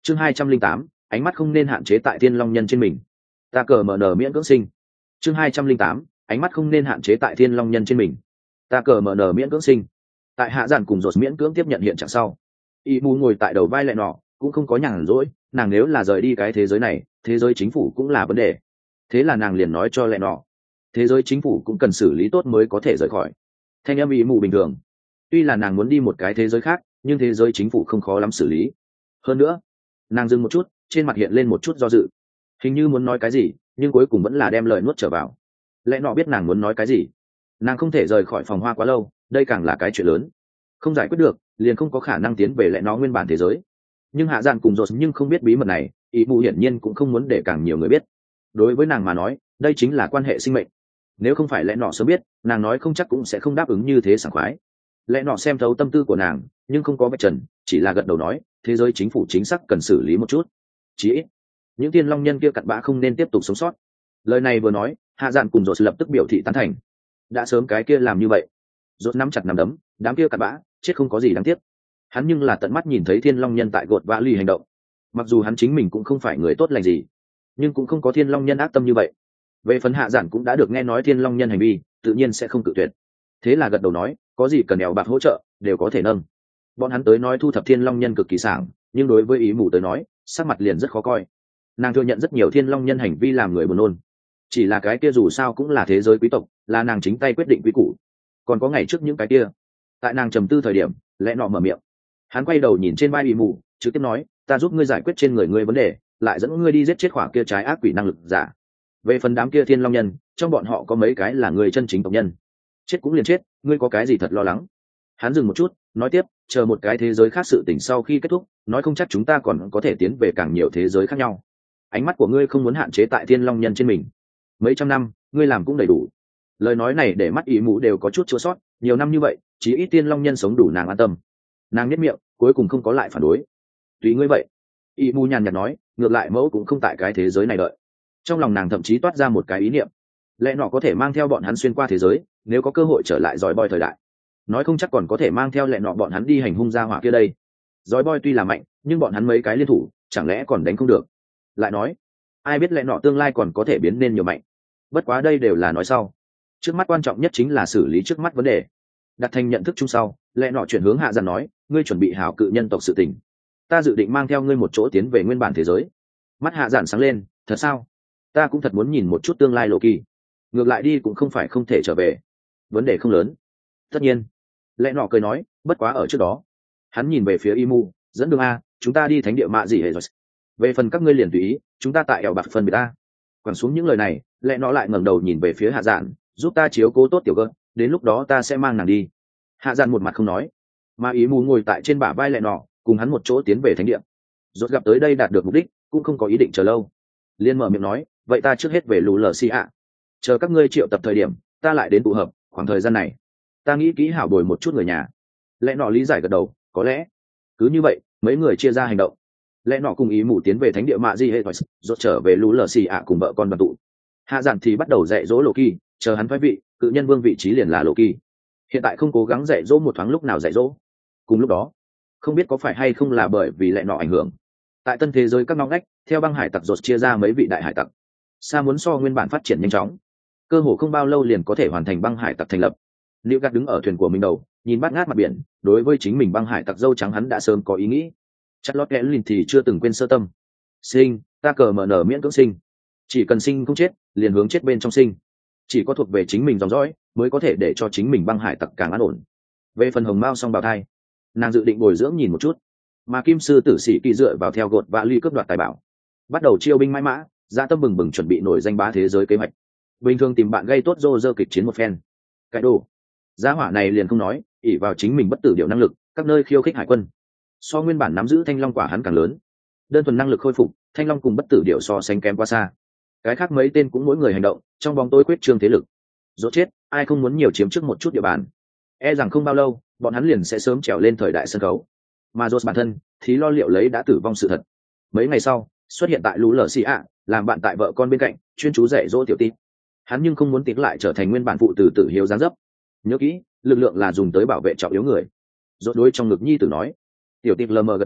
Chương 208, ánh mắt không nên hạn chế tại thiên long nhân trên mình. Ta cờ mở nở miễn cưỡng sinh. Chương 208, ánh mắt không nên hạn chế tại thiên long nhân trên mình. Ta cờ mở nở miễn cưỡng sinh. Tại hạ giản cùng Rốt miễn cưỡng tiếp nhận hiện trạng sau, y mù ngồi tại đầu vai lại nọ cũng không có nhàn rỗi. Nàng nếu là rời đi cái thế giới này, thế giới chính phủ cũng là vấn đề. Thế là nàng liền nói cho lại nọ, thế giới chính phủ cũng cần xử lý tốt mới có thể rời khỏi. Thanh âm y mù bình thường. Tuy là nàng muốn đi một cái thế giới khác, nhưng thế giới chính phủ không khó lắm xử lý. Hơn nữa, nàng dừng một chút, trên mặt hiện lên một chút do dự, hình như muốn nói cái gì, nhưng cuối cùng vẫn là đem lời nuốt trở vào. Lẽ nọ biết nàng muốn nói cái gì. Nàng không thể rời khỏi phòng hoa quá lâu, đây càng là cái chuyện lớn. Không giải quyết được, liền không có khả năng tiến về lại nó nguyên bản thế giới. Nhưng hạ dạn cùng Rốt nhưng không biết bí mật này, ý mù hiển nhiên cũng không muốn để càng nhiều người biết. Đối với nàng mà nói, đây chính là quan hệ sinh mệnh. Nếu không phải lẽ nọ sớm biết, nàng nói không chắc cũng sẽ không đáp ứng như thế sảng khoái. Lẽ nọ xem thấu tâm tư của nàng, nhưng không có vạch trần, chỉ là gật đầu nói, thế giới chính phủ chính xác cần xử lý một chút. Chỉ ít, những tiên long nhân kia cặn bã không nên tiếp tục sống sót. Lời này vừa nói, hạ dạn cùng Rốt lập tức biểu thị tán thành. Đã sớm cái kia làm như vậy. Rốt nắm chặt nắm đấm, đám kia cặn bã, chết không có gì đáng tiếc. Hắn nhưng là tận mắt nhìn thấy thiên long nhân tại gột vã ly hành động. Mặc dù hắn chính mình cũng không phải người tốt lành gì, nhưng cũng không có thiên long nhân ác tâm như vậy. Về phần hạ giản cũng đã được nghe nói thiên long nhân hành vi, tự nhiên sẽ không cự tuyệt. Thế là gật đầu nói, có gì cần đèo bạc hỗ trợ, đều có thể nâng. Bọn hắn tới nói thu thập thiên long nhân cực kỳ sảng, nhưng đối với ý mù tới nói, sắc mặt liền rất khó coi. Nàng thừa nhận rất nhiều thiên long nhân hành vi làm người buồn nôn. Chỉ là cái kia dù sao cũng là thế giới quý tộc, là nàng chính tay quyết định quy củ. Còn có ngày trước những cái kia, tại nàng trầm tư thời điểm, lẽ nọ mở miệng. Hắn quay đầu nhìn trên vai ý mù, trực tiếp nói, ta giúp ngươi giải quyết trên người ngươi vấn đề, lại dẫn ngươi đi giết chết khỏa kia trái ác quỷ năng lực giả. Về phần đám kia thiên long nhân, trong bọn họ có mấy cái là người chân chính tộc nhân. Chết cũng liền chết, ngươi có cái gì thật lo lắng. Hắn dừng một chút, nói tiếp, chờ một cái thế giới khác sự tình sau khi kết thúc, nói không chắc chúng ta còn có thể tiến về càng nhiều thế giới khác nhau. Ánh mắt của ngươi không muốn hạn chế tại thiên long nhân trên mình. Mấy trăm năm, ngươi làm cũng đầy đủ. Lời nói này để mắt ý mũ đều có chút chua sót, nhiều năm như vậy, chỉ ít thiên long nhân sống đủ nàng an tâm. Nàng nhếch miệng, cuối cùng không có lại phản đối. Tùy ngươi vậy. Ý mũ nhàn nhạt nói, ngược lại mẫu cũng không tại cái thế giới này đợi. Trong lòng nàng thậm chí toát ra một cái ý niệm, lẽ nọ có thể mang theo bọn hắn xuyên qua thế giới, nếu có cơ hội trở lại giỏi boy thời đại, nói không chắc còn có thể mang theo lẽ nọ bọn hắn đi hành hung gia hỏa kia đây. Giỏi boy tuy là mạnh, nhưng bọn hắn mấy cái liên thủ, chẳng lẽ còn đánh không được? Lại nói, ai biết lẽ nọ tương lai còn có thể biến nên nhiều mạnh. Bất quá đây đều là nói sau. Trước mắt quan trọng nhất chính là xử lý trước mắt vấn đề. Đặt thành nhận thức chung sau, lẽ nọ chuyển hướng hạ dàn nói, ngươi chuẩn bị hảo cự nhân tộc sự tình. Ta dự định mang theo ngươi một chỗ tiến về nguyên bản thế giới. Mắt hạ dàn sáng lên, thật sao? Ta cũng thật muốn nhìn một chút tương lai lộ kỳ. Ngược lại đi cũng không phải không thể trở về. Vấn đề không lớn. Tất nhiên. Lẽ nọ cười nói, bất quá ở trước đó. Hắn nhìn về phía Imu, dẫn đường A, chúng ta đi thánh địa mạ gì hệ rồi. Về phần các ngươi liền tùy ý, chúng ta tại eo bạc phân biệt ta. Quẳng xuống những lời này, lẽ nọ lại ngẩng đầu nhìn về phía hạ dạn, giúp ta chiếu cố tốt tiểu gơ, đến lúc đó ta sẽ mang nàng đi. Hạ dạn một mặt không nói, mà Imu ngồi tại trên bả vai lẽ nọ, cùng hắn một chỗ tiến về thánh địa. Rốt gặp tới đây đạt được mục đích, cũng không có ý định chờ lâu. Liên mở miệng nói, vậy ta trước hết về lù lờ xì ạ, chờ các ngươi triệu tập thời điểm ta lại đến tụ hợp. Khoảng thời gian này ta nghĩ kỹ hảo bồi một chút người nhà. Lẽ nọ lý giải gật đầu, có lẽ. Cứ như vậy mấy người chia ra hành động. Lẽ nọ cùng ý mù tiến về thánh địa mạ di hệ rốt trở về lù lờ xì ạ cùng vợ con đoàn tụ. Hạ giản thì bắt đầu dạy dỗ lộ kỳ, chờ hắn thoái vị cự nhân vương vị trí liền là lộ kỳ. Hiện tại không cố gắng dạy dỗ một thoáng lúc nào dạy dỗ. Cùng lúc đó không biết có phải hay không là bởi vì lẽ nọ ảnh hưởng, tại tân thế giới các ngóc ngách theo băng hải tặc rột chia ra mấy vị đại hải tặc, xa muốn so nguyên bản phát triển nhanh chóng, cơ hồ không bao lâu liền có thể hoàn thành băng hải tặc thành lập. Liễu Gạt đứng ở thuyền của mình đầu, nhìn bát ngát mặt biển, đối với chính mình băng hải tặc dâu trắng hắn đã sớm có ý nghĩ. Charlotte Lin thì chưa từng quên sơ tâm. Sinh, ta cờ mở nở miễn cưỡng sinh. Chỉ cần sinh không chết, liền hướng chết bên trong sinh. Chỉ có thuộc về chính mình dòng dõi, mới có thể để cho chính mình băng hải tặc càng an ổn. Về phần hồng mao song bào thai, nàng dự định bồi dưỡng nhìn một chút. Mà kim sư tử sĩ kỳ dựa vào theo gột và ly cướp đoạt tài bảo, bắt đầu chiêu binh mãi mã, dạ tâm bừng bừng chuẩn bị nổi danh bá thế giới kế hoạch. Bình thường tìm bạn gây tốt rô rơ kịch chiến một phen. Cái đồ giá hỏa này liền không nói, ỷ vào chính mình bất tử điệu năng lực, các nơi khiêu khích hải quân. So nguyên bản nắm giữ thanh long quả hắn càng lớn. Đơn thuần năng lực khôi phục, thanh long cùng bất tử điệu so sánh kém quá xa. Cái khác mấy tên cũng mỗi người hành động, trong bóng tối quyết trương thế lực. Rốt chết, ai không muốn nhiều chiếm trước một chút địa bàn. E rằng không bao lâu, bọn hắn liền sẽ sớm trèo lên thời đại sân khấu. Mà Rốt bản thân thì lo liệu lấy đã tử vong sự thật. Mấy ngày sau, xuất hiện tại lũ lở xì ạ, làm bạn tại vợ con bên cạnh, chuyên chú dạy dỗ tiểu tít. Hắn nhưng không muốn tiến lại trở thành nguyên bản phụ tử tử hiếu giáng dấp. Nhớ kỹ, lực lượng là dùng tới bảo vệ trọng yếu người. Rốt đối trong ngực nhi tử nói. Tiểu tít lờ mờ gật đầu,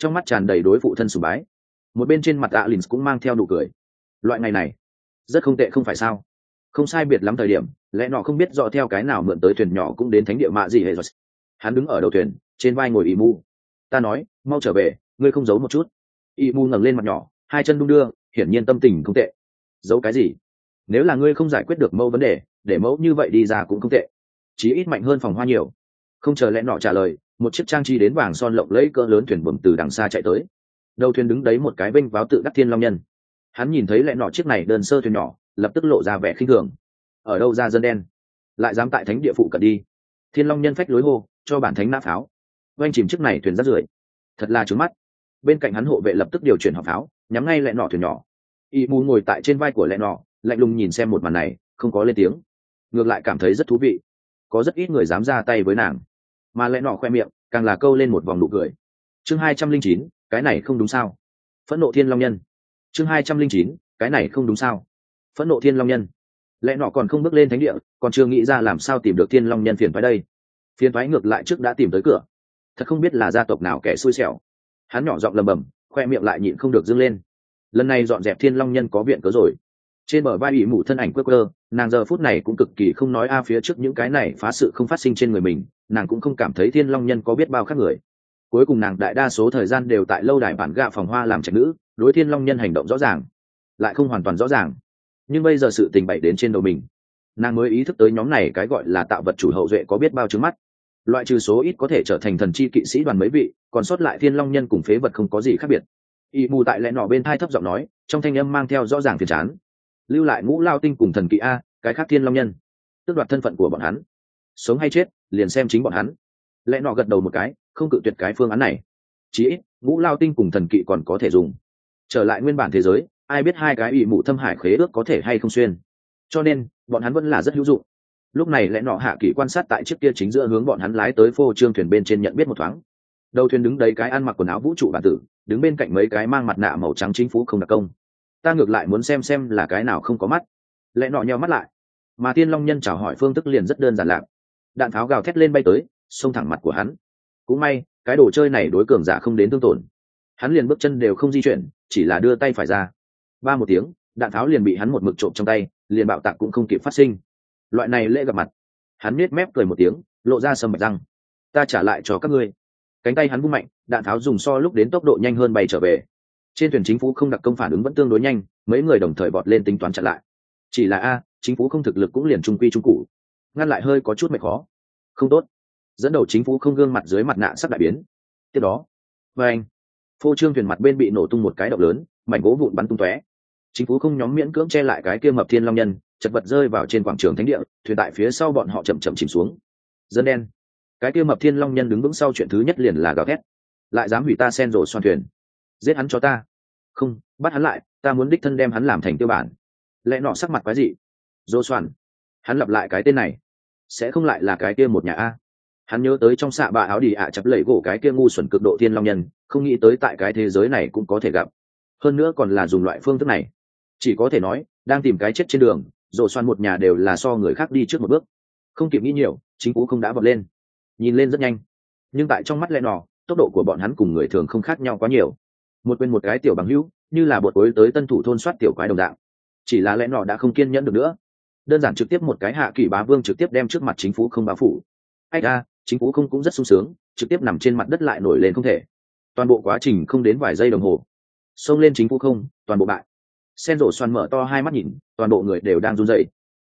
trong mắt tràn đầy đối phụ thân sùng bái. Một bên trên mặt Alins cũng mang theo nụ cười. Loại ngày này rất không tệ không phải sao? Không sai biệt lắm thời điểm, lẽ nọ không biết rõ theo cái nào mượn tới thuyền nhỏ cũng đến thánh địa mạ gì hệ rồi. Hắn đứng ở đầu thuyền, trên vai ngồi Imu. Ta nói, mau trở về, ngươi không giấu một chút. Imu ngẩng lên mặt nhỏ, hai chân đung đưa, hiển nhiên tâm tình không tệ. Giấu cái gì? Nếu là ngươi không giải quyết được mẫu vấn đề, để mẫu như vậy đi ra cũng không tệ. Chí ít mạnh hơn phòng hoa nhiều. Không chờ lẽ nọ trả lời, một chiếc trang trí đến vàng son lộng lẫy cỡ lớn thuyền buồm từ đằng xa chạy tới. Đầu thuyền đứng đấy một cái vênh váo tự đắc Thiên Long Nhân. Hắn nhìn thấy lẽ nọ chiếc này đơn sơ thuyền nhỏ, lập tức lộ ra vẻ khinh thường. Ở đâu ra dân đen, lại dám tại thánh địa phụ cận đi? Thiên Long Nhân phách lối hô, cho bản thánh nã pháo. Oanh chìm chiếc này thuyền rác rưởi, thật là trướng mắt. Bên cạnh hắn hộ vệ lập tức điều chuyển hỏa pháo, nhắm ngay lẽ nọ thuyền nhỏ. Y Mu ngồi tại trên vai của lẽ nọ, lạnh lùng nhìn xem một màn này, không có lên tiếng, ngược lại cảm thấy rất thú vị. Có rất ít người dám ra tay với nàng, mà lẽ nọ khoe miệng càng là câu lên một vòng nụ cười. Chương 209, cái này không đúng sao? Phẫn nộ Thiên Long Nhân. Chương 209, cái này không đúng sao? Phẫn nộ Thiên Long Nhân. Lẽ nọ còn không bước lên thánh địa, còn chưa nghĩ ra làm sao tìm được Thiên Long Nhân phiền phái đây. Phiền phái ngược lại trước đã tìm tới cửa. Thật không biết là gia tộc nào kẻ xui xẻo. Hắn nhỏ giọng lầm bầm, khoe miệng lại nhịn không được dâng lên. Lần này dọn dẹp Thiên Long Nhân có viện cớ rồi. Trên bờ vai ủy mụ thân ảnh quơ quơ, nàng giờ phút này cũng cực kỳ không nói a phía trước những cái này phá sự không phát sinh trên người mình, nàng cũng không cảm thấy Thiên Long Nhân có biết bao khác người. Cuối cùng nàng đại đa số thời gian đều tại lâu đài bản gạ phòng hoa làm trạch nữ, đối Thiên Long Nhân hành động rõ ràng, lại không hoàn toàn rõ ràng. Nhưng bây giờ sự tình bày đến trên đầu mình, nàng mới ý thức tới nhóm này cái gọi là tạo vật chủ hậu duệ có biết bao trứng mắt. Loại trừ số ít có thể trở thành thần chi kỵ sĩ đoàn mấy vị, còn sót lại Thiên Long Nhân cùng phế vật không có gì khác biệt. Y mù tại lẽ nọ bên thai thấp giọng nói, trong thanh âm mang theo rõ ràng phiền chán. Lưu lại Ngũ Lao Tinh cùng thần kỵ a, cái khác Thiên Long Nhân, tước đoạt thân phận của bọn hắn, sống hay chết liền xem chính bọn hắn. Lẽ nọ gật đầu một cái, không cự tuyệt cái phương án này. Chỉ ít Ngũ Lao Tinh cùng thần kỵ còn có thể dùng. Trở lại nguyên bản thế giới, ai biết hai cái ủy mụ thâm hải khế ước có thể hay không xuyên, cho nên bọn hắn vẫn là rất hữu dụng. Lúc này lẽ nọ hạ kỵ quan sát tại chiếc kia chính giữa hướng bọn hắn lái tới phô trương thuyền bên trên nhận biết một thoáng. Đầu thuyền đứng đấy cái ăn mặc quần áo vũ trụ bản tử, đứng bên cạnh mấy cái mang mặt nạ màu trắng chính phủ không đặc công. Ta ngược lại muốn xem là cái nào không có mắt. Lẽ nọ nheo mắt lại, mà Thiên Long Nhân chào hỏi phương thức liền rất đơn giản lạc. Đạn pháo gào thét lên bay tới, xông thẳng mặt của hắn. Cũng may cái đồ chơi này đối cường giả không đến thương tổn, hắn liền bước chân đều không di chuyển, chỉ là đưa tay phải ra. Ba một tiếng, đạn pháo liền bị hắn một mực trộm trong tay, liền bạo tạc cũng không kịp phát sinh. Loại này lễ gặp mặt, hắn nhếch mép cười một tiếng, lộ ra sầm bạch răng. Ta trả lại cho các ngươi. Cánh tay hắn vung mạnh, đạn pháo dùng so lúc đến tốc độ nhanh hơn bay trở về. Trên thuyền chính phủ không đặc công phản ứng vẫn tương đối nhanh, mấy người đồng thời vọt lên tính toán chặn lại. Chỉ là chính phủ không thực lực cũng liền trung quy trung cụ, ngăn lại hơi có chút mệt khó. Không tốt. Dẫn đầu chính phủ không gương mặt dưới mặt nạ sắp đại biến. Tiếp đó, anh phô trương thuyền mặt bên bị nổ tung một cái động lớn, mảnh gỗ vụn bắn tung tóe. Chính phủ không nhóm miễn cưỡng che lại cái kia mập Thiên Long Nhân, chật vật rơi vào trên quảng trường thánh địa, thuyền tại phía sau bọn họ chậm chậm chìm xuống. Dân đen, cái kia mập Thiên Long Nhân đứng vững sau chuyện thứ nhất liền là gào thét, lại dám hủy ta sen rồ xoan thuyền, giết hắn cho ta. Không, bắt hắn lại, ta muốn đích thân đem hắn làm thành tiêu bản. Lẽ nọ sắc mặt quái dị. Rồ xoan, hắn lặp lại cái tên này, sẽ không lại là cái kia một nhà a? Hắn nhớ tới trong xạ bạ áo đi chập lẩy gỗ cái kia ngu xuẩn cực độ Thiên Long Nhân, không nghĩ tới tại cái thế giới này cũng có thể gặp, hơn nữa còn là dùng loại phương thức này. Chỉ có thể nói đang tìm cái chết trên đường, rồ xoan một nhà đều là so người khác đi trước một bước. Không kịp nghĩ nhiều, chính phủ không đã vọt lên, nhìn lên rất nhanh, nhưng tại trong mắt lẽ nọ, tốc độ của bọn hắn cùng người thường không khác nhau quá nhiều. Một bên một cái tiểu bằng hữu, như là bột ối tới tân thủ thôn soát tiểu quái đồng dạng. Chỉ là lẽ nọ đã không kiên nhẫn được nữa, đơn giản trực tiếp một cái hạ kỷ bá vương trực tiếp đem trước mặt chính phủ không bao phủ. Chính phủ không cũng rất sung sướng, trực tiếp nằm trên mặt đất lại nổi lên không thể. Toàn bộ quá trình không đến vài giây đồng hồ, xông lên chính phủ không, toàn bộ bại. Sen rổ xoan mở to hai mắt nhìn, toàn bộ người đều đang run rẩy.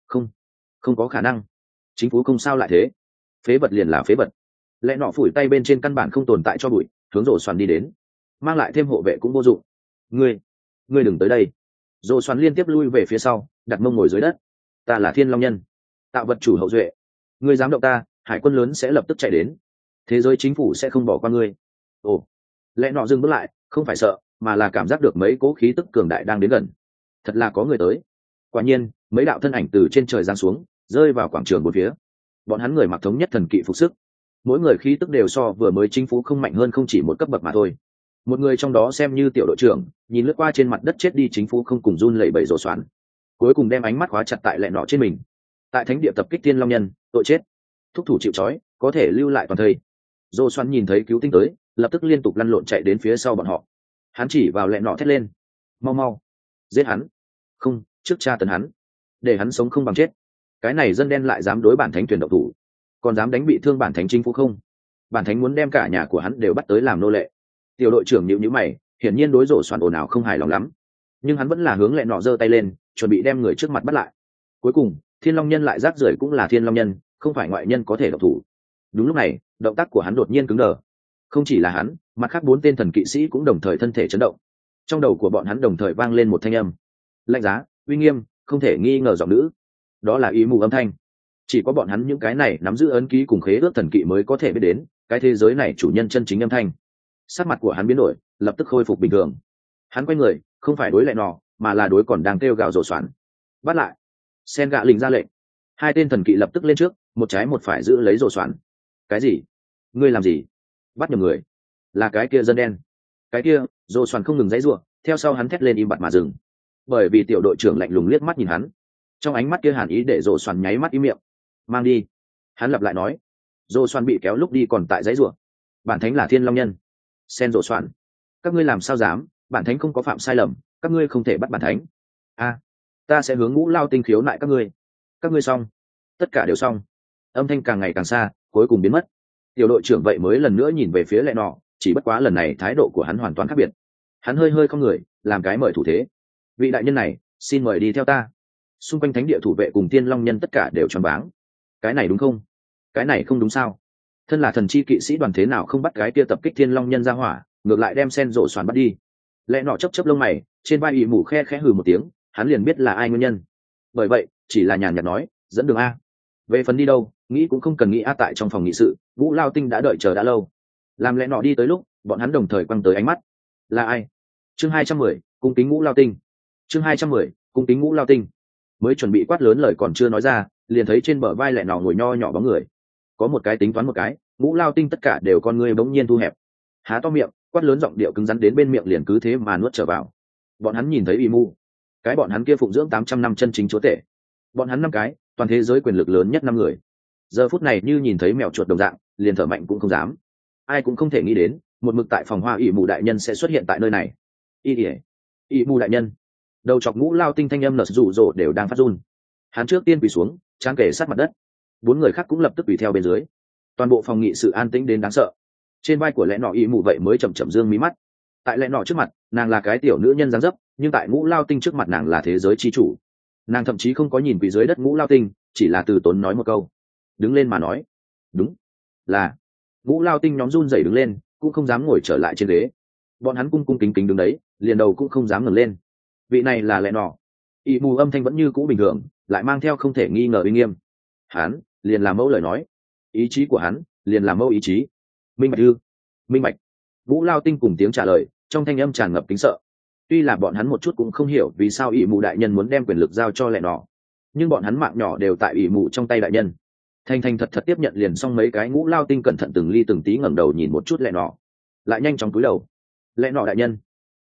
Không có khả năng, chính phủ không sao lại thế, phế vật liền là phế vật. Lẽ nọ phủi tay bên trên căn bản không tồn tại cho bụi, hướng rổ xoan đi đến, mang lại thêm hộ vệ cũng vô dụng. Ngươi đừng tới đây. Rổ xoan liên tiếp lui về phía sau, đặt mông ngồi dưới đất. Ta là Thiên Long Nhân, tạo vật chủ hậu duệ, ngươi dám động ta, hải quân lớn sẽ lập tức chạy đến, thế giới chính phủ sẽ không bỏ qua ngươi. Ồ, lẽ nọ dừng bước lại, không phải sợ, mà là cảm giác được mấy cỗ khí tức cường đại đang đến gần. Thật là có người tới. Quả nhiên, mấy đạo thân ảnh từ trên trời giáng xuống, rơi vào quảng trường bốn phía. Bọn hắn người mặc thống nhất thần kỵ phục sức, mỗi người khí tức đều so vừa mới chính phủ không mạnh hơn không chỉ một cấp bậc mà thôi. Một người trong đó xem như tiểu đội trưởng, nhìn lướt qua trên mặt đất chết đi chính phủ không cùng run lẩy bẩy rồ xoắn, cuối cùng đem ánh mắt khóa chặt tại lẹ nọ trên mình. Tại thánh địa tập kích Thiên Long Nhân, tội chết, thúc thủ chịu trói, có thể lưu lại toàn thây. Rồ xoắn nhìn thấy cứu tinh tới, lập tức liên tục lăn lộn chạy đến phía sau bọn họ. Hắn chỉ vào lẹ nọ thét lên, mau mau giết hắn, không, trước tra tấn hắn, để hắn sống không bằng chết. Cái này dân đen lại dám đối bản thánh thuyền độc thủ, còn dám đánh bị thương bản thánh chính phủ không? Bản thánh muốn đem cả nhà của hắn đều bắt tới làm nô lệ. Tiểu đội trưởng nhíu nhíu mày, hiển nhiên đối rổ xoàn ồn ào không hài lòng lắm, nhưng hắn vẫn là hướng lẹ nọ giơ tay lên, chuẩn bị đem người trước mặt bắt lại. Cuối cùng thiên long nhân lại rác rưởi cũng là thiên long nhân, không phải ngoại nhân có thể độc thủ. Đúng lúc này động tác của hắn đột nhiên cứng đờ. Không chỉ là hắn, mặt khác 4 tên thần kỵ sĩ cũng đồng thời thân thể chấn động. Trong đầu của bọn hắn đồng thời vang lên một thanh âm lạnh giá, uy nghiêm, không thể nghi ngờ giọng nữ. Đó là ý mù âm thanh. Chỉ có bọn hắn những cái này nắm giữ ấn ký cùng khế ước thần kỵ mới có thể biết đến cái thế giới này chủ nhân chân chính âm thanh. Sắc mặt của hắn biến đổi, lập tức khôi phục bình thường. Hắn quay người, không phải đối lại nọ, mà là đối còn đang kêu gào rổ xoắn. Bắt lại! Sen gạ lình ra lệnh. 2 tên thần kỵ lập tức lên trước, một trái một phải giữ lấy rổ xoắn. Cái gì? Ngươi làm gì? Bắt nhầm người. Là cái kia dân đen. Cái kia, rổ xoắn không ngừng giãy giụa, theo sau hắn thét lên im bặt mà dừng. Bởi vì tiểu đội trưởng lạnh lùng liếc mắt nhìn hắn, trong ánh mắt kia hàn ý để rổ xoắn nháy mắt im miệng. Mang đi. Hắn lặp lại nói. Rổ xoắn bị kéo lúc đi còn tại giãy giụa. Bản thánh là thiên long nhân. Sen rổ xoắn, các ngươi làm sao dám? Bản thánh không có phạm sai lầm, các ngươi không thể bắt bản thánh. Ta sẽ hướng Ngũ Lao Tinh khiếu nại các ngươi xong, tất cả đều xong. Âm thanh càng ngày càng xa, cuối cùng biến mất. Tiểu đội trưởng vậy mới lần nữa nhìn về phía lẹ nọ, chỉ bất quá lần này thái độ của hắn hoàn toàn khác biệt. Hắn hơi hơi cong người, làm cái mời thủ thế. Vị đại nhân này, xin mời đi theo ta. Xung quanh thánh địa thủ vệ cùng tiên long nhân tất cả đều choáng váng. Cái này đúng không? Cái này không đúng sao? Thân là thần chi kỵ sĩ đoàn thế nào không bắt cái kia tập kích thiên long nhân ra hỏa, ngược lại đem sen rổ xoắn bắt đi. Lẽ nọ chấp lông mày, trên vai ỵ mù khe khẽ hừ một tiếng, hắn liền biết là ai nguyên nhân. Bởi vậy chỉ là nhàn nhạt nói, dẫn đường a. Về phần đi đâu, nghĩ cũng không cần nghĩ a. Tại trong phòng nghị sự, Ngũ Lao Tinh đã đợi chờ đã lâu. Làm lẽ nọ đi tới lúc, bọn hắn đồng thời quăng tới ánh mắt. Là ai? Chương 210, cung kính Ngũ Lao Tinh. Chương 210, cung kính Ngũ Lao Tinh. Mới chuẩn bị quát lớn lời còn chưa nói ra, liền thấy trên bờ vai lẹ nọ ngồi nho nhỏ bóng người. Có một cái tính toán một cái, Ngũ Lao Tinh tất cả đều con ngươi bỗng nhiên thu hẹp, há to miệng, quát lớn giọng điệu cứng rắn đến bên miệng liền cứ thế mà nuốt trở vào. Bọn hắn nhìn thấy y mu, cái bọn hắn kia phụng dưỡng 800 năm chân chính chúa tể, bọn hắn 5 cái toàn thế giới quyền lực lớn nhất 5 người, giờ phút này như nhìn thấy mèo chuột đồng dạng, liền thở mạnh cũng không dám. Ai cũng không thể nghĩ đến một mực tại phòng hoa y mù đại nhân sẽ xuất hiện tại nơi này. Y mù đại nhân. Đầu chọc Ngũ Lao Tinh thanh âm nở rủ rộ đều đang phát run. Hắn trước tiên quỳ xuống, trán kề sát mặt đất. 4 người khác cũng lập tức quỳ theo bên dưới. Toàn bộ phòng nghị sự an tĩnh đến đáng sợ. Trên vai của lẽ nọ y mù vậy mới chậm chậm dương mí mắt. Tại lẽ nọ trước mặt, nàng là cái tiểu nữ nhân dáng dấp, nhưng tại Ngũ Lao Tinh trước mặt nàng là thế giới chi chủ. Nàng thậm chí không có nhìn quỳ dưới đất Ngũ Lao Tinh, chỉ là từ tốn nói một câu. Đứng lên mà nói. Đúng. Là. Ngũ Lao Tinh nhóm run rẩy đứng lên, cũng không dám ngồi trở lại trên ghế. Bọn hắn cung cung kính kính đứng đấy, liền đầu cũng không dám ngẩng lên. Vị này là lẽ nọ. Y mù âm thanh vẫn như cũ bình thường, lại mang theo không thể nghi ngờ uy nghiêm. Hắn liền làm mẫu lời nói, ý chí của hắn liền làm mẫu ý chí. Minh bạch ư? Minh bạch. Ngũ Lao Tinh cùng tiếng trả lời, trong thanh âm tràn ngập kính sợ. Tuy là bọn hắn một chút cũng không hiểu vì sao ỷ mù đại nhân muốn đem quyền lực giao cho lẹ nọ, nhưng bọn hắn mạng nhỏ đều tại ỷ mù trong tay đại nhân. Thành thành thật thật tiếp nhận liền xong. Mấy cái Ngũ Lao Tinh cẩn thận từng ly từng tí ngẩng đầu nhìn một chút lẹ nọ, lại nhanh chóng cúi đầu. Lẹ nọ đại nhân,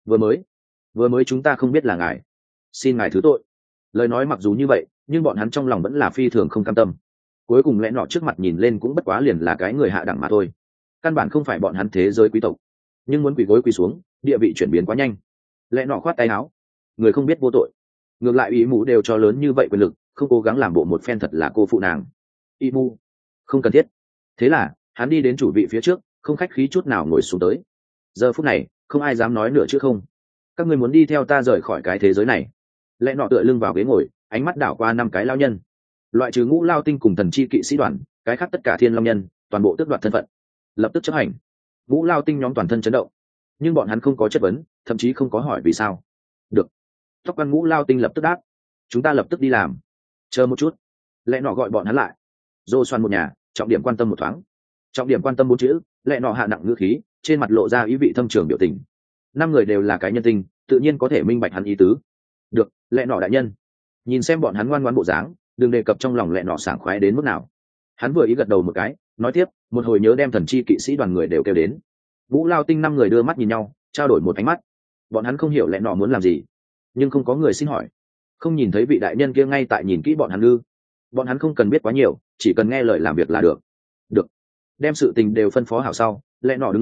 vừa mới chúng ta không biết là ngài, xin ngài thứ tội. Lời nói mặc dù như vậy, nhưng bọn hắn trong lòng vẫn là phi thường không cam tâm. Cuối cùng lẽ nọ trước mặt nhìn lên cũng bất quá liền là cái người hạ đẳng mà thôi, căn bản không phải bọn hắn thế giới quý tộc, nhưng muốn quỳ gối quỳ xuống, địa vị chuyển biến quá nhanh. Lẽ nọ khoát tay áo, người không biết vô tội. Ngược lại ý mù đều cho lớn như vậy quyền lực, không cố gắng làm bộ một phen thật là cô phụ nàng. Ý mù không cần thiết. Thế là hắn đi đến chủ vị phía trước, không khách khí chút nào ngồi xuống tới. Giờ phút này không ai dám nói nữa chứ không. Các người muốn đi theo ta rời khỏi cái thế giới này. Lẽ nọ tựa lưng vào ghế ngồi, ánh mắt đảo qua 5 cái lao nhân, loại trừ Ngũ Lao Tinh cùng thần chi kỵ sĩ đoàn, cái khác tất cả thiên long nhân toàn bộ tước đoạt thân phận, lập tức chấp hành. Ngũ Lao Tinh nhóm toàn thân chấn động, nhưng bọn hắn không có chất vấn, thậm chí không có hỏi vì sao. Được. Tóc quan Ngũ Lao Tinh lập tức đáp, chúng ta lập tức đi làm. Chờ một chút. Lẽ nọ gọi bọn hắn lại. Dô xoan một nhà, trọng điểm quan tâm một thoáng. Trọng điểm quan tâm 4 chữ. Lẽ nọ hạ nặng ngữ khí, trên mặt lộ ra ý vị thâm trường biểu tình. 5 người đều là cái nhân tinh, tự nhiên có thể minh bạch hắn ý tứ. Được, lẽ nọ đại nhân. Nhìn xem bọn hắn ngoan ngoãn bộ dáng, đừng đề cập trong lòng lẽ nọ sảng khoái đến mức nào. Hắn vừa ý gật đầu một cái, nói tiếp, một hồi nhớ đem thần chi kỵ sĩ đoàn người đều kêu đến. Ngũ Lao Tinh 5 người đưa mắt nhìn nhau, trao đổi một ánh mắt. Bọn hắn không hiểu lẽ nọ muốn làm gì, nhưng không có người xin hỏi. Không nhìn thấy vị đại nhân kia ngay tại nhìn kỹ bọn hắn ư? Bọn hắn không cần biết quá nhiều, chỉ cần nghe lời làm việc là được. Được. Đem sự tình đều phân phó hảo sau, lẽ nọ đứng lên,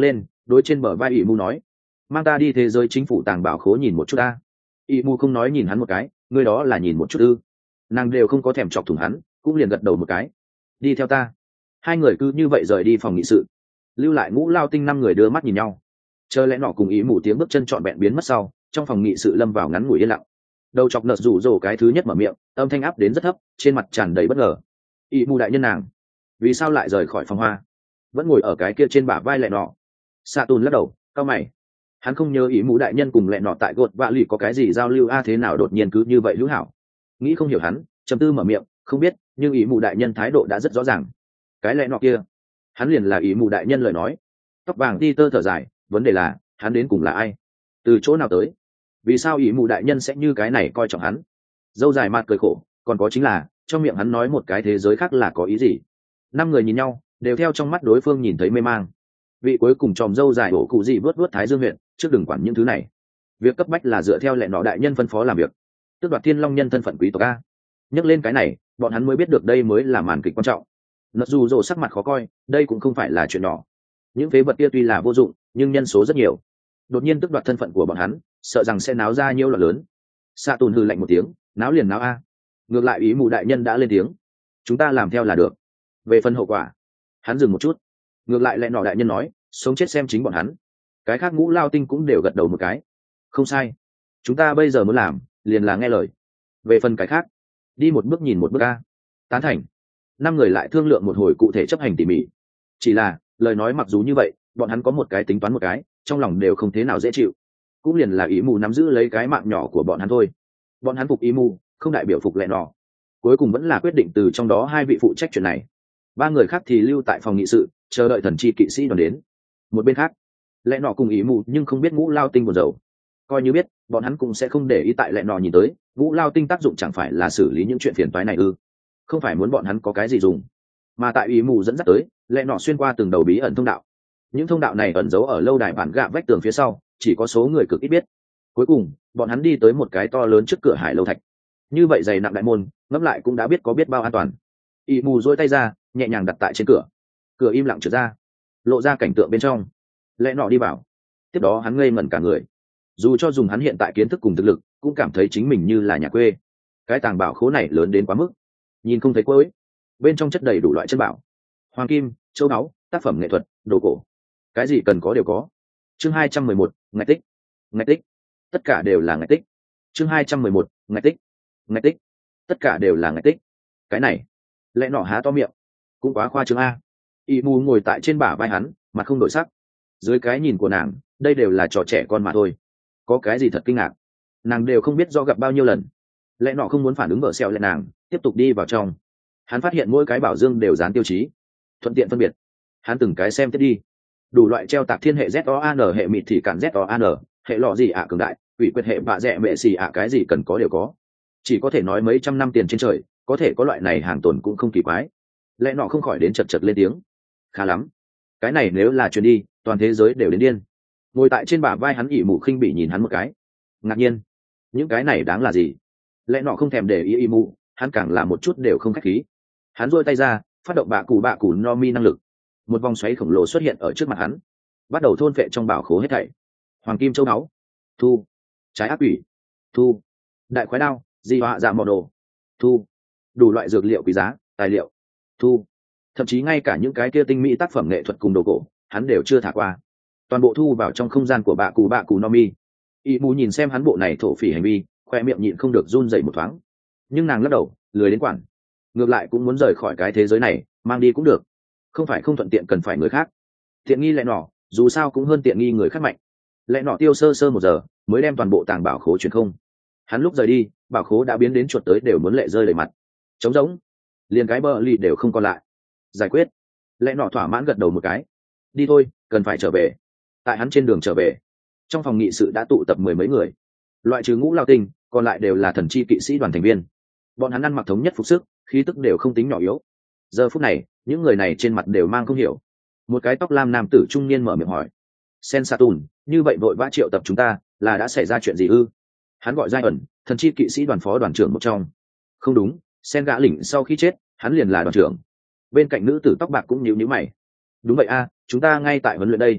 đối trên bờ vai ỷ mù nói, mang ta đi thế giới chính phủ tàng bảo khố nhìn một chút ta. ỷ mù không nói nhìn hắn một cái, ngươi đó là nhìn một chút ư? Nàng đều không có thèm chọc thủng hắn, cũng liền gật đầu một cái. Đi theo ta. Hai người cứ như vậy rời đi phòng nghị sự, lưu lại Ngũ Lao Tinh 5 người đưa mắt nhìn nhau. Chờ lẽ nọ cùng ý mù tiếng bước chân trọn vẹn biến mất sau, trong phòng nghị sự lâm vào ngắn ngủi yên lặng. Đầu chọc nợ rủ rồ cái thứ nhất mở miệng, âm thanh áp đến rất thấp, trên mặt tràn đầy bất ngờ. Ý mù đại nhân nàng, vì sao lại rời khỏi phòng hoa, vẫn ngồi ở cái kia trên bả vai lẹ nọ? Sa Tùn lắc đầu, cau mày. Hắn không nhớ ý mù đại nhân cùng lẹ nọ tại gột vạ lì có cái gì giao lưu thế nào đột nhiên cứ như vậy hữu hảo. Nghĩ không hiểu hắn, trầm tư mở miệng, không biết, nhưng ý mù đại nhân thái độ đã rất rõ ràng. Cái lẹ nọ kia, hắn liền là ý mù đại nhân lời nói. Tóc vàng đi tơ thở dài, vấn đề là hắn đến cùng là ai, từ chỗ nào tới, vì sao ý mù đại nhân sẽ như cái này coi trọng hắn? Dâu dài mặt cười khổ, còn có chính là trong miệng hắn nói một cái thế giới khác là có ý gì? 5 người nhìn nhau, đều theo trong mắt đối phương nhìn thấy mê mang. Vị cuối cùng tròm dâu dài đổ cụ gì vớt vớt thái dương huyện, trước đừng quản những thứ này, việc cấp bách là dựa theo lệ nọ đại nhân phân phó làm việc, tước đoạt thiên long nhân thân phận quý tộc a. Nhắc lên cái này, bọn hắn mới biết được đây mới là màn kịch quan trọng. Nợ dù rồ sắc mặt khó coi, đây cũng không phải là chuyện nhỏ. Những phế vật kia tuy là vô dụng, nhưng nhân số rất nhiều, đột nhiên tước đoạt thân phận của bọn hắn, sợ rằng sẽ náo ra nhiều loạn lớn. Sa Tùn hừ lạnh một tiếng, náo liền náo a. Ngược lại ý mù đại nhân đã lên tiếng, chúng ta làm theo là được, về phần hậu quả. Hắn dừng một chút, ngược lại lẽ nọ đại nhân nói, sống chết xem chính bọn hắn. Cái khác Ngũ Lao Tinh cũng đều gật đầu một cái, không sai, chúng ta bây giờ muốn làm liền là nghe lời, về phần cái khác đi một bước nhìn một bước a. Tán thành. 5 người lại thương lượng một hồi cụ thể chấp hành tỉ mỉ. Chỉ là lời nói mặc dù như vậy, bọn hắn có một cái tính toán một cái, trong lòng đều không thế nào dễ chịu, cũng liền là ý mù nắm giữ lấy cái mạng nhỏ của bọn hắn thôi. Bọn hắn phục ý mù không đại biểu phục lẹ nọ, cuối cùng vẫn là quyết định từ trong đó 2 vị phụ trách chuyện này. 3 người khác thì lưu tại phòng nghị sự, chờ đợi thần chi kỵ sĩ đoàn đến. Một bên khác, lẹ nọ cùng ý mù nhưng không biết Ngũ Lao Tinh buồn rầu, coi như biết bọn hắn cũng sẽ không để ý tại lẹ nọ nhìn tới. Ngũ Lao Tinh tác dụng chẳng phải là xử lý những chuyện phiền toái này ư? Không phải muốn bọn hắn có cái gì dùng, mà tại ý mù dẫn dắt tới, lẹ nọ xuyên qua từng đầu bí ẩn thông đạo. Những thông đạo này ẩn giấu ở lâu đài bản gạ vách tường phía sau, chỉ có số người cực ít biết. Cuối cùng bọn hắn đi tới một cái to lớn trước cửa hải lâu thạch, như vậy dày nặng đại môn, ngẫm lại cũng đã biết có biết bao an toàn. Ý mù dôi tay ra, nhẹ nhàng đặt tại trên cửa, cửa im lặng trượt ra, lộ ra cảnh tượng bên trong. Lẽ nọ đi vào, tiếp đó hắn ngây ngẩn cả người. Dù cho dùng hắn hiện tại kiến thức cùng thực lực, cũng cảm thấy chính mình như là nhà quê. Cái tàng bảo khố này lớn đến quá mức, nhìn không thấy cuối, bên trong chất đầy đủ loại chân bảo, hoàng kim, châu báu, tác phẩm nghệ thuật, đồ cổ, cái gì cần có đều có. Chương 211, ngạch tích. Ngạch tích, tất cả đều là ngạch tích. Chương 211, ngạch tích. Ngạch tích, tất cả đều là ngạch tích. Cái này, lẽ nọ há to miệng, cũng quá khoa trương a. Y mù ngồi tại trên bả vai hắn, mặt không đổi sắc. Dưới cái nhìn của nàng, đây đều là trò trẻ con mà thôi, có cái gì thật kinh ngạc, nàng đều không biết do gặp bao nhiêu lần. Lẽ nọ không muốn phản ứng vợ xẹo lại nàng, tiếp tục đi vào trong. Hắn phát hiện mỗi cái bảo dương đều dán tiêu chí, thuận tiện phân biệt. Hắn từng cái xem tiếp đi. Đủ loại treo tạc thiên hệ ZOAN, hệ mịt thì cản ZOAN, hệ lọ gì ạ cường đại, ủy quyệt hệ bạ rẻ mẹ xì ạ, cái gì cần có đều có. Chỉ có thể nói mấy trăm năm tiền trên trời, có thể có loại này hàng tồn cũng không kỳ quái. Lẽ nọ không khỏi đến chật chật lên tiếng, khá lắm, cái này nếu là truyền đi, toàn thế giới đều đến điên. Ngồi tại trên bả vai hắn ỉ mù khinh bị nhìn hắn một cái, ngạc nhiên, những cái này đáng là gì? Lẽ nọ không thèm để ý ỉ mù, hắn càng là một chút đều không khách khí. Hắn duỗi tay ra, phát động bạ cù no mi năng lực, một vòng xoáy khổng lồ xuất hiện ở trước mặt hắn, bắt đầu thôn phệ trong bảo khố hết thảy. Hoàng kim châu báu thu, trái ác quỷ thu, đại khoái đao di họa dạ mò đồ thu, đủ loại dược liệu quý giá tài liệu thu, thậm chí ngay cả những cái kia tinh mỹ tác phẩm nghệ thuật cùng đồ cổ hắn đều chưa thả qua, toàn bộ thu vào trong không gian của bạ cù no mi. Y mù nhìn xem hắn bộ này thổ phỉ hành vi, khoe miệng nhịn không được run dậy một thoáng, nhưng nàng lắc đầu, lười đến quản. Ngược lại cũng muốn rời khỏi cái thế giới này, mang đi cũng được, không phải không thuận tiện cần phải người khác. Tiện nghi lẹ nọ, dù sao cũng hơn tiện nghi người khác mạnh. Lẹ nọ tiêu sơ sơ 1 giờ mới đem toàn bộ tàng bảo khố truyền không. Hắn lúc rời đi, bảo khố đã biến đến chuột tới đều muốn lệ rơi đầy mặt, trống rỗng, liền cái bờ lì đều không còn lại. Giải quyết. Lẹ nọ thỏa mãn gật đầu một cái. Đi thôi, cần phải trở về. Tại hắn trên đường trở về, trong phòng nghị sự đã tụ tập 10 mấy người, loại trừ Ngũ Lao Tinh, còn lại đều là thần chi kỵ sĩ đoàn thành viên. Bọn hắn ăn mặc thống nhất phục sức, khí tức đều không tính nhỏ yếu. Giờ phút này, những người này trên mặt đều mang không hiểu. Một cái tóc lam nam tử trung niên mở miệng hỏi, Sen Satun, như vậy vội vã triệu tập chúng ta, là đã xảy ra chuyện gì ư? Hắn gọi Giai ẩn, thần chi kỵ sĩ đoàn phó đoàn trưởng một trong. Không đúng, Sen gã lỉnh sau khi chết, hắn liền là đoàn trưởng. Bên cạnh nữ tử tóc bạc cũng nhíu nhíu mày. Đúng vậy a, chúng ta ngay tại huấn luyện đây.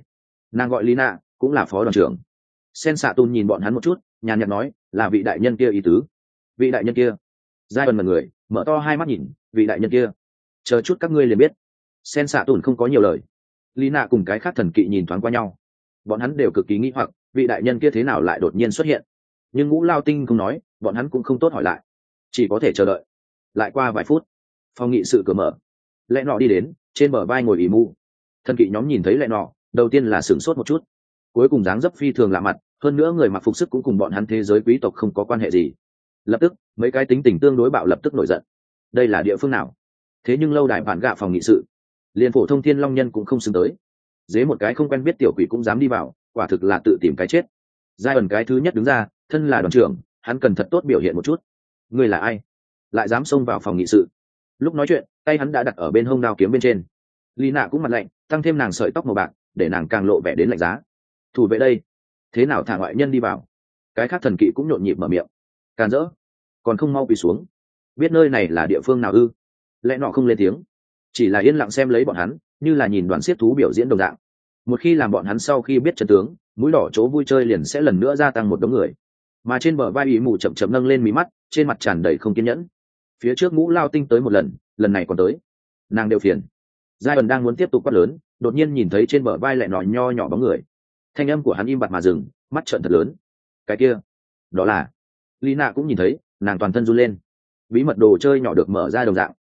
Nàng gọi Lina, cũng là phó đoàn trưởng. Sen xạ tùn nhìn bọn hắn một chút, nhàn nhạt nói, là vị đại nhân kia ý tứ. Vị đại nhân kia? Giai ẩn mật người, mở to hai mắt nhìn, vị đại nhân kia. Chờ chút các ngươi liền biết. Sen xạ tùn không có nhiều lời. Lina cùng cái khác thần kỵ nhìn thoáng qua nhau. Bọn hắn đều cực kỳ nghi hoặc, vị đại nhân kia thế nào lại đột nhiên xuất hiện. Nhưng Ngũ Lao Tinh không nói, bọn hắn cũng không tốt hỏi lại, chỉ có thể chờ đợi. Lại qua vài phút, phòng nghị sự cửa mở, lẽ nọ đi đến, trên bờ vai ngồi ỉ mù. Thần kỵ nhóm nhìn thấy lẽ nọ, đầu tiên là sửng sốt một chút, cuối cùng dáng dấp phi thường lạ mặt, hơn nữa người mặc phục sức cũng cùng bọn hắn thế giới quý tộc không có quan hệ gì. Lập tức mấy cái tính tình tương đối bạo lập tức nổi giận. Đây là địa phương nào? Thế nhưng lâu đài bản gạ phòng nghị sự, liền phổ thông thiên long nhân cũng không xứng tới, dế một cái không quen biết tiểu quỷ cũng dám đi vào, quả thực là tự tìm cái chết. Giai ẩn cái thứ nhất đứng ra, thân là đoàn trưởng, hắn cần thật tốt biểu hiện một chút. Ngươi là ai lại dám xông vào phòng nghị sự? Lúc nói chuyện, tay hắn đã đặt ở bên hông đao kiếm bên trên. Lina cũng mặt lạnh, tăng thêm nàng sợi tóc màu bạc để nàng càng lộ vẻ đến lạnh giá. Thủ vệ đây, thế nào thả ngoại nhân đi vào? Cái khác thần kỵ cũng nhộn nhịp mở miệng. Càn rỡ, còn không mau quỳ xuống. Biết nơi này là địa phương nào ư? Lẽ nọ không lên tiếng, chỉ là yên lặng xem lấy bọn hắn, như là nhìn đoàn xiết thú biểu diễn đồng dạng. Một khi làm bọn hắn sau khi biết trận tướng, mũi đỏ chỗ vui chơi liền sẽ lần nữa gia tăng một đống người. Mà trên bờ vai ý mù chậm chậm nâng lên mí mắt, trên mặt tràn đầy không kiên nhẫn. Phía trước Ngũ Lao Tinh tới một lần này còn tới, nàng đều phiền. Giai ẩn đang muốn tiếp tục quát lớn, đột nhiên nhìn thấy trên bờ vai lại nọ nho nhỏ bóng người. Thanh âm của hắn im bặt mà dừng, mắt trợn thật lớn. Cái kia, đó là Lina cũng nhìn thấy, nàng toàn thân run lên. Bí mật đồ chơi nhỏ được mở ra đồng dạng.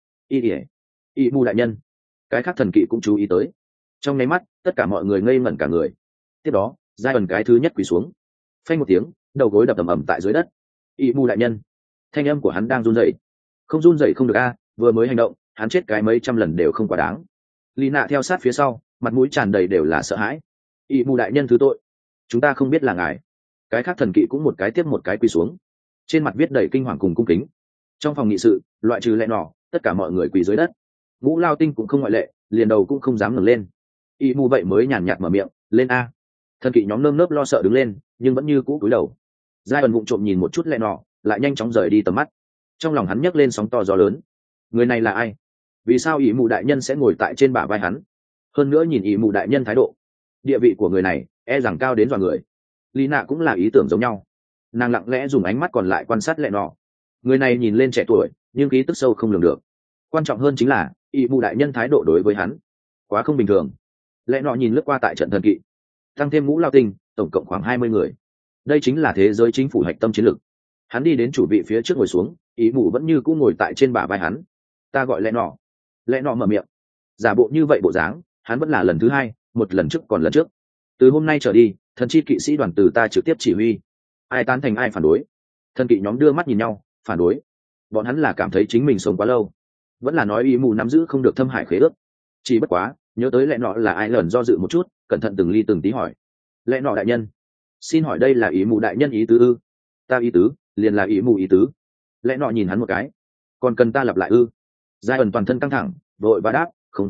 Y mù đại nhân. Cái khác thần kỵ cũng chú ý tới. Trong nháy mắt, tất cả mọi người ngây ngẩn cả người. Tiếp đó, giai ẩn cái thứ nhất quỳ xuống, phanh một tiếng, đầu gối đập ầm ầm tại dưới đất. Y mù đại nhân. Thanh âm của hắn đang run rẩy. Không run rẩy không được a, vừa mới hành động, hắn chết cái mấy trăm lần đều không quá đáng. Lina theo sát phía sau, mặt mũi tràn đầy đều là sợ hãi. Y mù đại nhân thứ tội, chúng ta không biết là ngài. Cái khác thần kỵ cũng một cái tiếp một cái quỳ xuống, trên mặt viết đầy kinh hoàng cùng cung kính. Trong phòng nghị sự, loại trừ lẽ nọ, tất cả mọi người quỳ dưới đất. Ngũ Lao Tinh cũng không ngoại lệ, liền đầu cũng không dám ngẩng lên. Y mù vậy mới nhàn nhạt mở miệng, lên a. Thần kỵ nhóm nơm nớp lo sợ đứng lên, nhưng vẫn như cũ cúi đầu. Giai ẩn vụng trộm nhìn một chút lẽ nọ, lại nhanh chóng rời đi tầm mắt. Trong lòng hắn nhấc lên sóng to gió lớn. Người này là ai? Vì sao ỷ mù đại nhân sẽ ngồi tại trên bả vai hắn? Hơn nữa nhìn ỷ mù đại nhân thái độ, địa vị của người này e rằng cao đến dọa người. Lina cũng là ý tưởng giống nhau, nàng lặng lẽ dùng ánh mắt còn lại quan sát lẽ nọ. Người này nhìn lên trẻ tuổi, nhưng khí tức sâu không lường được. Quan trọng hơn chính là ỷ mù đại nhân thái độ đối với hắn quá không bình thường. Lẽ nọ nhìn lướt qua tại trận thần kỵ, tăng thêm Ngũ Lao Tinh, tổng cộng khoảng 20 người. Đây chính là thế giới chính phủ hạch tâm chiến lược. Hắn đi đến chủ vị phía trước ngồi xuống, ý mù vẫn như cũ ngồi tại trên bả vai hắn. Ta gọi lẽ nọ mở miệng, giả bộ như vậy bộ dáng, hắn vẫn là lần thứ hai, một lần trước còn lần trước. Từ hôm nay trở đi, thần chi kỵ sĩ đoàn từ ta trực tiếp chỉ huy, ai tán thành ai phản đối. Thần kỵ nhóm đưa mắt nhìn nhau, phản đối. Bọn hắn là cảm thấy chính mình sống quá lâu, vẫn là nói ý mù nắm giữ không được thâm hải khế ước. Chỉ bất quá nhớ tới lẽ nọ là ai lần do dự một chút, cẩn thận từng ly từng tí hỏi, lẽ nọ đại nhân, xin hỏi đây là ý mù đại nhân ý tứ ư? Ta ý tứ liền là ý mù ý tứ. Lẽ nọ nhìn hắn một cái, còn cần ta lặp lại ư? Giai ẩn toàn thân căng thẳng, vội và đáp,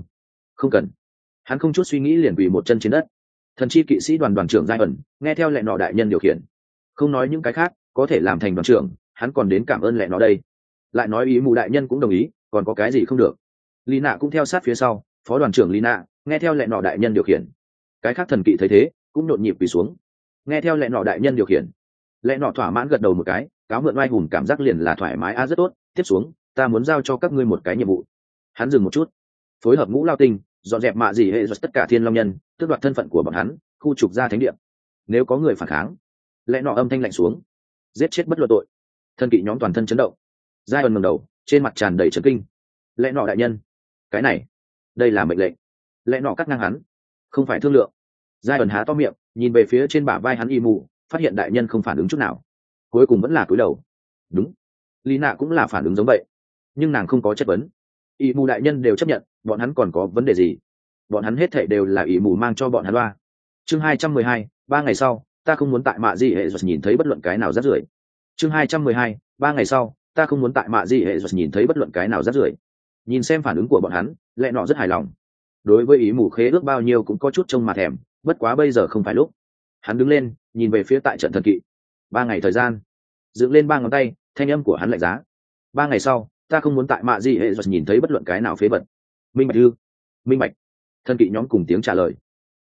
không cần. Hắn không chút suy nghĩ liền quỳ một chân trên đất. Thần chi kỵ sĩ đoàn trưởng Giai ẩn nghe theo lẽ nọ đại nhân điều khiển, không nói những cái khác, có thể làm thành đoàn trưởng, hắn còn đến cảm ơn lẽ nọ đây. Lại nói ý mù đại nhân cũng đồng ý, còn có cái gì không được? Lina cũng theo sát phía sau, phó đoàn trưởng Lina nghe theo lẽ nọ đại nhân điều khiển. Cái khác thần kỵ thấy thế cũng nhộn nhịp quỳ xuống, nghe theo lẽ nọ đại nhân điều khiển. Lẽ nọ thỏa mãn gật đầu một cái, cáo mượn oai hùng cảm giác liền là thoải mái rất tốt. Tiếp xuống ta muốn giao cho các ngươi một cái nhiệm vụ. Hắn dừng một chút, phối hợp Ngũ Lao Tinh dọn dẹp mạ gì hệ giật tất cả thiên long nhân, tước đoạt thân phận của bọn hắn, khu trục ra thánh địa. Nếu có người phản kháng, lẽ nọ âm thanh lạnh xuống, giết chết bất luận tội. Thân kỵ nhóm toàn thân chấn động. Giai ẩn ngẩng đầu, trên mặt tràn đầy chấn kinh. Lẽ nọ đại nhân, cái này, đây là mệnh lệnh. Lẽ nọ cắt ngang hắn, không phải thương lượng. Giai ẩn há to miệng, nhìn về phía trên bả vai hắn y mù, phát hiện đại nhân không phản ứng chút nào, cuối cùng vẫn là cúi đầu. Đúng, Lina cũng là phản ứng giống vậy, nhưng nàng không có chất vấn. Y mù đại nhân đều chấp nhận, bọn hắn còn có vấn đề gì? Bọn hắn hết thảy đều là y mù mang cho bọn hắn loa. Chương 212, 3 ngày sau, ta không muốn tại mạ gì hệ giật nhìn thấy bất luận cái nào rác rưởi. Chương 212, 3 ngày sau, ta không muốn tại mạ gì hệ giật nhìn thấy bất luận cái nào rác rưởi. Nhìn xem phản ứng của bọn hắn, lẽ nọ rất hài lòng. Đối với ý mù khế ước bao nhiêu cũng có chút trông mà thèm, bất quá bây giờ không phải lúc. Hắn đứng lên, nhìn về phía tại trận thần kỵ. 3 ngày thời gian, dựng lên 3 ngón tay, thanh âm của hắn lạnh giá. 3 ngày sau, ta không muốn tại mạ gì hệ giật nhìn thấy bất luận cái nào phế vật. Minh bạch ư? Minh bạch. Thần kỵ nhóm cùng tiếng trả lời.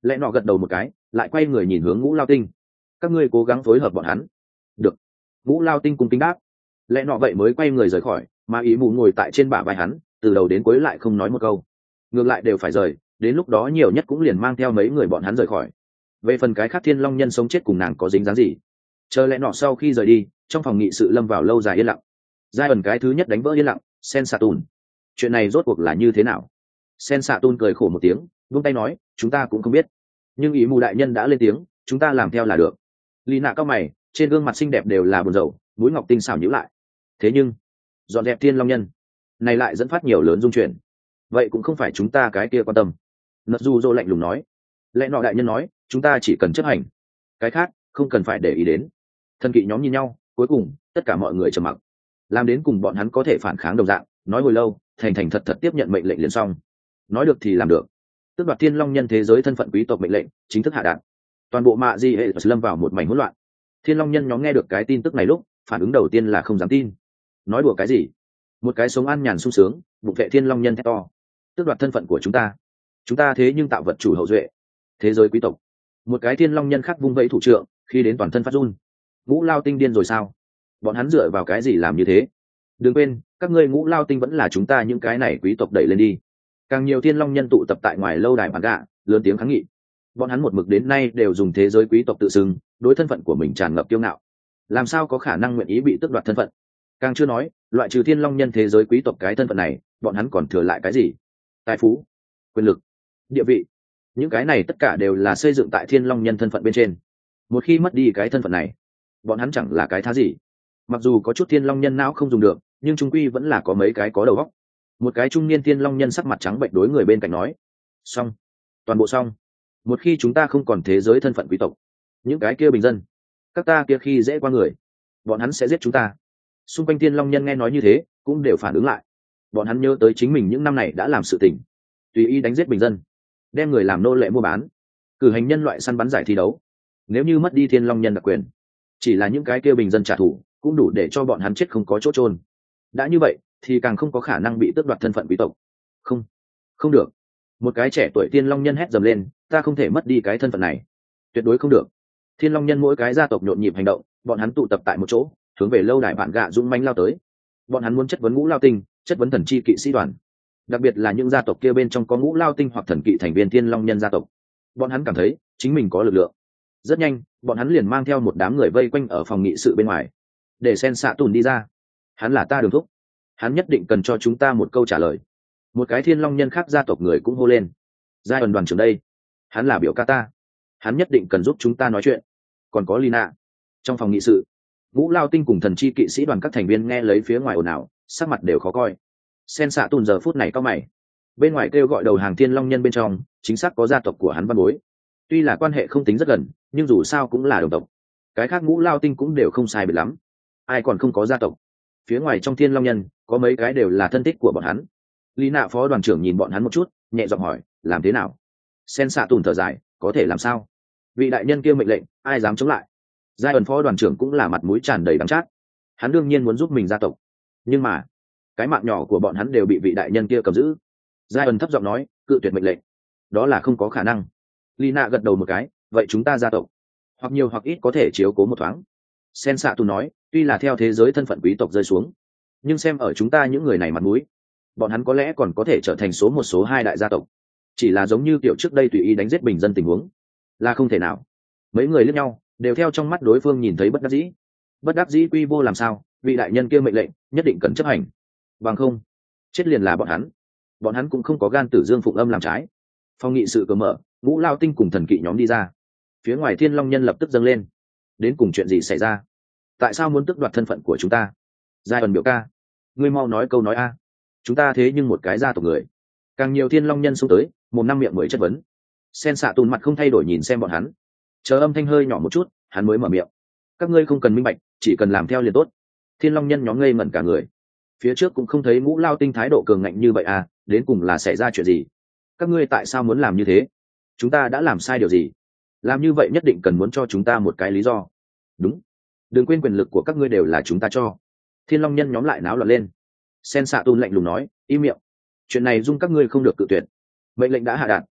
Lẽ nọ gật đầu một cái, lại quay người nhìn hướng Ngũ Lao Tinh. Các ngươi cố gắng phối hợp bọn hắn. Được. Ngũ Lao Tinh cung kính đáp. Lẽ nọ vậy mới quay người rời khỏi, mà ý mù ngồi tại trên bả vai hắn, từ đầu đến cuối lại không nói một câu. Ngược lại đều phải rời, đến lúc đó nhiều nhất cũng liền mang theo mấy người bọn hắn rời khỏi. Về phần cái khác Thiên Long nhân sống chết cùng nàng có dính dáng gì? Chờ Lẽ nọ sau khi rời đi, trong phòng nghị sự lâm vào lâu dài yên lặng. Giai ẩn cái thứ nhất đánh vỡ yên lặng, Sen Xạ Tùn. Chuyện này rốt cuộc là như thế nào? Sen Xạ Tùn cười khổ một tiếng, vung tay nói, chúng ta cũng không biết. Nhưng ý mù đại nhân đã lên tiếng, chúng ta làm theo là được. Lý Nạ cao mày, trên gương mặt xinh đẹp đều là buồn rầu, mũi ngọc tinh xảo nhíu lại. Thế nhưng, dọn dẹp Thiên Long nhân, này lại dẫn phát nhiều lớn dung chuyển. Vậy cũng không phải chúng ta cái kia quan tâm. Nật Du Dô lạnh lùng nói. Lẽ nọ đại nhân nói, chúng ta chỉ cần chấp hành, cái khác không cần phải để ý đến. Thần kỵ nhóm nhìn nhau, cuối cùng tất cả mọi người trầm mặc, làm đến cùng bọn hắn có thể phản kháng đồng dạng, nói hồi lâu, thành thành thật thật tiếp nhận mệnh lệnh liền xong. Nói được thì làm được. Tước đoạt Thiên Long nhân thế giới thân phận quý tộc mệnh lệnh chính thức hạ đạt. Toàn bộ mạ di hệ lâm vào một mảnh hỗn loạn. Thiên Long nhân nhóm nghe được cái tin tức này lúc, phản ứng đầu tiên là không dám tin. Nói đùa cái gì? Một cái sống an nhàn sung sướng, bụng vệ Thiên Long nhân thét to. Tước đoạt thân phận của chúng ta thế nhưng tạo vật chủ hậu duệ, thế giới quý tộc. Một cái Thiên Long nhân khác vung vẫy thủ trượng, khi đến toàn thân phát run. Ngũ Lao Tinh điên rồi sao? Bọn hắn dựa vào cái gì làm như thế? Đừng quên, các ngươi Ngũ Lao Tinh vẫn là chúng ta những cái này quý tộc đẩy lên đi. Càng nhiều Thiên Long nhân tụ tập tại ngoài lâu đài bàn gạ, lớn tiếng kháng nghị. Bọn hắn một mực đến nay đều dùng thế giới quý tộc tự xưng, đối thân phận của mình tràn ngập kiêu ngạo. Làm sao có khả năng nguyện ý bị tước đoạt thân phận? Càng chưa nói, loại trừ Thiên Long nhân thế giới quý tộc cái thân phận này, bọn hắn còn thừa lại cái gì? Tài phú, quyền lực, địa vị. Những cái này tất cả đều là xây dựng tại Thiên Long nhân thân phận bên trên. Một khi mất đi cái thân phận này, bọn hắn chẳng là cái thá gì. Mặc dù có chút Thiên Long nhân não không dùng được, nhưng trung quy vẫn là có mấy cái có đầu óc. Một cái trung niên Thiên Long nhân sắc mặt trắng bệnh đối người bên cạnh nói, xong, toàn bộ xong. Một khi chúng ta không còn thế giới thân phận quý tộc, những cái kia bình dân, các ta kia khi dễ qua người, bọn hắn sẽ giết chúng ta. Xung quanh Thiên Long nhân nghe nói như thế, cũng đều phản ứng lại. Bọn hắn nhớ tới chính mình những năm này đã làm sự tình, tùy ý đánh giết bình dân, đem người làm nô lệ mua bán, cử hành nhân loại săn bắn giải thi đấu. Nếu như mất đi Thiên Long nhân đặc quyền, chỉ là những cái kia bình dân trả thù, cũng đủ để cho bọn hắn chết không có chỗ chôn. Đã như vậy, thì càng không có khả năng bị tước đoạt thân phận quý tộc. Không, không được. Một cái trẻ tuổi Thiên Long nhân hét dầm lên, ta không thể mất đi cái thân phận này, tuyệt đối không được. Thiên Long nhân mỗi cái gia tộc nhộn nhịp hành động, bọn hắn tụ tập tại một chỗ, hướng về lâu đài bạn gạ dũng mãnh lao tới. Bọn hắn muốn chất vấn Ngũ Lao Tinh, chất vấn thần chi kỵ sĩ đoàn, đặc biệt là những gia tộc kia bên trong có Ngũ Lao Tinh hoặc thần kỵ thành viên Thiên Long nhân gia tộc. Bọn hắn cảm thấy chính mình có lực lượng. Rất nhanh, bọn hắn liền mang theo một đám người vây quanh ở phòng nghị sự bên ngoài, để Sen Xạ Tùn đi ra. Hắn là ta Đường thúc, hắn nhất định cần cho chúng ta một câu trả lời. Một cái Thiên Long nhân khác gia tộc người cũng hô lên, giai ẩn đoàn trưởng đây, hắn là biểu ca ta, hắn nhất định cần giúp chúng ta nói chuyện. Còn có Lina. Trong phòng nghị sự, Ngũ Lao Tinh cùng thần chi kỵ sĩ đoàn các thành viên nghe lấy phía ngoài ồn ào, sắc mặt đều khó coi. Sen Xạ Tùn giờ phút này cao mày. Bên ngoài kêu gọi đầu hàng Thiên Long nhân bên trong, chính xác có gia tộc của hắn văn bối. Tuy là quan hệ không tính rất gần, nhưng dù sao cũng là đồng tộc. Cái khác Ngũ Lao Tinh cũng đều không sai biệt lắm. Ai còn không có gia tộc? Phía ngoài trong Thiên Long nhân, có mấy cái đều là thân thích của bọn hắn. Lý Nạ phó đoàn trưởng nhìn bọn hắn một chút, nhẹ giọng hỏi, làm thế nào? Sen Xạ Tùn thở dài, có thể làm sao? Vị đại nhân kia mệnh lệnh, ai dám chống lại? Giai ẩn phó đoàn trưởng cũng là mặt mũi tràn đầy đắng chát. Hắn đương nhiên muốn giúp mình gia tộc, nhưng mà cái mạng nhỏ của bọn hắn đều bị vị đại nhân kia cầm giữ. Giai ẩn thấp giọng nói, cự tuyệt mệnh lệnh, đó là không có khả năng. Lý Nạ gật đầu một cái, vậy chúng ta gia tộc hoặc nhiều hoặc ít có thể chiếu cố một thoáng. Sen Xạ Tùn nói, tuy là theo thế giới thân phận quý tộc rơi xuống, nhưng xem ở chúng ta những người này mặt mũi, bọn hắn có lẽ còn có thể trở thành số một số hai đại gia tộc. Chỉ là giống như kiểu trước đây tùy ý đánh giết bình dân tình huống là không thể nào. Mấy người liếc nhau, đều theo trong mắt đối phương nhìn thấy bất đắc dĩ. Bất đắc dĩ quy vô làm sao, vị đại nhân kia mệnh lệnh nhất định cần chấp hành, bằng không chết liền là bọn hắn cũng không có gan tử dương phụng âm làm trái. Phòng nghị sự cửa mở, Ngũ Lao Tinh cùng thần kỵ nhóm đi ra. Phía ngoài Thiên Long nhân lập tức dâng lên, đến cùng chuyện gì xảy ra? Tại sao muốn tước đoạt thân phận của chúng ta? Giai ẩn biểu ca, ngươi mau nói câu nói a, chúng ta thế nhưng một cái gia tộc người. Càng nhiều Thiên Long nhân xông tới, một năm miệng mới chất vấn. Sen Xạ Tùn mặt không thay đổi nhìn xem bọn hắn, chờ âm thanh hơi nhỏ một chút, hắn mới mở miệng, các ngươi không cần minh bạch, chỉ cần làm theo liền tốt. Thiên Long nhân nhóm ngây ngẩn cả người. Phía trước cũng không thấy Ngũ Lao Tinh thái độ cường ngạnh như vậy à, đến cùng là xảy ra chuyện gì? Các ngươi tại sao muốn làm như thế? Chúng ta đã làm sai điều gì? Làm như vậy nhất định cần muốn cho chúng ta một cái lý do. Đúng, đừng quên quyền lực của các ngươi đều là chúng ta cho. Thiên Long nhân nhóm lại náo loạn lên. Sen Xạ Tùn lạnh lùng nói, im miệng, chuyện này dung các ngươi không được cự tuyệt. Mệnh lệnh đã hạ đạt,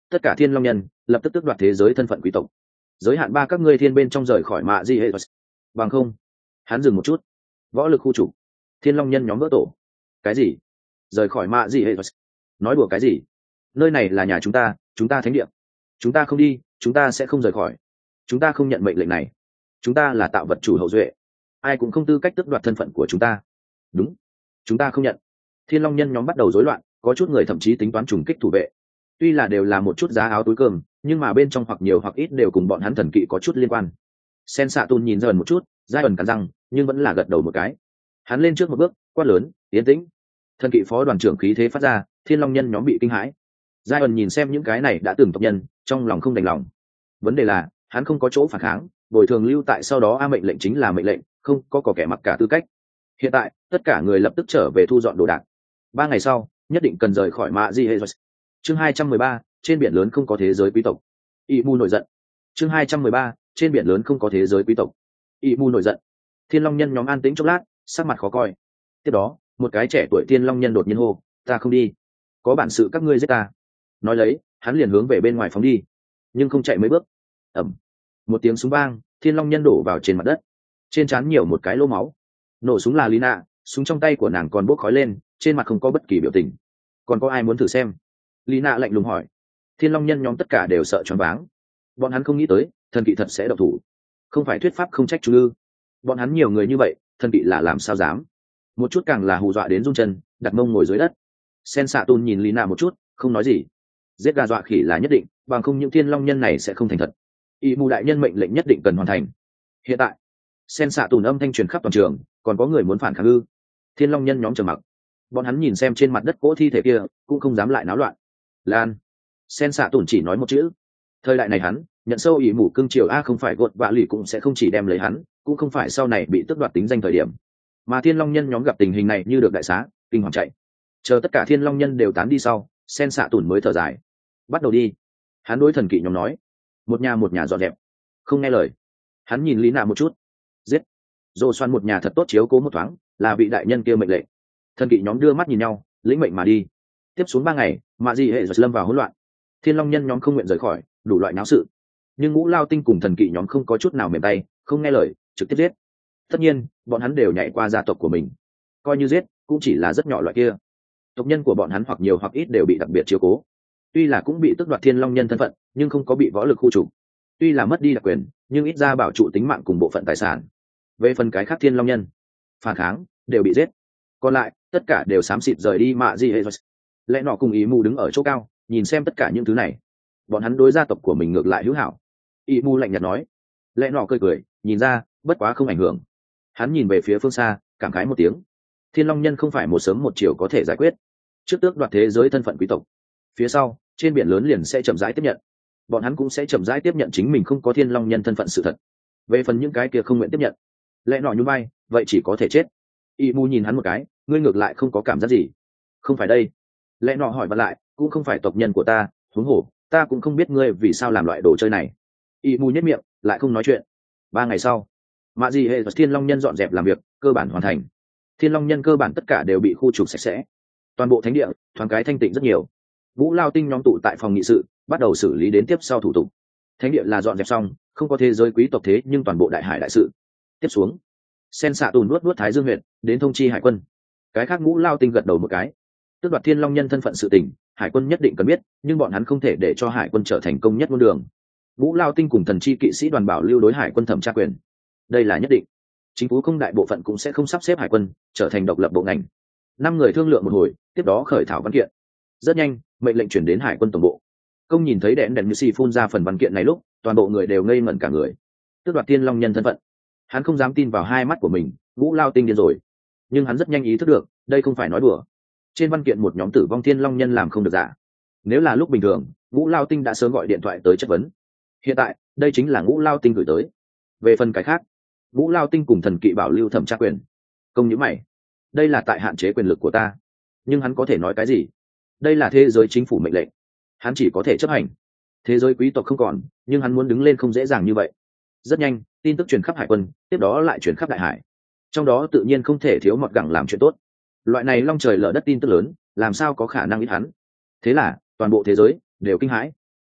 tất cả thiên long nhân lập tức tước đoạt thế giới thân phận quý tộc, giới hạn 3 các ngươi thiên bên trong rời khỏi mạ di hệ bằng không. Hắn dừng một chút. Võ lực khu trục. Thiên long nhân nhóm vỡ tổ. Cái gì? Rời khỏi mạ di hệ nói đùa cái gì? Nơi này là nhà chúng ta thánh địa, chúng ta không đi, chúng ta sẽ không rời khỏi, chúng ta không nhận mệnh lệnh này, chúng ta là tạo vật chủ hậu duệ, ai cũng không tư cách tước đoạt thân phận của chúng ta. Đúng, chúng ta không nhận. Thiên long nhân nhóm bắt đầu rối loạn, có chút người thậm chí tính toán trùng kích thủ vệ. Tuy là đều là một chút giá áo túi cơm, nhưng mà bên trong hoặc nhiều hoặc ít đều cùng bọn hắn thần kỵ có chút liên quan. Sen xạ tùn nhìn dần một chút, giai ẩn cắn răng nhưng vẫn là gật đầu một cái. Hắn lên trước một bước, quát lớn, tiến tĩnh. Thần kỵ phó đoàn trưởng khí thế phát ra, thiên long nhân nhóm bị kinh hãi. Giai ẩn nhìn xem những cái này đã từng tộc nhân, trong lòng không đành lòng. Vấn đề là hắn không có chỗ phản kháng, bồi thường lưu tại sau đó mệnh lệnh chính là mệnh lệnh, không có kẻ mặc cả tư cách. Hiện tại tất cả người lập tức trở về thu dọn đồ đạc. 3 ngày sau nhất định cần rời khỏi mạ di hệ. Chương 213, trên biển lớn không có thế giới quý tộc. Y Mu nổi giận. Chương 213, trên biển lớn không có thế giới quý tộc. Y Mu nổi giận. Thiên long nhân nhóm an tĩnh chốc lát, sắc mặt khó coi. Tiếp đó một cái trẻ tuổi thiên long nhân đột nhiên hô, ta không đi, có bản sự các ngươi giết ta. Nói lấy hắn liền hướng về bên ngoài phóng đi, nhưng không chạy mấy bước. Ầm, một tiếng súng vang, thiên long nhân đổ vào trên mặt đất, trên trán nhiều một cái lỗ máu. Nổ súng là Lina, súng trong tay của nàng còn bốc khói lên, trên mặt không có bất kỳ biểu tình. Còn có ai muốn thử xem? Lina lạnh lùng hỏi. Thiên long nhân nhóm tất cả đều sợ choáng váng. Bọn hắn không nghĩ tới thần kỵ thật sẽ độc thủ. Không phải thuyết pháp không trách chú ư? Bọn hắn nhiều người như vậy, thần kỵ là làm sao dám? Một chút càng là hù dọa đến run chân, đặt mông ngồi dưới đất. Sen xạ tùn nhìn Lina một chút, không nói gì. Giết gà dọa khỉ là nhất định, bằng không những thiên long nhân này sẽ không thành thật. Y Mù đại nhân mệnh lệnh nhất định cần hoàn thành. Hiện tại sen xạ tùn âm thanh truyền khắp toàn trường, còn có người muốn phản kháng ư? Thiên long nhân nhóm trầm mặc. Bọn hắn nhìn xem trên mặt đất cỗ thi thể kia, cũng không dám lại náo loạn. Lan. Sen xạ tùn chỉ nói một chữ. thời đại này hắn nhận sâu ỷ mù cương triều a không phải gột vạ lì cũng sẽ không chỉ đem lấy hắn, cũng không phải sau này bị tước đoạt tính danh thời điểm. Mà thiên long nhân nhóm gặp tình hình này như được đại xá, kinh hoàng chạy. Chờ tất cả thiên long nhân đều tán đi sau, sen xạ tùn mới thở dài. Bắt đầu đi. Hắn đối thần kỵ nhóm nói. Một nhà dọn dẹp. Không nghe lời. Hắn nhìn lý nạ một chút. Giết. Dô xoan một nhà thật tốt chiếu cố một thoáng, là vị đại nhân kia mệnh lệnh. Thần kỵ nhóm đưa mắt nhìn nhau, lĩnh mệnh mà đi. Tiếp xuống 3 ngày, mạ dị hệ giật lâm vào hỗn loạn. Thiên long nhân nhóm không nguyện rời khỏi, đủ loại náo sự. Nhưng ngũ lao tinh cùng thần kỵ nhóm không có chút nào mềm tay, không nghe lời, trực tiếp giết. Tất nhiên bọn hắn đều nhảy qua gia tộc của mình, coi như giết cũng chỉ là rất nhỏ loại kia. Tộc nhân của bọn hắn hoặc nhiều hoặc ít đều bị đặc biệt chiếu cố. Tuy là cũng bị tước đoạt thiên long nhân thân phận, nhưng không có bị võ lực khu trục. Tuy là mất đi đặc quyền, nhưng ít ra bảo trụ tính mạng cùng bộ phận tài sản. Về phần cái khác thiên long nhân phản kháng đều bị giết, còn lại tất cả đều xám xịt rời đi mạ di hệ. Lẽ nọ cùng ý mù đứng ở chỗ cao, nhìn xem tất cả những thứ này. Bọn hắn đối gia tộc của mình ngược lại hữu hảo. Ý mù lạnh nhạt nói. Lẽ nọ cười cười, nhìn ra bất quá không ảnh hưởng. Hắn nhìn về phía phương xa, cảm khái một tiếng. Thiên long nhân không phải một sớm một chiều có thể giải quyết. Trước tước đoạt thế giới thân phận quý tộc, phía sau trên biển lớn liền sẽ chậm rãi tiếp nhận. Bọn hắn cũng sẽ chậm rãi tiếp nhận chính mình không có thiên long nhân thân phận sự thật. Về phần những cái kia không nguyện tiếp nhận, lẽ nọ nhún vai, vậy chỉ có thể chết. Y Mu nhìn hắn một cái, ngươi ngược lại không có cảm giác gì? Không phải đây. Lẽ nọ hỏi vặn lại, cũng không phải tộc nhân của ta, huống hồ ta cũng không biết ngươi vì sao làm loại đồ chơi này. Y Mu nhếch miệng, lại không nói chuyện. 3 ngày sau, mạ dị hệ thiên long nhân dọn dẹp làm việc cơ bản hoàn thành. Thiên long nhân cơ bản tất cả đều bị khu trục sạch sẽ, toàn bộ thánh địa thoáng cái thanh tịnh rất nhiều. Vũ lao tinh nhóm tụ tại phòng nghị sự, bắt đầu xử lý đến tiếp sau thủ tục. Thánh địa là dọn dẹp xong, không có thế giới quý tộc thế nhưng toàn bộ đại hải đại sự tiếp xuống. Sen xạ tùn nuốt thái dương huyện đến thông chi hải quân. Cái khác ngũ lao tinh gật đầu một cái. Tước đoạt thiên long nhân thân phận sự tình, hải quân nhất định cần biết, nhưng bọn hắn không thể để cho hải quân trở thành công nhất ngôn đường. Ngũ lao tinh cùng thần chi kỵ sĩ đoàn bảo lưu đối hải quân thẩm tra quyền, đây là nhất định. Chính phủ không đại bộ phận cũng sẽ không sắp xếp hải quân trở thành độc lập bộ ngành. 5 người thương lượng một hồi, tiếp đó khởi thảo văn kiện. Rất nhanh mệnh lệnh chuyển đến hải quân tổng bộ. Công nhìn thấy đèn như xì phun ra phần văn kiện này lúc, toàn bộ người đều ngây ngẩn cả người. Tước đoạt thiên long nhân thân phận, hắn không dám tin vào hai mắt của mình. Ngũ lao tinh điên rồi. Nhưng hắn rất nhanh ý thức được đây không phải nói đùa. Trên văn kiện một nhóm tử vong thiên long nhân làm không được giả. Nếu là lúc bình thường, ngũ lao tinh đã sớm gọi điện thoại tới chất vấn. Hiện tại đây chính là ngũ lao tinh gửi tới. Về phần cái khác, ngũ lao tinh cùng thần kỵ bảo lưu thẩm tra quyền. Công nhíu mày, đây là tại hạn chế quyền lực của ta. Nhưng hắn có thể nói cái gì? Đây là thế giới chính phủ mệnh lệnh, hắn chỉ có thể chấp hành. Thế giới quý tộc không còn, nhưng hắn muốn đứng lên không dễ dàng như vậy. Rất nhanh tin tức truyền khắp hải quân, tiếp đó lại truyền khắp đại hải. Trong đó tự nhiên không thể thiếu mọt gẳng làm chuyện tốt. Loại này long trời lở đất tin tức lớn, làm sao có khả năng ít hắn. Thế là toàn bộ thế giới đều kinh hãi.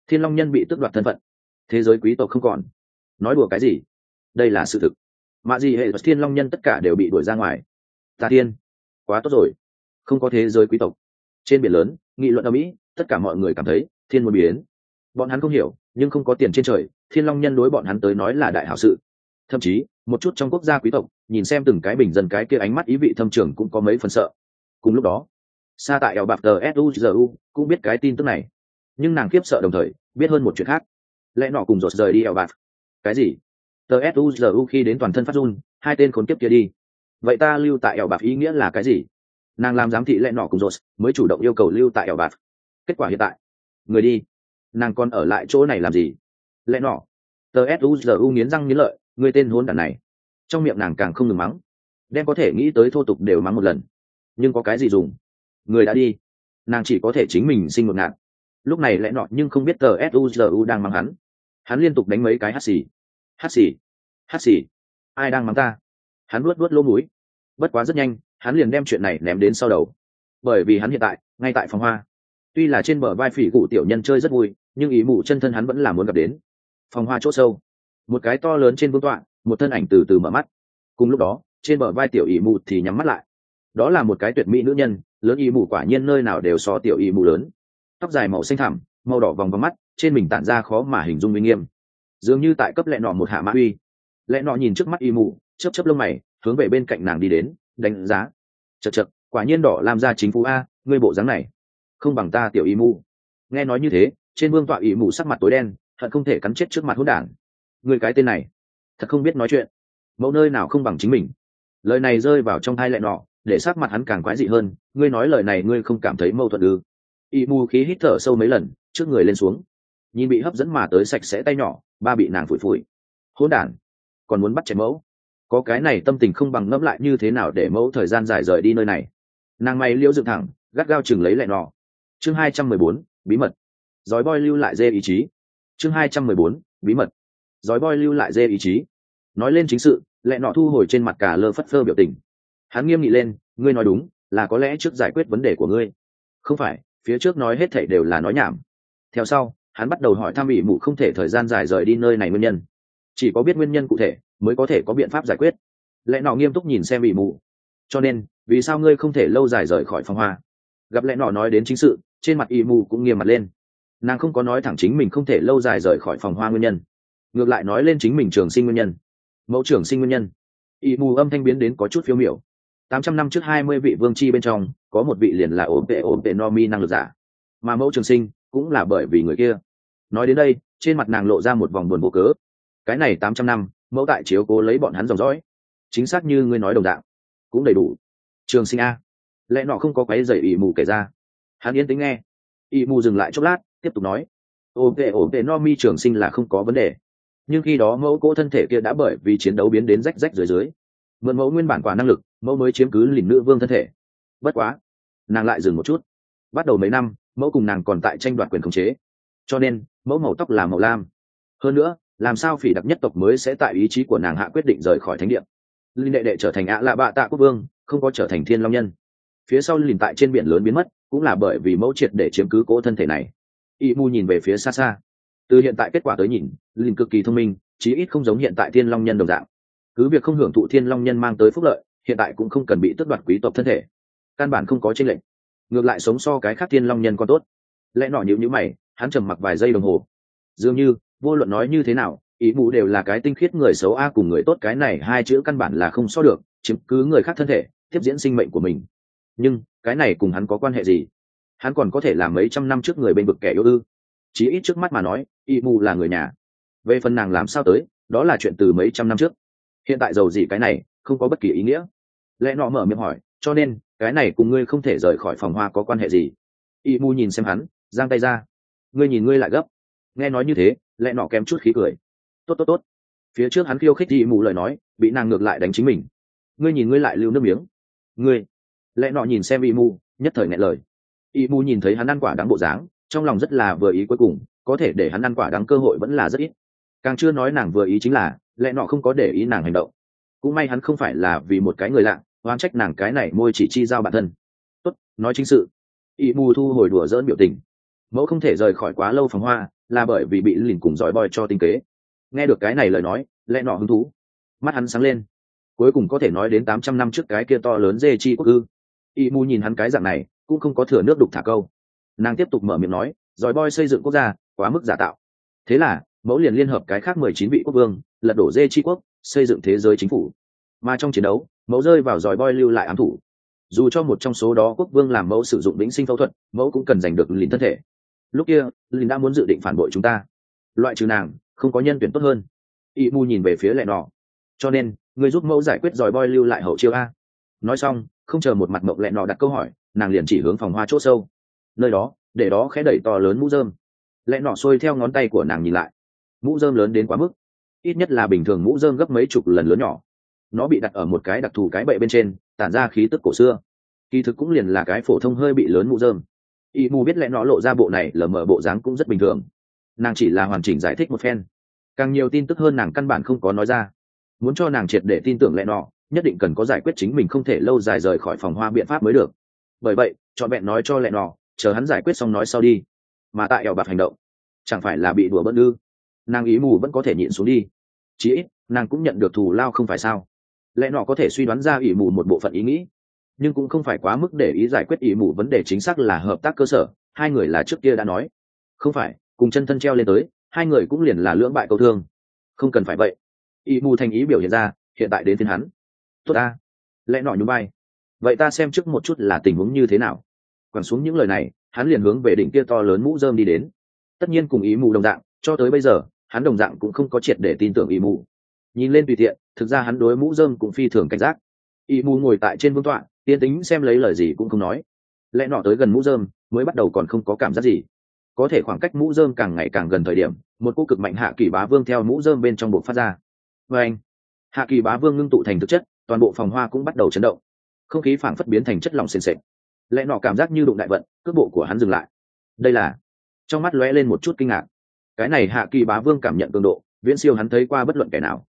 Thiên Long Nhân bị tước đoạt thân phận, thế giới quý tộc không còn. Nói đùa cái gì? Đây là sự thực. Mạ gì hệ và Thiên Long Nhân tất cả đều bị đuổi ra ngoài. Ta thiên, quá tốt rồi, không có thế giới quý tộc. Trên biển lớn, nghị luận ở Mỹ, tất cả mọi người cảm thấy thiên muốn biến. Bọn hắn không hiểu, nhưng không có tiền trên trời, Thiên Long Nhân đối bọn hắn tới nói là đại hảo sự. Thậm chí, một chút trong quốc gia quý tộc, nhìn xem từng cái bình dân cái kia ánh mắt ý vị thâm trường cũng có mấy phần sợ. Cùng lúc đó, xa tại eo bạc tờ suzu cũng biết cái tin tức này, nhưng nàng khiếp sợ đồng thời biết hơn một chuyện khác. Lẽ nọ cùng rột rời đi eo bạc. Cái gì? Tờ suzu khi đến toàn thân phát run, hai tên khốn kiếp kia đi. Vậy ta lưu tại eo bạc ý nghĩa là cái gì? Nàng làm giám thị lẽ nọ cùng rột mới chủ động yêu cầu lưu tại eo bạc. Kết quả hiện tại, người đi, nàng còn ở lại chỗ này làm gì? Lẽ nọ. Tờ suzu nghiến răng nghiến lợi, người tên hôn đản này. Trong miệng nàng càng không ngừng mắng, đem có thể nghĩ tới thô tục đều mắng một lần. Nhưng có cái gì dùng? Người đã đi, nàng chỉ có thể chính mình sinh một ngạn. Lúc này lẽ nọ nhưng không biết tờ suzu đang mắng hắn. Hắn liên tục đánh mấy cái hắt xì hắt xì hắt xì. Ai đang mắng ta? Hắn luốt lỗ mũi. Bất quá rất nhanh hắn liền đem chuyện này ném đến sau đầu, bởi vì hắn hiện tại ngay tại phòng hoa. Tuy là trên bờ vai phỉ cụ tiểu nhân chơi rất vui, nhưng ý mụ chân thân hắn vẫn là muốn gặp đến. Phòng hoa chỗ sâu, một cái to lớn trên vương tọa, một thân ảnh từ từ mở mắt. Cùng lúc đó trên bờ vai tiểu ý mụ thì nhắm mắt lại. Đó là một cái tuyệt mỹ nữ nhân, lớn ý mụ quả nhiên nơi nào đều so tiểu ý mụ lớn. Tóc dài màu xanh thẳm, màu đỏ vòng vào mắt, trên mình tản ra khó mà hình dung uy nghiêm, dường như tại cấp lẹ nọ một hạ mã uy. Lẹ nọ nhìn trước mắt ý mụ, chớp chớp lông mày, hướng về bên cạnh nàng đi đến, đánh giá. Chậc chậc, quả nhiên đỏ làm ra chính phủ a, ngươi bộ dáng này không bằng ta tiểu ý mụ. Nghe nói như thế, trên vương tọa ý mụ sắc mặt tối đen, hận không thể cắn chết trước mặt hỗn đản. Ngươi cái tên này thật không biết nói chuyện, mẫu nơi nào không bằng chính mình. Lời này rơi vào trong tai lẹ nọ, để sắc mặt hắn càng quái dị hơn. Ngươi nói lời này ngươi không cảm thấy mâu thuẫn ư? Y mù khí hít thở sâu mấy lần, trước người lên xuống, nhìn bị hấp dẫn mà tới sạch sẽ tay nhỏ, ba bị nàng phủi phủi. Hỗn đản, còn muốn bắt chẹt mẫu? Có cái này tâm tình không bằng ngẫm lại như thế nào để mẫu thời gian dài rời đi nơi này. Nàng mày liễu dựng thẳng, gắt gao chừng lấy lẹ nọ. Chương 214, bí mật. Giói boy lưu lại dê ý chí. Chương 214, bí mật. Giói boy lưu lại dê ý chí. Nói lên chính sự, lẹ nọ thu hồi trên mặt cả lơ phất phơ biểu tình. Hắn nghiêm nghị lên, ngươi nói đúng, là có lẽ trước giải quyết vấn đề của ngươi. Không phải, phía trước nói hết thảy đều là nói nhảm. Theo sau, hắn bắt đầu hỏi thăm ỷ mụ không thể thời gian dài rời đi nơi này nguyên nhân. Chỉ có biết nguyên nhân cụ thể mới có thể có biện pháp giải quyết. Lẽ nọ nghiêm túc nhìn xem ỷ mụ. Cho nên, vì sao ngươi không thể lâu dài rời khỏi phòng hoa? Gặp lẽ nọ nói đến chính sự, trên mặt ỷ mụ cũng nghiêm mặt lên. Nàng không có nói thẳng chính mình không thể lâu dài rời khỏi phòng hoa nguyên nhân, ngược lại nói lên chính mình trường sinh nguyên nhân, mẫu trường sinh nguyên nhân. Ỷ mụ âm thanh biến đến có chút phiêu miểu. 800 năm trước 20 vị vương chi bên trong, có một vị liền là ổn tệ Nomi năng lực giả, mà mẫu trường sinh cũng là bởi vì người kia. Nói đến đây, trên mặt nàng lộ ra một vòng buồn vô cớ. Cái này 800 năm, mẫu tại chiếu cố lấy bọn hắn dòng dõi, chính xác như ngươi nói đồng dạng, cũng đầy đủ. Trường sinh a, lẽ nọ không có quấy rầy ỷ mù kể ra. Hắn yên tĩnh nghe. Ỷ mù dừng lại chốc lát, tiếp tục nói, ổn tệ Nomi trường sinh là không có vấn đề, nhưng khi đó mẫu cỗ thân thể kia đã bởi vì chiến đấu biến đến rách rách dưới. Mượn mẫu nguyên bản quả năng lực, mẫu mới chiếm cứ lìn nữ vương thân thể. Bất quá, nàng lại dừng một chút. Bắt đầu mấy năm, mẫu cùng nàng còn tại tranh đoạt quyền khống chế, cho nên mẫu màu tóc là màu lam. Hơn nữa, làm sao phỉ đặc nhất tộc mới sẽ tại ý chí của nàng hạ quyết định rời khỏi thánh địa? Linh đệ đệ trở thành ạ lạ bạ tạ quốc vương, không có trở thành thiên long nhân. Phía sau lìn tại trên biển lớn biến mất, cũng là bởi vì mẫu triệt để chiếm cứ cỗ thân thể này. Y mu nhìn về phía xa xa. Từ hiện tại kết quả tới nhìn, lìn cực kỳ thông minh, chí ít không giống hiện tại thiên long nhân đồng dạng. Cứ việc không hưởng thụ thiên long nhân mang tới phúc lợi, hiện tại cũng không cần bị tước đoạt quý tộc thân thể, căn bản không có chênh lệch, ngược lại sống so cái khác thiên long nhân còn tốt. Lẽ nọ nhíu mày, hắn trầm mặc vài giây đồng hồ. Dường như vô luận nói như thế nào, ý mụ đều là cái tinh khiết người xấu a cùng người tốt cái này hai chữ căn bản là không so được, chiếm cứ người khác thân thể, tiếp diễn sinh mệnh của mình. Nhưng cái này cùng hắn có quan hệ gì? Hắn còn có thể làm mấy trăm năm trước người bên vực kẻ yêu ư? Chí ít trước mắt mà nói, ý mụ là người nhà. Về phần nàng làm sao tới, đó là chuyện từ mấy trăm năm trước. Hiện tại giàu gì cái này không có bất kỳ ý nghĩa. Lẽ nọ mở miệng hỏi, cho nên cái này cùng ngươi không thể rời khỏi phòng hoa có quan hệ gì? Y mu nhìn xem hắn, giang tay ra. Ngươi nhìn ngươi lại gấp. Nghe nói như thế, lẽ nọ kém chút khí cười. Tốt. Phía trước hắn khiêu khích Y mu lời nói, bị nàng ngược lại đánh chính mình. Ngươi nhìn ngươi lại lưu nước miếng. Ngươi. Lẽ nọ nhìn xem Y mu, nhất thời nghẹn lời. Y mu nhìn thấy hắn ăn quả đắng bộ dáng, trong lòng rất là vừa ý, cuối cùng có thể để hắn ăn quả đắng cơ hội vẫn là rất ít. Càng chưa nói nàng vừa ý chính là lẽ nọ không có để ý nàng hành động. Cũng may hắn không phải là vì một cái người lạ oán trách nàng cái này môi chỉ chi giao bản thân. Tốt, nói chính sự. Y mù thu hồi đùa dỡn biểu tình. Mẫu không thể rời khỏi quá lâu phòng hoa, là bởi vì bị lìn cùng giỏi boy cho tinh kế. Nghe được cái này lời nói, lẽ nọ hứng thú, mắt hắn sáng lên. Cuối cùng có thể nói đến 800 năm trước cái kia to lớn dê chi quốc ư? Y Mu nhìn hắn cái dạng này cũng không có thừa nước đục thả câu. Nàng tiếp tục mở miệng nói, giỏi boy xây dựng quốc gia quá mức giả tạo, thế là mẫu liền liên hợp cái khác 19 vị quốc vương lật đổ dê chi quốc, xây dựng thế giới chính phủ. Mà trong chiến đấu mẫu rơi vào giỏi boy lưu lại ám thủ, dù cho một trong số đó quốc vương làm mẫu sử dụng vĩnh sinh phẫu thuật, mẫu cũng cần giành được lìn thân thể. Lúc kia lìn đã muốn dự định phản bội chúng ta, loại trừ nàng không có nhân tuyển tốt hơn. Y Mu nhìn về phía lẹ nọ, cho nên người giúp mẫu giải quyết giỏi boy lưu lại hậu chiêu a. Nói xong không chờ một mặt mộng lẹ nọ đặt câu hỏi, nàng liền chỉ hướng phòng hoa chỗ sâu, nơi đó để đó khẽ đẩy to lớn mũ rơm. Lẹ nọ xuôi theo ngón tay của nàng nhìn lại, mũ rơm lớn đến quá mức, ít nhất là bình thường mũ rơm gấp mấy chục lần lớn nhỏ. Nó bị đặt ở một cái đặc thù cái bệ bên trên, tản ra khí tức cổ xưa, kỳ thực cũng liền là cái phổ thông hơi bị lớn mũ rơm. Y Mu biết lẽ nó lộ ra bộ này lờ mờ bộ dáng cũng rất bình thường, nàng chỉ là hoàn chỉnh giải thích một phen, càng nhiều tin tức hơn nàng căn bản không có nói ra. Muốn cho nàng triệt để tin tưởng lẽ nọ, nhất định cần có giải quyết chính mình không thể lâu dài rời khỏi phòng hoa biện pháp mới được. Bởi vậy chọn vẹn nói cho lẽ nọ, chờ hắn giải quyết xong nói sau đi. Mà tại ẻo bạc hành động chẳng phải là bị đùa bỡn ư? Nàng ý mù vẫn có thể nhịn xuống đi, chí ít nàng cũng nhận được thù lao không phải sao? Lẽ nọ có thể suy đoán ra ý mù một bộ phận ý nghĩ, nhưng cũng không phải quá mức để ý giải quyết ý mù vấn đề chính xác là hợp tác cơ sở. Hai người là trước kia đã nói, không phải cùng chân thân treo lên tới, hai người cũng liền là lưỡng bại câu thương. Không cần phải vậy. Ý mù thành ý biểu hiện ra, hiện tại đến phiên hắn. Tốt ta. Lẽ nọ nhún vai. Vậy ta xem trước một chút là tình huống như thế nào. Quẳng xuống những lời này, hắn liền hướng về đỉnh kia to lớn mũ rơm đi đến. Tất nhiên cùng ý mù đồng dạng, cho tới bây giờ hắn đồng dạng cũng không có triệt để tin tưởng ý mù. Nhìn lên tùy tiện, thực ra hắn đối mũ rơm cũng phi thường cảnh giác. Ý mù ngồi tại trên vương tọa, yên tĩnh xem lấy lời gì cũng không nói. Lẽ nọ tới gần mũ rơm mới bắt đầu còn không có cảm giác gì, có thể khoảng cách mũ rơm càng ngày càng gần thời điểm, một cú cực mạnh hạ kỳ bá vương theo mũ rơm bên trong buộc phát ra. Và anh, hạ kỳ bá vương ngưng tụ thành thực chất, toàn bộ phòng hoa cũng bắt đầu chấn động, không khí phảng phất biến thành chất lỏng sền sệt. Lẽ nọ cảm giác như đụng đại vận, cước bộ của hắn dừng lại. Đây là, trong mắt lóe lên một chút kinh ngạc. Cái này hạ kỳ bá vương cảm nhận cường độ viễn siêu hắn thấy qua bất luận kẻ nào,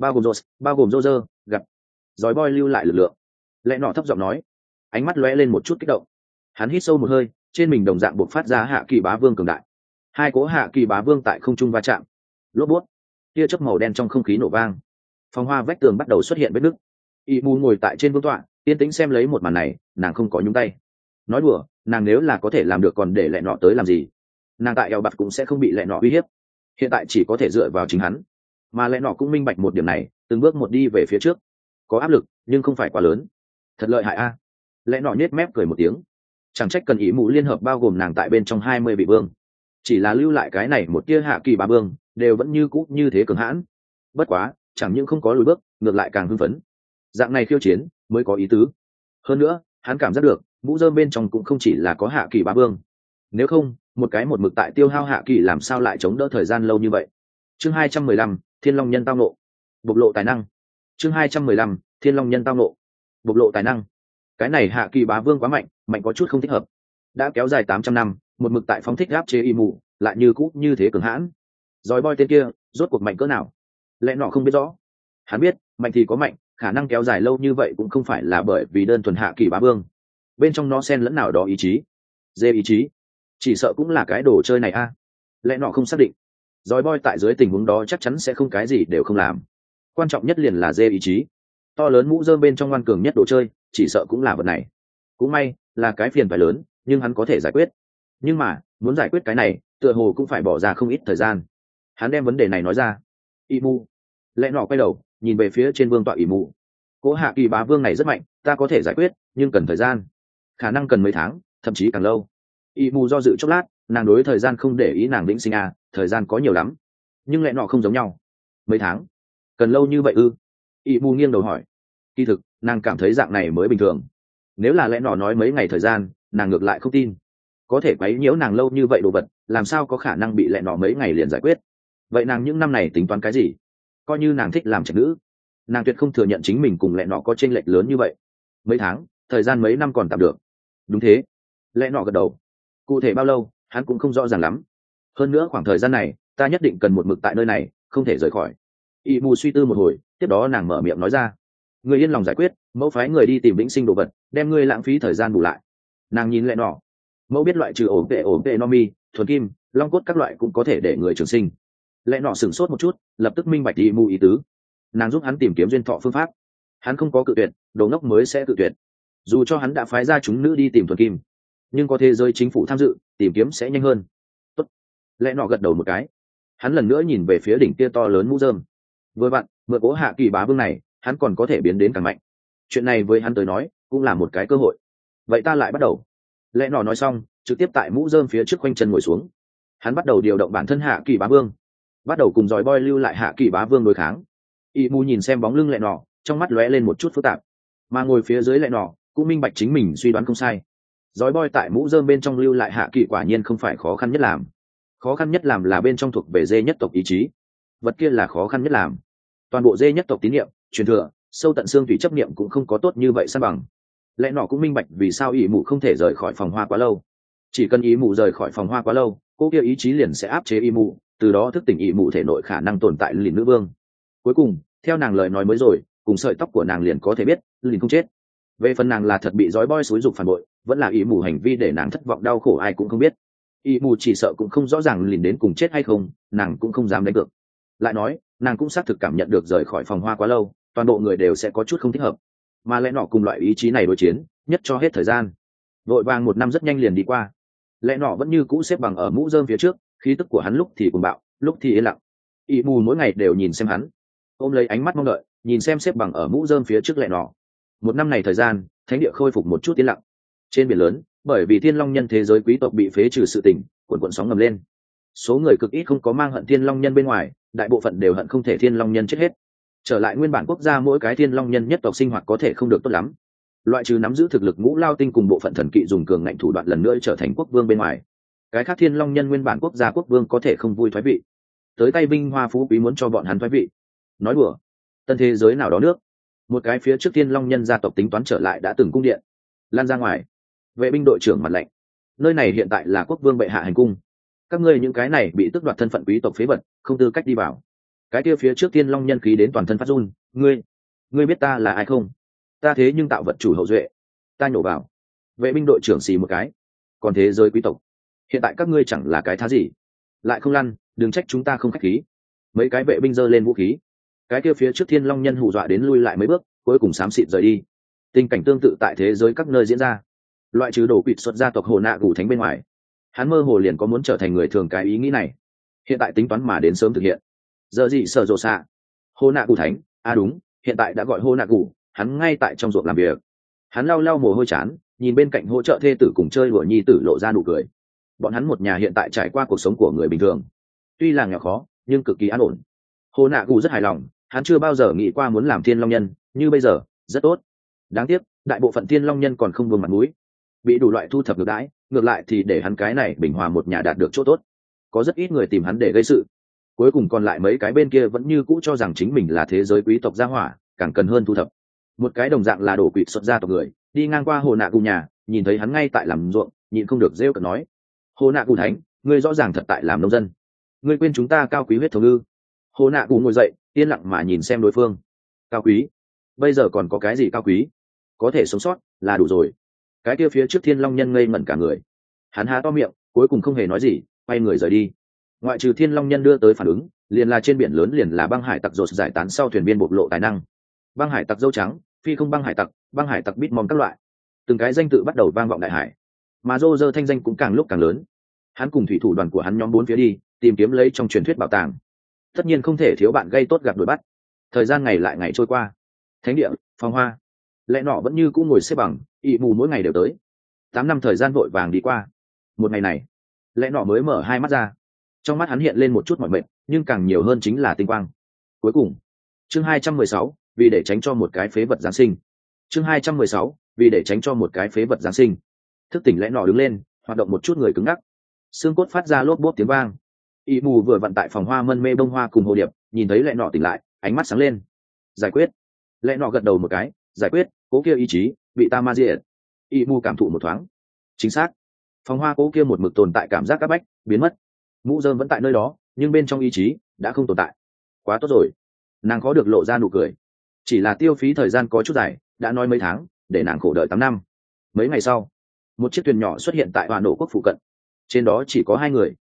bao gồm Roger gặp giói boy lưu lại lực lượng. Lẽ nọ thấp giọng nói, ánh mắt lóe lên một chút kích động. Hắn hít sâu một hơi, trên mình đồng dạng buộc phát ra hạ kỳ bá vương cường đại. Hai cố hạ kỳ bá vương tại không trung va chạm, lốp bút, tia chớp màu đen trong không khí nổ vang, phòng hoa vách tường bắt đầu xuất hiện vết nứt. Y Mu ngồi tại trên vương tọa, yên tĩnh xem lấy một màn này, nàng không có nhúng tay. Nói đùa, nàng nếu là có thể làm được còn để lẹ nọ tới làm gì? Nàng tại eo bặt cũng sẽ không bị lẹ nọ uy hiếp, hiện tại chỉ có thể dựa vào chính hắn. Mà lẹ nọ cũng minh bạch một điểm này, từng bước một đi về phía trước, có áp lực nhưng không phải quá lớn. Thật lợi hại a. Lẹ nọ nhếch mép cười một tiếng, chẳng trách cần ý mũ liên hợp bao gồm nàng tại bên trong 20 vị vương, chỉ là lưu lại cái này một tia hạ kỳ bá vương đều vẫn như cũ như thế cường hãn. Bất quá chẳng những không có lùi bước, ngược lại càng hưng phấn. Dạng này khiêu chiến mới có ý tứ. Hơn nữa hắn cảm giác được mũ rơm bên trong cũng không chỉ là có hạ kỳ bá vương, nếu không một cái một mực tại tiêu hao hạ kỳ làm sao lại chống đỡ thời gian lâu như vậy. Chương 215, Thiên Long Nhân tao ngộ, bộc lộ tài năng. Chương 215, Thiên Long Nhân tao ngộ, bộc lộ tài năng. Cái này hạ kỳ bá vương quá mạnh, mạnh có chút không thích hợp. Đã kéo dài 800 năm, một mực tại phóng thích áp chế y mù, lại như cũ như thế cường hãn. Giói boy tên kia rốt cuộc mạnh cỡ nào? Lẽ nọ không biết rõ. Hắn biết mạnh thì có mạnh, khả năng kéo dài lâu như vậy cũng không phải là bởi vì đơn thuần hạ kỳ bá vương, bên trong nó xen lẫn nào đó ý chí. Dê ý chí, chỉ sợ cũng là cái đồ chơi này a. Lẽ nọ không xác định. Giói boy tại dưới tình huống đó chắc chắn sẽ không cái gì đều không làm. Quan trọng nhất liền là dê ý chí. To lớn mũ rơm bên trong ngoan cường nhất đồ chơi, chỉ sợ cũng là vật này. Cũng may là cái phiền phải lớn, nhưng hắn có thể giải quyết. Nhưng mà muốn giải quyết cái này, tựa hồ cũng phải bỏ ra không ít thời gian. Hắn đem vấn đề này nói ra. Y Mu. Lẽ nọ quay đầu nhìn về phía trên vương tọa Y Mu. Cố hạ kỳ bá vương này rất mạnh, ta có thể giải quyết, nhưng cần thời gian, khả năng cần mấy tháng, thậm chí càng lâu. Y Mu do dự chốc lát, nàng đối thời gian không để ý, nàng vĩnh sinh thời gian có nhiều lắm. Nhưng lẽ nọ không giống nhau. Mấy tháng? Cần lâu như vậy ư? Y Mu nghiêng đầu hỏi. Kỳ thực nàng cảm thấy dạng này mới bình thường. Nếu là lẽ nọ nói mấy ngày thời gian, nàng ngược lại không tin. Có thể quấy nhiễu nàng lâu như vậy đồ vật, làm sao có khả năng bị lẽ nọ mấy ngày liền giải quyết? Vậy nàng những năm này tính toán cái gì? Coi như nàng thích làm trạch nữ, nàng tuyệt không thừa nhận chính mình cùng lẽ nọ có chênh lệch lớn như vậy. Mấy tháng, thời gian mấy năm còn tạm được. Đúng thế. Lẽ nọ gật đầu. Cụ thể bao lâu hắn cũng không rõ ràng lắm. Hơn nữa khoảng thời gian này ta nhất định cần một mực tại nơi này, không thể rời khỏi. Y Mu suy tư một hồi, tiếp đó nàng mở miệng nói ra. Người yên lòng giải quyết, mẫu phái người đi tìm vĩnh sinh đồ vật, đem ngươi lãng phí thời gian bù lại. Nàng nhìn lẽ nọ. Mẫu biết loại trừ ổn tệ no mi thuần kim long cốt các loại cũng có thể để người trường sinh. Lẽ nọ sửng sốt một chút, lập tức minh bạch ý mù ý tứ. Nàng giúp hắn tìm kiếm duyên thọ phương pháp. Hắn không có cự tuyệt, đồ ngốc mới sẽ cự tuyệt. Dù cho hắn đã phái ra chúng nữ đi tìm thuần kim, nhưng có thế giới chính phủ tham dự, tìm kiếm sẽ nhanh hơn. Tốt. Lẽ nọ gật đầu một cái. Hắn lần nữa nhìn về phía đỉnh kia to lớn mũ rơm. Vừa vặn, mượn cố Hạ Kỳ Bá Vương này, hắn còn có thể biến đến càng mạnh. Chuyện này với hắn tới nói, cũng là một cái cơ hội. Vậy ta lại bắt đầu. Lẽ nọ nói xong, trực tiếp tại mũ rơm phía trước quanh chân ngồi xuống. Hắn bắt đầu điều động bản thân Hạ Kỳ Bá Vương, bắt đầu cùng dòi boy lưu lại Hạ Kỳ Bá Vương đối kháng. Y mù nhìn xem bóng lưng Lẽ nọ, trong mắt lóe lên một chút phức tạp, mà ngồi phía dưới Lẽ nọ cũng minh bạch chính mình suy đoán không sai. Dòi boy tại mũ rơm bên trong lưu lại Hạ Kỳ quả nhiên không phải khó khăn nhất làm. Khó khăn nhất làm là bên trong thuộc về dê nhất tộc ý chí, vật kia là khó khăn nhất làm. Toàn bộ dê nhất tộc tín niệm, truyền thừa, sâu tận xương thủy chấp niệm cũng không có tốt như vậy san bằng. Lẽ nọ cũng minh bạch vì sao ý mù không thể rời khỏi phòng hoa quá lâu. Chỉ cần ý mù rời khỏi phòng hoa quá lâu, cô kia ý chí liền sẽ áp chế ý mù, từ đó thức tỉnh ý mù thể nội khả năng tồn tại lìn nữ vương. Cuối cùng, theo nàng lời nói mới rồi, cùng sợi tóc của nàng liền có thể biết lìn không chết. Về phần nàng là thật bị dói boy xúi dục phản bội, vẫn là ý mù hành vi để nàng thất vọng đau khổ ai cũng không biết. Ý mù chỉ sợ cũng không rõ ràng lìn đến cùng chết hay không, nàng cũng không dám đánh cược. Lại nói, nàng cũng xác thực cảm nhận được rời khỏi phòng hoa quá lâu, toàn bộ người đều sẽ có chút không thích hợp. Mà lẽ nọ cùng loại ý chí này đối chiến, nhất cho hết thời gian. Vội vàng một năm rất nhanh liền đi qua. Lẽ nọ vẫn như cũ xếp bằng ở mũ rơm phía trước, khí tức của hắn lúc thì cuồng bạo, lúc thì yên lặng. Ý mù mỗi ngày đều nhìn xem hắn, ôm lấy ánh mắt mong đợi, nhìn xem xếp bằng ở mũ rơm phía trước lẽ nọ. Một năm này thời gian, thánh địa khôi phục một chút yên lặng. Trên biển lớn, bởi vì Thiên Long Nhân thế giới quý tộc bị phế trừ sự tình, cuộn sóng ngầm lên. Số người cực ít không có mang hận Thiên Long Nhân bên ngoài, đại bộ phận đều hận không thể Thiên Long Nhân chết hết. Trở lại nguyên bản quốc gia, mỗi cái Thiên Long Nhân nhất tộc sinh hoạt có thể không được tốt lắm. Loại trừ nắm giữ thực lực Ngũ Lao Tinh cùng bộ phận thần kỵ dùng cường ngạnh thủ đoạn lần nữa trở thành quốc vương bên ngoài, cái khác Thiên Long Nhân nguyên bản quốc gia quốc vương có thể không vui thoái vị. Tới tay vinh hoa phú quý muốn cho bọn hắn thoái vị. Nói đùa. Tân thế giới nào đó nước, một cái phía trước Thiên Long Nhân gia tộc tính toán trở lại đã từng cung điện, lan ra ngoài. Vệ binh đội trưởng mặt lạnh, nơi này hiện tại là quốc vương bệ hạ hành cung, các ngươi những cái này bị tước đoạt thân phận quý tộc phế vật, không tư cách đi vào. Cái kia phía trước Thiên Long Nhân khí đến toàn thân phát run. Ngươi biết ta là ai không? Ta thế nhưng tạo vật chủ hậu duệ. Ta nhổ vào. Vệ binh đội trưởng xì một cái. Còn thế giới quý tộc, hiện tại các ngươi chẳng là cái thá gì. Lại không lăn, đừng trách chúng ta không khách khí. Mấy cái vệ binh giơ lên vũ khí. Cái kia phía trước Thiên Long Nhân hù dọa đến lui lại mấy bước, cuối cùng xám xịt rời đi. Tình cảnh tương tự tại thế giới các nơi diễn ra. Loại trừ đổ quỵt xuất gia tộc Hồ Nạ Gù Thánh bên ngoài, hắn mơ hồ liền có muốn trở thành người thường cái ý nghĩ này. Hiện tại tính toán mà đến sớm thực hiện. Giờ gì sợ rộ xạ. Hồ Nạ Gù Thánh, đúng, hiện tại đã gọi Hồ Nạ Gù, hắn ngay tại trong ruộng làm việc. Hắn lau lau mồ hôi chán, nhìn bên cạnh hỗ trợ thê tử cùng chơi đùa nhi tử lộ ra nụ cười. Bọn hắn một nhà hiện tại trải qua cuộc sống của người bình thường, tuy là nghèo khó nhưng cực kỳ an ổn. Hồ Nạ Gù rất hài lòng, hắn chưa bao giờ nghĩ qua muốn làm Thiên Long Nhân, như bây giờ rất tốt. Đáng tiếc đại bộ phận Thiên Long Nhân còn không vương mặt mũi, bị đủ loại thu thập ngược đãi, ngược lại thì để hắn cái này bình hòa một nhà đạt được chỗ tốt. Có rất ít người tìm hắn để gây sự, cuối cùng còn lại mấy cái bên kia vẫn như cũ cho rằng chính mình là thế giới quý tộc gia hỏa, càng cần hơn thu thập. Một cái đồng dạng là đổ quỵt xuất gia tộc người đi ngang qua Hồ Nạ Gù nhà, nhìn thấy hắn ngay tại làm ruộng, nhịn không được rêu cợt nói: Hồ Nạ Gù Thánh, ngươi rõ ràng thật tại làm nông dân, ngươi quên chúng ta cao quý huyết thống ư? Hồ Nạ Gù ngồi dậy, yên lặng mà nhìn xem đối phương. Cao quý? Bây giờ còn có cái gì cao quý? Có thể sống sót là đủ rồi. Cái kia phía trước Thiên Long Nhân ngây ngẩn cả người, hắn há to miệng, cuối cùng không hề nói gì, quay người rời đi. Ngoại trừ Thiên Long Nhân đưa tới phản ứng, liền là trên biển lớn liền là băng hải tặc rột giải tán sau thuyền viên bộc lộ tài năng. Băng hải tặc dâu trắng, phi không băng hải tặc bít mom các loại, từng cái danh tự bắt đầu vang vọng đại hải. Mà Rô Rơ thanh danh cũng càng lúc càng lớn. Hắn cùng thủy thủ đoàn của hắn nhóm bốn phía đi, tìm kiếm lấy trong truyền thuyết bảo tàng. Tất nhiên không thể thiếu bạn gây tốt gặp đuổi bắt. Thời gian ngày lại ngày trôi qua. Thánh địa, phong hoa. Lẽ nọ vẫn như cũ ngồi xếp bằng, ị mù mỗi ngày đều tới. 8 năm thời gian vội vàng đi qua. Một ngày này, lẽ nọ mới mở hai mắt ra. Trong mắt hắn hiện lên một chút mỏi mệt, nhưng càng nhiều hơn chính là tinh quang. Cuối cùng, chương 216, vì để tránh cho một cái phế vật giáng sinh. Chương 216, vì để tránh cho một cái phế vật giáng sinh. Thức tỉnh lẽ nọ đứng lên, hoạt động một chút người cứng ngắc. Xương cốt phát ra lốp bốp tiếng vang. Y mù vừa vận tại phòng hoa mân mê bông hoa cùng hồ điệp, nhìn thấy lẽ nọ tỉnh lại, ánh mắt sáng lên. Giải quyết. Lẽ nọ gật đầu một cái, giải quyết. Cố kia ý chí bị ta ma diệt. Y mù cảm thụ một thoáng. Chính xác. Phòng hoa cố kia một mực tồn tại cảm giác áp bách biến mất. Mũ rơm vẫn tại nơi đó, nhưng bên trong ý chí đã không tồn tại. Quá tốt rồi. Nàng khó được lộ ra nụ cười. Chỉ là tiêu phí thời gian có chút dài, đã nói mấy tháng, để nàng khổ đợi 8 năm. Mấy ngày sau, một chiếc thuyền nhỏ xuất hiện tại Hoa Nổ quốc phụ cận. Trên đó chỉ có 2 người,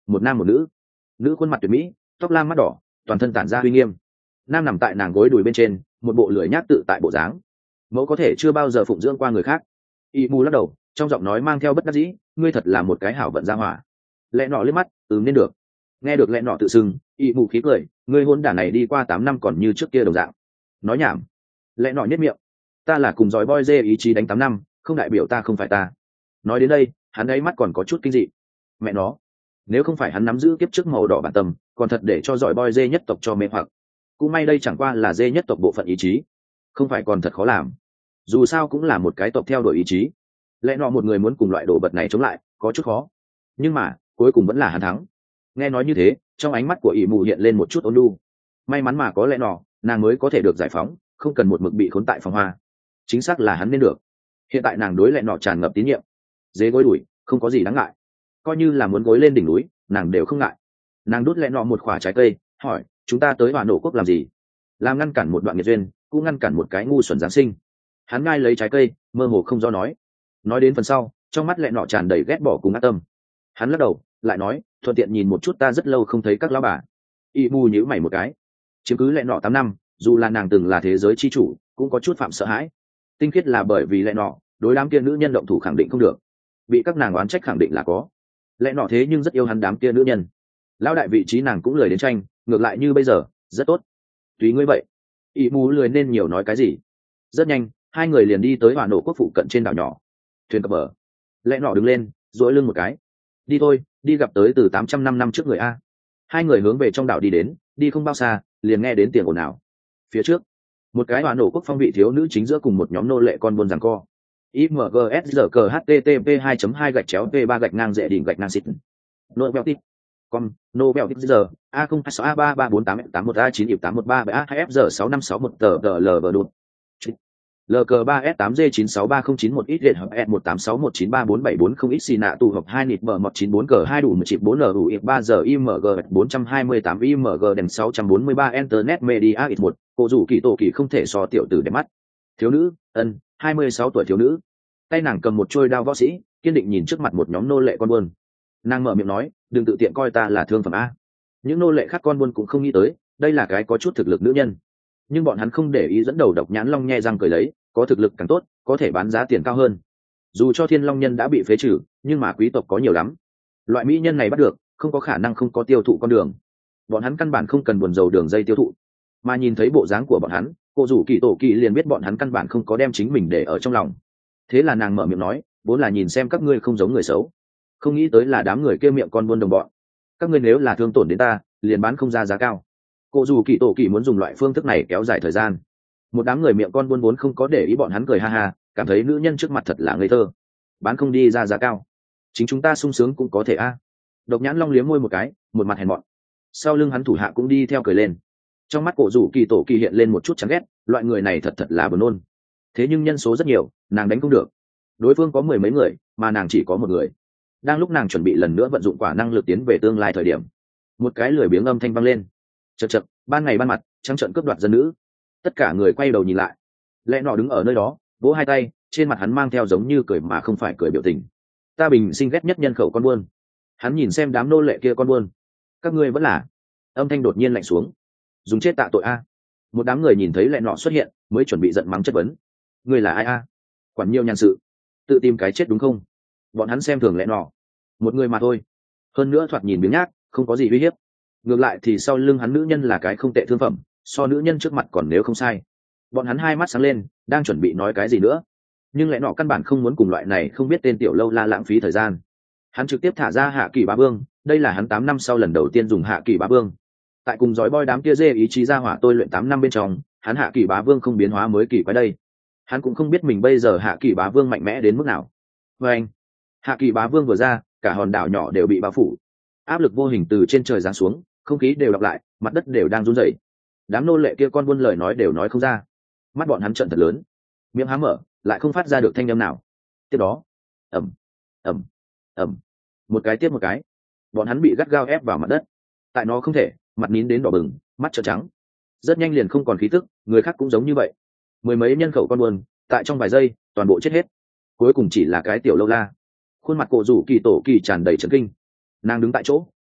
một nam một nữ. Nữ khuôn mặt tuyệt mỹ, tóc lam mắt đỏ, toàn thân tản ra uy nghiêm. Nam nằm tại nàng gối đùi bên trên, một bộ lười nhác tự tại bộ dáng. Mẫu có thể chưa bao giờ phụng dưỡng qua người khác. Y mù lắc đầu, trong giọng nói mang theo bất đắc dĩ, ngươi thật là một cái hảo vận gia hỏa. Lẽ nọ liếc mắt, nên được. Nghe được lẽ nọ tự xưng, Y mù khí cười, ngươi hôn đả này đi qua 8 năm còn như trước kia đồng dạng. Nói nhảm. Lẽ nọ nhếch miệng, ta là cùng dòi boy dê ý chí đánh 8 năm, không đại biểu ta không phải ta. Nói đến đây, hắn ấy mắt còn có chút kinh dị. Mẹ nó, nếu không phải hắn nắm giữ kiếp trước màu đỏ bản tâm, còn thật để cho dòi boy dê nhất tộc cho mê hoặc. Cũng may đây chẳng qua là dê nhất tộc bộ phận ý chí, không phải còn thật khó làm. Dù sao cũng là một cái tộc theo đuổi ý chí. Lẽ nọ một người muốn cùng loại đồ vật này chống lại, có chút khó. Nhưng mà, cuối cùng vẫn là hắn thắng. Nghe nói như thế, trong ánh mắt của ỷ mù hiện lên một chút ôn nhu. May mắn mà có lẽ nọ, nàng mới có thể được giải phóng, không cần một mực bị khốn tại phòng hoa. Chính xác là hắn nên được. Hiện tại nàng đối lẽ nọ tràn ngập tín nhiệm. Dế gối đuổi, không có gì đáng ngại. Coi như là muốn gối lên đỉnh núi, nàng đều không ngại. Nàng đút lẽ nọ một quả trái cây, hỏi, chúng ta tới Hòa Nổ Quốc làm gì? Làm ngăn cản một đoạn nghiệt duyên, cũng ngăn cản một cái ngu xuẩn giáng sinh. Hắn ngai lấy trái cây, mơ hồ không do nói. Nói đến phần sau, trong mắt lẽ nọ tràn đầy ghét bỏ cùng ác tâm. Hắn lắc đầu, lại nói, thuận tiện nhìn một chút ta rất lâu không thấy các lão bà. Y mù nhíu mày một cái. Chiếm cứ lẽ nọ 8 năm, dù là nàng từng là thế giới chi chủ, cũng có chút phạm sợ hãi. Tinh khiết là bởi vì lẽ nọ, đối đám kia nữ nhân động thủ khẳng định không được. Bị các nàng oán trách khẳng định là có. Lẽ nọ thế nhưng rất yêu hắn đám kia nữ nhân. Lão đại vị trí nàng cũng lười đến tranh, ngược lại như bây giờ, rất tốt. Tùy ngươi vậy. Y mù lười nên nhiều nói cái gì. Rất nhanh, hai người liền đi tới Hòa Nổ Quốc phụ cận trên đảo nhỏ. Thuyền cập bờ. Lẽ nọ đứng lên, duỗi lưng một cái. Đi thôi, đi gặp tới từ 800 năm trước người a. Hai người hướng về trong đảo đi đến, đi không bao xa, liền nghe đến tiếng ồn ào. Phía trước, một cái Hòa Nổ Quốc phong vị thiếu nữ chính giữa cùng một nhóm nô lệ con buôn giằng co. IMGSGKHTTP://P3-P ngang dễ đỉnh xịt. Com, Nobel giờ a 0633881A9-813-2F 6561 đột. LK3S8G9630991 ít liệt hợp S18619347440 ít xì nạ tụ hợp 2 nịt bờ mọt 94 cờ 2 đủ 114 N đủ ít 3 giờ IMG 428 IMG đèn 643 Internet Media ít 1, cô dù kỳ tổ kỳ không thể so tiểu tử đẹp mắt. Thiếu nữ, 26 tuổi thiếu nữ. Tay nàng cầm một trôi đao võ sĩ, kiên định nhìn trước mặt một nhóm nô lệ con buôn. Nàng mở miệng nói, đừng tự tiện coi ta là thương phẩm a. Những nô lệ khác con buôn cũng không nghĩ tới, đây là cái có chút thực lực nữ nhân. Nhưng bọn hắn không để ý dẫn đầu Độc Nhãn Long nhe răng cười lấy, có thực lực càng tốt, có thể bán giá tiền cao hơn. Dù cho Thiên Long nhân đã bị phế trừ, nhưng mà quý tộc có nhiều lắm. Loại mỹ nhân này bắt được, không có khả năng không có tiêu thụ con đường. Bọn hắn căn bản không cần buồn dầu đường dây tiêu thụ, mà nhìn thấy bộ dáng của bọn hắn, cô rủ kỳ tổ kỳ liền biết bọn hắn căn bản không có đem chính mình để ở trong lòng. Thế là nàng mở miệng nói, vốn là nhìn xem các ngươi không giống người xấu, không nghĩ tới là đám người kia miệng con buôn đồng bọn. Các ngươi nếu là thương tổn đến ta, liền bán không ra giá cao. Cô dù kỳ tổ kỳ muốn dùng loại phương thức này kéo dài thời gian. Một đám người miệng con buôn vốn không có để ý bọn hắn cười ha ha, cảm thấy nữ nhân trước mặt thật là ngây thơ, bán không đi ra giá cao, chính chúng ta sung sướng cũng có thể a. Độc Nhãn Long liếm môi một cái, một mặt hèn mọn. Sau lưng hắn thủ hạ cũng đi theo cười lên. Trong mắt cổ rủ kỳ tổ kỳ hiện lên một chút chán ghét, loại người này thật thật là buồn nôn. Thế nhưng nhân số rất nhiều, nàng đánh không được. Đối phương có 10 mấy người, mà nàng chỉ có một người. Đang lúc nàng chuẩn bị lần nữa vận dụng quả năng lực tiến về tương lai thời điểm, một cái lười biếng âm thanh vang lên. Chậc chậc, ban ngày ban mặt, trắng trợn cướp đoạt dân nữ. Tất cả người quay đầu nhìn lại. Lẽ nọ đứng ở nơi đó, vỗ hai tay, trên mặt hắn mang theo giống như cười mà không phải cười biểu tình. Ta bình sinh ghét nhất nhân khẩu con buôn. Hắn nhìn xem đám nô lệ kia con buôn. Các ngươi vẫn là. Âm thanh đột nhiên lạnh xuống. Dùng chết tạ tội a. Một đám người nhìn thấy lẽ nọ xuất hiện, mới chuẩn bị giận mắng chất vấn. Ngươi là ai a? Quản nhiều nhàn sự, tự tìm cái chết đúng không? Bọn hắn xem thường lẽ nọ. Một người mà thôi. Hơn nữa thoạt nhìn biếng nhác, không có gì uy hiếp. Ngược lại thì sau lưng hắn nữ nhân là cái không tệ thương phẩm, so nữ nhân trước mặt còn nếu không sai. Bọn hắn hai mắt sáng lên, đang chuẩn bị nói cái gì nữa, nhưng lẽ nọ căn bản không muốn cùng loại này không biết tên tiểu lâu la lãng phí thời gian. Hắn trực tiếp thả ra Hạ Kỳ Bá Vương, đây là hắn 8 năm sau lần đầu tiên dùng Hạ Kỳ Bá Vương. Tại cùng dõi boy đám kia dê ý chí ra hỏa tôi luyện 8 năm bên trong, hắn Hạ Kỳ Bá Vương không biến hóa mới kỳ quái đây. Hắn cũng không biết mình bây giờ Hạ Kỳ Bá Vương mạnh mẽ đến mức nào. Và anh, Hạ Kỳ Bá Vương vừa ra, cả hòn đảo nhỏ đều bị bao phủ. Áp lực vô hình từ trên trời giáng xuống, không khí đều đọc lại, mặt đất đều đang run rẩy. Đám nô lệ kia con buôn lời nói đều nói không ra. Mắt bọn hắn trợn thật lớn, miệng há mở, lại không phát ra được thanh âm nào. Tiếp đó, ầm, ầm, ầm, một cái tiếp một cái, bọn hắn bị gắt gao ép vào mặt đất. Tại nó không thể, mặt nín đến đỏ bừng, mắt trợn trắng. Rất nhanh liền không còn khí tức, người khác cũng giống như vậy. 10 mấy nhân khẩu con buôn, tại trong vài giây, toàn bộ chết hết. Cuối cùng chỉ là cái tiểu lâu la. Khuôn mặt cổ rủ kỳ tổ kỳ tràn đầy chấn kinh. Nàng đứng tại chỗ,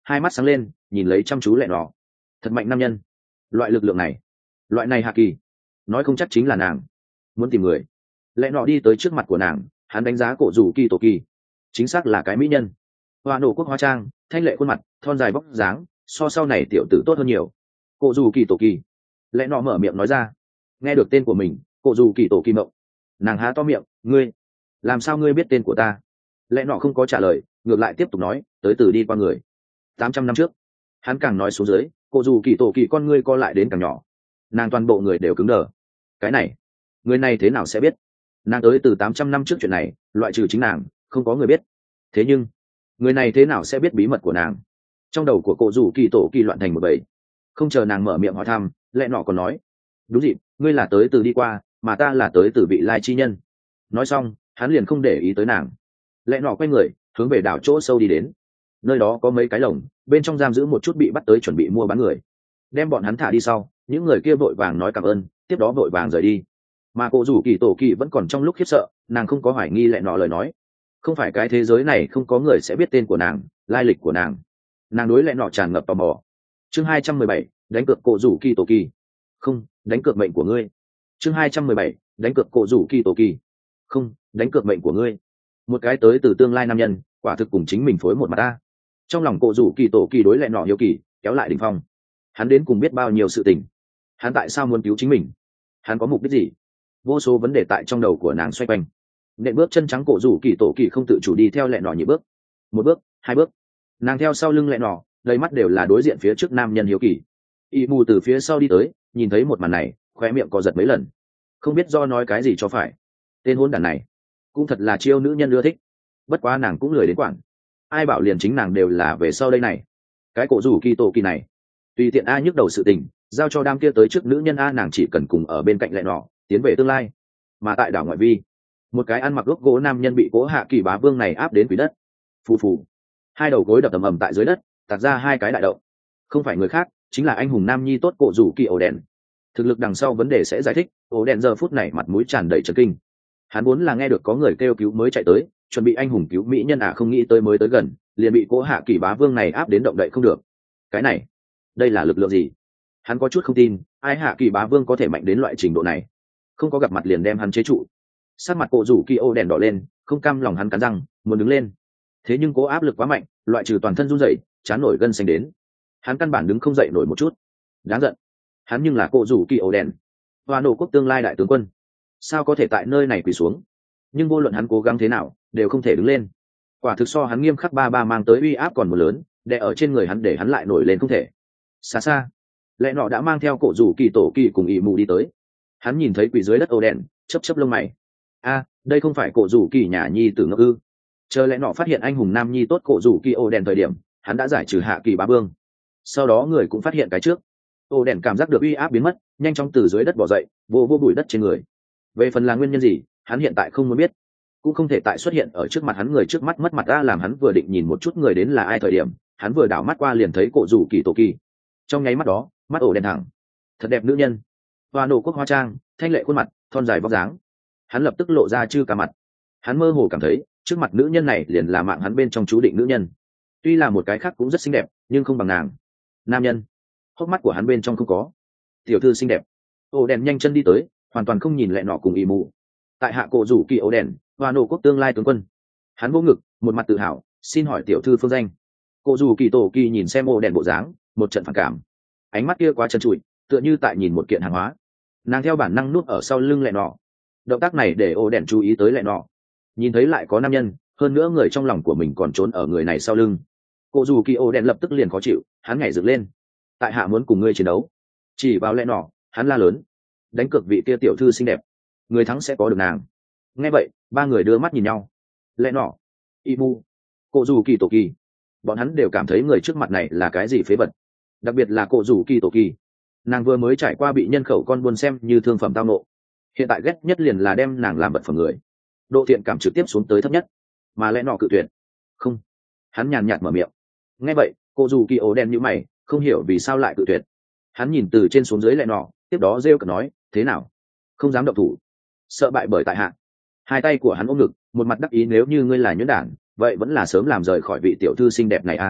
hai mắt sáng lên nhìn lấy chăm chú lẹ nọ. Thật mạnh nam nhân, loại lực lượng này, loại này hạ kỳ, nói không chắc chính là nàng muốn tìm người. Lẹ nọ đi tới trước mặt của nàng, hắn đánh giá cổ rủ kỳ tổ kỳ, chính xác là cái mỹ nhân. Hoa nổ quốc hóa trang, thanh lệ khuôn mặt, thon dài vóc dáng, so sau này tiểu tử tốt hơn nhiều. Cổ rủ kỳ tổ kỳ. Lẹ nọ mở miệng nói ra. Nghe được tên của mình, cổ rủ kỳ tổ kỳ mộng. Nàng há to miệng, ngươi, làm sao ngươi biết tên của ta? Lẹ nọ không có trả lời, ngược lại tiếp tục nói, tới từ đi qua người. 800 năm trước. Hắn càng nói xuống dưới, cổ rủ kỳ tổ kỳ con ngươi co lại đến càng nhỏ. Nàng toàn bộ người đều cứng đờ. Cái này, người này thế nào sẽ biết? Nàng tới từ 800 năm trước chuyện này, loại trừ chính nàng, không có người biết. Thế nhưng, người này thế nào sẽ biết bí mật của nàng? Trong đầu của cổ rủ kỳ tổ kỳ loạn thành một bầy. Không chờ nàng mở miệng hỏi thăm, lẹ nọ còn nói, đúng dịp, ngươi là tới từ đi qua, mà ta là tới từ vị lai chi nhân. Nói xong, hắn liền không để ý tới nàng. Lẹ nọ quay người, hướng về đảo chỗ sâu đi đến. Nơi đó có mấy cái lồng, bên trong giam giữ một chút bị bắt tới chuẩn bị mua bán người. Đem bọn hắn thả đi sau, những người kia vội vàng nói cảm ơn, tiếp đó vội vàng rời đi. Mà cổ rủ kỳ tổ kỳ vẫn còn trong lúc khiếp sợ, nàng không có hoài nghi lẹ nọ lời nói. Không phải cái thế giới này không có người sẽ biết tên của nàng, lai lịch của nàng. Nàng đối lẹ nọ tràn ngập tò mò. Chương 217, đánh cược cổ rủ kỳ tổ kỳ. Không, đánh cược mệnh của ngươi. Chương 217, đánh cược cổ rủ kỳ tổ kỳ. Không, đánh cược mệnh của ngươi. Một cái tới từ tương lai nam nhân, quả thực cùng chính mình phối một mặt ta. Trong lòng cổ rủ kỳ tổ kỳ đối lẹ nọ hiếu kỳ, kéo lại đỉnh phong. Hắn đến cùng biết bao nhiêu sự tình. Hắn tại sao muốn cứu chính mình? Hắn có mục đích gì? Vô số vấn đề tại trong đầu của nàng xoay quanh. Nện bước chân trắng cổ rủ kỳ tổ kỳ không tự chủ đi theo lẹ nọ nhị bước. Một bước, hai bước. Nàng theo sau lưng lẹ nọ, đầy mắt đều là đối diện phía trước nam nhân hiếu kỳ. Y mù từ phía sau đi tới, nhìn thấy một màn này, khóe miệng co giật mấy lần. Không biết do nói cái gì cho phải. Tên hôn đản này, cũng thật là chiêu nữ nhân ưa thích. Bất quá nàng cũng lười đến quản. Ai bảo liền chính nàng đều là về sau đây này. Cái cổ rủ kỳ tổ kỳ này, tùy tiện a nhức đầu sự tình, giao cho đám kia tới trước nữ nhân a nàng chỉ cần cùng ở bên cạnh lẹ nọ, tiến về tương lai. Mà tại đảo ngoại vi, một cái ăn mặc gốc gỗ nam nhân bị cố hạ kỳ bá vương này áp đến quỷ đất. Phù phù, hai đầu gối đập ầm ầm tại dưới đất, tạc ra hai cái đại động. Không phải người khác, chính là anh hùng nam nhi tốt cổ rủ kỳ ổ đèn. Thực lực đằng sau vấn đề sẽ giải thích. Ổ đèn giờ phút này mặt mũi tràn đầy chấn kinh. Hắn vốn là nghe được có người kêu cứu mới chạy tới, chuẩn bị anh hùng cứu mỹ nhân không nghĩ tới mới tới gần, liền bị cố hạ kỳ bá vương này áp đến động đậy không được. Cái này, đây là lực lượng gì? Hắn có chút không tin, ai hạ kỳ bá vương có thể mạnh đến loại trình độ này. Không có gặp mặt liền đem hắn chế trụ. Sát mặt cổ rủ kỳ ô đèn đỏ lên, không cam lòng hắn cắn răng, muốn đứng lên. Thế nhưng cố áp lực quá mạnh, loại trừ toàn thân run rẩy, chán nổi gân xanh đến. Hắn căn bản đứng không dậy nổi một chút. Đáng giận. Hắn nhưng là cổ rủ kỳ ô đèn, Hoa nổ quốc tương lai đại tướng quân, sao có thể tại nơi này quỳ xuống? Nhưng vô luận hắn cố gắng thế nào, đều không thể đứng lên. Quả thực so hắn nghiêm khắc ba mang tới uy áp còn một lớn, đè ở trên người hắn để hắn lại nổi lên không thể. Xa xa, lẽ nọ đã mang theo cổ rủ kỳ tổ kỳ cùng ỵ mù đi tới. Hắn nhìn thấy quỳ dưới đất ô đèn, chớp lông mày. Đây không phải cổ rủ kỳ nhà nhi tử ngốc ư? Chờ lẽ nọ phát hiện anh hùng nam nhi tốt cổ rủ kỳ ô đèn thời điểm, hắn đã giải trừ hạ kỳ bá vương. Sau đó người cũng phát hiện cái trước. Ô đèn cảm giác được uy áp biến mất, nhanh chóng từ dưới đất bò dậy, vô bụi đất trên người. Về phần là nguyên nhân gì, hắn hiện tại không muốn biết, cũng không thể tại xuất hiện ở trước mặt hắn người trước mắt mất mặt ra. Làm hắn vừa định nhìn một chút người đến là ai thời điểm, hắn vừa đảo mắt qua liền thấy cổ rủ kỳ tổ kỳ. Trong nháy mắt đó, mắt ổ đèn thẳng. Thật đẹp nữ nhân. Hoa nổ quốc hóa trang, thanh lệ khuôn mặt, thon dài vóc dáng. Hắn lập tức lộ ra chư cả mặt. Hắn mơ hồ cảm thấy trước mặt nữ nhân này liền là mạng hắn bên trong chú định nữ nhân. Tuy là một cái khác cũng rất xinh đẹp, nhưng không bằng nàng. Nam nhân, hốc mắt của hắn bên trong không có. Tiểu thư xinh đẹp. Ổ đèn nhanh chân đi tới, hoàn toàn không nhìn lẹ nọ cùng ỵ mù. Tại hạ cổ rủ kỳ ổ đèn, Hoa nổ quốc tương lai tướng quân. Hắn vô ngực, một mặt tự hào, xin hỏi tiểu thư phương danh. Cổ rủ kỳ tổ kỳ nhìn xem ổ đèn bộ dáng, một trận phản cảm. Ánh mắt kia quá trần trụi, tựa như tại nhìn một kiện hàng hóa. Nàng theo bản năng núp ở sau lưng lẹ nọ. Động tác này để ổ đèn chú ý tới lẹ nọ. Nhìn thấy lại có nam nhân, hơn nữa người trong lòng của mình còn trốn ở người này sau lưng. Cổ rủ kỳ ổ đèn lập tức liền khó chịu, hắn nhảy dựng lên. Tại hạ muốn cùng ngươi chiến đấu. Chỉ vào lẹ nọ, hắn la lớn. Đánh cược vị kia tiểu thư xinh đẹp, người thắng sẽ có được nàng. Nghe vậy, ba người đưa mắt nhìn nhau. Lẽ nọ, Imu, cổ rủ kỳ tổ kỳ, bọn hắn đều cảm thấy người trước mặt này là cái gì phế vật. Đặc biệt là cổ rủ kỳ tổ kỳ, nàng vừa mới trải qua bị nhân khẩu con buôn xem như thương phẩm tao nộ, hiện tại ghét nhất liền là đem nàng làm vật phẩm người, độ thiện cảm trực tiếp xuống tới thấp nhất. Mà lẽ nọ cự tuyệt. Không, hắn nhàn nhạt mở miệng. Nghe vậy, cổ rủ kỳ ố đen như mày, không hiểu vì sao lại cự tuyệt. Hắn nhìn từ trên xuống dưới lẽ nọ, tiếp đó rêu cợt nói, thế nào, không dám động thủ, sợ bại bởi tại hạ. Hai tay của hắn ôm ngực, một mặt đắc ý, nếu như ngươi là nhuyễn đản, vậy vẫn là sớm làm rời khỏi vị tiểu thư xinh đẹp này a.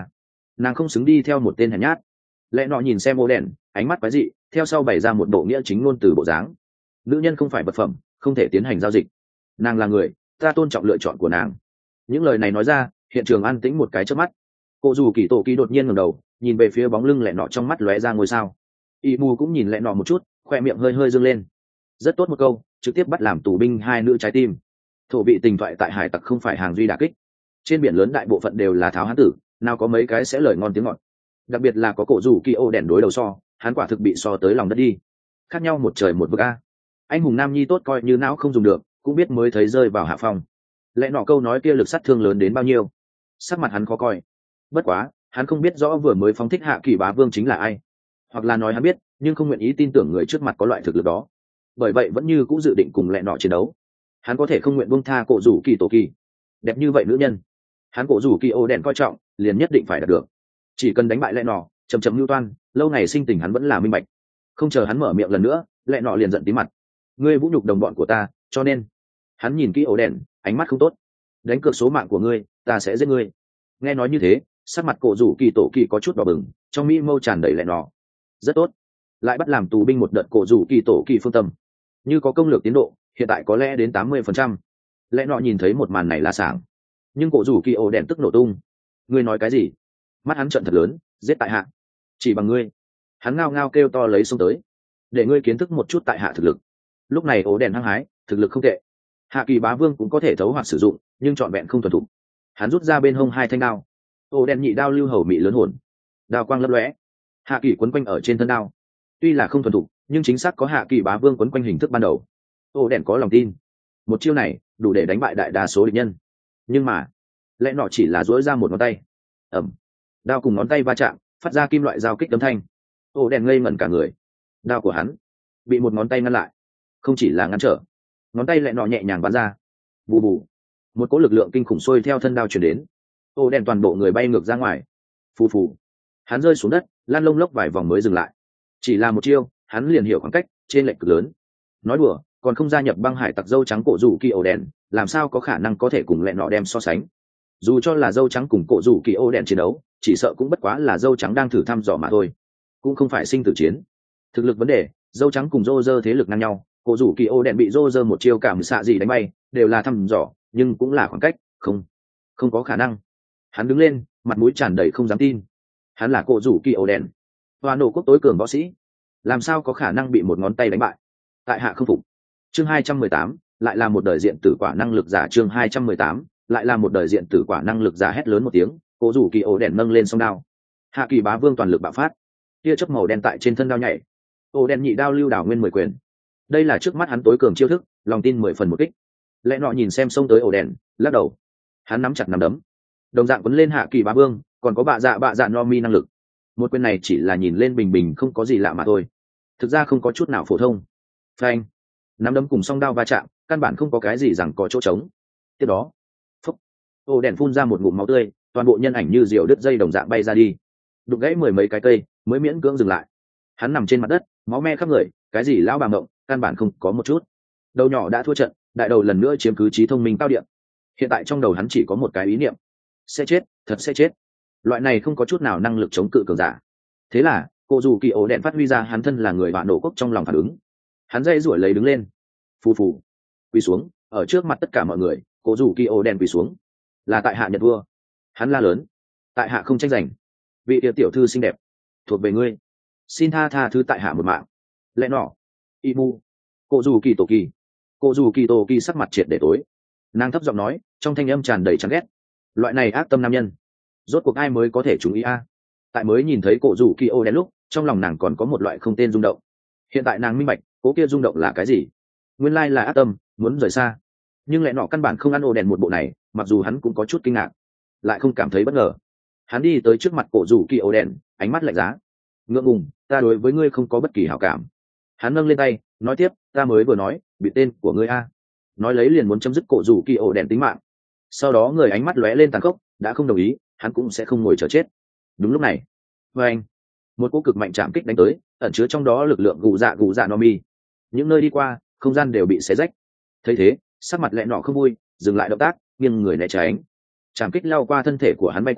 nàng không xứng đi theo một tên hèn nhát. Lẽ nọ nhìn xem ô đèn, ánh mắt quái dị, theo sau bày ra một bộ nghĩa chính ngôn từ bộ dáng. Nữ nhân không phải vật phẩm, không thể tiến hành giao dịch. Nàng là người, ta tôn trọng lựa chọn của nàng. Những lời này nói ra, hiện trường an tĩnh một cái chớp mắt. Cô dù kỳ tổ kỳ đột nhiên ngẩng đầu, nhìn về phía bóng lưng lẹ nọ, trong mắt lóe ra ngôi sao. Y mù cũng nhìn lẹ nọ một chút, khoe miệng hơi hơi dương lên. Rất tốt một câu, trực tiếp bắt làm tù binh hai nữ trái tim. Thổ vị tình thoại tại hải tặc không phải hàng duy đả kích. Trên biển lớn đại bộ phận đều là tháo hán tử, nào có mấy cái sẽ lời ngon tiếng ngọt. Đặc biệt là có cổ rủ kỳ ô đèn đối đầu so, hắn quả thực bị so tới lòng đất đi. Khác nhau một trời một vực a. Anh hùng nam nhi tốt coi như não không dùng được, cũng biết mới thấy rơi vào hạ phong. Lẽ nọ câu nói kia lực sát thương lớn đến bao nhiêu. Sắc mặt hắn khó coi. Bất quá, hắn không biết rõ vừa mới phóng thích Hạ Kỳ Bá Vương chính là ai, hoặc là nói hắn biết, nhưng không nguyện ý tin tưởng người trước mặt có loại thực lực đó. Bởi vậy vẫn như cũng dự định cùng lẹ nọ chiến đấu. Hắn có thể không nguyện buông tha cổ rủ kỳ tổ kỳ. Đẹp như vậy nữ nhân, hắn cổ rủ kỳ ô đèn coi trọng, liền nhất định phải đạt được. Chỉ cần đánh bại lẹ nọ, chầm chậm lưu toan, lâu ngày sinh tình hắn vẫn là minh bạch. Không chờ hắn mở miệng lần nữa, lẹ nọ liền giận tí mặt. Ngươi vũ nhục đồng bọn của ta, cho nên hắn nhìn kỹ ổ đèn, ánh mắt không tốt. Đánh cược số mạng của ngươi, ta sẽ giết ngươi. Nghe nói như thế, sắc mặt cổ rủ kỳ tổ kỳ có chút đỏ bừng, trong mỹ mâu tràn đầy lẹ nọ. Rất tốt, lại bắt làm tù binh một đợt cổ rủ kỳ tổ kỳ phương tâm. Như có công lược tiến độ, hiện tại có lẽ đến 80%. Lẹ nọ nhìn thấy một màn này là sảng, nhưng cổ rủ kỳ ổ đèn tức nổ tung. Ngươi nói cái gì? Mắt hắn trợn thật lớn, giết tại hạ. Chỉ bằng ngươi? Hắn ngao ngao kêu to lấy xông tới, để ngươi kiến thức một chút tại hạ thực lực. Lúc này ổ đèn hăng hái, thực lực không tệ. Hạ Kỳ Bá Vương cũng có thể thấu hoặc sử dụng, nhưng trọn vẹn không thuần thục. Hắn rút ra bên hông hai thanh đao, ổ đèn nhị đao lưu hầu mị lớn hồn, đao quang lấp lóe. Hạ Kỳ quấn quanh ở trên thân đao, tuy là không thuần thục, nhưng chính xác có Hạ Kỳ Bá Vương quấn quanh hình thức ban đầu. Ổ đèn có lòng tin, một chiêu này đủ để đánh bại đại đa số địch nhân. Nhưng mà lẽ nọ chỉ là duỗi ra một ngón tay, ẩm, đao cùng ngón tay va chạm, phát ra kim loại giao kích âm thanh. Ổ đèn ngây ngẩn cả người, đao của hắn bị một ngón tay ngăn lại. Không chỉ là ngăn trở, ngón tay lại nọ nhẹ nhàng bắn ra, bù bù, một cỗ lực lượng kinh khủng xuôi theo thân đao chuyển đến. Ô đèn toàn bộ người bay ngược ra ngoài, phù phù, hắn rơi xuống đất, lan lông lốc vài vòng mới dừng lại. Chỉ là một chiêu, hắn liền hiểu khoảng cách trên lệch cực lớn. Nói đùa, còn không gia nhập băng hải tặc dâu trắng cổ rủ kỳ ô đèn, làm sao có khả năng có thể cùng lẹ nọ đem so sánh. Dù cho là dâu trắng cùng cổ rủ kỳ ô đèn chiến đấu, chỉ sợ cũng bất quá là dâu trắng đang thử thăm dò mà thôi, cũng không phải sinh tử chiến. Thực lực vấn đề, dâu trắng cùng rô rơ thế lực ngang nhau, cổ rủ kỳ ô đèn bị rô rơ một chiêu cảm xạ gì đánh bay, đều là thăm dò, nhưng cũng là khoảng cách, không có khả năng. Hắn đứng lên, mặt mũi tràn đầy không dám tin. Hắn là cổ rủ kỳ ô đèn, hoa nổ quốc tối cường võ sĩ, làm sao có khả năng bị một ngón tay đánh bại. Tại hạ không phục. Chương 218, lại là một đời diện tử quả năng lực giả. Chương 218, lại là một đời diện tử quả năng lực giả. Hét lớn một tiếng, cổ rủ kỳ ô đèn nâng lên song đao. Hạ Kỳ Bá Vương toàn lực bạo phát, tia chớp màu đen tại trên thân đao nhảy. Ô đèn nhị đao lưu đảo nguyên 10 quyền, đây là trước mắt hắn tối cường chiêu thức, lòng tin 10 phần một kích. Lẽ nọ nhìn xem xông tới ổ đèn, lắc đầu. Hắn nắm chặt nắm đấm, đồng dạng quấn lên Hạ Kỳ Bá Vương, còn có bạ dạ no mi năng lực. Một quyền này chỉ là nhìn lên bình bình không có gì lạ mà thôi, thực ra không có chút nào phổ thông. Phanh, nắm đấm cùng song đao va chạm, căn bản không có cái gì rằng có chỗ trống. Tiếp đó, phốc, ổ đèn phun ra một ngụm máu tươi, toàn bộ nhân ảnh như diều đứt dây đồng dạng bay ra đi, đục gãy 10 mấy cái cây mới miễn cưỡng dừng lại. Hắn nằm trên mặt đất, máu me khắp người, cái gì lão bà ngộng, căn bản không có một chút. Đầu nhỏ đã thua trận, đại đầu lần nữa chiếm cứ trí thông minh cao điểm. Hiện tại trong đầu hắn chỉ có một cái ý niệm: sẽ chết, thật sẽ chết. Loại này không có chút nào năng lực chống cự cường giả. Thế là cô dù kỳ ổ đèn phát huy ra hắn thân là người bạn nổ cốc trong lòng phản ứng. Hắn dây rủi lấy đứng lên, phù phù, quỳ xuống ở trước mặt tất cả mọi người. Cô dù kỳ ổ đèn quỳ xuống, là tại hạ nhận vua. Hắn la lớn: tại hạ không tranh giành, vị địa tiểu thư xinh đẹp thuộc về ngươi, xin tha thứ tại hạ một mạng. Lẽ nọ, imu, cô dù kỳ tổ kỳ sắc mặt triệt để tối. Nàng thấp giọng nói, trong thanh âm tràn đầy chán ghét. Loại này ác tâm nam nhân, rốt cuộc ai mới có thể chú ý a? Tại mới nhìn thấy cổ dù kỳ ô đen lúc, trong lòng nàng còn có một loại không tên rung động. Hiện tại nàng minh bạch, cố kia rung động là cái gì? Nguyên lai là ác tâm, muốn rời xa. Nhưng lẽ nọ căn bản không ăn ô đèn một bộ này, mặc dù hắn cũng có chút kinh ngạc, lại không cảm thấy bất ngờ. Hắn đi tới trước mặt cổ dù kỳ ô đèn, ánh mắt lạnh giá. Ngượng ngùng, ta đối với ngươi không có bất kỳ hảo cảm. Hắn nâng lên tay, nói tiếp, ta mới vừa nói bị tên của ngươi a. Nói lấy liền muốn chấm dứt cổ rủ kỳ ổ đèn tính mạng. Sau đó người ánh mắt lóe lên tàn khốc, đã không đồng ý, hắn cũng sẽ không ngồi chờ chết. Đúng lúc này, với anh, một cú cực mạnh chạm kích đánh tới, ẩn chứa trong đó lực lượng gù dạ no mi. Những nơi đi qua, không gian đều bị xé rách. Thấy thế, sắc mặt lẹ nọ không vui, dừng lại động tác, nghiêng người né tránh. Chạm kích lao qua thân thể của hắn bay qua,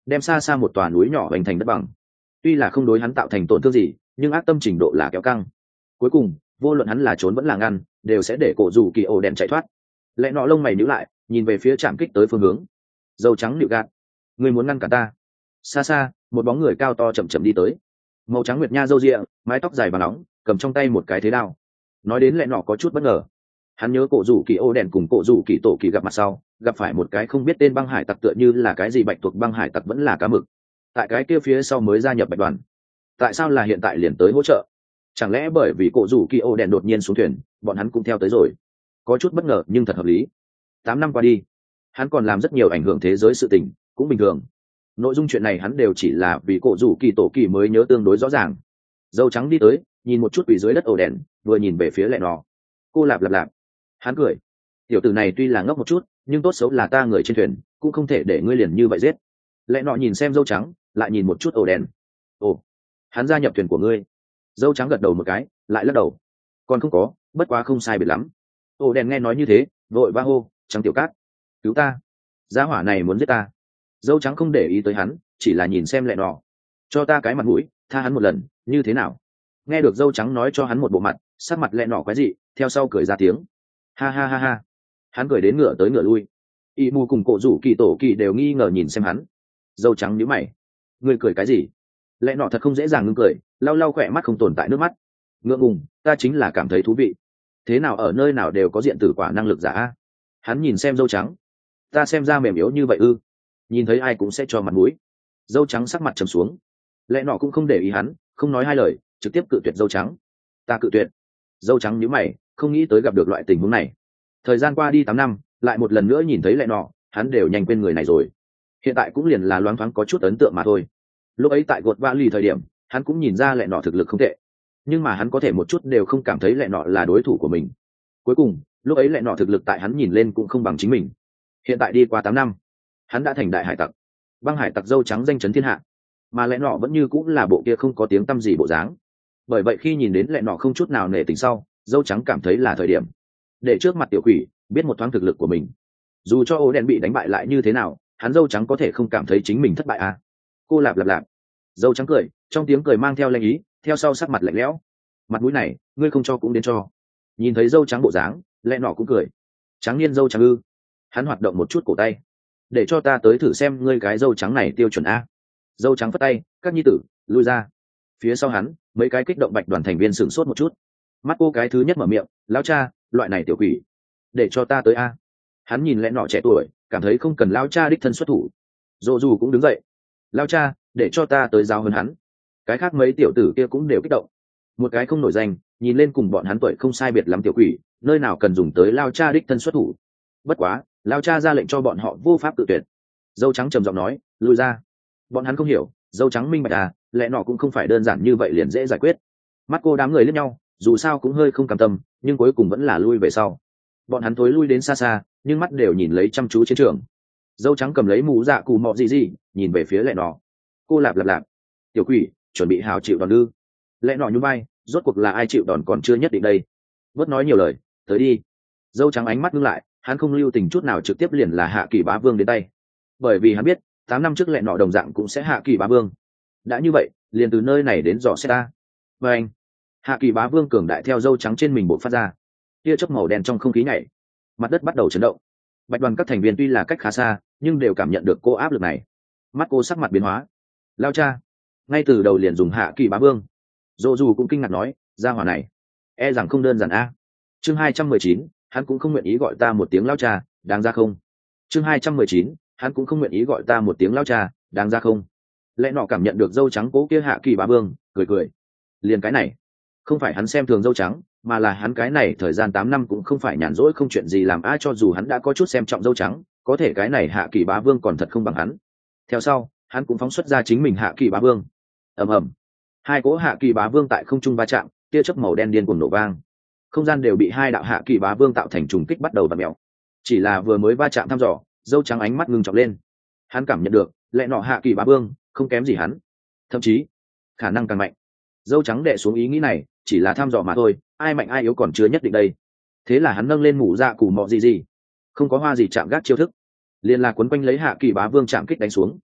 đem xa xa một tòa núi nhỏ hoành thành đất bằng. Tuy là không đối hắn tạo thành tổn thương gì, nhưng ác tâm trình độ là kéo căng. Cuối cùng vô luận hắn là trốn vẫn là ngăn, đều sẽ để cổ rủ kỳ ổ đèn chạy thoát. Lẽ nọ lông mày nhíu lại, nhìn về phía chạm kích tới phương hướng. Dâu trắng nịu gạt, ngươi muốn ngăn cả ta? Xa xa một bóng người cao to chậm chậm đi tới, màu trắng nguyệt nha râu ria, mái tóc dài và nóng, cầm trong tay một cái thế đao. Nói đến lẽ nọ có chút bất ngờ, hắn nhớ cổ rủ kỳ ô đèn cùng cổ rủ kỳ tổ kỳ gặp mặt sau, gặp phải một cái không biết tên băng hải tặc, tựa như là cái gì bạch tuộc băng hải tặc vẫn là cá mực, tại cái kia phía sau mới gia nhập bạch đoàn. Tại sao là hiện tại liền tới hỗ trợ? Chẳng lẽ bởi vì cổ rủ kỳ ô đèn đột nhiên xuống thuyền, bọn hắn cũng theo tới rồi? Có chút bất ngờ nhưng thật hợp lý. 8 năm qua đi, hắn còn làm rất nhiều ảnh hưởng thế giới sự tình, cũng bình thường. Nội dung chuyện này hắn đều chỉ là vì cổ rủ kỳ tổ kỳ mới nhớ tương đối rõ ràng. Dâu trắng đi tới, nhìn một chút quỷ dưới đất ổ đèn, vừa nhìn về phía lẹ nọ. Cô lạp lạp lạp. Hắn cười. Tiểu tử này tuy là ngốc một chút, nhưng tốt xấu là ta người trên thuyền, cũng không thể để ngươi liền như vậy giết. Lẹ nọ nhìn xem dâu trắng, lại nhìn một chút ổ đèn. Ồ, hắn gia nhập thuyền của ngươi? Dâu trắng gật đầu một cái, lại lắc đầu. Còn không có, bất quá không sai biệt lắm. Ổ đèn nghe nói như thế, vội va hô, trắng tiểu cát, cứu ta, gia hỏa này muốn giết ta. Dâu trắng không để ý tới hắn, chỉ là nhìn xem lẹ nọ. Cho ta cái mặt mũi, tha hắn một lần, như thế nào? Nghe được dâu trắng nói cho hắn một bộ mặt, sắc mặt lẹ nọ quái dị, theo sau cười ra tiếng. Ha ha ha ha. Hắn cười đến ngựa tới ngựa lui. Y mù cùng cổ rủ kỳ tổ kỳ đều nghi ngờ nhìn xem hắn. Dâu trắng nhíu mày. Ngươi cười cái gì? Lẹ nọ thật không dễ dàng ngưng cười, lau lau khỏe mắt không tồn tại nước mắt. Ngượng ngùng, ta chính là cảm thấy thú vị. Thế nào ở nơi nào đều có diện tử quả năng lực giả. Hắn nhìn xem dâu trắng. Ta xem ra mềm yếu như vậy ư? Nhìn thấy ai cũng sẽ cho mặt mũi. Dâu trắng sắc mặt trầm xuống. Lẽ nọ cũng không để ý hắn, không nói hai lời, trực tiếp cự tuyệt dâu trắng. Ta cự tuyệt? Dâu trắng nhíu mày, không nghĩ tới gặp được loại tình huống này. Thời gian qua đi 8 năm, lại một lần nữa nhìn thấy lẽ nọ, hắn đều nhanh quên người này rồi. Hiện tại cũng liền là loáng thoáng có chút ấn tượng mà thôi. Lúc ấy tại gột vã lì thời điểm, hắn cũng nhìn ra lẽ nọ thực lực không tệ, nhưng mà hắn có thể một chút đều không cảm thấy lẽ nọ là đối thủ của mình. Cuối cùng lúc ấy lẽ nọ thực lực tại hắn nhìn lên cũng không bằng chính mình. Hiện tại đi qua 8 năm, hắn đã thành đại hải tặc, băng hải tặc dâu trắng danh chấn thiên hạ, mà lẽ nọ vẫn như cũng là bộ kia không có tiếng tăm gì bộ dáng. Bởi vậy khi nhìn đến lẽ nọ không chút nào nể tình sau, dâu trắng cảm thấy là thời điểm để trước mặt tiểu quỷ biết một thoáng thực lực của mình. Dù cho ố đen bị đánh bại lại như thế nào, hắn dâu trắng có thể không cảm thấy chính mình thất bại à? Cô lạp lạp lạp. Dâu trắng cười, trong tiếng cười mang theo lanh ý, theo sau sắc mặt lạnh lẽo. Mặt mũi này ngươi không cho cũng đến cho. Nhìn thấy dâu trắng bộ dáng, lẽ nọ cũng cười. Trắng niên dâu trắng ư? Hắn hoạt động một chút cổ tay. Để cho ta tới thử xem ngươi cái dâu trắng này tiêu chuẩn a. Dâu trắng phất tay, các nhi tử lui ra. Phía sau hắn mấy cái kích động bạch đoàn thành viên sửng sốt một chút. Mắt cô cái thứ nhất mở miệng, lão cha, loại này tiểu quỷ, để cho ta tới a. Hắn nhìn lẽ nọ trẻ tuổi, cảm thấy không cần lão cha đích thân xuất thủ. Dô dù cũng đứng dậy. Lão cha, để cho ta tới giao hơn hắn. Cái khác mấy tiểu tử kia cũng đều kích động. Một cái không nổi danh, nhìn lên cùng bọn hắn tuổi không sai biệt lắm tiểu quỷ, nơi nào cần dùng tới lao cha đích thân xuất thủ. Bất quá lao cha ra lệnh cho bọn họ vô pháp tự tuyệt. Dâu trắng trầm giọng nói, lui ra. Bọn hắn không hiểu, dâu trắng minh bạch à, lẽ nọ cũng không phải đơn giản như vậy liền dễ giải quyết. Mắt cô đám người liếc nhau, dù sao cũng hơi không cam tâm, nhưng cuối cùng vẫn là lui về sau. Bọn hắn thối lui đến xa xa, nhưng mắt đều nhìn lấy chăm chú chiến trường. Dâu trắng cầm lấy mũ dạ cù mọ gì, nhìn về phía lẽ nọ. Cô lạp lạp lạp. Tiểu quỷ chuẩn bị hào chịu đòn ư? Lẽ nọ nhún vai, rốt cuộc là ai chịu đòn còn chưa nhất định đây. Bớt nói nhiều lời, tới đi. Dâu trắng ánh mắt ngưng lại, hắn không lưu tình chút nào, trực tiếp liền là hạ kỳ bá vương đến tay. Bởi vì hắn biết 8 năm trước lẽ nọ đồng dạng cũng sẽ hạ kỳ bá vương. Đã như vậy liền từ nơi này đến dò xét ta. Và anh, hạ kỳ bá vương cường đại theo dâu trắng trên mình bộc phát ra, tia chớp màu đen trong không khí nhảy, mặt đất bắt đầu chấn động. Bạch đoàn các thành viên tuy là cách khá xa, nhưng đều cảm nhận được cô áp lực này. Mắt cô sắc mặt biến hóa. Lao cha, ngay từ đầu liền dùng hạ kỳ bá vương. Dô dù cũng kinh ngạc nói, ra hỏa này e rằng không đơn giản a. Chương 219, hắn cũng không nguyện ý gọi ta một tiếng lao cha, đáng ra không? Chương 219, hắn cũng không nguyện ý gọi ta một tiếng lao cha, đáng ra không? Lẽ nọ cảm nhận được dâu trắng cố kia hạ kỳ bá vương, cười cười. Liền cái này, không phải hắn xem thường dâu trắng, mà là hắn cái này thời gian 8 năm cũng không phải nhàn rỗi không chuyện gì làm a. Cho dù hắn đã có chút xem trọng dâu trắng, có thể cái này hạ kỳ bá vương còn thật không bằng hắn. Theo sau hắn cũng phóng xuất ra chính mình hạ kỳ bá vương. Ầm ầm, hai cỗ hạ kỳ bá vương tại không trung va chạm, tia chớp màu đen điên cuồng nổ vang, không gian đều bị hai đạo hạ kỳ bá vương tạo thành trùng kích bắt đầu vặn mèo. Chỉ là vừa mới va chạm thăm dò, dâu trắng ánh mắt ngưng trọng lên. Hắn cảm nhận được lẽ nọ hạ kỳ bá vương không kém gì hắn, thậm chí khả năng càng mạnh. Dâu trắng đệ xuống ý nghĩ này, chỉ là thăm dò mà thôi, ai mạnh ai yếu còn chưa nhất định đây. Thế là hắn nâng lên mũ dạ cù mọ gì, không có hoa gì chạm gác chiêu thức, liền là quấn quanh lấy hạ kỳ bá vương chạm kích đánh xuống.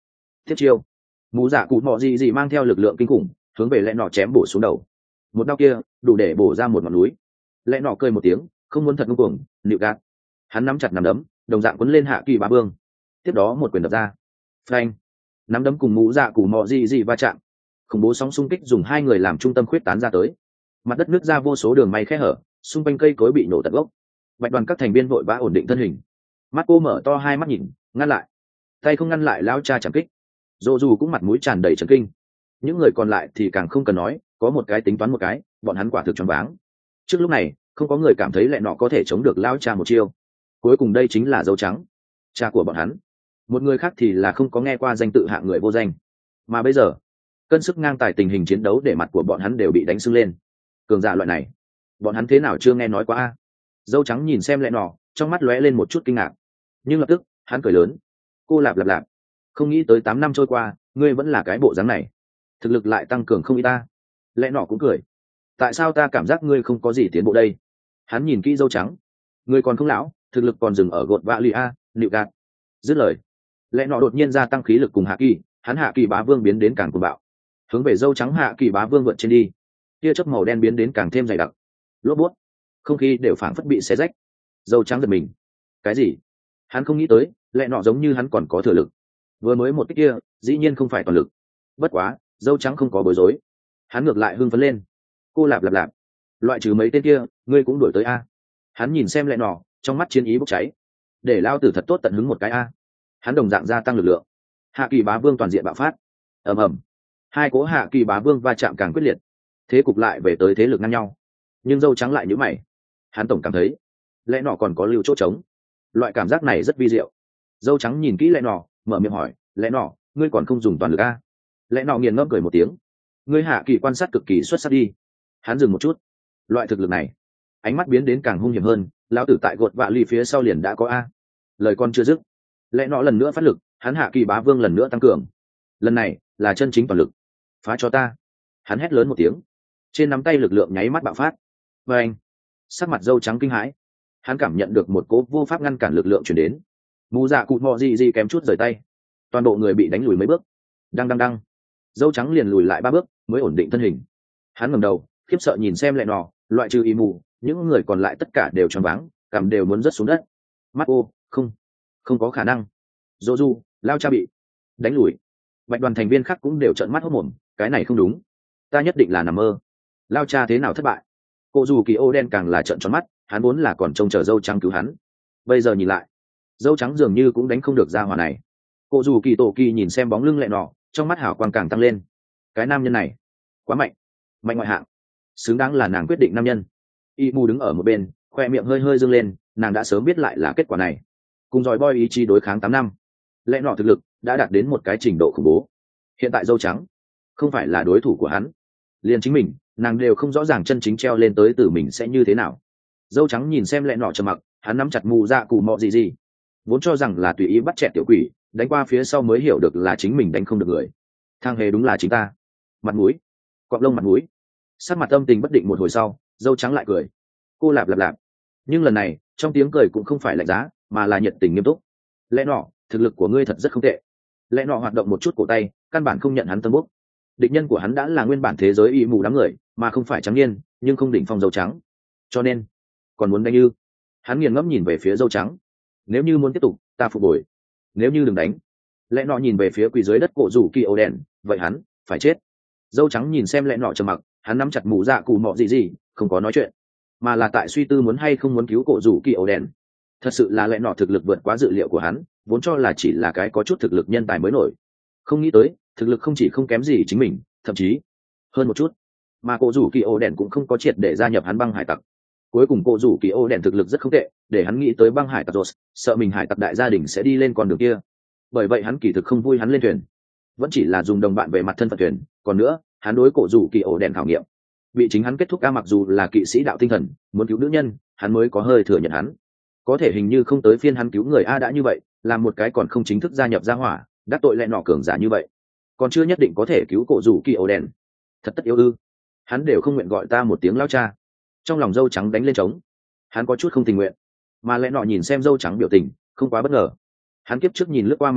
Tiếp chiêu, mũ dạ cụ mọ gì gì mang theo lực lượng kinh khủng hướng về lẽ nọ chém bổ xuống đầu. Một đao kia đủ để bổ ra một ngọn núi. Lẽ nọ cười một tiếng, không muốn thật ngông cuồng, nịu gạt. Hắn nắm chặt nắm đấm, đồng dạng quấn lên hạ kỳ bá vương. Tiếp đó một quyền đập ra. Phanh. Nắm đấm cùng mũ dạ cụ mọ gì gì va chạm. Khủng bố sóng xung kích dùng hai người làm trung tâm khuyết tán ra tới. Mặt đất nứt ra vô số đường may khe hở, xung quanh cây cối bị nổ tận gốc. Bạch đoàn các thành viên vội vã ổn định thân hình. Mắt cô mở to hai mắt nhìn, ngăn lại. Tay không ngăn lại lao cha chẳng kích. Dô dù cũng mặt mũi tràn đầy trấn kinh. Những người còn lại thì càng không cần nói, có một cái tính toán một cái, bọn hắn quả thực choáng váng. Trước lúc này không có người cảm thấy lẽ nọ có thể chống được lao cha một chiêu. Cuối cùng đây chính là dấu trắng, cha của bọn hắn. Một người khác thì là không có nghe qua danh tự hạng người vô danh, mà bây giờ cân sức ngang tài tình hình chiến đấu để mặt của bọn hắn đều bị đánh sưng lên. Cường giả loại này bọn hắn thế nào chưa nghe nói qua a? Dâu trắng nhìn xem lẽ nọ, trong mắt lóe lên một chút kinh ngạc, nhưng lập tức hắn cười lớn. Cô lạp lạp lạp, không nghĩ tới 8 năm trôi qua ngươi vẫn là cái bộ dáng này, thực lực lại tăng cường không ít ta. Lẽ nọ cũng cười. Tại sao ta cảm giác ngươi không có gì tiến bộ đây? Hắn nhìn kỹ dâu trắng. Ngươi còn không lão, thực lực còn dừng ở gột vạ lì a, nịu gạt. Dứt lời, lẽ nọ đột nhiên gia tăng khí lực cùng hạ kỳ, hắn hạ kỳ bá vương biến đến càng cuồng bạo, hướng về dâu trắng hạ kỳ bá vương vượt trên đi. Tia chớp màu đen biến đến càng thêm dày đặc, lốp bút, không khí đều phảng phất bị xé rách. Dâu trắng giật mình. Cái gì? Hắn không nghĩ tới lẽ nọ giống như hắn còn có thừa lực. Vừa mới một cái kia dĩ nhiên không phải toàn lực. Bất quá dâu trắng không có bối rối, hắn ngược lại hưng phấn lên. Cô lạp lạp lạp, loại trừ mấy tên kia ngươi cũng đuổi tới a? Hắn nhìn xem lẽ nọ, trong mắt chiến ý bốc cháy. Để lao tử thật tốt tận hứng một cái a. Hắn đồng dạng gia tăng lực lượng. Hạ kỳ bá vương toàn diện bạo phát. Ầm ầm, hai cố hạ kỳ bá vương va chạm càng quyết liệt, thế cục lại về tới thế lực ngang nhau. Nhưng dâu trắng lại nhíu mày. Hắn tổng cảm thấy lẽ nọ còn có lưu chỗ trống. Loại cảm giác này rất vi diệu. Dâu trắng nhìn kỹ lẽ nọ, mở miệng hỏi, lẽ nọ ngươi còn không dùng toàn lực a? Lẽ nọ nghiền ngẫm cười một tiếng. Ngươi hạ kỳ quan sát cực kỳ xuất sắc đi. Hắn dừng một chút. Loại thực lực này, ánh mắt biến đến càng hung hiểm hơn. Lão tử tại gột vạ ly phía sau liền đã có a. Lời con chưa dứt, lẽ nọ lần nữa phát lực, hắn hạ kỳ bá vương lần nữa tăng cường. Lần này là chân chính toàn lực. Phá cho ta. Hắn hét lớn một tiếng, trên nắm tay lực lượng nháy mắt bạo phát. Và anh, sắc mặt dâu trắng kinh hãi. Hắn cảm nhận được một cố vô pháp ngăn cản lực lượng chuyển đến. Mù dạ cụ mò gì gì kém chút rời tay, toàn bộ người bị đánh lùi mấy bước. Đăng đăng đăng, dâu trắng liền lùi lại 3 bước mới ổn định thân hình. Hắn ngẩng đầu khiếp sợ nhìn xem lẹ nọ, loại trừ y mù, những người còn lại tất cả đều choáng váng, cằm đều muốn rớt xuống đất. Mắt ô, không có khả năng. Dô du, lao cha bị đánh lùi. Bạch đoàn thành viên khác cũng đều trợn mắt hốt mồm, cái này không đúng, ta nhất định là nằm mơ. Lao cha thế nào thất bại? Cô dù kỳ ô đen càng là trợn tròn mắt, hắn vốn là còn trông chờ dâu trắng cứu hắn, bây giờ nhìn lại dâu trắng dường như cũng đánh không được ra hỏa này. Cô dù kỳ tổ kỳ nhìn xem bóng lưng lẹ nọ, trong mắt hào quang càng tăng lên. Cái nam nhân này quá mạnh, mạnh ngoại hạng, xứng đáng là nàng quyết định nam nhân. Y mù đứng ở một bên, khoe miệng hơi hơi dâng lên, nàng đã sớm biết lại là kết quả này. Cùng dòi boy ý chí đối kháng 8 năm, lẽ nọ thực lực đã đạt đến một cái trình độ khủng bố. Hiện tại dâu trắng không phải là đối thủ của hắn, liền chính mình nàng đều không rõ ràng chân chính treo lên tới từ mình sẽ như thế nào. Dâu trắng nhìn xem lẽ nọ trầm mặc, hắn nắm chặt mù dạ cụ mọ gì gì, vốn cho rằng là tùy ý bắt chẹt tiểu quỷ, đánh qua phía sau mới hiểu được là chính mình đánh không được người. Thang hề đúng là chính ta. Mặt mũi, cọp lông mặt mũi. Sắc mặt tâm tình bất định một hồi sau, dâu trắng lại cười. Cô lạp lạp lạp, nhưng lần này trong tiếng cười cũng không phải lạnh giá, mà là nhiệt tình nghiêm túc. Lẽ nọ, thực lực của ngươi thật rất không tệ. Lẽ nọ hoạt động một chút cổ tay, căn bản không nhận hắn tân bốc. Địch nhân của hắn đã là nguyên bản thế giới y mù đám người, mà không phải trắng niên, nhưng không đỉnh phong dâu trắng. Cho nên còn muốn đánh ư? Hắn nghiền ngẫm nhìn về phía dâu trắng. Nếu như muốn tiếp tục, ta phục hồi. Nếu như đừng đánh. Lẽ nọ nhìn về phía quỳ dưới đất cổ rủ kỳ ô đen, vậy hắn phải chết. Dâu trắng nhìn xem lẽ nọ trầm mặc, hắn nắm chặt mũ dạ cụ mọ gì gì, không có nói chuyện, mà là tại suy tư muốn hay không muốn cứu cổ rủ kỳ ô đen. Thật sự là lẽ nọ thực lực vượt quá dự liệu của hắn, vốn cho là chỉ là cái có chút thực lực nhân tài mới nổi, không nghĩ tới thực lực không chỉ không kém gì chính mình, thậm chí hơn một chút. Mà cổ rủ kỳ ô đen cũng không có triệt để gia nhập hắn băng hải tặc. Cuối cùng cổ rủ kỳ ô đen thực lực rất không tệ, để hắn nghĩ tới băng hải tặc rồi, sợ mình hải tặc đại gia đình sẽ đi lên con đường kia. Bởi vậy hắn kỳ thực không vui hắn lên thuyền, vẫn chỉ là dùng đồng bạn về mặt thân phận thuyền. Còn nữa, hắn đối cổ rủ kỳ ô đen khảo nghiệm bị chính hắn kết thúc. Ca mặc dù là kỵ sĩ đạo tinh thần, muốn cứu nữ nhân, hắn mới có hơi thừa nhận hắn. Có thể hình như không tới phiên hắn cứu người a. Đã như vậy, làm một cái còn không chính thức gia nhập gia hỏa, đắc tội lẹ nọ cường giả như vậy, còn chưa nhất định có thể cứu cổ rủ kỳ ô đen. Thật tất yếu ư? Hắn đều không nguyện gọi ta một tiếng lao cha. Trong lòng dâu trắng đánh lên trống, hắn có chút không tình nguyện. Mà lẽ nọ nhìn xem dâu trắng biểu tình, không quá bất ngờ. Hắn kiếp trước nhìn lướt qua manga,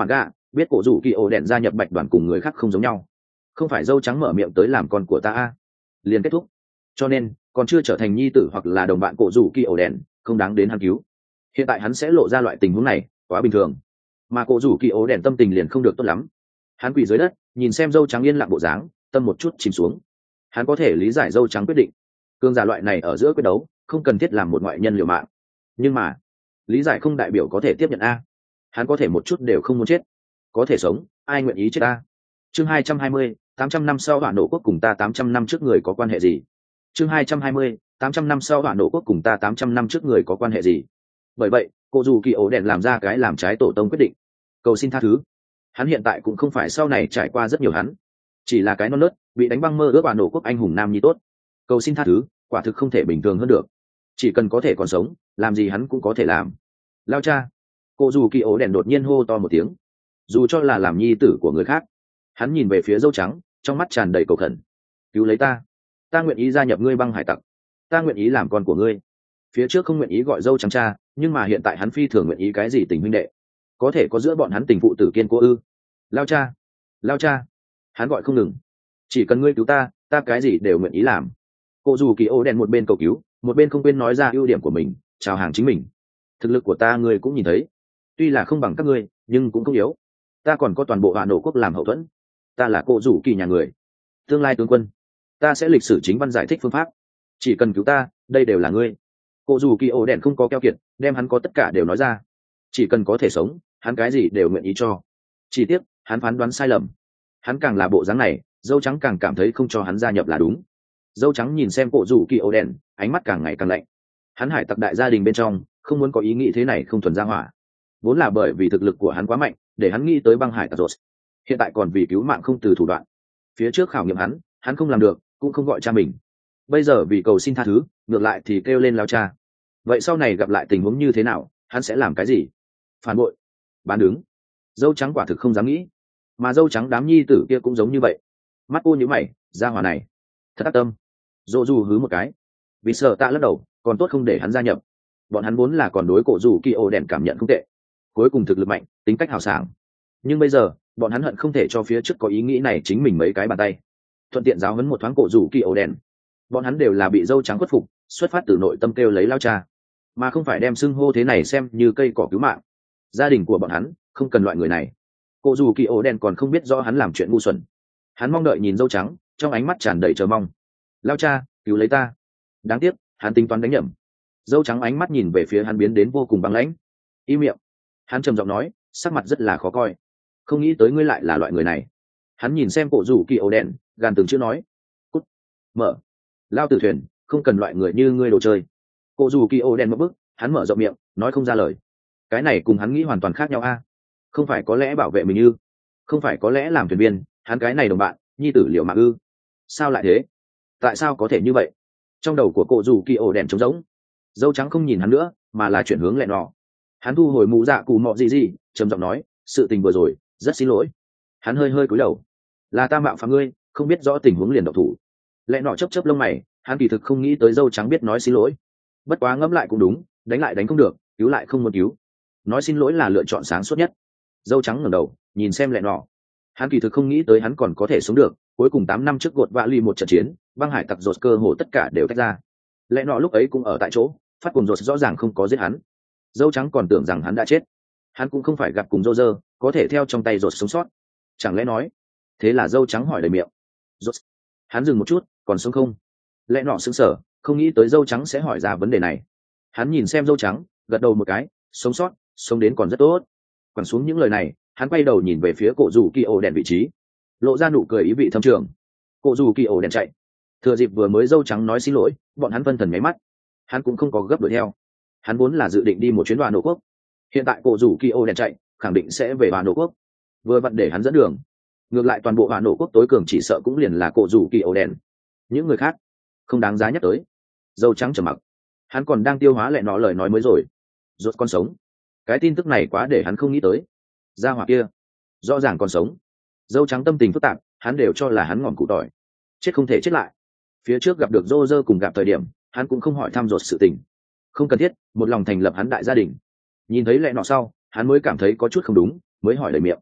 biết cổ rủ kỳ ổ đèn gia nhập bạch đoàn cùng người khác không giống nhau, không phải dâu trắng mở miệng tới làm con của ta a liền kết thúc, cho nên còn chưa trở thành nhi tử hoặc là đồng bạn cổ rủ kỳ ổ đèn không đáng đến hắn cứu. Hiện tại hắn sẽ lộ ra loại tình huống này quá bình thường, mà cổ rủ kỳ ổ đèn tâm tình liền không được tốt lắm. Hắn quỳ dưới đất nhìn xem dâu trắng yên lặng bộ dáng, tâm một chút chìm xuống. Hắn có thể lý giải dâu trắng quyết định, cương giả loại này ở giữa quyết đấu không cần thiết làm một ngoại nhân liều mạng, nhưng mà lý giải không đại biểu có thể tiếp nhận a. Hắn có thể một chút đều không muốn chết, có thể sống, ai nguyện ý chết a. Chương 220, 800 năm sau Hỏa Nổ Quốc cùng ta 800 năm trước người có quan hệ gì? Chương 220, 800 năm sau Hỏa Nổ Quốc cùng ta 800 năm trước người có quan hệ gì? Bởi vậy, cô dù kỳ ổ đèn làm ra cái làm trái tổ tông quyết định, cầu xin tha thứ. Hắn hiện tại cũng không phải sau này trải qua rất nhiều, hắn chỉ là cái non nớt bị đánh băng mơ ước Hỏa Nổ Quốc anh hùng nam nhi tốt. Cầu xin tha thứ, quả thực không thể bình thường hơn được. Chỉ cần có thể còn sống, làm gì hắn cũng có thể làm. Lao cha! Cô dù kỳ ổ đèn đột nhiên hô to một tiếng. Dù cho là làm nhi tử của người khác, hắn nhìn về phía dâu trắng, trong mắt tràn đầy cầu khẩn. Cứu lấy ta! Ta nguyện ý gia nhập ngươi băng hải tặc. Ta nguyện ý làm con của ngươi. Phía trước không nguyện ý gọi dâu trắng cha, nhưng mà hiện tại hắn phi thường nguyện ý cái gì tình huynh đệ. Có thể có giữa bọn hắn tình phụ tử kiên cố ư? Lao cha! Lao cha! Hắn gọi không ngừng. Chỉ cần ngươi cứu ta, ta cái gì đều nguyện ý làm. Cô dù kỳ ô đèn một bên cầu cứu, một bên không quên nói ra ưu điểm của mình, chào hàng chính mình. Thực lực của ta ngươi cũng nhìn thấy, tuy là không bằng các ngươi, nhưng cũng không yếu. Ta còn có toàn bộ Hỏa Nổ Quốc làm hậu thuẫn. Ta là cô rủ kỳ nhà người, tương lai tướng quân. Ta sẽ lịch sử chính văn giải thích phương pháp. Chỉ cần cứu ta, đây đều là ngươi. Cô rủ kỳ ổ đèn không có keo kiệt, đem hắn có tất cả đều nói ra. Chỉ cần có thể sống, hắn cái gì đều nguyện ý cho. Chỉ tiếc hắn phán đoán sai lầm. Hắn càng là bộ dáng này, dâu trắng càng cảm thấy không cho hắn gia nhập là đúng. Dâu trắng nhìn xem cổ rủ kỳ ổ đèn, ánh mắt càng ngày càng lạnh. Hắn hải tặc đại gia đình bên trong không muốn có ý nghĩ thế này không thuần ra hỏa, vốn là bởi vì thực lực của hắn quá mạnh để hắn nghĩ tới băng hải tặc rồi, hiện tại còn vì cứu mạng không từ thủ đoạn. Phía trước khảo nghiệm hắn không làm được, cũng không gọi cha mình. Bây giờ vì cầu xin tha thứ, ngược lại thì kêu lên lao cha. Vậy sau này gặp lại tình huống như thế nào, hắn sẽ làm cái gì? Phản bội, bán đứng. Dâu trắng quả thực không dám nghĩ, mà dâu trắng đám nhi tử kia cũng giống như vậy. Mắt cô như mày, ra hỏa này thật ác tâm. Dô dù hứ một cái, vì sợ tạ lắc đầu, còn tốt không để hắn gia nhập. Bọn hắn vốn là còn đối cổ dù kỳ ô đèn cảm nhận không tệ, cuối cùng thực lực mạnh, tính cách hào sảng. Nhưng bây giờ bọn hắn hận không thể cho phía trước có ý nghĩ này chính mình mấy cái bàn tay, thuận tiện giáo huấn một thoáng cổ dù kỳ ô đèn. Bọn hắn đều là bị dâu trắng khuất phục, xuất phát từ nội tâm kêu lấy lao cha, mà không phải đem xưng hô thế này xem như cây cỏ cứu mạng. Gia đình của bọn hắn không cần loại người này. Cổ dù kỳ ô đèn còn không biết rõ hắn làm chuyện ngu xuẩn. Hắn mong đợi nhìn dâu trắng, trong ánh mắt tràn đầy chờ mong. Lao cha, cứu lấy ta. Đáng tiếc hắn tính toán đánh nhầm. Dâu trắng ánh mắt nhìn về phía hắn biến đến vô cùng băng lãnh. Im miệng. Hắn trầm giọng nói, sắc mặt rất là khó coi. Không nghĩ tới ngươi lại là loại người này. Hắn nhìn xem cổ rủ kỳ ổ đèn, gàn từng chữ nói. Cút. Mở. Lao tử thuyền, không cần loại người như ngươi đồ chơi. Cổ rủ kỳ ổ đèn một bước, hắn mở rộng miệng, nói không ra lời. Cái này cùng hắn nghĩ hoàn toàn khác nhau a. Không phải có lẽ bảo vệ mình ư? Không phải có lẽ làm thuyền viên, hắn cái này đồng bạn, nhi tử liệu mạng ư? Sao lại thế? Tại sao có thể như vậy? Trong đầu của cổ rủ kỳ ổ đèn trống rỗng. Dâu trắng không nhìn hắn nữa, mà là chuyển hướng lẹ nọ. Hắn thu hồi mũ dạ cù mọ gì trầm giọng nói, sự tình vừa rồi rất xin lỗi. Hắn hơi hơi cúi đầu. Là ta mạo phạm ngươi, không biết rõ tình huống liền động thủ. Lẹ nọ chớp chớp lông mày, hắn kỳ thực không nghĩ tới dâu trắng biết nói xin lỗi. Bất quá ngẫm lại cũng đúng, đánh lại đánh không được, cứu lại không muốn cứu, nói xin lỗi là lựa chọn sáng suốt nhất. Dâu trắng ngẩng đầu nhìn xem lẹ nọ. Hắn kỳ thực không nghĩ tới hắn còn có thể sống được. Cuối cùng 8 năm trước gột vạ ly một trận chiến, băng hải tặc rột cơ hồ tất cả đều tách ra. Lẽ nọ lúc ấy cũng ở tại chỗ, phát cùng rột rõ ràng không có giết hắn. Dâu trắng còn tưởng rằng hắn đã chết. Hắn cũng không phải gặp cùng dâu dơ, có thể theo trong tay rột sống sót. Chẳng lẽ nói? Thế là dâu trắng hỏi đầy miệng. Rột. Hắn dừng một chút, còn sống không? Lẽ nọ sững sờ, không nghĩ tới dâu trắng sẽ hỏi ra vấn đề này. Hắn nhìn xem dâu trắng, gật đầu một cái, sống sót, sống đến còn rất tốt. Quẳng xuống những lời này, hắn quay đầu nhìn về phía cổ rủ kỳ ổ đèn vị trí, lộ ra nụ cười ý vị thâm trường. Cổ rủ kỳ ổ đèn chạy, thừa dịp vừa mới dâu trắng nói xin lỗi, bọn hắn phân thần nháy mắt. Hắn cũng không có gấp đuổi theo. Hắn vốn là dự định đi một chuyến Hỏa Nổ Quốc. Hiện tại cổ rủ kỳ ổ đèn chạy, khẳng định sẽ về Hỏa Nổ Quốc. Vừa vặn để hắn dẫn đường. Ngược lại toàn bộ Hỏa Nổ Quốc tối cường chỉ sợ cũng liền là cổ rủ kỳ ổ đèn. Những người khác không đáng giá nhắc tới. Dâu trắng trầm mặc. Hắn còn đang tiêu hóa lại nó lời nói mới rồi. Rốt con sống. Cái tin tức này quá để hắn không nghĩ tới. Gia hỏa kia rõ ràng còn sống. Dâu trắng tâm tình phức tạp, hắn đều cho là hắn ngọn cụ tỏi, chết không thể chết lại. Phía trước gặp được Rô Rơ cùng gặp thời điểm, hắn cũng không hỏi thăm Rột sự tình, không cần thiết, một lòng thành lập hắn đại gia đình. Nhìn thấy lẹ nọ sau, hắn mới cảm thấy có chút không đúng, mới hỏi lời miệng.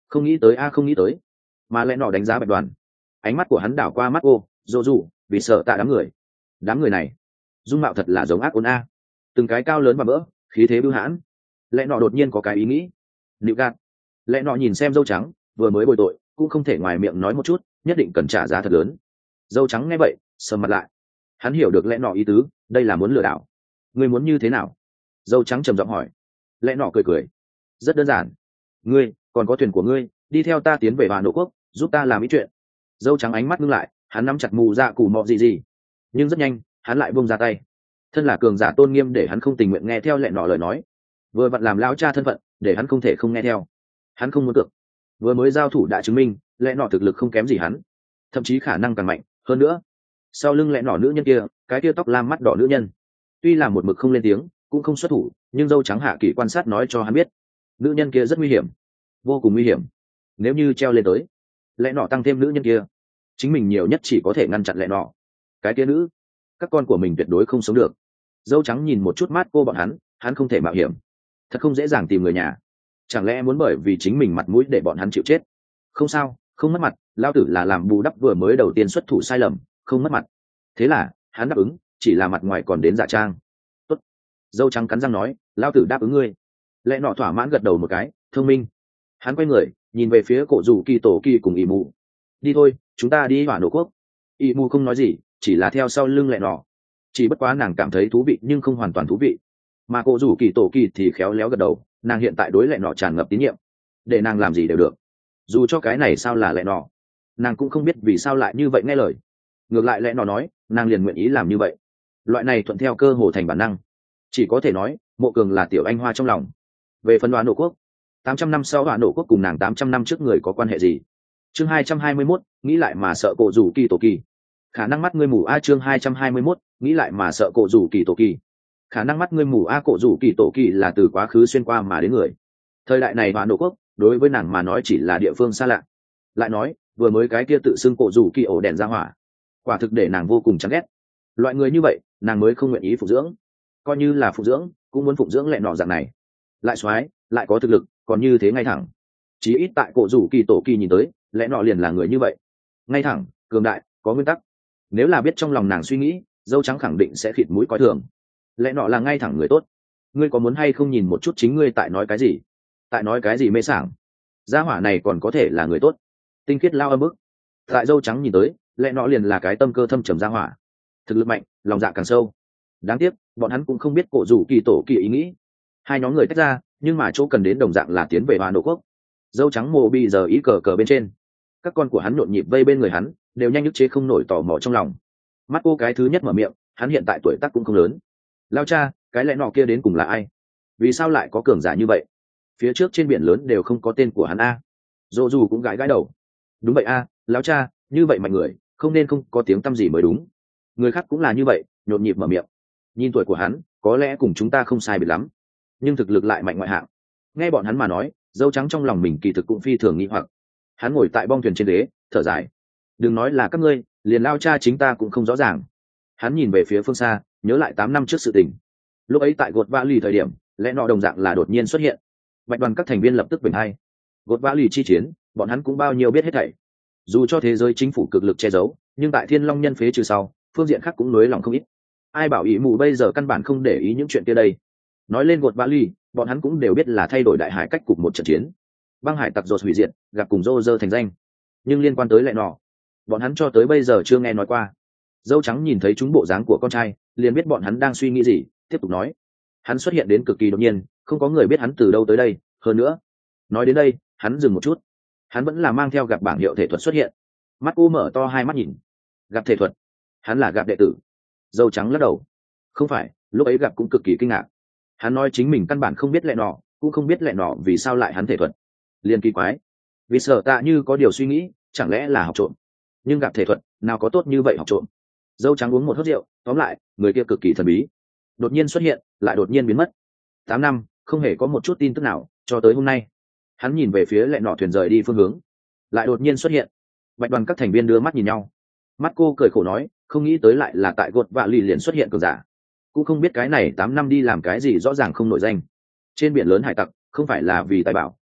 Không nghĩ tới a, không nghĩ tới. Mà lẽ nọ đánh giá Bạch Đoàn, ánh mắt của hắn đảo qua mắt cô dô dù vì sợ tạ đám người này dung mạo thật là giống ác ôn a, từng cái cao lớn và mỡ, khí thế bưu hãn. Lẽ nọ đột nhiên có cái ý nghĩ. Nịu gạt. Lẽ nọ nhìn xem dâu trắng vừa mới bồi tội cũng không thể ngoài miệng nói một chút, nhất định cần trả giá thật lớn. Dâu trắng nghe vậy sầm mặt lại, hắn hiểu được lẽ nọ ý tứ, đây là muốn lừa đảo. Ngươi muốn như thế nào? Dâu trắng trầm giọng hỏi. Lẽ nọ cười cười, rất đơn giản, ngươi còn có thuyền của ngươi, đi theo ta tiến về Hà Nội quốc, giúp ta làm ý chuyện. Dâu trắng ánh mắt ngưng lại, hắn nắm chặt mù dạ cù mọ gì, nhưng rất nhanh hắn lại buông ra tay. Thân là cường giả tôn nghiêm để hắn không tình nguyện nghe theo lẽ nọ lời nói, vừa vặn làm lão cha thân phận để hắn không thể không nghe theo. Hắn không muốn cược, vừa mới giao thủ đã chứng minh lẽ nọ thực lực không kém gì hắn, thậm chí khả năng càng mạnh hơn nữa. Sau lưng lẽ nọ nữ nhân kia, cái kia tóc lam mắt đỏ nữ nhân, tuy là một mực không lên tiếng cũng không xuất thủ, nhưng dâu trắng hạ kỳ quan sát nói cho hắn biết nữ nhân kia rất nguy hiểm, vô cùng nguy hiểm. Nếu như treo lên tới, lẽ nọ tăng thêm nữ nhân kia, chính mình nhiều nhất chỉ có thể ngăn chặn lẽ nọ, cái kia nữ, các con của mình tuyệt đối không sống được. Dâu trắng nhìn một chút mát cô bọn hắn không thể mạo hiểm, thật không dễ dàng tìm người nhà. Chẳng lẽ muốn bởi vì chính mình mặt mũi để bọn hắn chịu chết? Không sao, không mất mặt, lao tử là làm bù đắp vừa mới đầu tiên xuất thủ sai lầm, không mất mặt. Thế là hắn đáp ứng, chỉ là mặt ngoài còn đến giả trang. Tốt. Dâu trắng cắn răng nói, lao tử đáp ứng ngươi. Lẽ nọ thỏa mãn gật đầu một cái, thông minh. Hắn quay người nhìn về phía cổ rủ kỳ tổ kỳ cùng ỷ mù. Đi thôi, chúng ta đi Hỏa Nổ quốc. Ỷ mù không nói gì, chỉ là theo sau lưng lẽ nọ. Chỉ bất quá nàng cảm thấy thú vị nhưng không hoàn toàn thú vị, mà cổ rủ kỳ tổ kỳ thì khéo léo gật đầu. Nàng hiện tại đối lẽ nọ tràn ngập tín nhiệm, để nàng làm gì đều được, dù cho cái này sao là lẽ nọ, nàng cũng không biết vì sao lại như vậy nghe lời. Ngược lại lẽ nọ nói, nàng liền nguyện ý làm như vậy. Loại này thuận theo cơ hồ thành bản năng, chỉ có thể nói Mộ Cường là tiểu anh hoa trong lòng. Về phần Hỏa Nổ quốc, 800 năm sau Hỏa Nổ quốc cùng nàng 800 năm trước người có quan hệ gì? Chương 221, nghĩ lại mà sợ cổ rủ kỳ tổ kỳ. Khả năng mắt ngươi mù a. Chương 221, nghĩ lại mà sợ cổ rủ kỳ tổ kỳ. Khả năng mắt ngươi mù a. Cổ rủ kỳ tổ kỳ là từ quá khứ xuyên qua mà đến người. Thời đại này Hỏa Nổ quốc đối với nàng mà nói chỉ là địa phương xa lạ. Lại nói vừa mới cái kia tự xưng cổ rủ kỳ ổ đèn ra hỏa, quả thực để nàng vô cùng chán ghét. Loại người như vậy nàng mới không nguyện ý phục dưỡng, coi như là phục dưỡng cũng muốn phục dưỡng lẹ nọ dạng này, lại xoái lại có thực lực còn như thế ngay thẳng. Chí ít tại cổ rủ kỳ tổ kỳ nhìn tới lẽ nọ liền là người như vậy, ngay thẳng, cường đại, có nguyên tắc. Nếu là biết trong lòng nàng suy nghĩ, dâu trắng khẳng định sẽ khịt mũi coi thường. Lẽ nọ là ngay thẳng người tốt. Ngươi có muốn hay không nhìn một chút chính ngươi tại nói cái gì? Tại nói cái gì mê sảng? Gia hỏa này còn có thể là người tốt? Tinh khiết lao âm bức. Tại dâu trắng nhìn tới lẽ nọ liền là cái tâm cơ thâm trầm gia hỏa, thực lực mạnh, lòng dạ càng sâu. Đáng tiếc bọn hắn cũng không biết cổ rủ kỳ tổ kỳ ý nghĩ. Hai nhóm người tách ra, nhưng mà chỗ cần đến đồng dạng là tiến về Hỏa Nổ quốc. Dâu trắng mồ bây giờ ý cờ cờ bên trên, các con của hắn nhộn nhịp vây bên người hắn, đều nhanh nhức chế không nổi tò mò trong lòng. Mắt cô cái thứ nhất mở miệng, hắn hiện tại tuổi tác cũng không lớn. Lao cha, cái lẽ nọ kia đến cùng là ai? Vì sao lại có cường giả như vậy? Phía trước trên biển lớn đều không có tên của hắn a. Dô dù cũng gãi gãi đầu. Đúng vậy a, lão cha, như vậy mạnh người không nên không có tiếng tăm gì mới đúng. Người khác cũng là như vậy, nhộn nhịp mở miệng. Nhìn tuổi của hắn có lẽ cùng chúng ta không sai biệt lắm, nhưng thực lực lại mạnh ngoại hạng. Nghe bọn hắn mà nói, dâu trắng trong lòng mình kỳ thực cũng phi thường nghi hoặc. Hắn ngồi tại bong thuyền trên ghế thở dài, đừng nói là các ngươi, liền lao cha chính ta cũng không rõ ràng. Hắn nhìn về phía phương xa, nhớ lại 8 năm trước sự tình. Lúc ấy tại gột vã lì thời điểm lẽ nọ đồng dạng là đột nhiên xuất hiện. Bạch đoàn các thành viên lập tức bình hay. Gột vã lì chi chiến bọn hắn cũng bao nhiêu biết hết thảy. Dù cho thế giới chính phủ cực lực che giấu, nhưng tại Thiên Long nhân phế trừ sau, phương diện khác cũng nới lòng không ít. Ai bảo ý mù bây giờ căn bản không để ý những chuyện kia đây. Nói lên gột vã lì, bọn hắn cũng đều biết là thay đổi đại hải cách cục một trận chiến. Băng hải tặc dột hủy diệt, gặp cùng rô rơ thành danh. Nhưng liên quan tới lẽ nọ, bọn hắn cho tới bây giờ chưa nghe nói qua. Dâu trắng nhìn thấy chúng bộ dáng của con trai, liền biết bọn hắn đang suy nghĩ gì, tiếp tục nói. Hắn xuất hiện đến cực kỳ đột nhiên, không có người biết hắn từ đâu tới đây. Hơn nữa, nói đến đây hắn dừng một chút. Hắn vẫn là mang theo gặp bảng hiệu thể thuật xuất hiện. Mắt cô mở to hai mắt nhìn. Gặp thể thuật? Hắn là gặp đệ tử? Dâu trắng lắc đầu. Không phải, lúc ấy gặp cũng cực kỳ kinh ngạc. Hắn nói chính mình căn bản không biết lẽ nọ, cũng không biết lẽ nọ vì sao lại hắn thể thuật. Liền kỳ quái. Vì sợ tạ như có điều suy nghĩ, chẳng lẽ là học trộm? Nhưng gặp thể thuật nào có tốt như vậy học trộm? Dâu trắng uống một hớp rượu, tóm lại người kia cực kỳ thần bí, đột nhiên xuất hiện lại đột nhiên biến mất. 8 năm không hề có một chút tin tức nào, cho tới hôm nay. Hắn nhìn về phía lẹ nọ thuyền rời đi phương hướng, lại đột nhiên xuất hiện. Bạch đoàn các thành viên đưa mắt nhìn nhau. Mắt cô cười khổ nói, không nghĩ tới lại là tại gột vạ lì liền xuất hiện cường giả. Cũng không biết cái này 8 năm đi làm cái gì, rõ ràng không nổi danh. Trên biển lớn hải tặc không phải là vì tài bảo,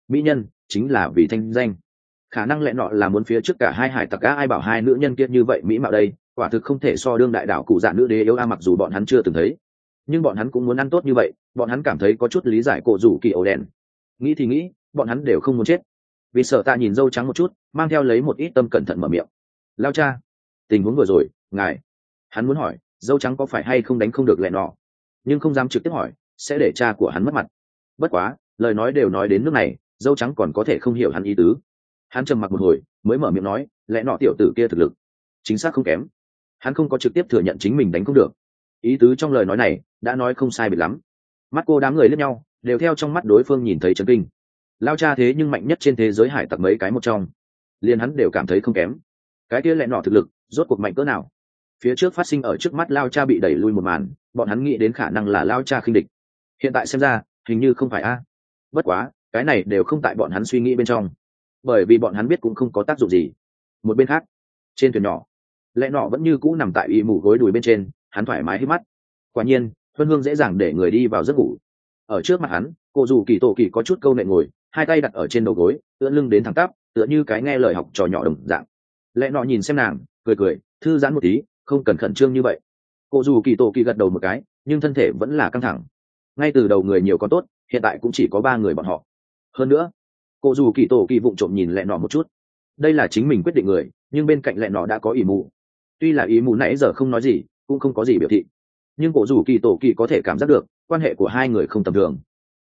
mỹ nhân chính là vì thanh danh. Khả năng lẽ nọ là muốn phía trước cả hai hải tặc á, ai bảo hai nữ nhân kia như vậy mỹ mạo đây, quả thực không thể so đương đại đảo cụ dạ nữ đế yếu a, mặc dù bọn hắn chưa từng thấy nhưng bọn hắn cũng muốn ăn tốt như vậy, bọn hắn cảm thấy có chút lý giải cổ rủ kỳ ổ đèn. Nghĩ thì nghĩ, bọn hắn đều không muốn chết. Vì sợ ta nhìn dâu trắng một chút, mang theo lấy một ít tâm cẩn thận mở miệng. Lao cha, tình huống vừa rồi ngài, hắn muốn hỏi dâu trắng có phải hay không đánh không được lẹ nọ, nhưng không dám trực tiếp hỏi, sẽ để cha của hắn mất mặt. Bất quá lời nói đều nói đến nước này, dâu trắng còn có thể không hiểu hắn ý tứ. Hắn trầm mặc một hồi mới mở miệng nói, lẽ nọ tiểu tử kia thực lực chính xác không kém. Hắn không có trực tiếp thừa nhận chính mình đánh không được, ý tứ trong lời nói này đã nói không sai biệt lắm. Mắt cô đám người liếc nhau, đều theo trong mắt đối phương nhìn thấy chấn kinh. Lao cha thế nhưng mạnh nhất trên thế giới hải tặc mấy cái một trong, liền hắn đều cảm thấy không kém. Cái kia lẽ nọ thực lực rốt cuộc mạnh cỡ nào? Phía trước phát sinh ở trước mắt Lao cha bị đẩy lui một màn, bọn hắn nghĩ đến khả năng là Lao cha khinh địch, hiện tại xem ra hình như không phải a. Bất quá cái này đều không tại bọn hắn suy nghĩ bên trong, bởi vì bọn hắn biết cũng không có tác dụng gì. Một bên khác, trên thuyền nhỏ, lẽ nọ vẫn như cũ nằm tại y mủ gối đùi bên trên, hắn thoải mái hít mắt. Quả nhiên huân hương dễ dàng để người đi vào giấc ngủ. Ở trước mặt hắn, cô dù kỳ tổ kỳ có chút câu nệ ngồi, hai tay đặt ở trên đầu gối, tựa lưng đến thẳng tắp, tựa như cái nghe lời học trò nhỏ đồng dạng. Lẽ nọ nhìn xem nàng, cười cười, thư giãn một tí, không cần khẩn trương như vậy. Cô dù kỳ tổ kỳ gật đầu một cái, nhưng thân thể vẫn là căng thẳng. Ngay từ đầu người nhiều còn tốt, hiện tại cũng chỉ có 3 người bọn họ. Hơn nữa, cô dù kỳ tổ kỳ vụng trộm nhìn lẹ nọ một chút. Đây là chính mình quyết định người, nhưng bên cạnh lẹ nọ đã có ý mù. Tuy là ý mù nãy giờ không nói gì, cũng không có gì biểu thị, nhưng cổ dù kỳ tổ kỳ có thể cảm giác được quan hệ của hai người không tầm thường.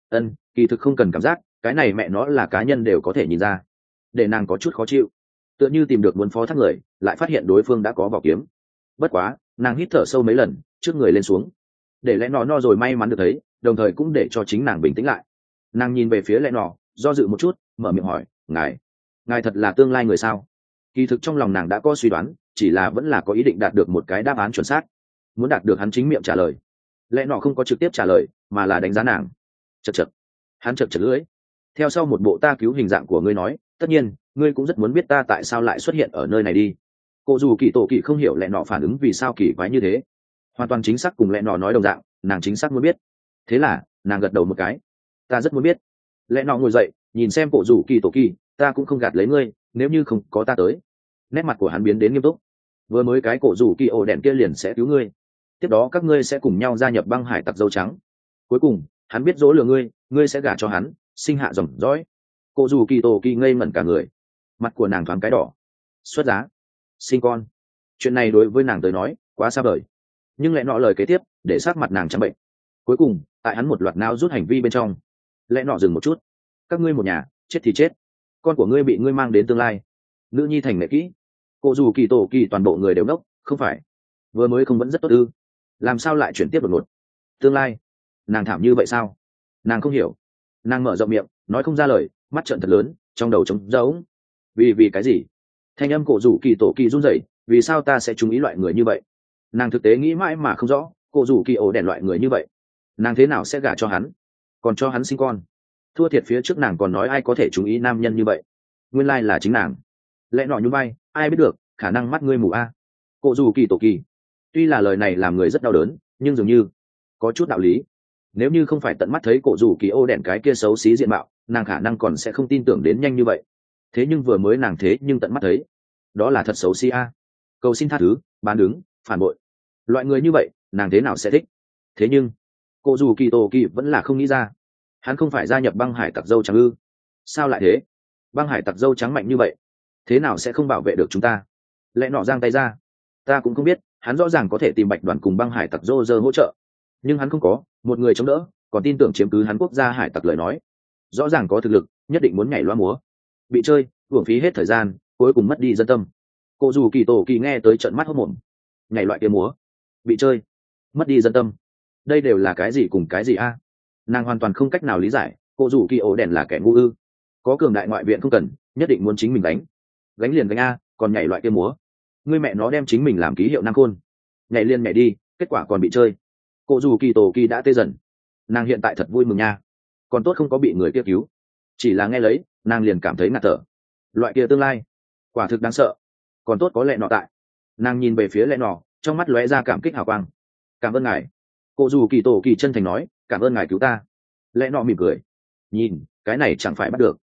Kỳ thực không cần cảm giác, cái này mẹ nó là cá nhân đều có thể nhìn ra. Để nàng có chút khó chịu, tựa như tìm được muốn phó thác người, lại phát hiện đối phương đã có vỏ kiếm. Bất quá nàng hít thở sâu mấy lần, trước người lên xuống, để lẽ nọ no rồi may mắn được thấy, đồng thời cũng để cho chính nàng bình tĩnh lại. Nàng nhìn về phía lẽ nọ, do dự một chút, mở miệng hỏi, ngài thật là tương lai người sao? Kỳ thực trong lòng nàng đã có suy đoán, chỉ là vẫn là có ý định đạt được một cái đáp án chuẩn xác, muốn đạt được hắn chính miệng trả lời. Lẽ nọ không có trực tiếp trả lời, mà là đánh giá nàng. Chật, hắn chật lưỡi. Theo sau một bộ ta cứu hình dạng của ngươi nói, tất nhiên ngươi cũng rất muốn biết ta tại sao lại xuất hiện ở nơi này đi. Cô dù kỳ tổ kỳ không hiểu lẽ nọ phản ứng vì sao kỳ quái như thế, hoàn toàn chính xác cùng lẽ nọ nói đồng dạng, nàng chính xác muốn biết. Thế là nàng gật đầu một cái, ta rất muốn biết. Lẽ nọ ngồi dậy, nhìn xem cổ dù kỳ tổ kỳ, ta cũng không gạt lấy ngươi, nếu như không có ta tới. Nét mặt của hắn biến đến nghiêm túc. Vừa mới cái cổ dù kỳ ổ đèn kia liền sẽ cứu ngươi, tiếp đó các ngươi sẽ cùng nhau gia nhập băng hải tặc dâu trắng. Cuối cùng hắn biết dỗ lừa ngươi, ngươi sẽ gả cho hắn, sinh hạ dòng dõi. Cổ dù kỳ tổ kỳ ngây ngẩn cả người, mặt của nàng thoáng cái đỏ. Xuất giá, sinh con, chuyện này đối với nàng tới nói quá xa vời, nhưng lại nọ lời kế tiếp để sát mặt nàng trắng bệnh. Cuối cùng tại hắn một loạt não rút hành vi bên trong, lẽ nọ dừng một chút. Các ngươi một nhà chết thì chết, con của ngươi bị ngươi mang đến tương lai, nữ nhi thành mẹ kỹ. Cô dù kỳ tổ kỳ toàn bộ người đều ngốc, không phải vừa mới không vẫn rất tốt ư, làm sao lại chuyển tiếp đột ngột? Tương lai nàng thảm như vậy sao? Nàng không hiểu. Nàng mở rộng miệng nói không ra lời, mắt trợn thật lớn, trong đầu trống rỗng. Vì cái gì? Thanh âm cổ rủ kỳ tổ kỳ run rẩy, vì sao ta sẽ chú ý loại người như vậy? Nàng thực tế nghĩ mãi mà không rõ, cổ rủ kỳ ổ đèn loại người như vậy, nàng thế nào sẽ gả cho hắn, còn cho hắn sinh con? Thua thiệt phía trước nàng còn nói ai có thể chú ý nam nhân như vậy, nguyên lai là chính nàng. Lẽ nọ nhún vai, ai biết được, khả năng mắt ngươi mù a. Cổ rủ kỳ tổ kỳ, tuy là lời này làm người rất đau đớn, nhưng dường như có chút đạo lý. Nếu như không phải tận mắt thấy cổ rủ kỳ ô đèn cái kia xấu xí diện mạo, nàng khả năng còn sẽ không tin tưởng đến nhanh như vậy. Thế nhưng vừa mới nàng thế nhưng tận mắt thấy, đó là thật xấu xí a. Cầu xin tha thứ, bán đứng, phản bội, loại người như vậy nàng thế nào sẽ thích? Thế nhưng cổ rủ kỳ tổ kỳ vẫn là không nghĩ ra, hắn không phải gia nhập băng hải tặc dâu trắng ư? Sao lại thế? Băng hải tặc dâu trắng mạnh như vậy, thế nào sẽ không bảo vệ được chúng ta? Lẽ nọ giang tay ra, ta cũng không biết, hắn rõ ràng có thể tìm bạch đoàn cùng băng hải tặc dô dơ hỗ trợ, nhưng hắn không có một người chống đỡ, còn tin tưởng chiếm cứ hắn quốc gia hải tặc lời nói. Rõ ràng có thực lực, nhất định muốn nhảy loa múa, bị chơi, uổng phí hết thời gian, cuối cùng mất đi dân tâm. Cô dù kỳ tổ kỳ nghe tới trận mắt hốt mồm. Nhảy loại kia múa, bị chơi, mất đi dân tâm, đây đều là cái gì cùng cái gì a? Nàng hoàn toàn không cách nào lý giải, cô dù kỳ ổ đèn là kẻ ngu ư? Có cường đại ngoại viện không cần, nhất định muốn chính mình gánh liền gánh a, còn nhảy loại kia múa, ngươi mẹ nó đem chính mình làm ký hiệu năng khôn, nhảy liền nhảy đi, kết quả còn bị chơi. Cô dù kỳ tổ kỳ đã tê dần, nàng hiện tại thật vui mừng nha, còn tốt không có bị người kia cứu, chỉ là nghe lấy nàng liền cảm thấy ngạt thở. Loại kia tương lai quả thực đáng sợ, còn tốt có lẽ nọ tại. Nàng nhìn về phía lẽ nọ, trong mắt lóe ra cảm kích hào quang. Cảm ơn ngài. Cô dù kỳ tổ kỳ chân thành nói, cảm ơn ngài cứu ta. Lẽ nọ mỉm cười, nhìn cái này chẳng phải bắt được,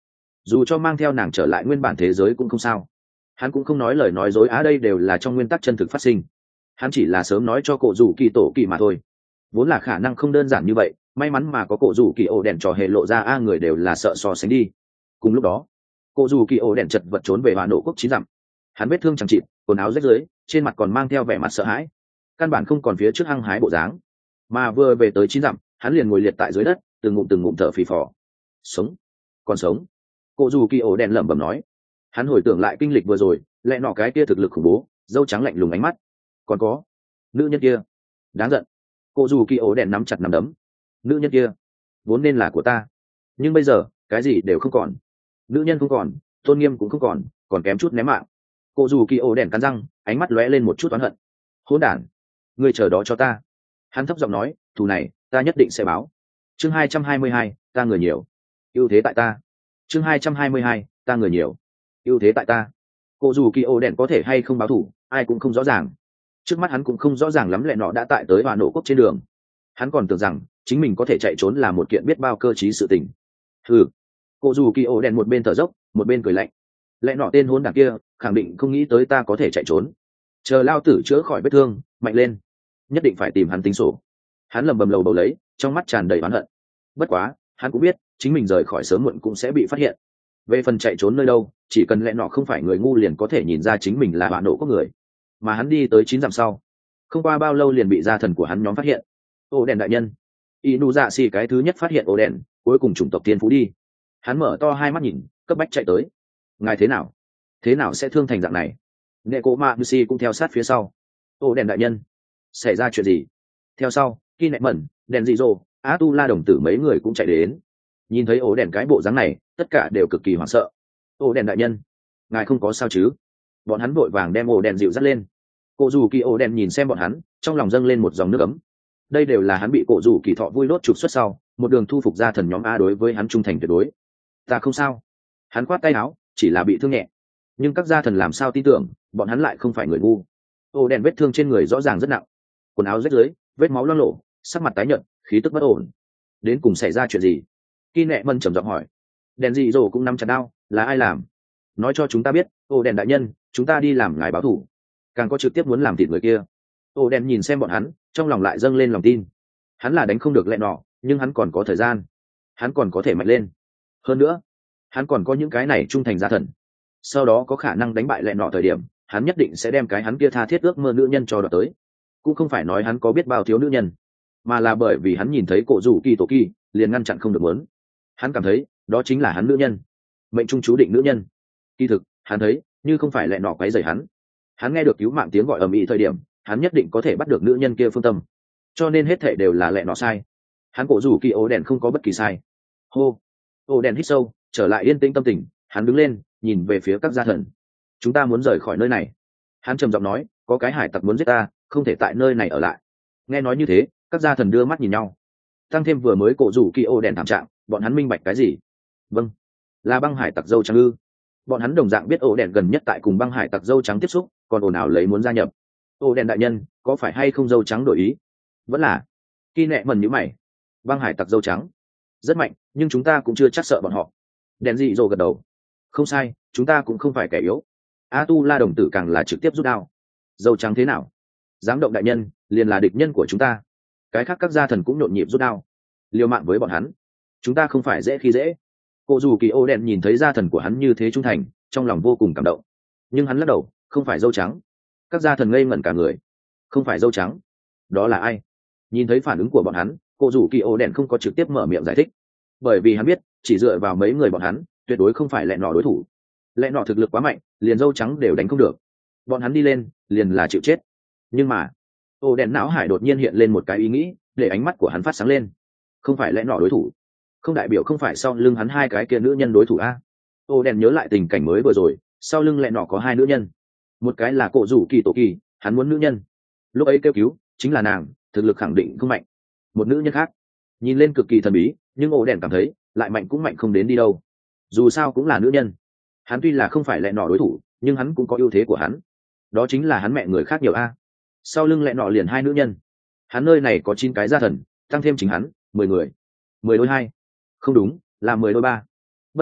dù cho mang theo nàng trở lại nguyên bản thế giới cũng không sao. Hắn cũng không nói lời nói dối đây đều là trong nguyên tắc chân thực phát sinh. Hắn chỉ là sớm nói cho cổ rủ kỳ tổ kỳ mà thôi, vốn là khả năng không đơn giản như vậy. May mắn mà có cổ rủ kỳ ổ đèn trò hề lộ ra người đều là sợ so sánh đi. Cùng lúc đó cổ rủ kỳ ổ đèn chật vật trốn về Hoa Nổ quốc 9 dặm. Hắn vết thương chẳng chịt, quần áo rách rưới, trên mặt còn mang theo vẻ mặt sợ hãi, căn bản không còn phía trước hăng hái bộ dáng. Mà vừa về tới 9 dặm, hắn liền ngồi liệt tại dưới đất, từng ngụm thở phì phò. Sống, còn sống. Cổ rủ kỳ ổ đèn lẩm bẩm nói. Hắn hồi tưởng lại kinh lịch vừa rồi, lẽ nọ cái kia thực lực khủng bố, dâu trắng lạnh lùng ánh mắt, còn có nữ nhân kia đáng giận. Cổ rủ kỳ ổ đèn nắm chặt nắm đấm. Nữ nhân kia vốn nên là của ta, nhưng bây giờ cái gì đều không còn. Nữ nhân không còn, tôn nghiêm cũng không còn, còn kém chút ném mạng. Cổ rủ kỳ ổ đèn cắn răng, ánh mắt lóe lên một chút oán hận. Hỗn đản, ngươi chờ đó cho ta. Hắn thấp giọng nói, thù này ta nhất định sẽ báo. Chương 222, ta người nhiều, ưu thế tại ta. Chương 222, ta người nhiều, ưu thế tại ta. Cổ rủ kỳ ổ đèn có thể hay không báo thù, ai cũng không rõ ràng. Trước mắt hắn cũng không rõ ràng lắm lẽ nọ đã tại tới Hoa Nổ quốc trên đường. Hắn còn tưởng rằng chính mình có thể chạy trốn là một kiện biết bao cơ trí sự tình. Cổ rủ kỳ ổ đèn một bên thở dốc, một bên cười lạnh. Lẽ nọ tên hôn đảng kia khẳng định không nghĩ tới ta có thể chạy trốn. Chờ lao tử chữa khỏi vết thương mạnh lên, nhất định phải tìm hắn tính sổ. Hắn lầm bầm lầu bầu lấy, trong mắt tràn đầy oán hận. Bất quá hắn cũng biết chính mình rời khỏi sớm muộn cũng sẽ bị phát hiện. Về phần chạy trốn nơi đâu, chỉ cần lẽ nọ không phải người ngu liền có thể nhìn ra chính mình là Hoa Nổ quốc người. Mà hắn đi tới 9 dặm sau, không qua bao lâu liền bị gia thần của hắn nhóm phát hiện. Ổ đèn đại nhân. Inu dạ xì cái thứ nhất phát hiện ổ đèn, cuối cùng chủng tộc tiên phú đi. Hắn mở to hai mắt nhìn, cấp bách chạy tới. Ngài thế nào sẽ thương thành dạng này? Nệ cổ ma Lucy cũng theo sát phía sau. Ổ đèn đại nhân, xảy ra chuyện gì? Theo sau khi nẹ mẩn đèn dị dỗ á tu la đồng tử mấy người cũng chạy đến. Nhìn thấy ổ đèn cái bộ dáng này, tất cả đều cực kỳ hoảng sợ. Ổ đèn đại nhân, ngài không có sao chứ? Bọn hắn vội vàng đem ổ đèn dịu dắt lên. Cổ rủ kỳ ổ đèn nhìn xem bọn hắn, trong lòng dâng lên một dòng nước ấm. Đây đều là hắn bị cổ rủ kỳ thọ vui đốt trục xuất sau, một đường thu phục gia thần nhóm A đối với hắn trung thành tuyệt đối. Ta không sao. Hắn khoát tay áo, chỉ là bị thương nhẹ. Nhưng các gia thần làm sao tin tưởng, bọn hắn lại không phải người ngu. Ổ đèn vết thương trên người rõ ràng rất nặng, quần áo rách rưới, vết máu loang lổ, sắc mặt tái nhợt, khí tức bất ổn. Đến cùng xảy ra chuyện gì? Khi nẹ mân trầm giọng hỏi. Đèn dị dỗ cũng nắm chặt đao, là ai làm? Nói cho chúng ta biết. Ổ đèn đại nhân, chúng ta đi làm ngài báo thù. Càng có trực tiếp muốn làm thịt người kia. Ổ đèn nhìn xem bọn hắn, trong lòng lại dâng lên lòng tin. Hắn là đánh không được lẹ nọ, nhưng hắn còn có thời gian, hắn còn có thể mạnh lên. Hơn nữa hắn còn có những cái này trung thành gia thần, sau đó có khả năng đánh bại lẹ nọ thời điểm, hắn nhất định sẽ đem cái hắn kia tha thiết ước mơ nữ nhân cho đoạt tới. Cũng không phải nói hắn có biết bao thiếu nữ nhân, mà là bởi vì hắn nhìn thấy cổ rủ kỳ tổ kỳ liền ngăn chặn không được muốn. Hắn cảm thấy đó chính là hắn nữ nhân, mệnh trung chú định nữ nhân. Kỳ thực hắn thấy như không phải lẹ nọ quấy rầy hắn, hắn nghe được cứu mạng tiếng gọi ầm ĩ thời điểm, hắn nhất định có thể bắt được nữ nhân kia phương tâm. Cho nên hết thảy đều là lẹ nọ sai, hắn cổ rủ kỳ ổ đèn không có bất kỳ sai. Hô. Ổ đèn hít sâu, trở lại yên tĩnh tâm tình. Hắn đứng lên, nhìn về phía các gia thần. Chúng ta muốn rời khỏi nơi này. Hắn trầm giọng nói, có cái hải tặc muốn giết ta, không thể tại nơi này ở lại. Nghe nói như thế, các gia thần đưa mắt nhìn nhau. Tăng thêm vừa mới cổ rủ kỳ ổ đèn thảm trạng, bọn hắn minh bạch cái gì? Vâng, là băng hải tặc dâu trắng ư? Bọn hắn đồng dạng biết ổ đèn gần nhất tại cùng băng hải tặc dâu trắng tiếp xúc, còn ồn ào lấy muốn gia nhập. Ổ đèn đại nhân, có phải hay không dâu trắng đổi ý? Vẫn là. Khi nẹ mần nhíu mày. Băng hải tặc dâu trắng rất mạnh, nhưng chúng ta cũng chưa chắc sợ bọn họ. Đèn dị dỗ gật đầu. Không sai, chúng ta cũng không phải kẻ yếu. A tu la đồng tử càng là trực tiếp rút đao. Dâu trắng thế nào? Dám động đại nhân, liền là địch nhân của chúng ta. Cái khác các gia thần cũng nhộn nhịp rút đao, liều mạng với bọn hắn. Chúng ta không phải dễ khi dễ. Cô dù kỳ ô đèn nhìn thấy gia thần của hắn như thế trung thành, trong lòng vô cùng cảm động. Nhưng hắn lắc đầu, không phải dâu trắng. Các gia thần ngây ngẩn cả người. Không phải dâu trắng? Đó là ai? Nhìn thấy phản ứng của bọn hắn, cô dù kỳ ô đèn không có trực tiếp mở miệng giải thích, bởi vì hắn biết chỉ dựa vào mấy người bọn hắn tuyệt đối không phải lẹ nọ đối thủ. Lẹ nọ thực lực quá mạnh, liền dâu trắng đều đánh không được. Bọn hắn đi lên liền là chịu chết. Nhưng mà ô đèn não hải đột nhiên hiện lên một cái ý nghĩ, để ánh mắt của hắn phát sáng lên. Không phải lẽ nọ đối thủ, không đại biểu không phải sau lưng hắn hai cái kia nữ nhân đối thủ a. Ô đèn nhớ lại tình cảnh mới vừa rồi, sau lưng lẽ nọ có hai nữ nhân, một cái là cổ rủ kỳ tổ kỳ, hắn muốn nữ nhân, lúc ấy kêu cứu chính là nàng, thực lực khẳng định không mạnh. Một nữ nhân khác nhìn lên cực kỳ thần bí, nhưng ô đèn cảm thấy lại mạnh cũng mạnh không đến đi đâu, dù sao cũng là nữ nhân. Hắn tuy là không phải lẽ nọ đối thủ, nhưng hắn cũng có ưu thế của hắn, đó chính là hắn mẹ người khác nhiều a. Sau lưng lẽ nọ liền hai nữ nhân, hắn nơi này có 9 cái gia thần, tăng thêm chính hắn 10 người. 10 đôi 2, không đúng, là 10 đôi 3. Bất quá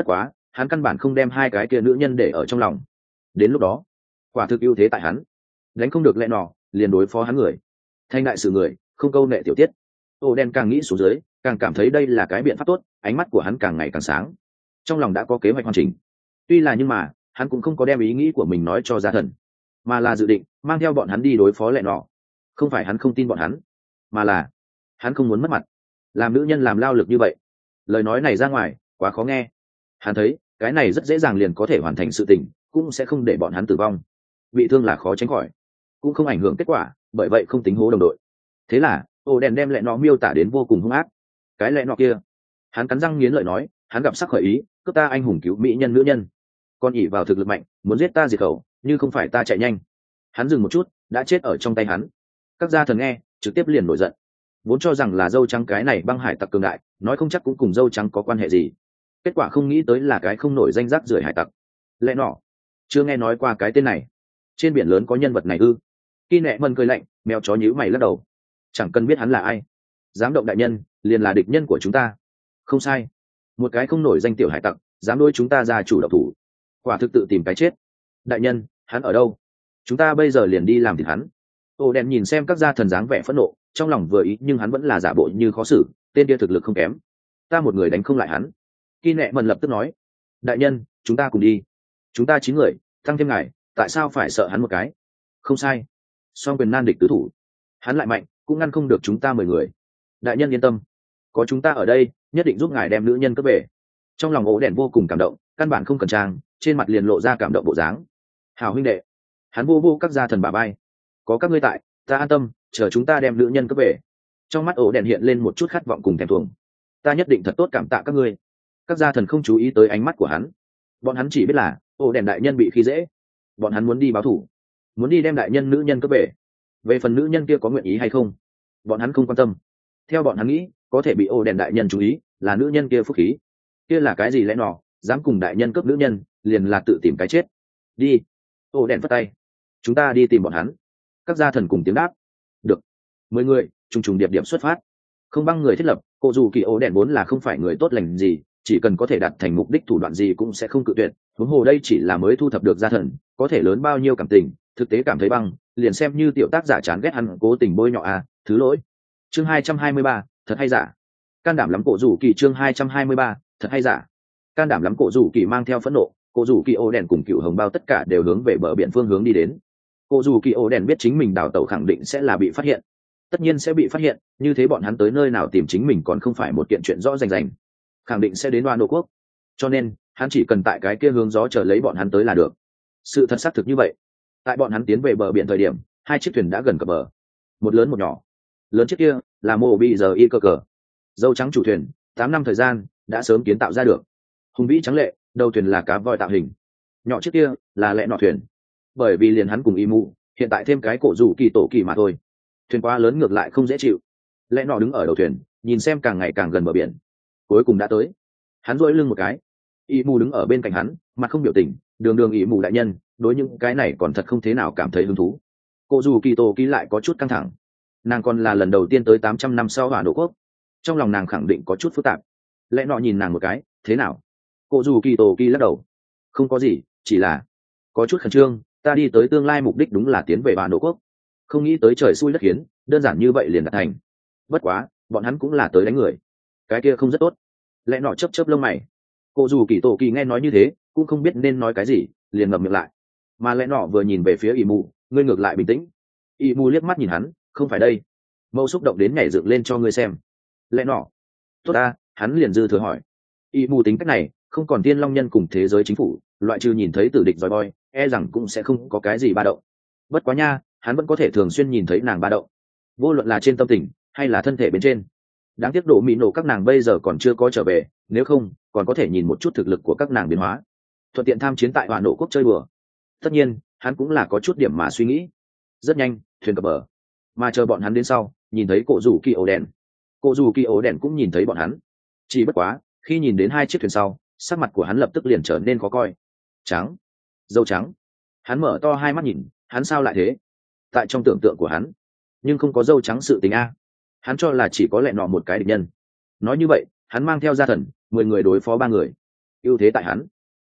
hắn căn bản không đem hai cái kia nữ nhân để ở trong lòng. Đến lúc đó quả thực ưu thế tại hắn, đánh không được lẽ nọ liền đối phó hắn người, thanh đại sự người không câu nệ tiểu tiết. Ô đen càng nghĩ xuống dưới càng cảm thấy đây là cái biện pháp tốt, ánh mắt của hắn càng ngày càng sáng, trong lòng đã có kế hoạch hoàn chỉnh. Tuy là nhưng mà hắn cũng không có đem ý nghĩ của mình nói cho gia thần, mà là dự định mang theo bọn hắn đi đối phó lẹ nọ. Không phải hắn không tin bọn hắn, mà là hắn không muốn mất mặt, làm nữ nhân làm lao lực như vậy, lời nói này ra ngoài quá khó nghe. Hắn thấy cái này rất dễ dàng liền có thể hoàn thành sự tình, cũng sẽ không để bọn hắn tử vong. Bị thương là khó tránh khỏi, cũng không ảnh hưởng kết quả, bởi vậy không tính hố đồng đội. Thế là ô đèn đem lẹ nọ miêu tả đến vô cùng hung ác. Cái lẹ nọ kia, hắn cắn răng nghiến lợi nói, hắn gặp sắc khởi ý cướp ta anh hùng cứu mỹ nhân nữ nhân, còn ỉ vào thực lực mạnh muốn giết ta diệt khẩu, như không phải ta chạy nhanh hắn dừng một chút đã chết ở trong tay hắn. Các gia thần nghe trực tiếp liền nổi giận, vốn cho rằng là dâu trắng cái này băng hải tặc cường đại, nói không chắc cũng cùng dâu trắng có quan hệ gì, kết quả không nghĩ tới là cái không nổi danh rác rưởi hải tặc. Lẽ nọ chưa nghe nói qua cái tên này, trên biển lớn có nhân vật này ư? Khi nẹ mần cười lạnh, mèo chó nhíu mày lắc đầu, chẳng cần biết hắn là ai, dám động đại nhân liền là địch nhân của chúng ta. Không sai, một cái không nổi danh tiểu hải tặc dám đối chúng ta ra chủ động thủ, quả thực tự tìm cái chết. Đại nhân hắn ở đâu? Chúng ta bây giờ liền đi làm thịt hắn. Ô đen nhìn xem các gia thần dáng vẻ phẫn nộ, trong lòng vừa ý nhưng hắn vẫn là giả bộ như khó xử, tên kia thực lực không kém, ta một người đánh không lại hắn. Khi nẹ mần lập tức nói, đại nhân chúng ta cùng đi, chúng ta 9 người tăng thêm ngài, tại sao phải sợ hắn một cái? Không sai, song quyền nan địch tứ thủ, hắn lại mạnh cũng ngăn không được chúng ta 10 người. Đại nhân yên tâm, có chúng ta ở đây nhất định giúp ngài đem nữ nhân cướp về. Trong lòng ố đèn vô cùng cảm động, căn bản không cần trang, trên mặt liền lộ ra cảm động bộ dáng. Hào huynh đệ, hắn vô vô các gia thần bà bay, có các ngươi tại ta an tâm, chờ chúng ta đem nữ nhân cướp về. Trong mắt ố đèn hiện lên một chút khát vọng cùng thèm thuồng, ta nhất định thật tốt cảm tạ các ngươi. Các gia thần không chú ý tới ánh mắt của hắn, bọn hắn chỉ biết là ố đèn đại nhân bị khi dễ, bọn hắn muốn đi báo thù, muốn đi đem đại nhân nữ nhân cướp về. Về phần nữ nhân kia có nguyện ý hay không, bọn hắn không quan tâm. Theo bọn hắn nghĩ, có thể bị ố đèn đại nhân chú ý là nữ nhân kia phúc khí, kia là cái gì lẽ nọ, dám cùng đại nhân cướp nữ nhân liền là tự tìm cái chết. Đi. Ố đèn phất tay, chúng ta đi tìm bọn hắn. Các gia thần cùng tiếng đáp. Được. 10 người trùng trùng điệp điệp xuất phát. Không băng người thiết lập, cô dù kỳ ố đèn vốn là không phải người tốt lành gì, chỉ cần có thể đạt thành mục đích thủ đoạn gì cũng sẽ không cự tuyệt. Huống hồ đây chỉ là mới thu thập được gia thần, có thể lớn bao nhiêu cảm tình, thực tế cảm thấy băng liền xem như tiểu tác giả chán ghét hắn cố tình bôi nhọ à, thứ lỗi. Chương 223, thật hay giả. Can đảm lắm cổ rủ kỳ. Chương 223, thật hay giả. Can đảm lắm cổ rủ kỳ mang theo phẫn nộ, cổ rủ kỳ ố đèn cùng cựu hồng bao tất cả đều hướng về bờ biển phương hướng đi đến. Cổ rủ kỳ ố đèn biết chính mình đào tẩu khẳng định sẽ là bị phát hiện, tất nhiên sẽ bị phát hiện, như thế bọn hắn tới nơi nào tìm chính mình còn không phải một kiện chuyện rõ rành rành, khẳng định sẽ đến Đoan Đô quốc, cho nên hắn chỉ cần tại cái kia hướng gió chờ lấy bọn hắn tới là được. Sự thật xác thực như vậy, tại bọn hắn tiến về bờ biển thời điểm, 2 chiếc thuyền đã gần cập bờ, một lớn một nhỏ. Lớn chiếc kia là mộ bị giờ y cơ cờ, dâu trắng chủ thuyền, 8 năm thời gian đã sớm kiến tạo ra được, hùng vĩ trắng lệ, đầu thuyền là cá voi tạo hình. Nhỏ chiếc kia là lẹ nọ thuyền, bởi vì liền hắn cùng y mụ hiện tại thêm cái cổ rủ kỳ tổ kỳ mà thôi, thuyền quá lớn ngược lại không dễ chịu. Lẽ nọ đứng ở đầu thuyền nhìn xem càng ngày càng gần bờ biển, cuối cùng đã tới. Hắn duỗi lưng một cái, y mù đứng ở bên cạnh hắn, mặt không biểu tình. Đường đường y mù đại nhân đối những cái này còn thật không thế nào cảm thấy hứng thú. Cô dù kỳ tổ kỳ lại có chút căng thẳng, nàng còn là lần đầu tiên tới 800 năm sau Hỏa Đô quốc, trong lòng nàng khẳng định có chút phức tạp. Lẽ nọ nhìn nàng một cái, thế nào? Cô dù kỳ tổ kỳ lắc đầu, không có gì, chỉ là có chút khẩn trương. Ta đi tới tương lai mục đích đúng là tiến về Hỏa Đô quốc, không nghĩ tới trời xui đất khiến, đơn giản như vậy liền đạt thành. Bất quá bọn hắn cũng là tới đánh người, cái kia không rất tốt. Lẽ nọ chớp chớp lông mày. Cô dù kỳ tổ kỳ nghe nói như thế cũng không biết nên nói cái gì, liền ngậm miệng lại. Mà lẽ nọ vừa nhìn về phía ỷ mù, ngươi ngược lại bình tĩnh. Ỷ mù liếc mắt nhìn hắn, không phải đây, mâu xúc động đến nhảy dựng lên cho ngươi xem. Lẽ nọ tốt ta, hắn liền dư thừa hỏi. Ỷ mù tính cách này không còn tiên long nhân cùng thế giới chính phủ, loại trừ nhìn thấy tử địch dòi boy, e rằng cũng sẽ không có cái gì ba động. Bất quá nha, hắn vẫn có thể thường xuyên nhìn thấy nàng ba động, vô luận là trên tâm tình hay là thân thể bên trên. Đáng tiếc độ mỹ nổ các nàng bây giờ còn chưa có trở về, nếu không còn có thể nhìn một chút thực lực của các nàng biến hóa, thuận tiện tham chiến tại Hỏa Đô quốc chơi bừa. Tất nhiên hắn cũng là có chút điểm mà suy nghĩ. Rất nhanh thuyền cập bờ, mà chờ bọn hắn đến sau nhìn thấy cổ rủ kỳ ổ đèn. Cổ rủ kỳ ổ đèn cũng nhìn thấy bọn hắn, chỉ bất quá khi nhìn đến 2 chiếc thuyền sau, sắc mặt của hắn lập tức liền trở nên khó coi. Trắng, dâu trắng. Hắn mở to hai mắt nhìn, hắn sao lại thế? Tại trong tưởng tượng của hắn nhưng không có dâu trắng sự tình a, hắn cho là chỉ có lẹ nọ một cái địch nhân. Nói như vậy hắn mang theo gia thần 10 người đối phó 3 người, ưu thế tại hắn.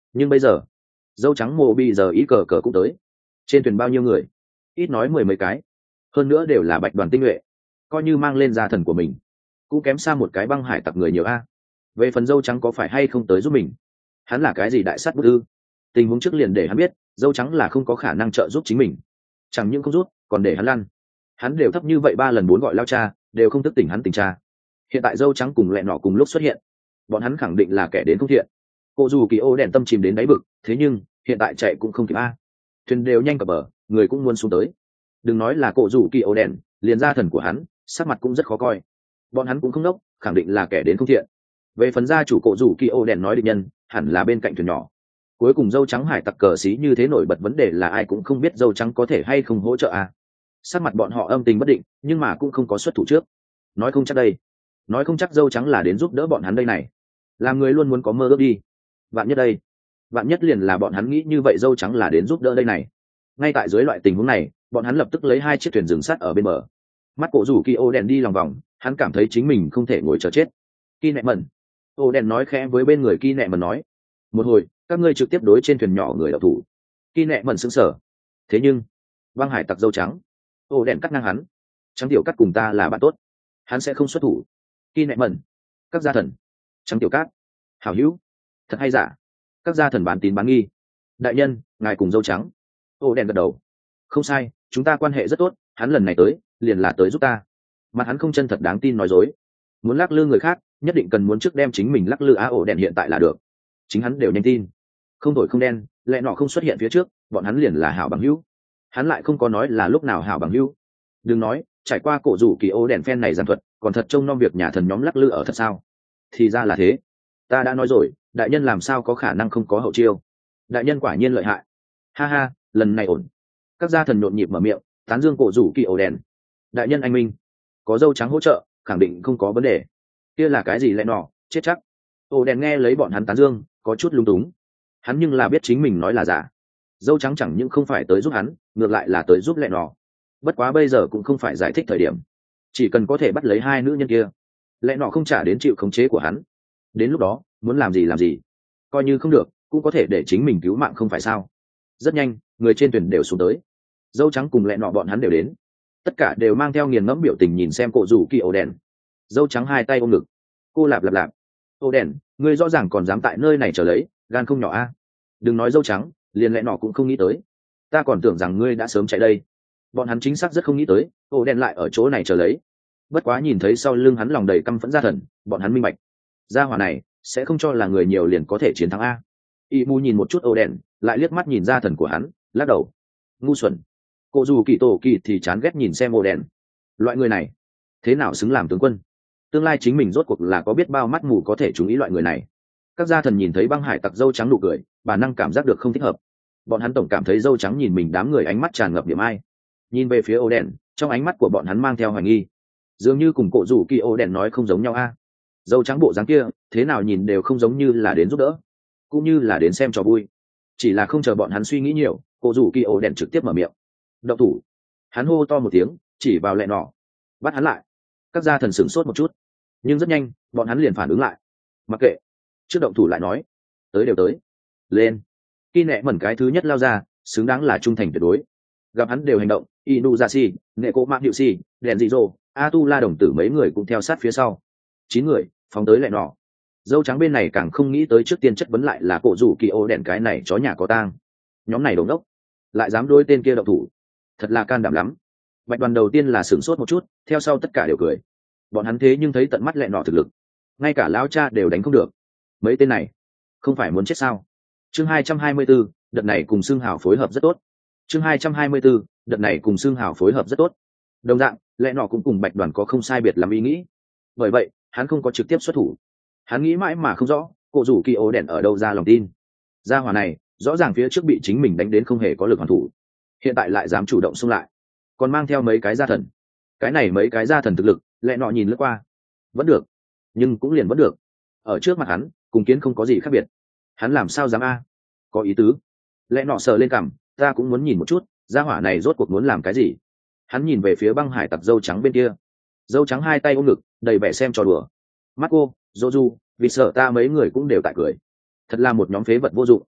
Nhưng bây giờ dâu trắng mộ bị giờ ý cờ cờ cũng tới. Trên thuyền bao nhiêu người? Ít nói 10 mấy cái, hơn nữa đều là bạch đoàn tinh nhuệ, coi như mang lên gia thần của mình cũng kém xa một cái băng hải tặc người nhiều a. Về phần dâu trắng có phải hay không tới giúp mình, hắn là cái gì đại sát bút ư? Tình huống trước liền để hắn biết dâu trắng là không có khả năng trợ giúp chính mình, chẳng những không rút còn để hắn lăn. Hắn đều thấp như vậy 3 lần 4 gọi lao cha đều không thức tỉnh hắn tình cha. Hiện tại dâu trắng cùng lẹ nọ cùng lúc xuất hiện, bọn hắn khẳng định là kẻ đến không thiện. Cô dù kỳ ô đèn tâm chìm đến đáy vực, thế nhưng hiện tại chạy cũng không kịp a. Thuyền đều nhanh cập bờ, người cũng muốn xuống tới. Đừng nói là cổ rủ kỳ ô đèn, liền gia thần của hắn sắc mặt cũng rất khó coi. Bọn hắn cũng không đốc, khẳng định là kẻ đến không thiện. Về phần gia chủ cổ rủ kỳ ô đèn nói địch nhân hẳn là bên cạnh thuyền nhỏ. Cuối cùng dâu trắng hải tặc cờ xí như thế nổi bật vấn đề là ai cũng không biết dâu trắng có thể hay không hỗ trợ a. Sắc mặt bọn họ âm tình bất định, nhưng mà cũng không có xuất thủ trước. Nói không chắc đây, nói không chắc dâu trắng là đến giúp đỡ bọn hắn đây này. Làm người luôn muốn có mơ ước đi. Vạn nhất đây, vạn nhất liền là bọn hắn nghĩ như vậy dâu trắng là đến giúp đỡ đây này. Ngay tại dưới loại tình huống này, bọn hắn lập tức lấy 2 chiếc thuyền dừng sát ở bên bờ. Mắt cổ rủ kỳ ô đèn đi lòng vòng, hắn cảm thấy chính mình không thể ngồi chờ chết. Ki nẹ mẩn, ô đèn nói khẽ với bên người Ki nẹ mẩn nói, một hồi các ngươi trực tiếp đối trên thuyền nhỏ người đậu thủ. Ki nẹ mẩn sững sờ. Thế nhưng băng hải tặc dâu trắng, ô đèn cắt ngang hắn. Trắng tiểu cắt cùng ta là bạn tốt, hắn sẽ không xuất thủ. Ki nẹ mẩn, các gia thần. Trắng tiểu cát, hảo hữu, thật hay giả? Các gia thần bán tín bán nghi. Đại nhân, ngài cùng dâu trắng. Ô đèn gật đầu. Không sai, chúng ta quan hệ rất tốt, hắn lần này tới liền là tới giúp ta. Mặt hắn không chân thật đáng tin nói dối. Muốn lắc lư người khác nhất định cần muốn trước đem chính mình lắc lư ổ đèn hiện tại là được. Chính hắn đều nhanh tin. Không đổi không đen, lẽ nọ không xuất hiện phía trước bọn hắn liền là hảo bằng hữu. Hắn lại không có nói là lúc nào hảo bằng hữu. Đừng nói trải qua cổ rủ kỳ ô đèn phen này giàn thuật còn thật trông nom việc nhà thần nhóm lắc lư ở thật sao? Thì ra là thế. Ta đã nói rồi, đại nhân làm sao có khả năng không có hậu chiêu. Đại nhân quả nhiên lợi hại. Ha ha, lần này ổn. Các gia thần nhộn nhịp mở miệng tán dương cổ rủ kỳ ô đèn. Đại nhân anh minh, có dâu trắng hỗ trợ khẳng định không có vấn đề. Kia là cái gì lẽ nọ, chết chắc. Ô đèn nghe lấy bọn hắn tán dương có chút lung túng. Hắn nhưng là biết chính mình nói là giả. Dâu trắng chẳng những không phải tới giúp hắn, ngược lại là tới giúp lẽ nọ. Bất quá bây giờ cũng không phải giải thích thời điểm, chỉ cần có thể bắt lấy 2 nữ nhân kia, lẽ nọ không trả đến chịu khống chế của hắn. Đến lúc đó muốn làm gì, coi như không được cũng có thể để chính mình cứu mạng không phải sao? Rất nhanh người trên thuyền đều xuống tới. Dâu trắng cùng lẹ nọ bọn hắn đều đến, tất cả đều mang theo nghiền ngẫm biểu tình nhìn xem cổ rủ kỳ ổ đèn. Dâu trắng 2 tay ôm ngực, cô lạp lạp lạp. Ổ đèn, ngươi rõ ràng còn dám tại nơi này chờ lấy, gan không nhỏ a. Đừng nói dâu trắng, liền lẹ nọ cũng không nghĩ tới. Ta còn tưởng rằng ngươi đã sớm chạy đây. Bọn hắn chính xác rất không nghĩ tới ổ đèn lại ở chỗ này chờ lấy. Bất quá nhìn thấy sau lưng hắn lòng đầy căm phẫn gia thần, bọn hắn minh bạch gia hỏa này sẽ không cho là người nhiều liền có thể chiến thắng a. Y mu nhìn một chút ổ đèn, lại liếc mắt nhìn gia thần của hắn, lắc đầu. Ngu xuẩn. Cô dù kỳ tổ kỳ thì chán ghét nhìn xem ổ đèn. Loại người này thế nào xứng làm tướng quân? Tương lai chính mình rốt cuộc là có biết bao mắt mù có thể chú ý loại người này. Các gia thần nhìn thấy băng hải tặc dâu trắng nụ cười, bản năng cảm giác được không thích hợp. Bọn hắn tổng cảm thấy dâu trắng nhìn mình đám người ánh mắt tràn ngập điểm ai. Nhìn về phía ổ đèn, trong ánh mắt của bọn hắn mang theo hoài nghi, dường như cùng cổ rủ kỳ ổ đèn nói không giống nhau a. Dâu trắng bộ dáng kia thế nào nhìn đều không giống như là đến giúp đỡ, cũng như là đến xem trò vui. Chỉ là không chờ bọn hắn suy nghĩ nhiều, cổ rủ kỳ ổ đèn trực tiếp mở miệng. Động thủ. Hắn hô to một tiếng, chỉ vào lẹ nọ, bắt hắn lại. Các gia thần sửng sốt một chút, nhưng rất nhanh bọn hắn liền phản ứng lại. Mặc kệ, trước động thủ lại nói. Tới đều tới, lên. Khi nẹ mẩn cái thứ nhất lao ra, xứng đáng là trung thành tuyệt đối. Gặp hắn đều hành động, Inuyasha, nghệ cô mạng hiệu si, đèn dị dô, Atula đồng tử mấy người cũng theo sát phía sau. 9 người phóng tới lẹ nọ. Dâu trắng bên này càng không nghĩ tới trước tiên chất vấn lại là cổ rủ kỳ ô đèn cái này chó nhà có tang. Nhóm này đống đốc lại dám đôi tên kia động thủ, thật là can đảm lắm. Bạch đoàn đầu tiên là sửng sốt một chút, theo sau tất cả đều cười. Bọn hắn thế nhưng thấy tận mắt lẹ nọ thực lực, ngay cả lão cha đều đánh không được. Mấy tên này không phải muốn chết sao? Chương 224, đợt này cùng xương hào phối hợp rất tốt. Chương 224, đợt này cùng xương hào phối hợp rất tốt. Đồng dạng, lẽ nọ cũng cùng bạch đoàn có không sai biệt lắm ý nghĩ. Bởi vậy, hắn không có trực tiếp xuất thủ. Hắn nghĩ mãi mà không rõ, cổ rủ kỳ ô đèn ở đâu ra lòng tin. Gia hỏa này, rõ ràng phía trước bị chính mình đánh đến không hề có lực hoàn thủ, hiện tại lại dám chủ động xung lại, còn mang theo mấy cái gia thần. Cái này mấy cái gia thần thực lực, lẽ nọ nhìn lướt qua, vẫn được, nhưng cũng liền vẫn được. Ở trước mặt hắn, cùng kiến không có gì khác biệt. Hắn làm sao dám a? Có ý tứ. Lẽ nọ sờ lên cằm, ta cũng muốn nhìn một chút, gia hỏa này rốt cuộc muốn làm cái gì. Hắn nhìn về phía băng hải tặc dâu trắng bên kia. Dâu trắng 2 tay ôm ngực, đầy vẻ xem trò đùa. Mắt cô, Joju, vì sợ ta mấy người cũng đều tại cười. Thật là một nhóm phế vật vô dụng.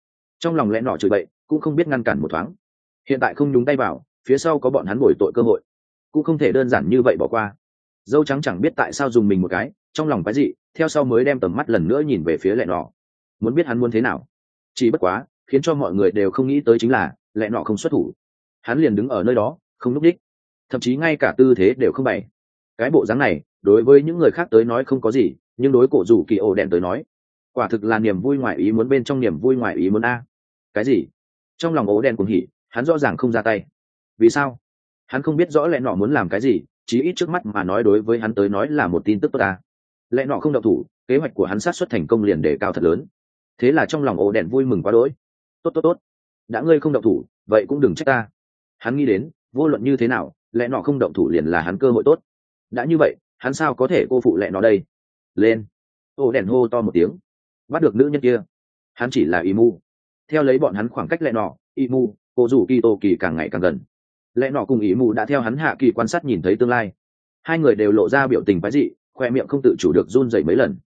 trong lòng lẽ nọ chửi bậy cũng không biết ngăn cản một thoáng. Hiện tại không nhúng tay vào, phía sau có bọn hắn bồi tội cơ hội, cũng không thể đơn giản như vậy bỏ qua. Dâu trắng chẳng biết tại sao dùng mình một cái, trong lòng cái gì, theo sau mới đem tầm mắt lần nữa nhìn về phía lẹ nọ, muốn biết hắn muốn thế nào. Chỉ bất quá khiến cho mọi người đều không nghĩ tới chính là lẹ nọ không xuất thủ, hắn liền đứng ở nơi đó không núp đích, thậm chí ngay cả tư thế đều không bày. Cái bộ dáng này đối với những người khác tới nói không có gì, nhưng đối cổ rủ kỳ ổ đèn tới nói quả thực là niềm vui ngoài ý muốn bên trong niềm vui ngoài ý muốn a. Cái gì? Trong lòng ổ đèn cuồng hỉ, hắn rõ ràng không ra tay. Vì sao? Hắn không biết rõ lẽ nọ muốn làm cái gì, chí ít trước mắt mà nói đối với hắn tới nói là một tin tức tốt ta. Lẽ nọ không động thủ, kế hoạch của hắn sát xuất thành công liền đề cao thật lớn. Thế là trong lòng ổ đèn vui mừng quá đỗi. Tốt, đã ngươi không động thủ vậy cũng đừng trách ta. Hắn nghĩ đến vô luận như thế nào lẽ nọ không động thủ liền là hắn cơ hội tốt. Đã như vậy hắn sao có thể cô phụ lẽ nọ đây. Lên! Ổ đèn hô to một tiếng, bắt được nữ nhân kia. Hắn chỉ là Imu. Theo lấy bọn hắn khoảng cách lẽ nọ, Imu, cô rủ kỳ tô kỳ càng ngày càng gần. Lẽ nọ cùng Imu đã theo hắn hạ kỳ quan sát nhìn thấy tương lai. Hai người đều lộ ra biểu tình quái dị, khoe miệng không tự chủ được run rẩy mấy lần.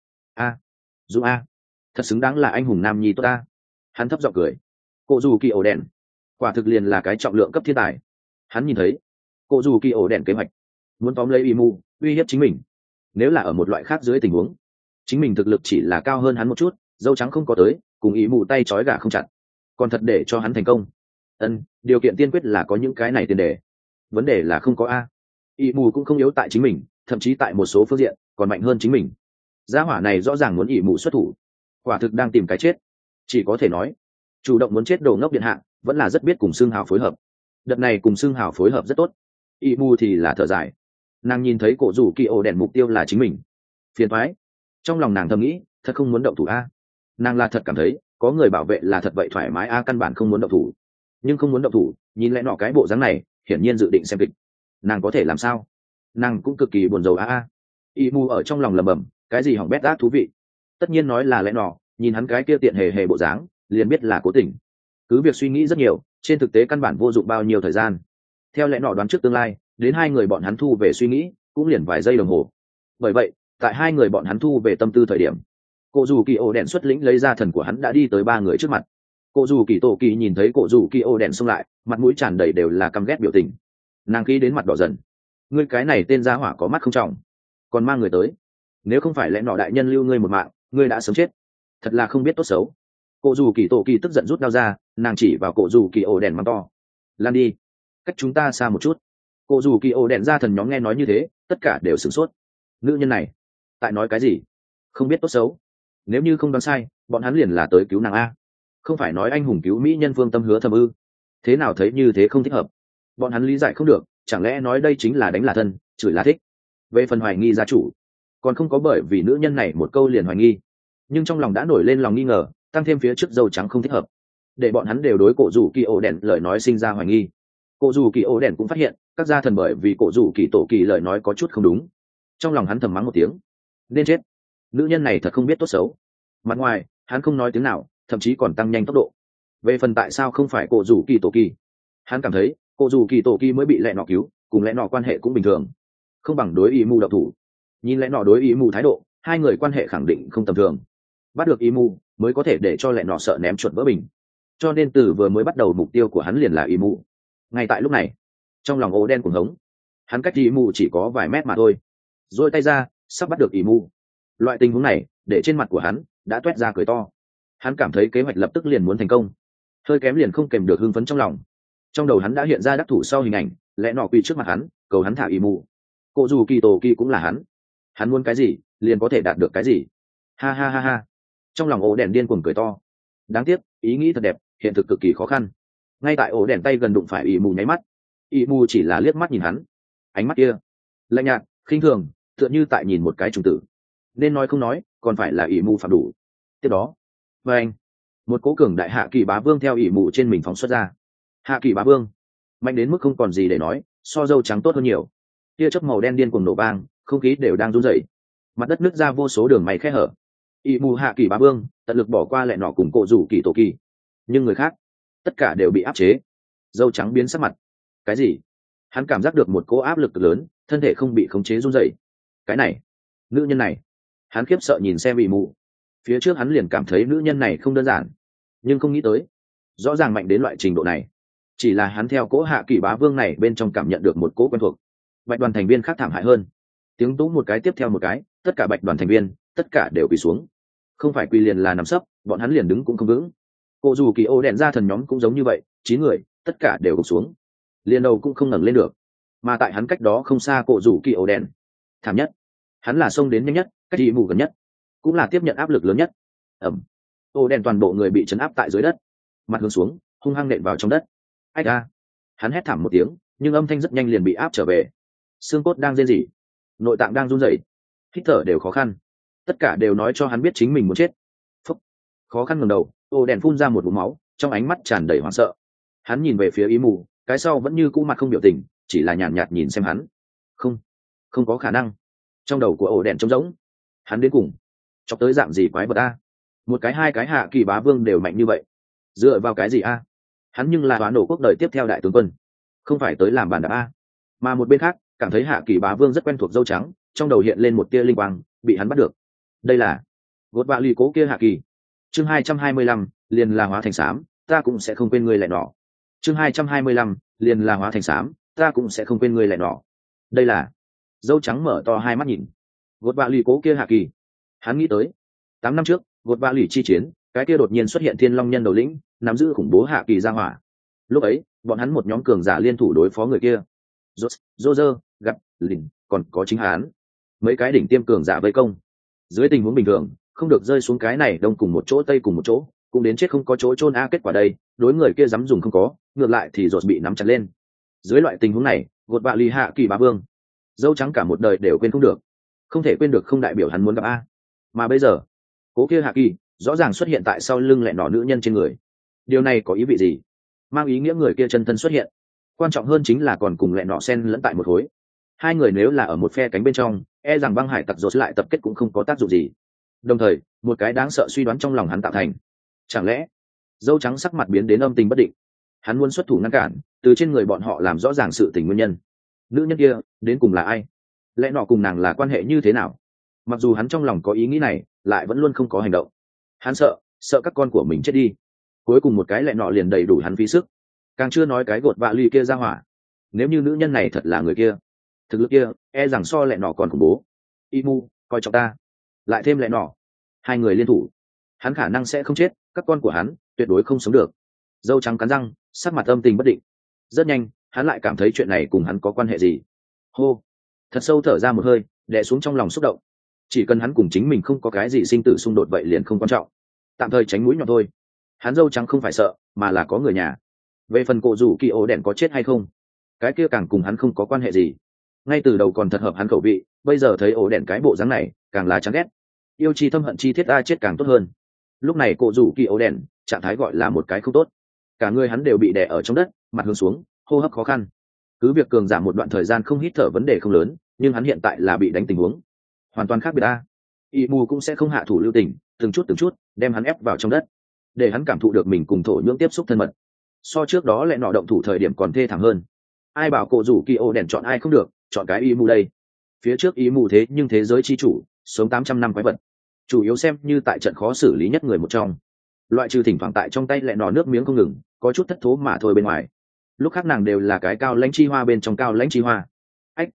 Dù thật xứng đáng là anh hùng nam nhi tốt ta. Hắn thấp giọng cười. Cô dù kỳ ổ đèn quả thực liền là cái trọng lượng cấp thiên tài. Hắn nhìn thấy cô dù kỳ ổ đèn kế hoạch muốn tóm lấy Imu, uy hiếp chính mình. Nếu là ở một loại khác dưới tình huống, chính mình thực lực chỉ là cao hơn hắn một chút, dâu trắng không có tới, cùng Imu tay trói gà không chặt, còn thật để cho hắn thành công. Điều kiện tiên quyết là có những cái này tiền đề. Vấn đề là không có Imu cũng không yếu tại chính mình, thậm chí tại một số phương diện còn mạnh hơn chính mình. Gia hỏa này rõ ràng muốn Imu xuất thủ, quả thực đang tìm cái chết. Chỉ có thể nói chủ động muốn chết đồ ngốc điện hạ vẫn là rất biết cùng xương hào phối hợp. Đợt này cùng xương hào phối hợp rất tốt. Imu thì là thở dài, nàng nhìn thấy cổ rủ kỳ ổ đèn mục tiêu là chính mình, phiền thoái. Trong lòng nàng thầm nghĩ thật không muốn động thủ nàng là thật cảm thấy có người bảo vệ là thật vậy thoải mái căn bản không muốn động thủ. Nhưng không muốn động thủ, nhìn lại nọ cái bộ dáng này hiển nhiên dự định xem kịch. Nàng có thể làm sao? Nàng cũng cực kỳ buồn rầu Imu ở trong lòng lầm bầm, cái gì hỏng bét ác thú vị. Tất nhiên nói là lẽ nọ, nhìn hắn cái kia tiện hề bộ dáng liền biết là cố tình. Cứ việc suy nghĩ rất nhiều, trên thực tế căn bản vô dụng bao nhiêu thời gian. Theo lẽ nọ đoán trước tương lai, đến hai người bọn hắn thu về suy nghĩ cũng liền vài giây đồng hồ. Bởi vậy tại hai người bọn hắn thu về tâm tư thời điểm, cổ dù kỳ ổ đèn xuất lĩnh lấy ra thần của hắn đã đi tới ba người trước mặt. Cổ dù kỳ tổ kỳ nhìn thấy cổ dù kỳ ổ đèn xông lại, mặt mũi tràn đầy đều là căm ghét biểu tình. Nàng khí đến mặt đỏ dần. Ngươi cái này tên gia hỏa có mắt không trọng, còn mang người tới. Nếu không phải lẽ nọ đại nhân lưu ngươi một mạng, ngươi đã sớm chết. Thật là không biết tốt xấu. Cổ dù kỳ tổ kỳ tức giận rút đao ra, nàng chỉ vào cổ dù kỳ ổ đèn mắng to. Lan đi, cách chúng ta xa một chút. Cổ dù kỳ ổ đèn ra thần nhóm nghe nói như thế, tất cả đều sửng sốt. Nữ nhân này tại nói cái gì? Không biết tốt xấu. Nếu như không đoán sai, bọn hắn liền là tới cứu nàng không phải nói anh hùng cứu mỹ nhân phương tâm hứa thầm ư? Thế nào thấy như thế không thích hợp? Bọn hắn lý giải không được, chẳng lẽ nói đây chính là đánh là thân, chửi là thích? Về phần hoài nghi gia chủ, còn không có bởi vì nữ nhân này một câu liền hoài nghi, nhưng trong lòng đã nổi lên lòng nghi ngờ, tăng thêm phía trước dâu trắng không thích hợp, để bọn hắn đều đối cổ rủ kỳ ổ đèn lời nói sinh ra hoài nghi. Cổ rủ kỳ ổ đèn cũng phát hiện các gia thần bởi vì cổ rủ kỳ tổ kỳ lời nói có chút không đúng. Trong lòng hắn thầm mắng một tiếng, nên chết, nữ nhân này thật không biết tốt xấu. Mặt ngoài hắn không nói tiếng nào, thậm chí còn tăng nhanh tốc độ. Về phần tại sao không phải cổ rủ kỳ tổ kỳ, hắn cảm thấy cổ rủ kỳ tổ kỳ mới bị lẽ nọ cứu, cùng lẽ nọ quan hệ cũng bình thường, không bằng đối ý mù độc thủ. Nhìn lẽ nọ đối ý mù thái độ, hai người quan hệ khẳng định không tầm thường. Bắt được ý mù mới có thể để cho lẽ nọ sợ ném chuột vỡ bình, cho nên từ vừa mới bắt đầu mục tiêu của hắn liền là ý mù. Ngay tại lúc này trong lòng ố đen cuồng hống, hắn cách ý mù chỉ có vài mét mà thôi, rồi tay ra sắp bắt được ý mù. Loại tình huống này để trên mặt của hắn đã toét ra cười to. Hắn cảm thấy kế hoạch lập tức liền muốn thành công, hơi kém liền không kèm được hưng phấn trong lòng. Trong đầu hắn đã hiện ra đắc thủ sau hình ảnh, lẽ nọ quỳ trước mặt hắn cầu hắn thả ý mù. Cô dù kỳ tổ kỳ cũng là hắn muốn cái gì liền có thể đạt được cái gì. Ha. Trong lòng ổ đèn điên cuồng cười to. Đáng tiếc ý nghĩ thật đẹp, hiện thực cực kỳ khó khăn. Ngay tại ổ đèn tay gần đụng phải ý mù nháy mắt, ý mù chỉ là liếc mắt nhìn hắn, ánh mắt kia lạnh nhạt khinh thường, tựa như tại nhìn một cái trùng tử. Nên nói không nói, còn phải là ý mù phạm đủ. Tiếp đó và anh một cố cường đại hạ kỳ bá vương theo ỷ mù trên mình phóng xuất ra. Hạ kỳ bá vương mạnh đến mức không còn gì để nói, so dâu trắng tốt hơn nhiều. Tia chớp màu đen điên cuồng nổ vang, không khí đều đang run rẩy, mặt đất nứt ra vô số đường mày khe hở. ỷ mù hạ kỳ bá vương tận lực bỏ qua lẹ nọ cùng cổ rủ kỳ tổ kỳ, nhưng người khác tất cả đều bị áp chế. Dâu trắng biến sắc mặt. Cái gì? Hắn cảm giác được một cỗ áp lực lớn, thân thể không bị khống chế run rẩy. Cái này, nữ nhân này. Hắn khiếp sợ nhìn xem ỷ mù. Phía trước hắn liền cảm thấy nữ nhân này không đơn giản, nhưng không nghĩ tới rõ ràng mạnh đến loại trình độ này. Chỉ là hắn theo cỗ hạ kỳ bá vương này bên trong cảm nhận được một cỗ quen thuộc. Bạch đoàn thành viên khác thảm hại hơn, tiếng tú một cái tiếp theo một cái, tất cả bạch đoàn thành viên tất cả đều quỳ xuống. Không phải quỳ liền là nằm sấp, bọn hắn liền đứng cũng không vững. Cô dù kỳ ô đèn ra thần nhóm cũng giống như vậy, 9 người tất cả đều gục xuống, liền đầu cũng không ngẩng lên được. Mà tại hắn cách đó không xa cổ rủ kỳ ô đèn thảm nhất, hắn là xông đến nhanh nhất, cách đi mù gần nhất, cũng là tiếp nhận áp lực lớn nhất. Ẩm, ô đèn toàn bộ người bị chấn áp tại dưới đất, mặt hướng xuống hung hăng nện vào trong đất. Ách a, hắn hét thảm một tiếng, nhưng âm thanh rất nhanh liền bị áp trở về. Xương cốt đang rên rỉ, nội tạng đang run rẩy, hít thở đều khó khăn, tất cả đều nói cho hắn biết chính mình muốn chết. Phúc, khó khăn ngẩng đầu, ô đèn phun ra một vũng máu, trong ánh mắt tràn đầy hoảng sợ. Hắn nhìn về phía ý mù, cái sau vẫn như cũ mặt không biểu tình, chỉ là nhàn nhạt nhìn xem hắn. Không có khả năng. Trong đầu của ổ đèn trống rỗng. Hắn đến cùng chọc tới dạng gì quái vật a? Một cái hai cái hạ kỳ bá vương đều mạnh như vậy, dựa vào cái gì a? Hắn nhưng là toán nổ quốc đời tiếp theo đại tướng quân, không phải tới làm bàn đạp a. Mà một bên khác cảm thấy hạ kỳ bá vương rất quen thuộc dâu trắng, trong đầu hiện lên một tia linh quang, bị hắn bắt được. Đây là gột vạ lì cố kia hạ kỳ. Chương 225, liền là hóa thành xám, ta cũng sẽ không quên ngươi lại nọ. Chương 225, liền là hóa thành xám, ta cũng sẽ không quên ngươi lại nọ. Đây là dâu trắng mở to hai mắt nhìn. Gột vạ lì cố kia hạ kỳ. Hắn nghĩ tới 8 năm trước gột vạ lì chi chiến, cái kia đột nhiên xuất hiện thiên long nhân đầu lĩnh, nắm giữ khủng bố hạ kỳ ra hỏa. Lúc ấy bọn hắn một nhóm cường giả liên thủ đối phó người kia. Roger gặp lìn, còn có chính hắn, mấy cái đỉnh tiêm cường giả vây công. Dưới tình huống bình thường không được rơi xuống cái này đông cùng một chỗ tây cùng một chỗ, cũng đến chết không có chỗ chôn a. Kết quả đây, đối người kia dám dùng không có, ngược lại thì rột bị nắm chặt lên. Dưới loại tình huống này gột vạ lì hạ kỳ bá vương dâu trắng cả một đời đều quên không được. Không thể quên được không đại biểu hắn muốn gặp a. Mà bây giờ cố kia hạ kỳ rõ ràng xuất hiện tại sau lưng lẹ nỏ nữ nhân trên người. Điều này có ý vị gì? Mang ý nghĩa người kia chân thân xuất hiện, quan trọng hơn chính là còn cùng lẹ nọ xen lẫn tại một khối. Hai người nếu là ở một phe cánh bên trong, e rằng băng hải tặc rột lại tập kết cũng không có tác dụng gì. Đồng thời một cái đáng sợ suy đoán trong lòng hắn tạo thành. Chẳng lẽ dâu trắng sắc mặt biến đến âm tình bất định, hắn muốn xuất thủ ngăn cản, từ trên người bọn họ làm rõ ràng sự tình nguyên nhân. Nữ nhân kia đến cùng là ai? Lẽ nọ cùng nàng là quan hệ như thế nào? Mặc dù hắn trong lòng có ý nghĩ này, lại vẫn luôn không có hành động. Hắn sợ các con của mình chết đi. Cuối cùng một cái lẽ nọ liền đầy đủ hắn phí sức. Càng chưa nói cái gột vạ lì kia ra hỏa. Nếu như nữ nhân này thật là người kia, thực lực kia e rằng so lẽ nọ còn khủng bố. Imu coi trọng ta, lại thêm lẽ nọ, hai người liên thủ, hắn khả năng sẽ không chết, các con của hắn tuyệt đối không sống được. Dâu trắng cắn răng, sắc mặt âm tình bất định. Rất nhanh hắn lại cảm thấy chuyện này cùng hắn có quan hệ gì. Hô, thật sâu thở ra một hơi, đè xuống trong lòng xúc động. Chỉ cần hắn cùng chính mình không có cái gì sinh tử xung đột vậy liền không quan trọng, tạm thời tránh mũi nhọn thôi. Hắn dâu trắng không phải sợ, mà là có người nhà. Về phần cổ rủ kỳ ổ đèn có chết hay không, cái kia càng cùng hắn không có quan hệ gì. Ngay từ đầu còn thật hợp hắn khẩu vị, bây giờ thấy ổ đèn cái bộ dáng này càng là chán ghét. Yêu chi thâm hận chi thiết a, chết càng tốt hơn. Lúc này cổ rủ kỳ ổ đèn trạng thái gọi là một cái không tốt, cả người hắn đều bị đè ở trong đất, mặt hướng xuống, hô hấp khó khăn. Cứ việc cường giảm một đoạn thời gian không hít thở vấn đề không lớn, nhưng hắn hiện tại là bị đánh tình huống hoàn toàn khác biệt a. Y mù cũng sẽ không hạ thủ lưu tình, từng chút đem hắn ép vào trong đất, để hắn cảm thụ được mình cùng thổ nhưỡng tiếp xúc thân mật. So trước đó lại nọ động thủ thời điểm còn thê thảm hơn. Ai bảo cổ rủ kỳ ô đèn chọn ai không được, chọn cái y mù đây. Phía trước y mù thế nhưng thế giới chi chủ, sống 800 năm quái vật, chủ yếu xem như tại trận khó xử lý nhất người một trong. Loại trừ thỉnh thoảng tại trong tay lại nọ nước miếng không ngừng, có chút thất thố mà thôi bên ngoài. Lúc khác nàng đều là cái cao lãnh chi hoa bên trong cao lãnh chi hoa. Ách,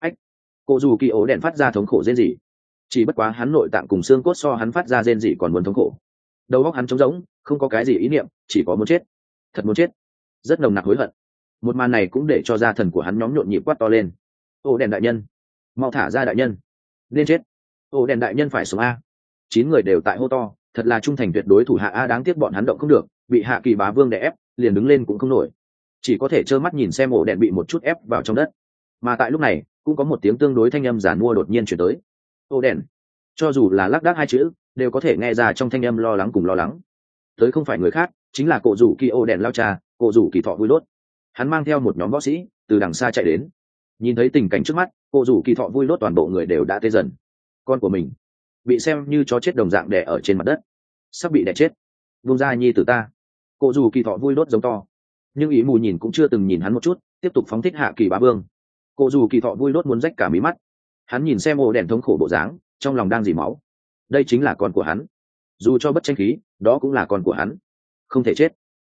cổ rủ kỳ ổ đèn phát ra thống khổ rên rỉ. Chỉ bất quá hắn nội tạng cùng xương cốt so hắn phát ra rên rỉ còn muốn thống khổ. Đầu óc hắn trống rỗng, không có cái gì ý niệm, chỉ có muốn chết, thật muốn chết, rất nồng nặc hối hận. Một màn này cũng để cho gia thần của hắn nhóm nhộn nhịp quát to lên. Ổ đèn đại nhân, mau thả ra đại nhân, nên chết. Ổ đèn đại nhân phải sống a. 9 người đều tại hô to, thật là trung thành tuyệt đối thủ hạ a. Đáng tiếc bọn hắn động không được, bị hạ kỳ bá vương đè ép, liền đứng lên cũng không nổi, chỉ có thể trơ mắt nhìn xem ổ đèn bị một chút ép vào trong đất. Mà tại lúc này cũng có một tiếng tương đối thanh âm giản mua đột nhiên chuyển tới. Ổ đèn, cho dù là lác đác hai chữ đều có thể nghe ra trong thanh âm lo lắng cùng lo lắng. Tới không phải người khác, chính là cổ rủ kỳ ổ đèn lao cha, cổ rủ kỳ thọ vui lốt. Hắn mang theo một nhóm võ sĩ từ đằng xa chạy đến. Nhìn thấy tình cảnh trước mắt, cổ rủ kỳ thọ vui lốt toàn bộ người đều đã tê dần. Con của mình bị xem như chó chết đồng dạng đè ở trên mặt đất, sắp bị đè chết. Vung ra nhi tử ta. Cổ rủ kỳ thọ vui lốt giống to, nhưng ý mù nhìn cũng chưa từng nhìn hắn một chút, tiếp tục phóng thích hạ kỳ bá vương. Cổ rủ kỳ thọ vui lốt muốn rách cả mí mắt. Hắn nhìn xem ổ đèn thống khổ bộ dáng, trong lòng đang dỉ máu. Đây chính là con của hắn, dù cho bất tranh khí, đó cũng là con của hắn, không thể chết.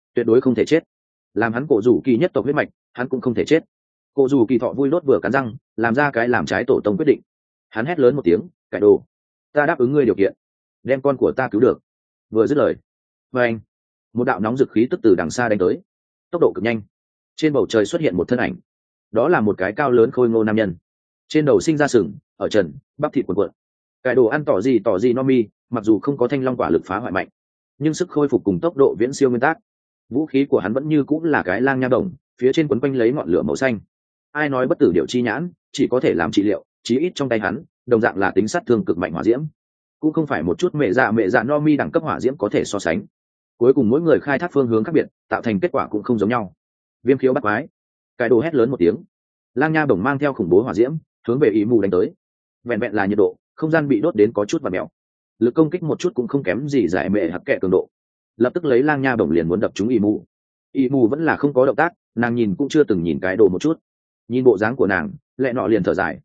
tuyệt đối không thể chết. Làm hắn cổ rủ kỳ nhất tộc huyết mạch, hắn cũng không thể chết. Cổ rủ kỳ thọ vui lốt vừa cắn răng, làm ra cái làm trái tổ tông quyết định. Hắn hét lớn một tiếng, cải đồ, ta đáp ứng ngươi điều kiện, đem con của ta cứu được. Vừa dứt lời, và anh, một đạo nóng dực khí tức từ đằng xa đánh tới, tốc độ cực nhanh. Trên bầu trời xuất hiện một thân ảnh, đó là một cái cao lớn khôi ngô nam nhân, trên đầu sinh ra sừng, ở trần, bắp thịt cuộn cuộn. Cải đồ ăn tỏ gì no mi, mặc dù không có thanh long quả lực phá hoại mạnh, nhưng sức khôi phục cùng tốc độ viễn siêu nguyên tắc. Vũ khí của hắn vẫn như cũng là cái lang nha đồng, phía trên quấn quanh lấy ngọn lửa màu xanh. Ai nói bất tử điệu chi nhãn chỉ có thể làm trị liệu, chí ít trong tay hắn đồng dạng là tính sát thương cực mạnh hỏa diễm, cũng không phải một chút mẹ dạ no mi đẳng cấp hỏa diễm có thể so sánh. Cuối cùng mỗi người khai thác phương hướng khác biệt, tạo thành kết quả cũng không giống nhau. Viêm khiếu bắt quái, cái đồ hét lớn một tiếng, lang nha đồng mang theo khủng bố hỏa diễm hướng về ý mù đánh tới. Vẹn vẹn là nhiệt độ, không gian bị đốt đến có chút và mèo, lực công kích một chút cũng không kém gì giải mệ hạt kẹ cường độ. Lập tức lấy lang nha đồng liền muốn đập trúng ý mù vẫn là không có động tác, nàng nhìn cũng chưa từng nhìn cái đồ một chút. Nhìn bộ dáng của nàng, lẹ nọ liền thở dài.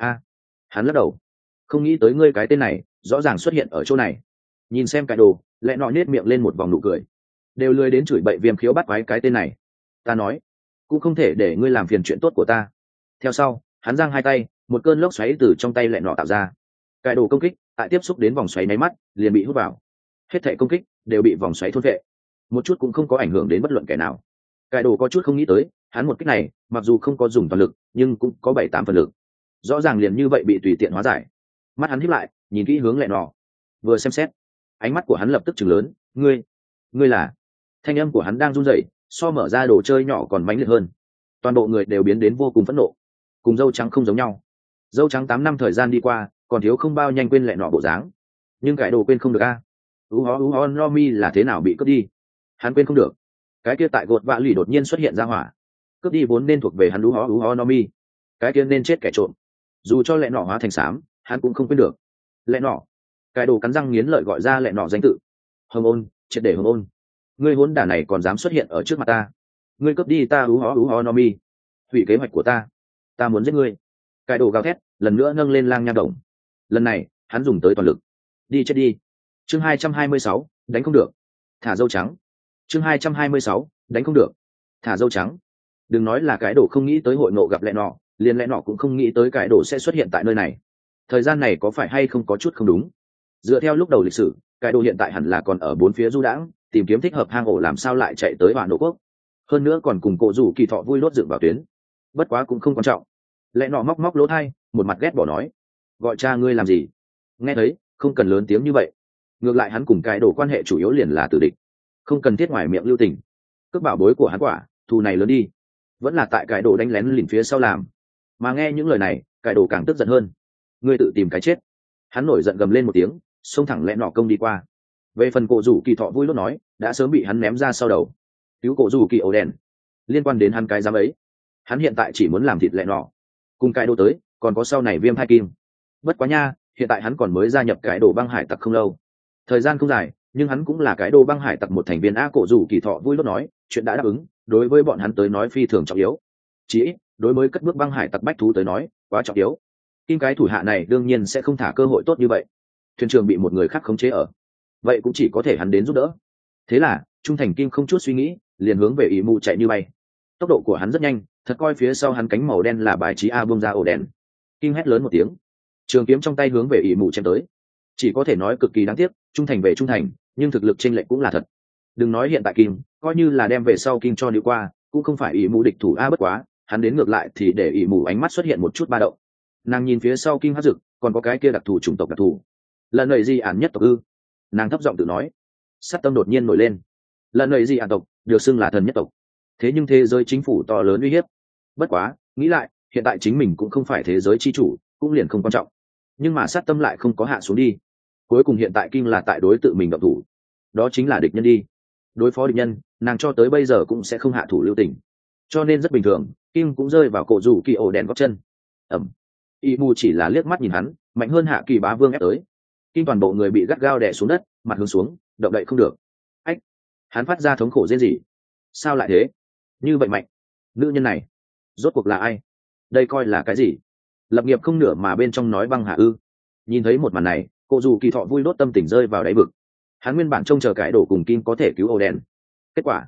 Hắn lắc đầu, không nghĩ tới ngươi cái tên này rõ ràng xuất hiện ở chỗ này. Nhìn xem cái đồ, lẹ nọ nết miệng lên một vòng nụ cười, đều lười đến chửi bậy viêm khiếu bắt quái cái tên này. Ta nói, cũng không thể để ngươi làm phiền chuyện tốt của ta. Theo sau, hắn giang hai tay, một cơn lốc xoáy từ trong tay lẹ nọ tạo ra. Cái đồ công kích tại tiếp xúc đến vòng xoáy nháy mắt liền bị hút vào, hết thảy công kích đều bị vòng xoáy thôn vệ, một chút cũng không có ảnh hưởng đến bất luận kẻ nào. Cái đồ có chút không nghĩ tới, hắn một kích này mặc dù không có dùng toàn lực nhưng cũng có 7-8 phần lực, rõ ràng liền như vậy bị tùy tiện hóa giải. Mắt hắn híp lại, nhìn kỹ hướng lẹ nọ, vừa xem xét, ánh mắt của hắn lập tức trừng lớn. Ngươi là? Thanh âm của hắn đang run rẩy, so mở ra đồ chơi nhỏ còn mãnh liệt hơn. Toàn bộ người đều biến đến vô cùng phẫn nộ. Cùng dâu trắng không giống nhau, dâu trắng 8 năm thời gian đi qua còn thiếu không bao nhanh quên lẹ nọ bộ dáng, nhưng cái đồ quên không được a. Ú hó no mi là thế nào bị cướp đi, hắn quên không được. Cái kia tại gột vạ lì đột nhiên xuất hiện ra hỏa, cướp đi vốn nên thuộc về hắn ú hó no mi, cái kia nên chết kẻ trộm. Dù cho lẹ nọ hóa thành xám, hắn cũng không quên được. Lẹ nọ, cái đồ cắn răng nghiến lợi gọi ra lẹ nọ danh tự. Hồng ôn, triệt để hồng ôn, ngươi hỗn đản này còn dám xuất hiện ở trước mặt ta. Ngươi cướp đi ta ú hó no mi, hủy kế hoạch của ta muốn giết ngươi. Cái đồ gào thét, lần nữa nâng lên lang nha đồng. Lần này hắn dùng tới toàn lực. Đi chết đi. Chương 226, đánh không được. Thả dâu trắng. Chương 226, đánh không được. Thả dâu trắng. Đừng nói là cái đồ không nghĩ tới hội ngộ gặp lẹ nọ, liền lẹ nọ cũng không nghĩ tới cái đồ sẽ xuất hiện tại nơi này. Thời gian này có phải hay không có chút không đúng? Dựa theo lúc đầu lịch sử, cái đồ hiện tại hẳn là còn ở bốn phía du đãng, tìm kiếm thích hợp hang ổ, làm sao lại chạy tới Hoàn Nộ Quốc. Hơn nữa còn cùng cổ rủ kỳ thọ vui lốt dựng vào tuyến. Bất quá cũng không quan trọng. Lẹ nọ móc lỗ tai, một mặt ghét bỏ nói, gọi cha ngươi làm gì? Nghe thấy, không cần lớn tiếng như vậy. Ngược lại hắn cùng cái đồ quan hệ chủ yếu liền là tử địch, không cần thiết ngoài miệng lưu tình. Cướp bảo bối của hắn quả, thù này lớn đi. Vẫn là tại cái đồ đánh lén lìn phía sau làm. Mà nghe những lời này, cái đồ càng tức giận hơn. Ngươi tự tìm cái chết. Hắn nổi giận gầm lên một tiếng, xông thẳng lẹ nọ công đi qua. Về phần cổ rủ kỳ thọ vui lốt nói, đã sớm bị hắn ném ra sau đầu. Cứu cổ rủ kỳ ổ đèn, liên quan đến hắn cái dám ấy. Hắn hiện tại chỉ muốn làm thịt lẹ nọ, cùng cái đồ tới, còn có sau này viêm thai kim. Bất quá nha, hiện tại hắn còn mới gia nhập cái đồ băng hải tặc không lâu, thời gian không dài, nhưng hắn cũng là cái đồ băng hải tặc một thành viên. Cổ rủ kỳ thọ vui lốt nói, chuyện đã đáp ứng, đối với bọn hắn tới nói phi thường trọng yếu. Chỉ ít, đối với cất bước băng hải tặc bách thú tới nói, quá trọng yếu. Kim cái thủ hạ này đương nhiên sẽ không thả cơ hội tốt như vậy. Thuyền trưởng bị một người khác khống chế ở, vậy cũng chỉ có thể hắn đến giúp đỡ. Thế là trung thành Kim không chút suy nghĩ, liền hướng về ý mù chạy như bay. Tốc độ của hắn rất nhanh, thật coi phía sau hắn cánh màu đen là bài trí a bung ra ổ đèn. Kim hét lớn một tiếng, trường kiếm trong tay hướng về ý mù chém tới. Chỉ có thể nói cực kỳ đáng tiếc, trung thành về trung thành, nhưng thực lực chênh lệch cũng là thật. Đừng nói hiện tại Kim, coi như là đem về sau Kim cho đi qua, cũng không phải ý mù địch thủ a. Bất quá hắn đến ngược lại thì để ý mù ánh mắt xuất hiện một chút ba động. Nàng nhìn phía sau Kim hắc rực, còn có cái kia đặc thù chủng tộc đặc thù, lần này gì ản nhất tộc ư? Nàng thấp giọng tự nói. Sát tâm đột nhiên nổi lên. Lần này gì ản tộc được xưng là thần nhất tộc, thế nhưng thế giới chính phủ to lớn uy hiếp. Bất quá nghĩ lại, hiện tại chính mình cũng không phải thế giới chi chủ, cũng liền không quan trọng. Nhưng mà sát tâm lại không có hạ xuống đi. Cuối cùng hiện tại Kim là tại đối tự mình động thủ, đó chính là địch nhân đi. Đối phó địch nhân, nàng cho tới bây giờ cũng sẽ không hạ thủ lưu tình. Cho nên rất bình thường, Kim cũng rơi vào cổ rủ kỳ ổ đèn gót chân. ẩm. Y mù chỉ là liếc mắt nhìn hắn, mạnh hơn hạ kỳ bá vương ép tới. Kim toàn bộ người bị gắt gao đè xuống đất, mặt hướng xuống, động đậy không được. Ách! Hắn phát ra thống khổ rên rỉ. Sao lại thế? Như vậy mạnh, nữ nhân này rốt cuộc là ai? Đây coi là cái gì? Lập nghiệp không nửa mà bên trong nói băng hạ ư? Nhìn thấy một màn này, cô dù kỳ thọ vui đốt tâm tình rơi vào đáy vực. Hắn nguyên bản trông chờ cái đổ cùng Kim có thể cứu ổ đèn, kết quả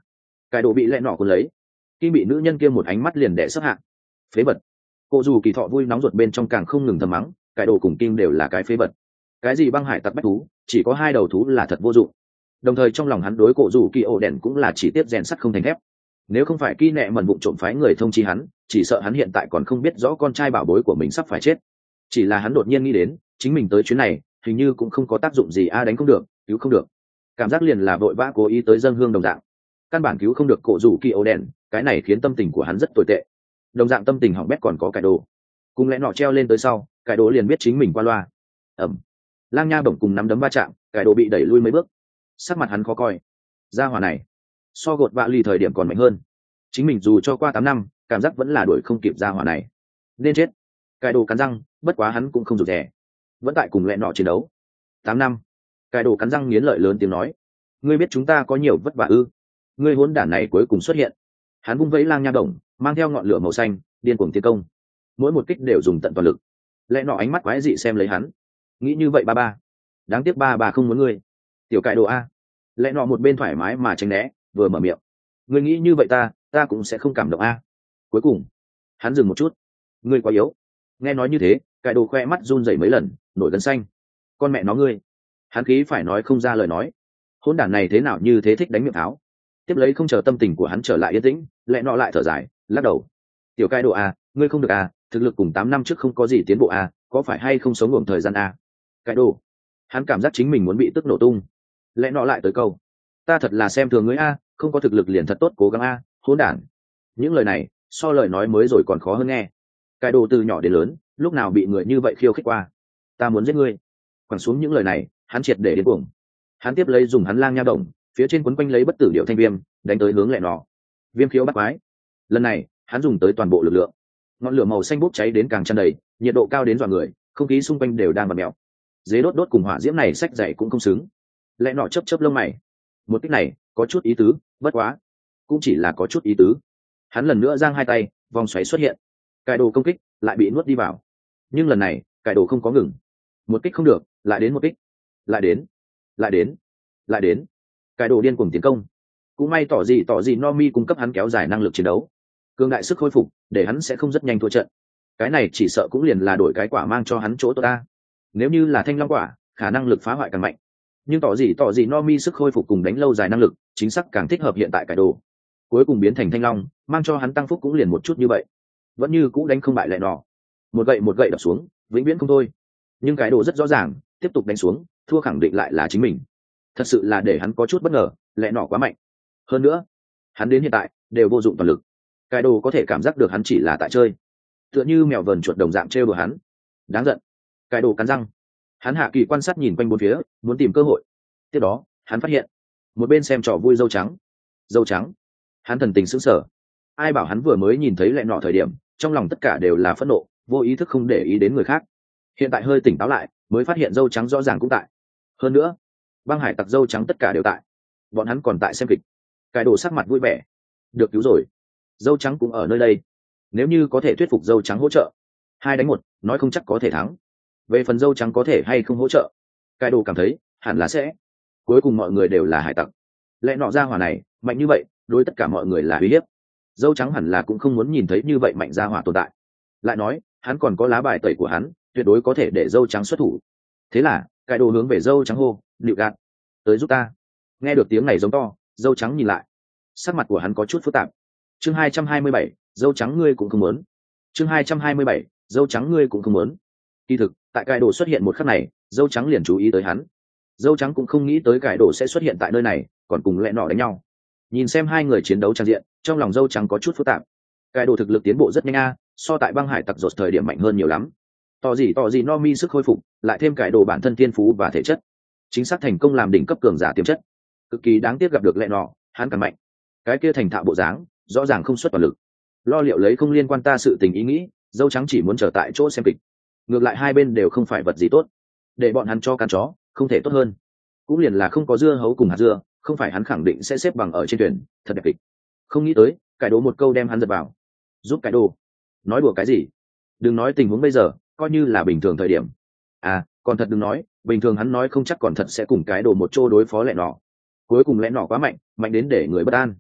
Cái đồ bị lẹ nọ cuốn lấy, khi bị nữ nhân kia một ánh mắt liền đẻ sấp hạ. Phế vật. Cô dù kỳ thọ vui nóng ruột bên trong càng không ngừng thầm mắng, cái đồ cùng kim đều là cái phế vật. Cái gì băng hải tặc bách thú, chỉ có hai đầu thú là thật vô dụng. Đồng thời trong lòng hắn đối cổ dù kỳ ổ đèn cũng là chỉ tiếp rèn sắt không thành thép. Nếu không phải Kỳ Nẹ mẩn vụng trộm phái người thông chi hắn, chỉ sợ hắn hiện tại còn không biết rõ con trai bảo bối của mình sắp phải chết. Chỉ là hắn đột nhiên nghĩ đến, chính mình tới chuyến này, hình như cũng không có tác dụng gì, đánh không được, cứu không được. Cảm giác liền là vội vã cố ý tới dâng hương đồng dạng. Căn bản cứu không được cổ rủ kỳ ổ đèn, cái này khiến tâm tình của hắn rất tồi tệ. Đồng dạng tâm tình hỏng bét còn có cải đồ. Cùng lẽ nọ treo lên tới sau, cải đồ liền biết chính mình qua loa. Ẩm. Lang Nha bổng cùng nắm đấm va chạm, cải đồ bị đẩy lui mấy bước. Sắc mặt hắn khó coi. Gia hỏa này, so gột vạ lì thời điểm còn mạnh hơn. Chính mình dù cho qua 8 năm, cảm giác vẫn là đuổi không kịp gia hỏa này. Nên chết. Cải đồ cắn răng, bất quá hắn cũng không rụt rè, vẫn tại cùng lẽ nọ chiến đấu. 8 năm. Cải đồ cắn răng nghiến lợi lớn tiếng nói, ngươi biết chúng ta có nhiều vất vả ư? Ngươi hỗn đản này cuối cùng xuất hiện. Hắn vung vẫy lang nha đồng, mang theo ngọn lửa màu xanh, điên cuồng tiến công. Mỗi một kích đều dùng tận toàn lực. Lẽ nọ ánh mắt quái dị xem lấy hắn, nghĩ như vậy ba ba, đáng tiếc ba ba không muốn ngươi. Tiểu cải đồ a. Lẽ nọ một bên thoải mái mà tránh né, vừa mở miệng, ngươi nghĩ như vậy ta cũng sẽ không cảm động a. Cuối cùng hắn dừng một chút, ngươi quá yếu. Nghe nói như thế, cải đồ khoe mắt run rẩy mấy lần, nổi gân xanh. Con mẹ nó ngươi. Hắn khí phải nói không ra lời nói. Hỗn đản này thế nào như thế thích đánh miệng tháo. Tiếp lấy không chờ tâm tình của hắn trở lại yên tĩnh, lẽ nọ lại thở dài, lắc đầu. Tiểu cai đồ a, ngươi không được a, thực lực cùng 8 năm trước không có gì tiến bộ a, có phải hay không sống ngủm thời gian a? Cai đồ. Hắn cảm giác chính mình muốn bị tức nổ tung. Lẽ nọ lại tới câu, ta thật là xem thường ngươi a, không có thực lực liền thật tốt cố gắng a, hỗn đản. Những lời này so lời nói mới rồi còn khó hơn nghe. Cai đồ từ nhỏ đến lớn, lúc nào bị người như vậy khiêu khích qua. Ta muốn giết ngươi. Quẳng xuống những lời này, hắn triệt để điên cuồng. Hắn tiếp lấy dùng hắn lang nha động, phía trên quấn quanh lấy bất tử điệu thanh viêm, đánh tới hướng lẹ nọ. Viêm khiếu bắt quái. Lần này hắn dùng tới toàn bộ lực lượng. Ngọn lửa màu xanh bốc cháy đến càng tràn đầy, nhiệt độ cao đến dọa người, không khí xung quanh đều đang bật mèo. Dế đốt cùng hỏa diễm này sách dậy cũng không xứng. Lẹ nọ chớp chớp lông mày. Một kích này có chút ý tứ, bất quá cũng chỉ là có chút ý tứ. Hắn lần nữa giang hai tay, vòng xoáy xuất hiện. Cải đồ công kích lại bị nuốt đi vào. Nhưng lần này cải đồ không có ngừng. Một kích không được, lại đến một kích, lại đến, lại đến, lại đến. Cải đồ điên cuồng tiến công. Cũng may tỏ gì Nomi cung cấp hắn kéo dài năng lực chiến đấu, cường đại sức khôi phục, để hắn sẽ không rất nhanh thua trận. Cái này chỉ sợ cũng liền là đổi cái quả mang cho hắn chỗ tốt ta. Nếu như là thanh long quả, khả năng lực phá hoại càng mạnh. Nhưng tỏ gì Nomi sức khôi phục cùng đánh lâu dài năng lực, chính xác càng thích hợp hiện tại cải đồ. Cuối cùng biến thành thanh long, mang cho hắn tăng phúc cũng liền một chút như vậy. Vẫn như cũ đánh không bại lại nọ. Một gậy đập xuống, vĩnh viễn không thôi. Nhưng cái đồ rất rõ ràng, tiếp tục đánh xuống, thua khẳng định lại là chính mình. Thật sự là để hắn có chút bất ngờ, lẽ nọ quá mạnh. Hơn nữa, hắn đến hiện tại đều vô dụng toàn lực. Cái đồ có thể cảm giác được hắn chỉ là tại chơi, tựa như mèo vờn chuột đồng dạng trêu đùa hắn. Đáng giận. Cái đồ cắn răng, hắn hạ kỳ quan sát nhìn quanh bốn phía, muốn tìm cơ hội. Tiếp đó hắn phát hiện một bên xem trò vui dâu trắng. Hắn thần tình sững sờ. Ai bảo hắn vừa mới nhìn thấy lẹ nọ thời điểm, trong lòng tất cả đều là phẫn nộ, vô ý thức không để ý đến người khác. Hiện tại hơi tỉnh táo lại, mới phát hiện dâu trắng rõ ràng cũng tại. Hơn nữa, băng hải tặc dâu trắng tất cả đều tại. Bọn hắn còn tại xem kịch. Cái đồ sắc mặt vui vẻ. Được cứu rồi. Dâu trắng cũng ở nơi đây. Nếu như có thể thuyết phục dâu trắng hỗ trợ, 2 đánh 1, nói không chắc có thể thắng. Về phần dâu trắng có thể hay không hỗ trợ, cái đồ cảm thấy hẳn là sẽ. Cuối cùng mọi người đều là hải tặc. Lẽ nọ ra hỏa này mạnh như vậy, đối tất cả mọi người là uy hiếp. Dâu trắng hẳn là cũng không muốn nhìn thấy như vậy mạnh ra hỏa tồn tại. Lại nói hắn còn có lá bài tẩy của hắn, tuyệt đối có thể để dâu trắng xuất thủ. Thế là cái đồ hướng về dâu trắng hô, nịu gạt, tới giúp ta. Nghe được tiếng này giống to, dâu trắng nhìn lại, sắc mặt của hắn có chút phức tạp. Chương 227, dâu trắng ngươi cũng không muốn. Chương 227, dâu trắng ngươi cũng không muốn. Kỳ thực tại cái đồ xuất hiện một khắc này, dâu trắng liền chú ý tới hắn. Dâu trắng cũng không nghĩ tới cái đồ sẽ xuất hiện tại nơi này, còn cùng lẽ nọ đánh nhau. Nhìn xem hai người chiến đấu trang diện, trong lòng dâu trắng có chút phức tạp. Cái đồ thực lực tiến bộ rất nhanh a, so tại băng hải tặc rột thời điểm mạnh hơn nhiều lắm. Tỏ gì Nomi sức khôi phục, lại thêm cái đồ bản thân thiên phú và thể chất, chính xác thành công làm đỉnh cấp cường giả tiềm chất. Cực kỳ đáng tiếc gặp được lẽ nọ, hắn càng mạnh. Cái kia thành thạo bộ dáng, rõ ràng không xuất toàn lực. Lo liệu lấy không liên quan ta sự tình ý nghĩ, dâu trắng chỉ muốn trở tại chỗ xem kịch. Ngược lại hai bên đều không phải vật gì tốt, để bọn hắn cho căn chó, không thể tốt hơn. Cũng liền là không có dưa hấu cùng hạt dưa, không phải hắn khẳng định sẽ xếp bằng ở trên thuyền, thật đẹp kịch. Không nghĩ tới, cải đồ một câu đem hắn giật vào. Giúp cải đồ? Nói đùa cái gì? Đừng nói tình huống bây giờ, coi như là bình thường thời điểm. À, còn thật đừng nói, bình thường hắn nói không chắc còn thật sẽ cùng cái đồ một chỗ đối phó lẹ nọ. Cuối cùng lẽ nọ quá mạnh, mạnh đến để người bất an.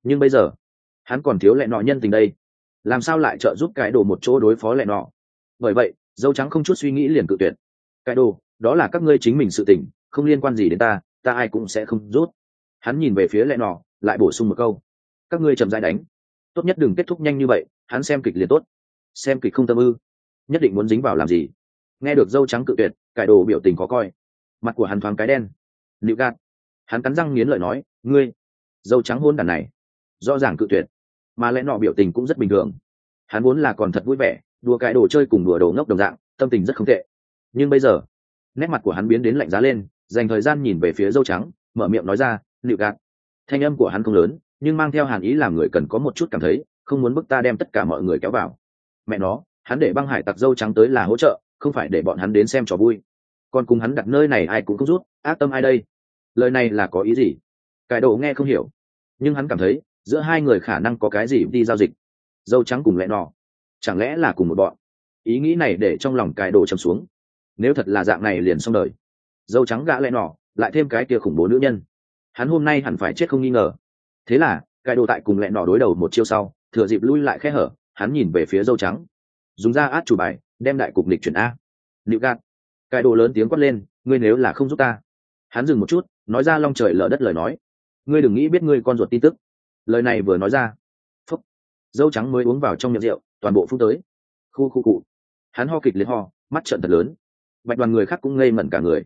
nhưng bây giờ hắn còn thiếu lẹ nọ nhân tình đây, làm sao lại trợ giúp cái đồ một chỗ đối phó lẹ nọ. Bởi vậy dâu trắng không chút suy nghĩ liền cự tuyệt. Cái đồ, đó là các ngươi chính mình sự tình, không liên quan gì đến ta, ta ai cũng sẽ không rút. Hắn nhìn về phía lẹ nọ lại bổ sung một câu, các ngươi chậm rãi đánh, tốt nhất đừng kết thúc nhanh như vậy, hắn xem kịch liền tốt, xem kịch không tâm ư, nhất định muốn dính vào làm gì. Nghe được dâu trắng cự tuyệt, cải đồ biểu tình khó coi, mặt của hắn thoáng cái đen. Liệu gạt, hắn cắn răng nghiến lợi nói, ngươi dâu trắng hôn đàn này rõ ràng cự tuyệt. Mà lẽ nọ biểu tình cũng rất bình thường, hắn vốn là còn thật vui vẻ, đùa cái đồ chơi cùng đùa đồ ngốc đồng dạng, tâm tình rất không tệ. Nhưng bây giờ nét mặt của hắn biến đến lạnh giá lên, dành thời gian nhìn về phía dâu trắng, mở miệng nói ra, liệu gạt. Thanh âm của hắn không lớn, nhưng mang theo hàn ý làm người cần có một chút cảm thấy không muốn bức ta đem tất cả mọi người kéo vào. Mẹ nó, hắn để băng hải tặc dâu trắng tới là hỗ trợ, không phải để bọn hắn đến xem trò vui. Còn cùng hắn đặt nơi này ai cũng không rút, ác tâm ai đây? Lời này là có ý gì? Cải đồ nghe không hiểu, nhưng hắn cảm thấy giữa hai người khả năng có cái gì đi giao dịch. Dâu trắng cùng lẽ nọ, chẳng lẽ là cùng một bọn? Ý nghĩ này để trong lòng cải đồ trầm xuống. Nếu thật là dạng này liền xong đời. Dâu trắng gã lẽ nọ, lại thêm cái kia khủng bố nữ nhân, hắn hôm nay hẳn phải chết không nghi ngờ. Thế là cải đồ tại cùng lẽ nọ đối đầu một chiêu sau, thừa dịp lui lại khe hở, hắn nhìn về phía dâu trắng, dùng ra át chủ bài, đem đại cục địch chuyển a. Liệu gạt. Cải đồ lớn tiếng quát lên, ngươi nếu là không giúp ta. Hắn dừng một chút, nói ra long trời lở đất lời nói, ngươi đừng nghĩ biết ngươi con ruột tin tức. Lời này vừa nói ra, phúc, dâu trắng mới uống vào trong miệng rượu, toàn bộ phun tới. Khu khu cụ. Hắn ho kịch liệt ho, mắt trợn thật lớn. Bạch đoàn người khác cũng ngây ngẩn cả người.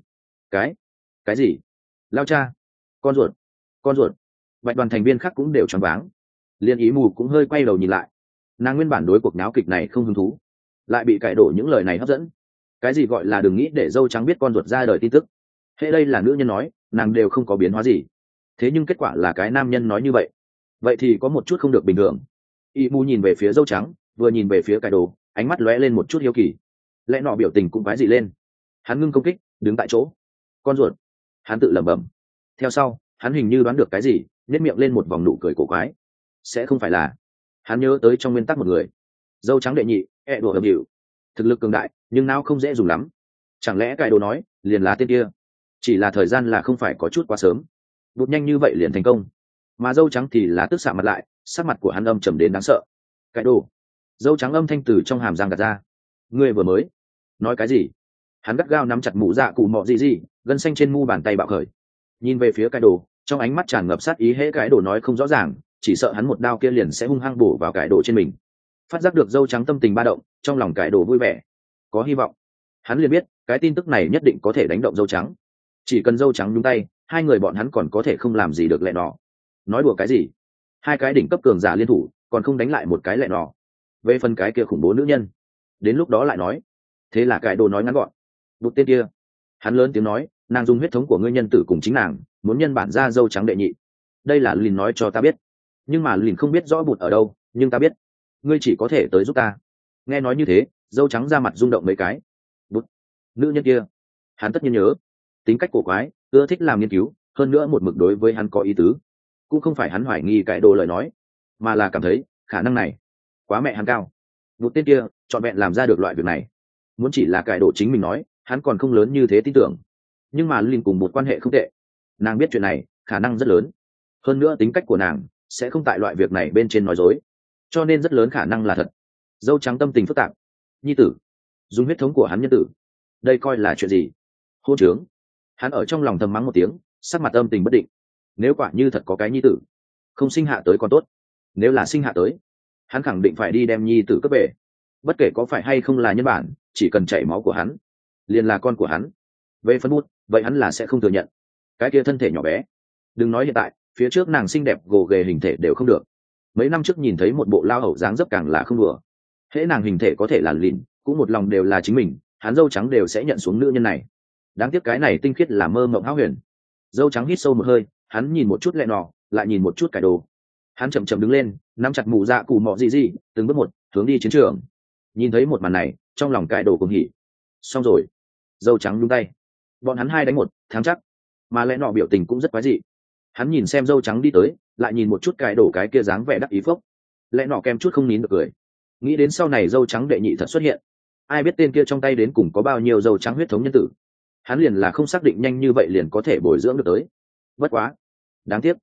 Cái gì? Lao cha, con ruột, con ruột. Bạch đoàn thành viên khác cũng đều choáng váng. Liên ý mù cũng hơi quay đầu nhìn lại. Nàng nguyên bản đối cuộc náo kịch này không hứng thú, lại bị cải đổ những lời này hấp dẫn. Cái gì gọi là đừng nghĩ để dâu trắng biết con ruột ra đời tin tức. Hễ đây là nữ nhân nói, nàng đều không có biến hóa gì. Thế nhưng kết quả là cái nam nhân nói như vậy thì có một chút không được bình thường. Y mù nhìn về phía dâu trắng, vừa nhìn về phía cải đồ, ánh mắt lóe lên một chút hiếu kỳ. Lẽ nọ biểu tình cũng quái dị lên. Hắn ngưng công kích, đứng tại chỗ. Con ruột. Hắn tự lẩm bẩm. Theo sau, hắn hình như đoán được cái gì, nhếch miệng lên một vòng nụ cười cổ quái. Sẽ không phải là... Hắn nhớ tới trong nguyên tắc một người, dâu trắng đệ nhị, đùa hợp hiệu, thực lực cường đại nhưng não không dễ dùng lắm. Chẳng lẽ cải đồ nói liền là tên kia? Chỉ là thời gian là không phải có chút quá sớm, bụt nhanh như vậy liền thành công. Mà dâu trắng thì là tức xạ mặt lại, sắc mặt của hắn âm trầm đến đáng sợ. Cải đồ. Dâu trắng âm thanh từ trong hàm răng gạt ra, ngươi vừa mới nói cái gì? Hắn gắt gao nắm chặt mũ dạ cụ mọ gì, gân xanh trên mu bàn tay bạo khởi, nhìn về phía cải đồ, trong ánh mắt tràn ngập sát ý. Hễ cải đồ nói không rõ ràng, chỉ sợ hắn một đao kia liền sẽ hung hăng bổ vào cải đồ trên mình. Phát giác được dâu trắng tâm tình ba động, trong lòng cải đồ vui vẻ, có hy vọng. Hắn liền biết cái tin tức này nhất định có thể đánh động dâu trắng. Chỉ cần dâu trắng nhúng tay, hai người bọn hắn còn có thể không làm gì được lẹ nọ. Nói đùa cái gì? Hai cái đỉnh cấp cường giả liên thủ, còn không đánh lại một cái lẹ nọ. Về phần cái kia khủng bố nữ nhân, đến lúc đó lại nói. Thế là cải đồ nói ngắn gọn. Bụt tên kia. Hắn lớn tiếng nói, nàng dùng huyết thống của ngươi nhân tử cùng chính nàng, muốn nhân bản ra dâu trắng đệ nhị. Đây là Lìn nói cho ta biết, nhưng mà Lìn không biết rõ Bụt ở đâu, nhưng ta biết ngươi chỉ có thể tới giúp ta. Nghe nói như thế, dâu trắng ra mặt rung động mấy cái. Bụt, nữ nhân kia, hắn tất nhiên nhớ. Tính cách cổ quái, ưa thích làm nghiên cứu, hơn nữa một mực đối với hắn có ý tứ. Cũng không phải hắn hoài nghi cải đồ lời nói, mà là cảm thấy khả năng này quá mẹ hắn cao. Bụt tên kia trọn vẹn làm ra được loại việc này. Muốn chỉ là cải đồ chính mình nói, hắn còn không lớn như thế tin tưởng. Nhưng mà Lìn cùng một quan hệ không tệ, nàng biết chuyện này khả năng rất lớn. Hơn nữa tính cách của nàng sẽ không tại loại việc này bên trên nói dối, cho nên rất lớn khả năng là thật. Dâu trắng tâm tình phức tạp. Nhi tử, dùng huyết thống của hắn nhân tử, đây coi là chuyện gì? Hôn trướng. Hắn ở trong lòng thầm mắng một tiếng, sắc mặt âm tình bất định. Nếu quả như thật có cái nhi tử, không sinh hạ tới còn tốt. Nếu là sinh hạ tới, hắn khẳng định phải đi đem nhi tử cấp về. Bất kể có phải hay không là nhân bản, chỉ cần chảy máu của hắn, liền là con của hắn. Về phân bút, vậy hắn là sẽ không thừa nhận. Cái kia thân thể nhỏ bé, đừng nói hiện tại, phía trước nàng xinh đẹp gồ ghề hình thể đều không được. Mấy năm trước nhìn thấy một bộ lao hầu dáng dấp càng là không đùa. Hễ nàng hình thể có thể là Lìn, cũng một lòng đều là chính mình, hắn dâu trắng đều sẽ nhận xuống nữ nhân này. Đáng tiếc cái này tinh khiết là mơ mộng hão huyền. Dâu trắng hít sâu một hơi, hắn nhìn một chút lẹ nọ, lại nhìn một chút cải đồ. Hắn chậm chậm đứng lên, nắm chặt mũ dạ cụ mọ gì, từng bước một hướng đi chiến trường. Nhìn thấy một màn này, trong lòng cải đồ cũng hỉ. Xong rồi. Dâu trắng nhúng tay, bọn hắn hai đánh một, thắng chắc. Mà lẽ nọ biểu tình cũng rất quái dị. Hắn nhìn xem dâu trắng đi tới, lại nhìn một chút cải đổ cái kia dáng vẻ đắc ý phốc. Lẽ nọ kem chút không nín được cười. Nghĩ đến sau này dâu trắng đệ nhị thật xuất hiện, ai biết tên kia trong tay đến cùng có bao nhiêu dâu trắng huyết thống nhân tử. Hắn liền là không xác định nhanh như vậy liền có thể bồi dưỡng được tới. Bất quá đáng tiếc,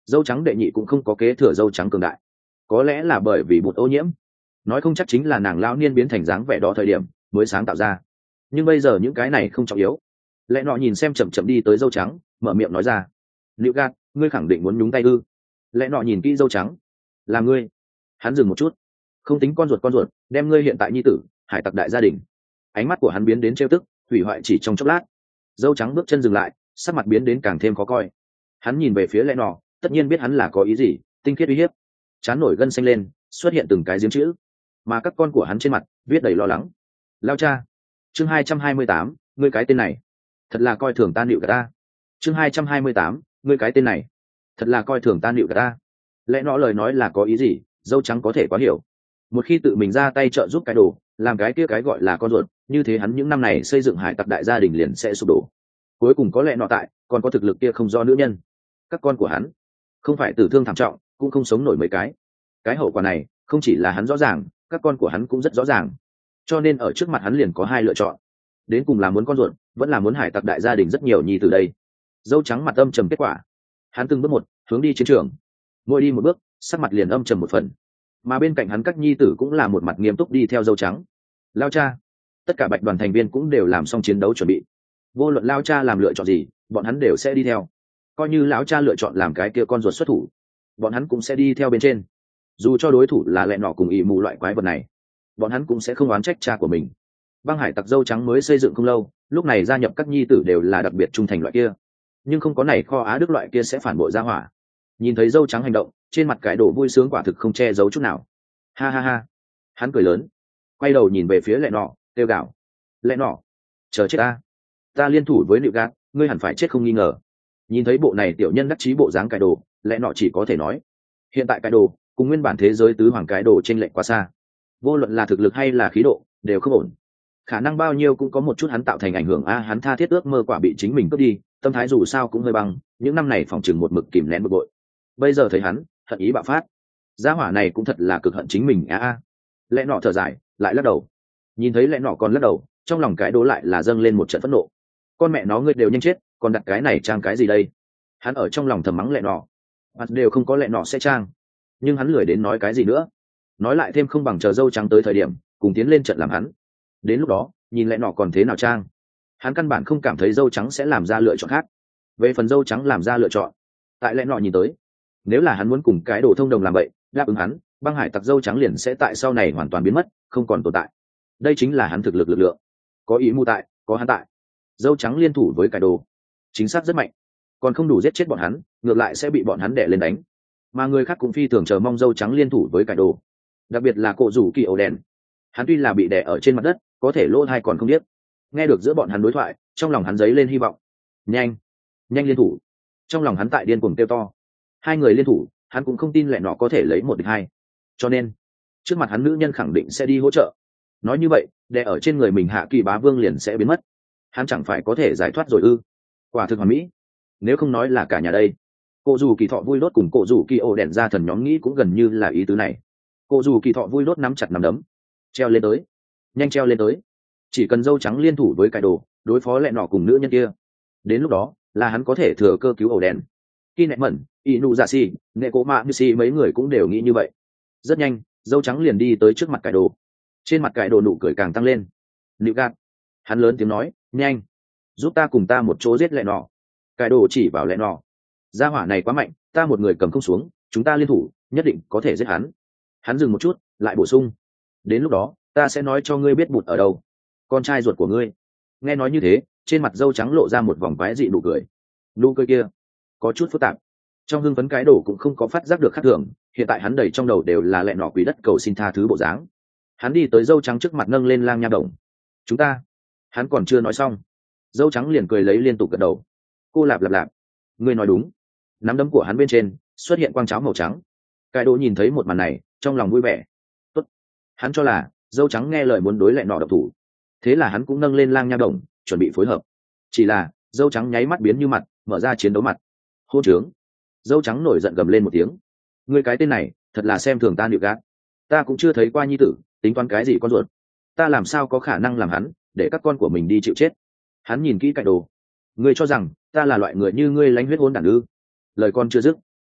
dâu trắng đệ nhị cũng không có kế thừa dâu trắng cường đại, có lẽ là bởi vì bụt ô nhiễm, nói không chắc chính là nàng lão niên biến thành dáng vẻ đó thời điểm mới sáng tạo ra. Nhưng bây giờ những cái này không trọng yếu. Lẽ nọ nhìn xem chậm chậm đi tới dâu trắng, mở miệng nói ra: Liệu gạt, ngươi khẳng định muốn nhúng tay ư? Lẽ nọ nhìn kỹ dâu trắng: là ngươi. Hắn dừng một chút: không tính con ruột, đem ngươi hiện tại nhi tử hải tặc đại gia đình. Ánh mắt của hắn biến đến trêu tức, hủy hoại chỉ trong chốc lát. Dâu trắng bước chân dừng lại, sắc mặt biến đến càng thêm khó coi. Hắn nhìn về phía lẽ nọ, tất nhiên biết hắn là có ý gì, tinh khiết uy hiếp. Chán nổi gân xanh lên, xuất hiện từng cái giếng chữ, mà các con của hắn trên mặt viết đầy lo lắng. Lao cha. Chương 228, ngươi cái tên này thật là coi thường ta nịu cả ta. Chương 228, ngươi cái tên này thật là coi thường ta nịu cả ta. Lẽ nọ lời nói là có ý gì, dâu trắng có thể quá hiểu. Một khi tự mình ra tay trợ giúp cái đồ, làm cái kia cái gọi là con ruột, như thế hắn những năm này xây dựng hải tặc đại gia đình liền sẽ sụp đổ. Cuối cùng có lẽ nọ tại, còn có thực lực kia không do nữ nhân. Các con của hắn không phải tử thương thảm trọng, cũng không sống nổi mấy cái. Cái hậu quả này không chỉ là hắn rõ ràng, các con của hắn cũng rất rõ ràng. Cho nên ở trước mặt hắn liền có hai lựa chọn, đến cùng là muốn con ruột, vẫn là muốn hải tặc đại gia đình rất nhiều nhi từ đây. Dâu trắng mặt âm trầm kết quả, hắn từng bước một hướng đi chiến trường, mỗi đi một bước sắc mặt liền âm trầm một phần, mà bên cạnh hắn các nhi tử cũng là một mặt nghiêm túc đi theo dâu trắng. Lao cha. Tất cả bạch đoàn thành viên cũng đều làm xong chiến đấu chuẩn bị, vô luận lao cha làm lựa chọn gì bọn hắn đều sẽ đi theo, coi như lão cha lựa chọn làm cái kia con ruột xuất thủ, bọn hắn cũng sẽ đi theo bên trên. Dù cho đối thủ là lẹ nọ cùng ỵ mù loại quái vật này, bọn hắn cũng sẽ không oán trách cha của mình. Băng hải tặc dâu trắng mới xây dựng không lâu, lúc này gia nhập các nhi tử đều là đặc biệt trung thành loại kia, nhưng không có này kho á đức loại kia sẽ phản bội ra hỏa. Nhìn thấy dâu trắng hành động, trên mặt cái đồ vui sướng quả thực không che giấu chút nào. Ha ha ha. Hắn cười lớn, quay đầu nhìn về phía lẹ nọ, kêu gào: lẹ nọ, chờ chết ta liên thủ với nịu gạt, ngươi hẳn phải chết không nghi ngờ. Nhìn thấy bộ này tiểu nhân đắc chí bộ dáng cái đồ, lẹ nọ chỉ có thể nói, hiện tại cái đồ cùng nguyên bản thế giới tứ hoàng cái đồ chênh lệch quá xa, vô luận là thực lực hay là khí độ đều không ổn, khả năng bao nhiêu cũng có một chút hắn tạo thành ảnh hưởng. Hắn tha thiết ước mơ quả bị chính mình cướp đi, tâm thái dù sao cũng hơi băng, những năm này phòng chừng một mực kìm nén bực bội, bây giờ thấy hắn hận ý bạo phát, gia hỏa này cũng thật là cực hận chính mình. Lẽ nọ thở dài lại lắc đầu, nhìn thấy lẽ nọ còn lắc đầu, trong lòng cái đố lại là dâng lên một trận phẫn nộ. Con mẹ nó, ngươi đều nhanh chết còn đặt cái này trang cái gì đây? Hắn ở trong lòng thầm mắng lẽ nọ, mặt đều không có lẽ nọ sẽ trang, nhưng hắn lười đến nói cái gì nữa, nói lại thêm không bằng chờ dâu trắng tới thời điểm cùng tiến lên trận làm hắn. Đến lúc đó nhìn lẽ nọ còn thế nào trang, hắn căn bản không cảm thấy dâu trắng sẽ làm ra lựa chọn khác. Về phần dâu trắng làm ra lựa chọn, tại lẽ nọ nhìn tới, nếu là hắn muốn cùng cái đồ thông đồng làm vậy, đáp ứng hắn, băng hải tặc dâu trắng liền sẽ tại sau này hoàn toàn biến mất, không còn tồn tại. Đây chính là hắn thực lực lực lượng, có ý mưu tại, có hắn tại. Dâu trắng liên thủ với cái đồ chính xác rất mạnh, còn không đủ giết chết bọn hắn, ngược lại sẽ bị bọn hắn đè lên đánh. Mà người khác cũng phi thường chờ mong dâu trắng liên thủ với cái đồ, đặc biệt là cổ rủ kỳ ổ đèn. Hắn tuy là bị đè ở trên mặt đất, có thể lỗ tai còn không biết, nghe được giữa bọn hắn đối thoại, trong lòng hắn dấy lên hy vọng. Nhanh liên thủ. Trong lòng hắn tại điên cuồng kêu to. Hai người liên thủ, hắn cũng không tin lẹ nọ có thể lấy một địch hai, cho nên trước mặt hắn nữ nhân khẳng định sẽ đi hỗ trợ. Nói như vậy, đè ở trên người mình hạ kỳ bá vương liền sẽ biến mất, hắn chẳng phải có thể giải thoát rồi ư? Quả thực hoàn mỹ. Nếu không nói là cả nhà đây. Cô dù kỳ thọ vui đốt cùng cô dù kỳ ổ đèn ra thần nhóm nghĩ cũng gần như là ý tứ này. Cô dù kỳ thọ vui đốt nắm chặt nắm đấm, treo lên tới, nhanh treo lên tới. Chỉ cần dâu trắng liên thủ với cái đồ, đối phó lẹ nọ cùng nữ nhân kia, đến lúc đó là hắn có thể thừa cơ cứu ổ đèn. Khi nẹ mẩn, inu dạ si, nẹ cố mạ như si mấy người cũng đều nghĩ như vậy. Rất nhanh dâu trắng liền đi tới trước mặt cái đồ, trên mặt cái đồ nụ cười càng tăng lên. Nịu gạt, hắn lớn tiếng nói, nhanh giúp ta cùng ta một chỗ giết lẹ nọ. Cái đồ chỉ vào lẹ nọ, gia hỏa này quá mạnh, ta một người cầm không xuống, chúng ta liên thủ nhất định có thể giết hắn. Hắn dừng một chút lại bổ sung, đến lúc đó ta sẽ nói cho ngươi biết bụt ở đâu, con trai ruột của ngươi. Nghe nói như thế, trên mặt dâu trắng lộ ra một vòng quái dị nụ cười. Nụ cười kia có chút phức tạp, trong hưng phấn cái đồ cũng không có phát giác được khác thường. Hiện tại hắn đầy trong đầu đều là lẹ nọ quỷ đất cầu xin tha thứ bộ dáng. Hắn đi tới dâu trắng trước mặt nâng lên lang nha đồng. Chúng ta. Hắn còn chưa nói xong, dâu trắng liền cười lấy liên tục gật đầu. Cô lạp lạp lạp, ngươi nói đúng. Nắm đấm của hắn bên trên xuất hiện quang cháo màu trắng. Cái đồ nhìn thấy một màn này, trong lòng vui vẻ. Tốt. Hắn cho là dâu trắng nghe lời muốn đối lẹ nọ độc thủ, thế là hắn cũng nâng lên lang nha đồng chuẩn bị phối hợp. Chỉ là dâu trắng nháy mắt biến như mặt, mở ra chiến đấu mặt. Hôn trướng. Dâu trắng nổi giận gầm lên một tiếng. Ngươi cái tên này thật là xem thường ta nịu gạt, ta cũng chưa thấy qua nhi tử, tính toán cái gì con ruột, ta làm sao có khả năng làm hắn để các con của mình đi chịu chết. Hắn nhìn kỹ cạnh đồ, ngươi cho rằng ta là loại người như ngươi lánh huyết hôn đản ư? Lời con chưa dứt,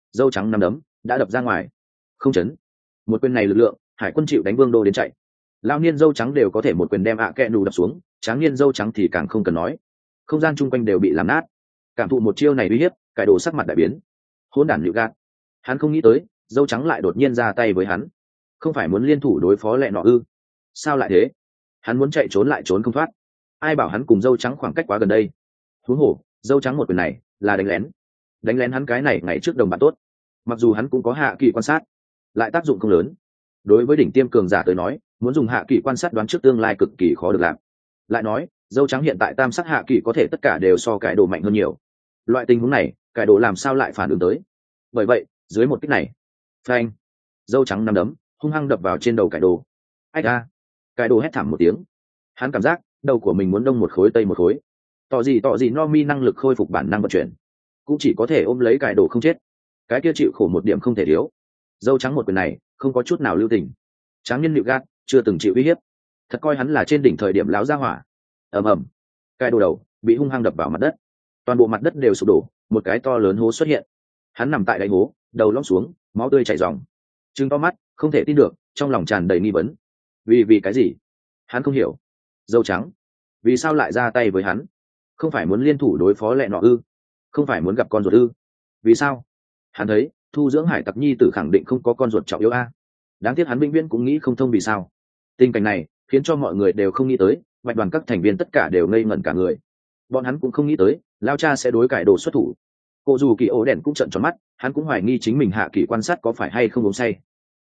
dâu trắng nắm đấm đã đập ra ngoài, không chấn. Một quyền này lực lượng, hải quân chịu đánh vương đô đến chạy. Lao niên dâu trắng đều có thể một quyền đem ạ kẹ nù đập xuống, tráng niên dâu trắng thì càng không cần nói. Không gian chung quanh đều bị làm nát. Cảm thụ một chiêu này uy hiếp, cải đồ sắc mặt đại biến. Hỗn đản nhự gạt. Hắn không nghĩ tới dâu trắng lại đột nhiên ra tay với hắn, không phải muốn liên thủ đối phó lẹ nọ ư? Sao lại thế? Hắn muốn chạy trốn lại trốn không thoát. Ai bảo hắn cùng dâu trắng khoảng cách quá gần đây? Huống hồ dâu trắng một quyền này là đánh lén hắn cái này ngày trước đồng bạn tốt. Mặc dù hắn cũng có hạ kỳ quan sát, lại tác dụng không lớn. Đối với đỉnh tiêm cường giả tới nói, muốn dùng hạ kỳ quan sát đoán trước tương lai cực kỳ khó được làm. Lại nói dâu trắng hiện tại tam sắc hạ kỳ có thể tất cả đều so cải đồ mạnh hơn nhiều. Loại tình huống này cải đồ làm sao lại phản ứng tới? Bởi vậy dưới một kích này, phanh, dâu trắng nắm đấm hung hăng đập vào trên đầu cải đồ. Ách a! Cải đồ hét thảm một tiếng. Hắn cảm giác đầu của mình muốn đông một khối tây một khối. Tỏ gì no mi năng lực khôi phục bản năng vận chuyển, cũng chỉ có thể ôm lấy cải đồ không chết. Cái kia chịu khổ một điểm không thể thiếu. Dâu trắng một quyền này không có chút nào lưu tình. Tráng nhân nịu gạt chưa từng chịu uy hiếp, thật coi hắn là trên đỉnh thời điểm láo ra hỏa. Ầm ầm, cải đồ đầu bị hung hăng đập vào mặt đất, toàn bộ mặt đất đều sụp đổ, một cái to lớn hố xuất hiện. Hắn nằm tại đáy hố, đầu lõm xuống, máu tươi chảy ròng, trừng to mắt không thể tin được, trong lòng tràn đầy nghi vấn. Vì cái gì? Hắn không hiểu. Dâu trắng vì sao lại ra tay với hắn? Không phải muốn liên thủ đối phó lẹ nọ ư? Không phải muốn gặp con ruột ư? Vì sao? Hắn thấy thu dưỡng hải tặc nhi tử khẳng định không có con ruột trọng yếu a. Đáng tiếc hắn vĩnh viễn cũng nghĩ không thông vì sao. Tình cảnh này khiến cho mọi người đều không nghĩ tới, bạch đoàn các thành viên tất cả đều ngây ngẩn cả người. Bọn hắn cũng không nghĩ tới lao cha sẽ đối cải đồ xuất thủ. Cô dù kỳ ổ đèn cũng trợn tròn mắt, hắn cũng hoài nghi chính mình hạ kỳ quan sát có phải hay không uống say.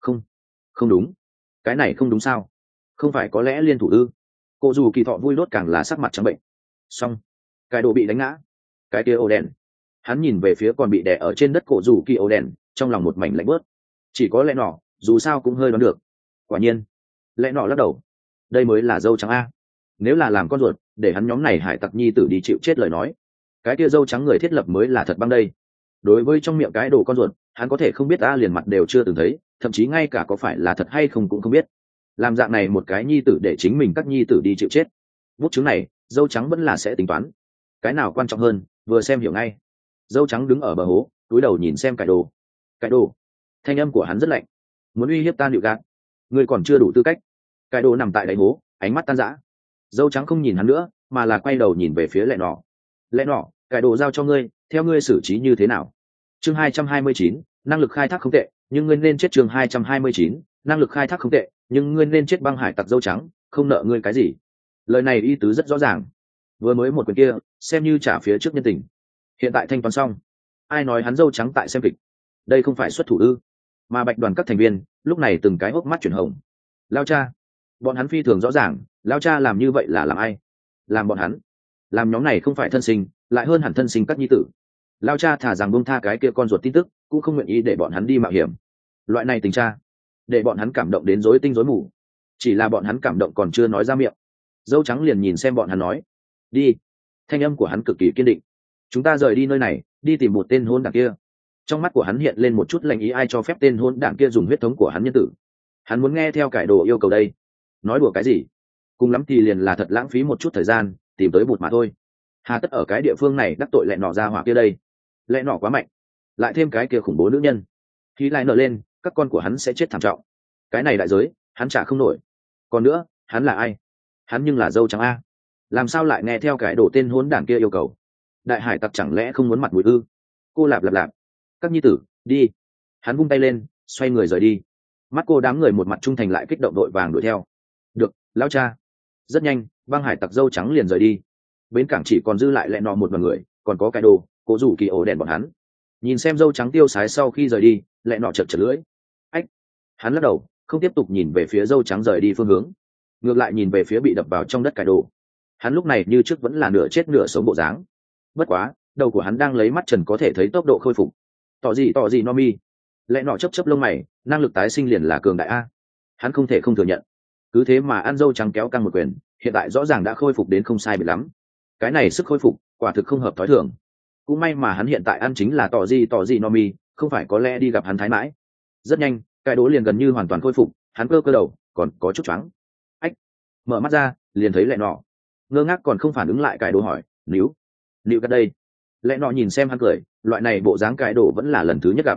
Không đúng, cái này không đúng sao? Không phải có lẽ liên thủ ư? Cô dù kỳ thọ vui đốt càng là sắc mặt trắng bệnh. Xong, cải đồ bị đánh ngã. Cái kia ổ đèn, hắn nhìn về phía còn bị đè ở trên đất cổ dù kỳ ổ đèn, trong lòng một mảnh lạnh bớt. Chỉ có lẽ nọ dù sao cũng hơi đoán được. Quả nhiên lẽ nọ lắc đầu, đây mới là dâu trắng a. Nếu là làm con ruột để hắn nhóm này hải tặc nhi tử đi chịu chết lời nói, cái kia dâu trắng người thiết lập mới là thật băng đây. Đối với trong miệng cái đồ con ruột, hắn có thể không biết, liền mặt đều chưa từng thấy, thậm chí ngay cả có phải là thật hay không cũng không biết. Làm dạng này một cái nhi tử để chính mình các nhi tử đi chịu chết, bút chứng này dâu trắng vẫn là sẽ tính toán. Cái nào quan trọng hơn, vừa xem hiểu ngay. Dâu trắng đứng ở bờ hố, cúi đầu nhìn xem cải đồ. Thanh âm của hắn rất lạnh. Muốn uy hiếp ta nịu gạt, ngươi còn chưa đủ tư cách. Cải đồ nằm tại đáy hố, ánh mắt tan rã. Dâu trắng không nhìn hắn nữa, mà là quay đầu nhìn về phía lẹ nọ. Cải đồ giao cho ngươi, theo ngươi xử trí như thế nào? Chương 229, năng lực khai thác không tệ, nhưng ngươi nên chết. Chương 229, năng lực khai thác không tệ, nhưng ngươi nên chết. Băng hải tặc dâu trắng không nợ ngươi cái gì. Lời này ý tứ rất rõ ràng. Vừa mới một quyền kia xem như trả phía trước nhân tình, hiện tại thanh toán xong. Ai nói hắn dâu trắng tại xem kịch? Đây không phải xuất thủ ư? Mà bạch đoàn các thành viên lúc này từng cái hốc mắt chuyển hồng. Lao cha, bọn hắn phi thường rõ ràng, lao cha làm như vậy là làm ai? Làm bọn hắn, làm nhóm này không phải thân sinh, lại hơn hẳn thân sinh các nhi tử. Lao cha thả rằng buông tha cái kia con ruột tin tức, cũng không nguyện ý để bọn hắn đi mạo hiểm. Loại này tình cha để bọn hắn cảm động đến rối tinh rối mù. Chỉ là bọn hắn cảm động còn chưa nói ra miệng, dâu trắng liền nhìn xem bọn hắn nói, đi. Thanh âm của hắn cực kỳ kiên định. Chúng ta rời đi nơi này, đi tìm một tên hôn đảng kia. Trong mắt của hắn hiện lên một chút lạnh ý, ai cho phép tên hôn đảng kia dùng huyết thống của hắn nhân tử? Hắn muốn nghe theo cải đồ yêu cầu đây. Nói đùa cái gì? Cùng lắm thì liền là thật lãng phí một chút thời gian tìm tới bụt mà thôi. Hà tất ở cái địa phương này đắc tội lẹ nọ ra hỏa kia đây? Lẹ nọ quá mạnh, lại thêm cái kia khủng bố nữ nhân, khi lại nợ lên các con của hắn sẽ chết thảm trọng. Cái này đại giới hắn trả không nổi. Còn nữa, hắn là ai? Hắn nhưng là dâu trắng a, làm sao lại nghe theo cái đồ tên hỗn đảng kia yêu cầu? Đại hải tặc chẳng lẽ không muốn mặt mũi ư? Cô lạp, các nhi tử đi. Hắn vung tay lên, xoay người rời đi. Mắt cô đám người một mặt trung thành lại kích động đội vàng đuổi theo. Được, lão cha. Rất nhanh băng hải tặc dâu trắng liền rời đi. Bến cảng chỉ còn dư lại lẹ nọ một người, còn có cái đồ cố rủ kỳ ổ đèn bọn hắn. Nhìn xem dâu trắng tiêu sái sau khi rời đi, lẹ nọ chật lưỡi. Ách! Hắn lắc đầu, không tiếp tục nhìn về phía dâu trắng rời đi phương hướng, ngược lại nhìn về phía bị đập vào trong đất cải đồ. Hắn lúc này như trước vẫn là nửa chết nửa sống bộ dáng. Bất quá đầu của hắn đang lấy mắt trần có thể thấy tốc độ khôi phục. Tỏ gì no mi. Lẽ nọ chấp lông mày, năng lực tái sinh liền là cường đại a. Hắn không thể không thừa nhận. Cứ thế mà ăn dâu trắng kéo căng một quyền, hiện tại rõ ràng đã khôi phục đến không sai biệt lắm. Cái này sức khôi phục quả thực không hợp thói thường. Cũng may mà hắn hiện tại ăn chính là tỏ gì no mi, không phải có lẽ đi gặp hắn thái mãi. Rất nhanh cái đố liền gần như hoàn toàn khôi phục, hắn cơ đầu còn có chút choáng. Ách! Mở mắt ra liền thấy lẹ nọ ngơ ngác, còn không phản ứng lại. Cái đố hỏi, níu gần đây. Lẹ nọ nhìn xem hắn cười, loại này bộ dáng cái đồ vẫn là lần thứ nhất gặp.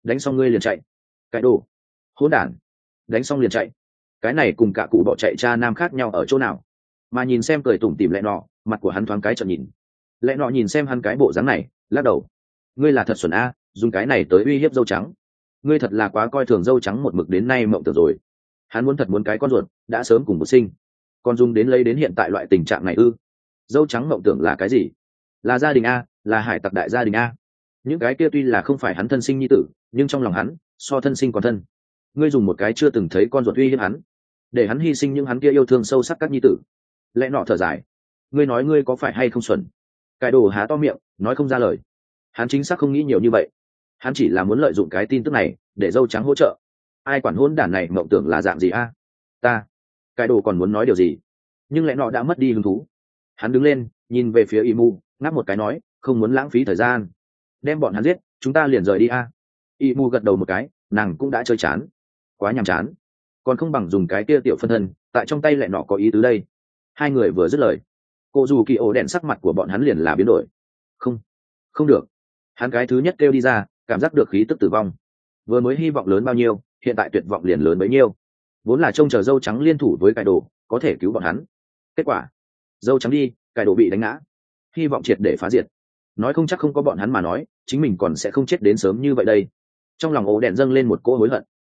đánh xong ngươi liền chạy. Cái đồ hỗn đản, đánh xong liền chạy. Cái này cùng cả cụ bỏ chạy cha nam khác nhau ở chỗ nào? Mà nhìn xem cười tủm tỉm lẹ nọ, mặt của hắn thoáng cái trợn nhìn. Lẹ nọ nhìn xem hắn cái bộ dáng này, lắc đầu. Ngươi là thật xuẩn a, dùng cái này tới uy hiếp dâu trắng. Ngươi thật là quá coi thường dâu trắng một mực đến nay mộng tưởng rồi. Hắn muốn thật muốn cái con ruột, đã sớm cùng một sinh. Còn dùng đến lấy đến hiện tại loại tình trạng này ư? Dâu trắng mộng tưởng là cái gì? Là gia đình a, là hải tặc đại gia đình a. Những cái kia tuy là không phải hắn thân sinh nhi tử, nhưng trong lòng hắn, so thân sinh còn thân. Ngươi dùng một cái chưa từng thấy con ruột uy hiếp hắn, để hắn hy sinh những hắn kia yêu thương sâu sắc các nhi tử. Lẽ nọ thở dài. Ngươi nói ngươi có phải hay không xuẩn? Cái đồ há to miệng, nói không ra lời. Hắn chính xác không nghĩ nhiều như vậy. Hắn chỉ là muốn lợi dụng cái tin tức này để dâu trắng hỗ trợ. Ai quản hôn đản này mộng tưởng là dạng gì a? Ta. Cái đồ còn muốn nói điều gì, nhưng lẽ nọ đã mất đi hứng thú. Hắn đứng lên, nhìn về phía Imu, ngáp một cái nói, không muốn lãng phí thời gian, đem bọn hắn giết, chúng ta liền rời đi a. Imu gật đầu một cái, nàng cũng đã chơi chán, quá nhàm chán, còn không bằng dùng cái kia tiểu phân thân tại trong tay lẹ nọ có ý tứ đây. Hai người vừa dứt lời, cô dù kỳ ổ đèn sắc mặt của bọn hắn liền là biến đổi. Không, không được. Hắn cái thứ nhất kêu đi ra, cảm giác được khí tức tử vong. Vừa mới hy vọng lớn bao nhiêu, hiện tại tuyệt vọng liền lớn bấy nhiêu. Vốn là trông chờ dâu trắng liên thủ với cải đồ có thể cứu bọn hắn, kết quả dâu trắng đi, cải đồ bị đánh ngã, hy vọng triệt để phá diệt. Nói không chắc không có bọn hắn mà nói, chính mình còn sẽ không chết đến sớm như vậy đây. Trong lòng ổ đèn dâng lên một cỗ hối hận.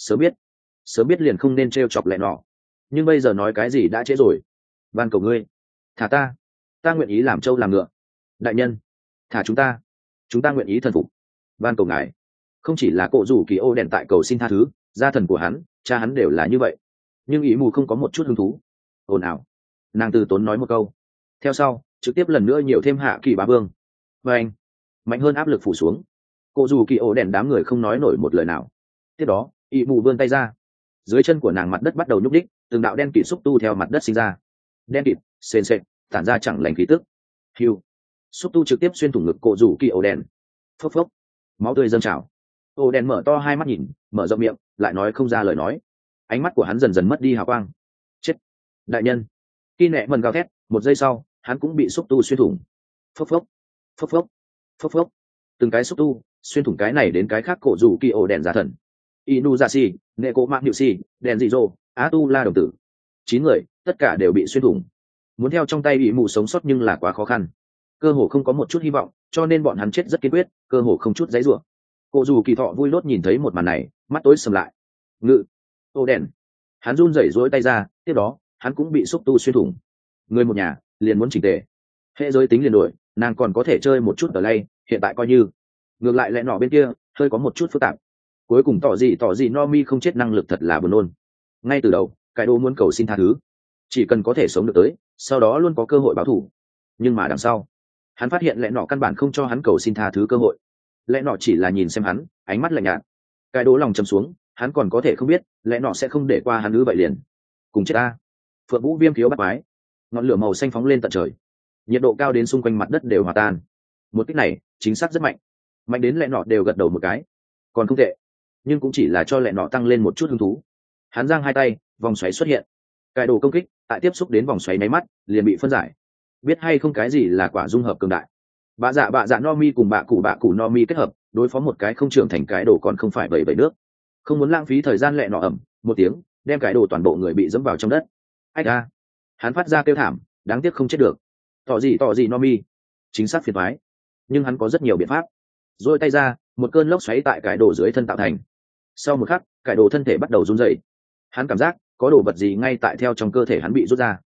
Sớm biết liền không nên trêu chọc lẹ nọ, nhưng bây giờ nói cái gì đã trễ rồi. Van cầu ngươi, thả ta nguyện ý làm trâu làm ngựa. Đại nhân, thả chúng ta nguyện ý thần phục. Van cầu ngài. Không chỉ là cộ rủ kỳ ô đèn tại cầu xin tha thứ, gia thần của hắn, cha hắn đều là như vậy. Nhưng ý mù không có một chút hứng thú. Ồn ào. Nàng từ tốn nói một câu, theo sau trực tiếp lần nữa nhiều thêm hạ kỳ bá vương. Và anh, mạnh hơn áp lực phủ xuống. Cộ rủ kỳ ô đèn đám người không nói nổi một lời nào. Tiếp đó ý mù vươn tay ra, dưới chân của nàng mặt đất bắt đầu nhúc đích, từng đạo đen kịt xúc tu theo mặt đất sinh ra. Đen kịt, sền sệt, tản ra chẳng lành khí tức. Hiu, xúc tu trực tiếp xuyên thủng ngực cộ rủ kỳ ô đèn. Phốc phốc, máu tươi dâng trào. Ô đèn mở to hai mắt nhìn, mở rộng miệng, lại nói không ra lời nói. Ánh mắt của hắn dần dần mất đi hào quang. Chết, đại nhân. Khi nẹ mần gào thét, một giây sau hắn cũng bị xúc tu xuyên thủng. Phốc phốc, phốc phốc, phốc phốc, từng cái xúc tu xuyên thủng cái này đến cái khác cổ rủ kỳ ổ đèn giả thần. Inuzashi, Neko Mạc Niệu Si, đèn dị dô, Á Tu La đồng tử, 9 người tất cả đều bị xuyên thủng. Muốn theo trong tay bị mù sống sót nhưng là quá khó khăn, cơ hồ không có một chút hy vọng, cho nên bọn hắn chết rất kiên quyết, cơ hồ không chút giấy rủa. Cổ dù kỳ thọ vui lốt nhìn thấy một màn này, mắt tối sầm lại. Ngự, ô đèn. Hắn run rẩy duỗi tay ra, tiếp đó hắn cũng bị xúc tu xuyên thủng. Người một nhà liền muốn chỉnh tề, hệ giới tính liền đổi, nàng còn có thể chơi một chút ở lay, hiện tại coi như. Ngược lại lẽ nọ bên kia hơi có một chút phức tạp. Cuối cùng tỏ gì Nomi không chết năng lực thật là buồn nôn. Ngay từ đầu cái đồ muốn cầu xin tha thứ, chỉ cần có thể sống được tới, sau đó luôn có cơ hội báo thù. Nhưng mà đằng sau hắn phát hiện lẽ nọ căn bản không cho hắn cầu xin tha thứ cơ hội. Lẽ nọ chỉ là nhìn xem hắn, ánh mắt lạnh nhạt. Cái đố lòng chầm xuống, hắn còn có thể không biết lẽ nọ sẽ không để qua hắn ư vậy liền. Cùng chết ta. Phượng Vũ Viêm thiếu bắt mái, ngọn lửa màu xanh phóng lên tận trời, nhiệt độ cao đến xung quanh mặt đất đều hòa tan. Một kích này chính xác rất mạnh, mạnh đến lẽ nọ đều gật đầu một cái. Còn không tệ, nhưng cũng chỉ là cho lẽ nọ tăng lên một chút hứng thú. Hắn giang hai tay, vòng xoáy xuất hiện. Cái đồ công kích tại tiếp xúc đến vòng xoáy máy mắt liền bị phân giải. Biết hay không cái gì là quả dung hợp cường đại. Bạ dạ Nomi cùng bạ cụ Nomi kết hợp đối phó một cái không trưởng thành cái đồ còn không phải bầy nước. Không muốn lãng phí thời gian lẹ nọ ẩm một tiếng, đem cái đồ toàn bộ người bị dẫm vào trong đất. Ách a. Hắn phát ra kêu thảm, đáng tiếc không chết được. Tỏ gì Nomi, chính xác phiền toái. Nhưng hắn có rất nhiều biện pháp. Rồi tay ra, một cơn lốc xoáy tại cái đồ dưới thân tạo thành. Sau một khắc, cái đồ thân thể bắt đầu run rẩy. Hắn cảm giác có đồ vật gì ngay tại theo trong cơ thể hắn bị rút ra.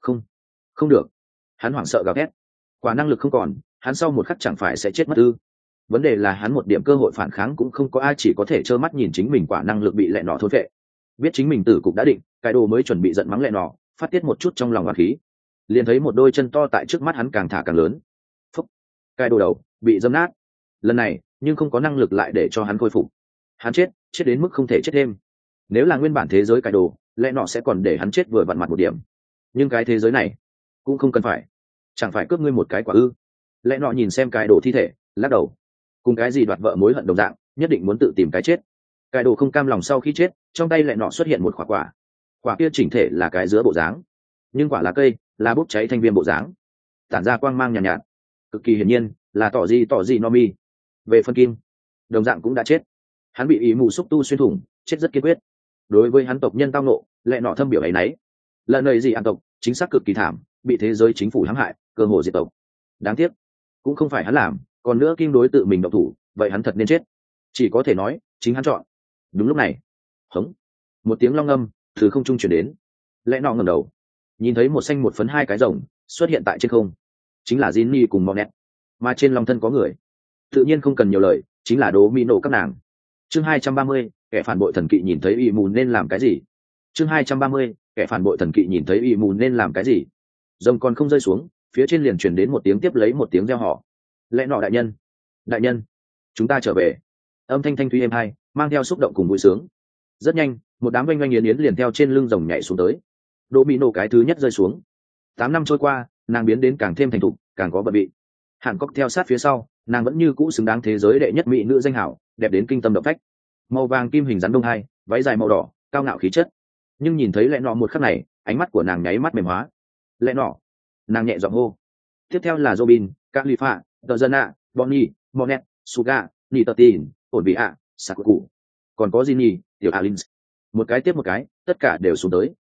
Không được. Hắn hoảng sợ gào thét. Quả năng lực không còn, hắn sau một khắc chẳng phải sẽ chết mất ư? Vấn đề là hắn một điểm cơ hội phản kháng cũng không có, ai chỉ có thể trơ mắt nhìn chính mình quả năng lực bị lẹ nọ thôn phệ. Biết chính mình tử cục đã định, cái đồ mới chuẩn bị giận mắng lẹ nọ, phát tiết một chút trong lòng oán khí. Liền thấy một đôi chân to tại trước mắt hắn càng thả càng lớn. Phúc, cái đồ đầu bị dâm nát. Lần này nhưng không có năng lực lại để cho hắn khôi phục. Hắn chết đến mức không thể chết thêm. Nếu là nguyên bản thế giới cái đồ, lẽ nọ sẽ còn để hắn chết vừa vặn mặt một điểm. Nhưng cái thế giới này cũng không cần phải, chẳng phải cướp ngươi một cái quả ư? Lẽ nọ nhìn xem cái đồ thi thể, lắc đầu. Cùng cái gì đoạt vợ mối hận đồng dạng, nhất định muốn tự tìm cái chết. Cái đồ không cam lòng sau khi chết, trong tay lẽ nọ xuất hiện một quả kia chỉnh thể là cái dứa bộ dáng, nhưng quả là cây, là bốc cháy thanh viêm bộ dáng, tản ra quang mang nhàn nhạt, cực kỳ hiển nhiên là tỏ gì Nomi. Về phân kim, đồng dạng cũng đã chết. hắn bị ý mù xúc tu xuyên thủng, chết rất kiên quyết. Đối với hắn tộc nhân tao nộ, lẽ nọ thâm biểu ấy nấy. Lần này gì an tộc chính xác cực kỳ thảm, bị thế giới chính phủ hãm hại, cơ hội diệt tộc. Đáng tiếc cũng không phải hắn làm, còn nữa kim đối tự mình động thủ, vậy hắn thật nên chết. Chỉ có thể nói chính hắn chọn. Đúng lúc này, hống, một tiếng long âm từ không trung chuyển đến. Lẽ nọ ngẩng đầu, nhìn thấy một xanh một phấn hai cái rồng xuất hiện tại trên không, chính là Jinny cùng Monet, mà trên long thân có người, tự nhiên không cần nhiều lời, chính là Đố Mỹ nổ các nàng. Chương 230, kẻ phản bội thần kỵ nhìn thấy y mù nên làm cái gì? Chương 230, kẻ phản bội thần kỵ nhìn thấy y mù nên làm cái gì? Rồng còn không rơi xuống, phía trên liền truyền đến một tiếng tiếp lấy một tiếng reo hò. Lẽ nọ đại nhân, đại nhân, chúng ta trở về. Âm thanh thanh thúy êm hai, mang theo xúc động cùng vui sướng. Rất nhanh, một đám oanh oanh yến yến liền theo trên lưng rồng nhảy xuống tới. Đỗ Mỹ nổ cái thứ nhất rơi xuống. 8 năm trôi qua, nàng biến đến càng thêm thành thục, càng có bận bị. Hàn Cốc theo sát phía sau, nàng vẫn như cũ xứng đáng thế giới đệ nhất mỹ nữ danh hảo, đẹp đến kinh tâm động phách. Màu vàng kim hình rắn đông hai, váy dài màu đỏ, cao ngạo khí chất. Nhưng nhìn thấy lẽ nọ một khắc này, ánh mắt của nàng nháy mắt mềm hóa. Lẽ nọ, nàng nhẹ giọng hô. Tiếp theo là Robin, Khalifa, Dozana, Bonnie, Monet, Suga, Nitatin, ổn bị ạ, Sakuku. Còn có Jinny, tiểu Alins. Một cái tiếp một cái, tất cả đều xuống tới.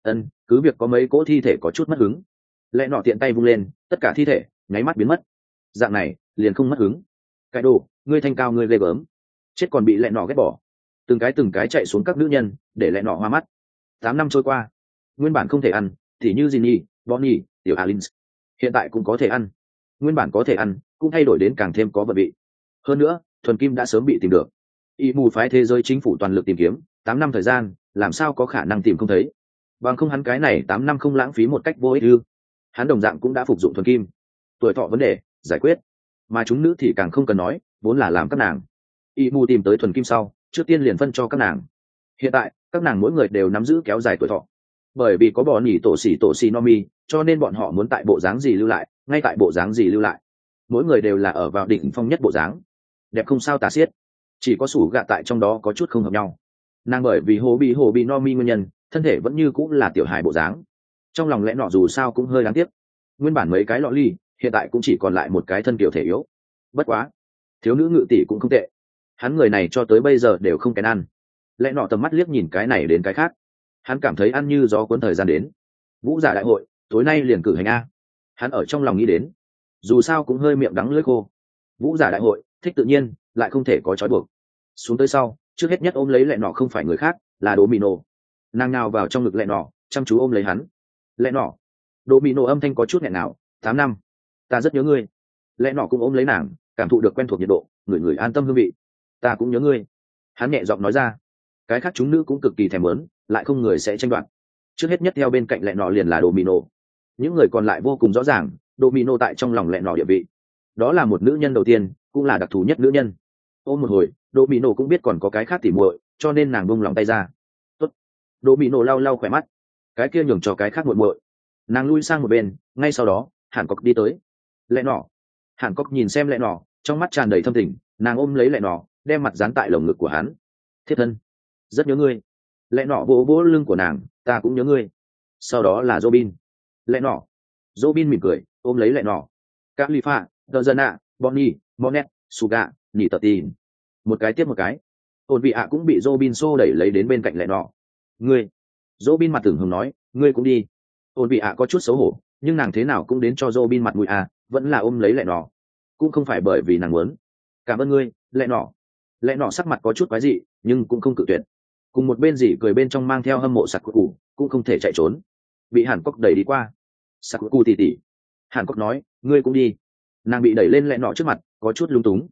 Cứ việc có mấy cỗ thi thể có chút mất hứng. Lẽ nọ tiện tay vung lên, tất cả thi thể nháy mắt biến mất. Dạng này liền không mất hứng. Cái đồ, ngươi thanh cao ngươi ghê gớm, chết còn bị lẽ nọ ghét bỏ. Từng cái chạy xuống các nữ nhân, để lẽ nọ hoa mắt. 8 năm trôi qua, nguyên bản không thể ăn, thì như Jinny, Bonnie, tiểu Alins, hiện tại cũng có thể ăn. Nguyên bản có thể ăn, cũng thay đổi đến càng thêm có vận vị. Hơn nữa, thuần kim đã sớm bị tìm được. Y mù phái thế giới chính phủ toàn lực tìm kiếm, 8 năm thời gian, làm sao có khả năng tìm không thấy? Bằng không hắn cái này 8 năm không lãng phí một cách vô ích ư? Hắn đồng dạng cũng đã phục dụng thuần kim, tuổi thọ vấn đề giải quyết, mà chúng nữ thì càng không cần nói, vốn là làm các nàng. Y mù tìm tới thuần kim sau, trước tiên liền phân cho các nàng. Hiện tại, các nàng mỗi người đều nắm giữ kéo dài tuổi thọ, bởi vì có bò nỉ tổ xỉ nomi, cho nên bọn họ muốn tại bộ dáng gì lưu lại, ngay tại bộ dáng gì lưu lại. Mỗi người đều là ở vào đỉnh phong nhất bộ dáng, đẹp không sao tả xiết. Chỉ có sủ gạ tại trong đó có chút không hợp nhau. Nàng bởi vì hồ bị nomi nguyên nhân, thân thể vẫn như cũng là tiểu hài bộ dáng. Trong lòng lẽ nọ dù sao cũng hơi đáng tiếc. Nguyên bản mấy cái lọ ly, hiện tại cũng chỉ còn lại một cái thân kiểu thể yếu. Bất quá, thiếu nữ ngự tỷ cũng không tệ. Hắn người này cho tới bây giờ đều không kén ăn. Lẽ nọ tầm mắt liếc nhìn cái này đến cái khác, hắn cảm thấy ăn như gió cuốn thời gian đến. Vũ giả đại hội tối nay liền cử hành a. Hắn ở trong lòng nghĩ đến, dù sao cũng hơi miệng đắng lưỡi khô. Vũ giả đại hội thích tự nhiên, lại không thể có trói buộc. Xuống tới sau, trước hết nhất ôm lấy lẹ nọ không phải người khác, là Đỗ Mỹ nổ. Nàng nào vào trong ngực lẹ nọ, chăm chú ôm lấy hắn. Lẹ nọ. Đỗ Mỹ nổ âm thanh có chút nghẹn nào. 8 năm, ta rất nhớ ngươi. Lẹ nọ cũng ôm lấy nàng, cảm thụ được quen thuộc nhiệt độ, người an tâm hương vị. Ta cũng nhớ ngươi. Hắn nhẹ giọng nói ra. Cái khác chúng nữ cũng cực kỳ thèm muốn, lại không người sẽ tranh đoạt. Trước hết nhất theo bên cạnh lẹ nọ liền là Đỗ Mỹ nổ. Những người còn lại vô cùng rõ ràng, Đỗ Mỹ nổ tại trong lòng lẹ nọ địa vị. Đó là một nữ nhân đầu tiên, cũng là đặc thù nhất nữ nhân. Ôm một hồi, Đỗ Mỹ nổ cũng biết còn có cái khác tỉ muội, cho nên nàng buông lòng tay ra. Tốt. Đỗ Mỹ nổ lau lau khỏe mắt, cái kia nhường cho cái khác muội muội. Nàng lui sang một bên, ngay sau đó, Hàn Cốc đi tới. Lẹ nọ. Hàn Cốc nhìn xem lẹ nọ, trong mắt tràn đầy thâm tình, nàng ôm lấy lẹ nọ, đem mặt dán tại lồng ngực của hắn. Thiết thân, rất nhớ ngươi. Lẹ nọ vỗ vỗ lưng của nàng, ta cũng nhớ ngươi. Sau đó là Robin. Lẹ nọ. Robin mỉm cười, ôm lấy lẹ nọ. Khalifa, Dozana, Bonnie, Monet, Suga, nỉ tờ tin. Một cái tiếp một cái. Ổn vị ạ cũng bị Robin xô đẩy lấy đến bên cạnh lẹ nọ. Ngươi. Robin mặt tưởng hừng nói, ngươi cũng đi. Ổn vị ạ có chút xấu hổ, nhưng nàng thế nào cũng đến cho Robin mặt mũi à, vẫn là ôm lấy lẹ nọ. Cũng không phải bởi vì nàng muốn. Cảm ơn ngươi, lẹ nọ. Lẹ nọ sắc mặt có chút quái dị, nhưng cũng không cự tuyệt. Cùng một bên dỉ cười bên trong mang theo hâm mộ sặc cụ, cũng không thể chạy trốn. Bị Hàn Cốc đẩy đi qua. Sặc cụ tỉ. Hàn Cốc nói, ngươi cũng đi. Nàng bị đẩy lên lẹ nọ trước mặt, có chút lung túng.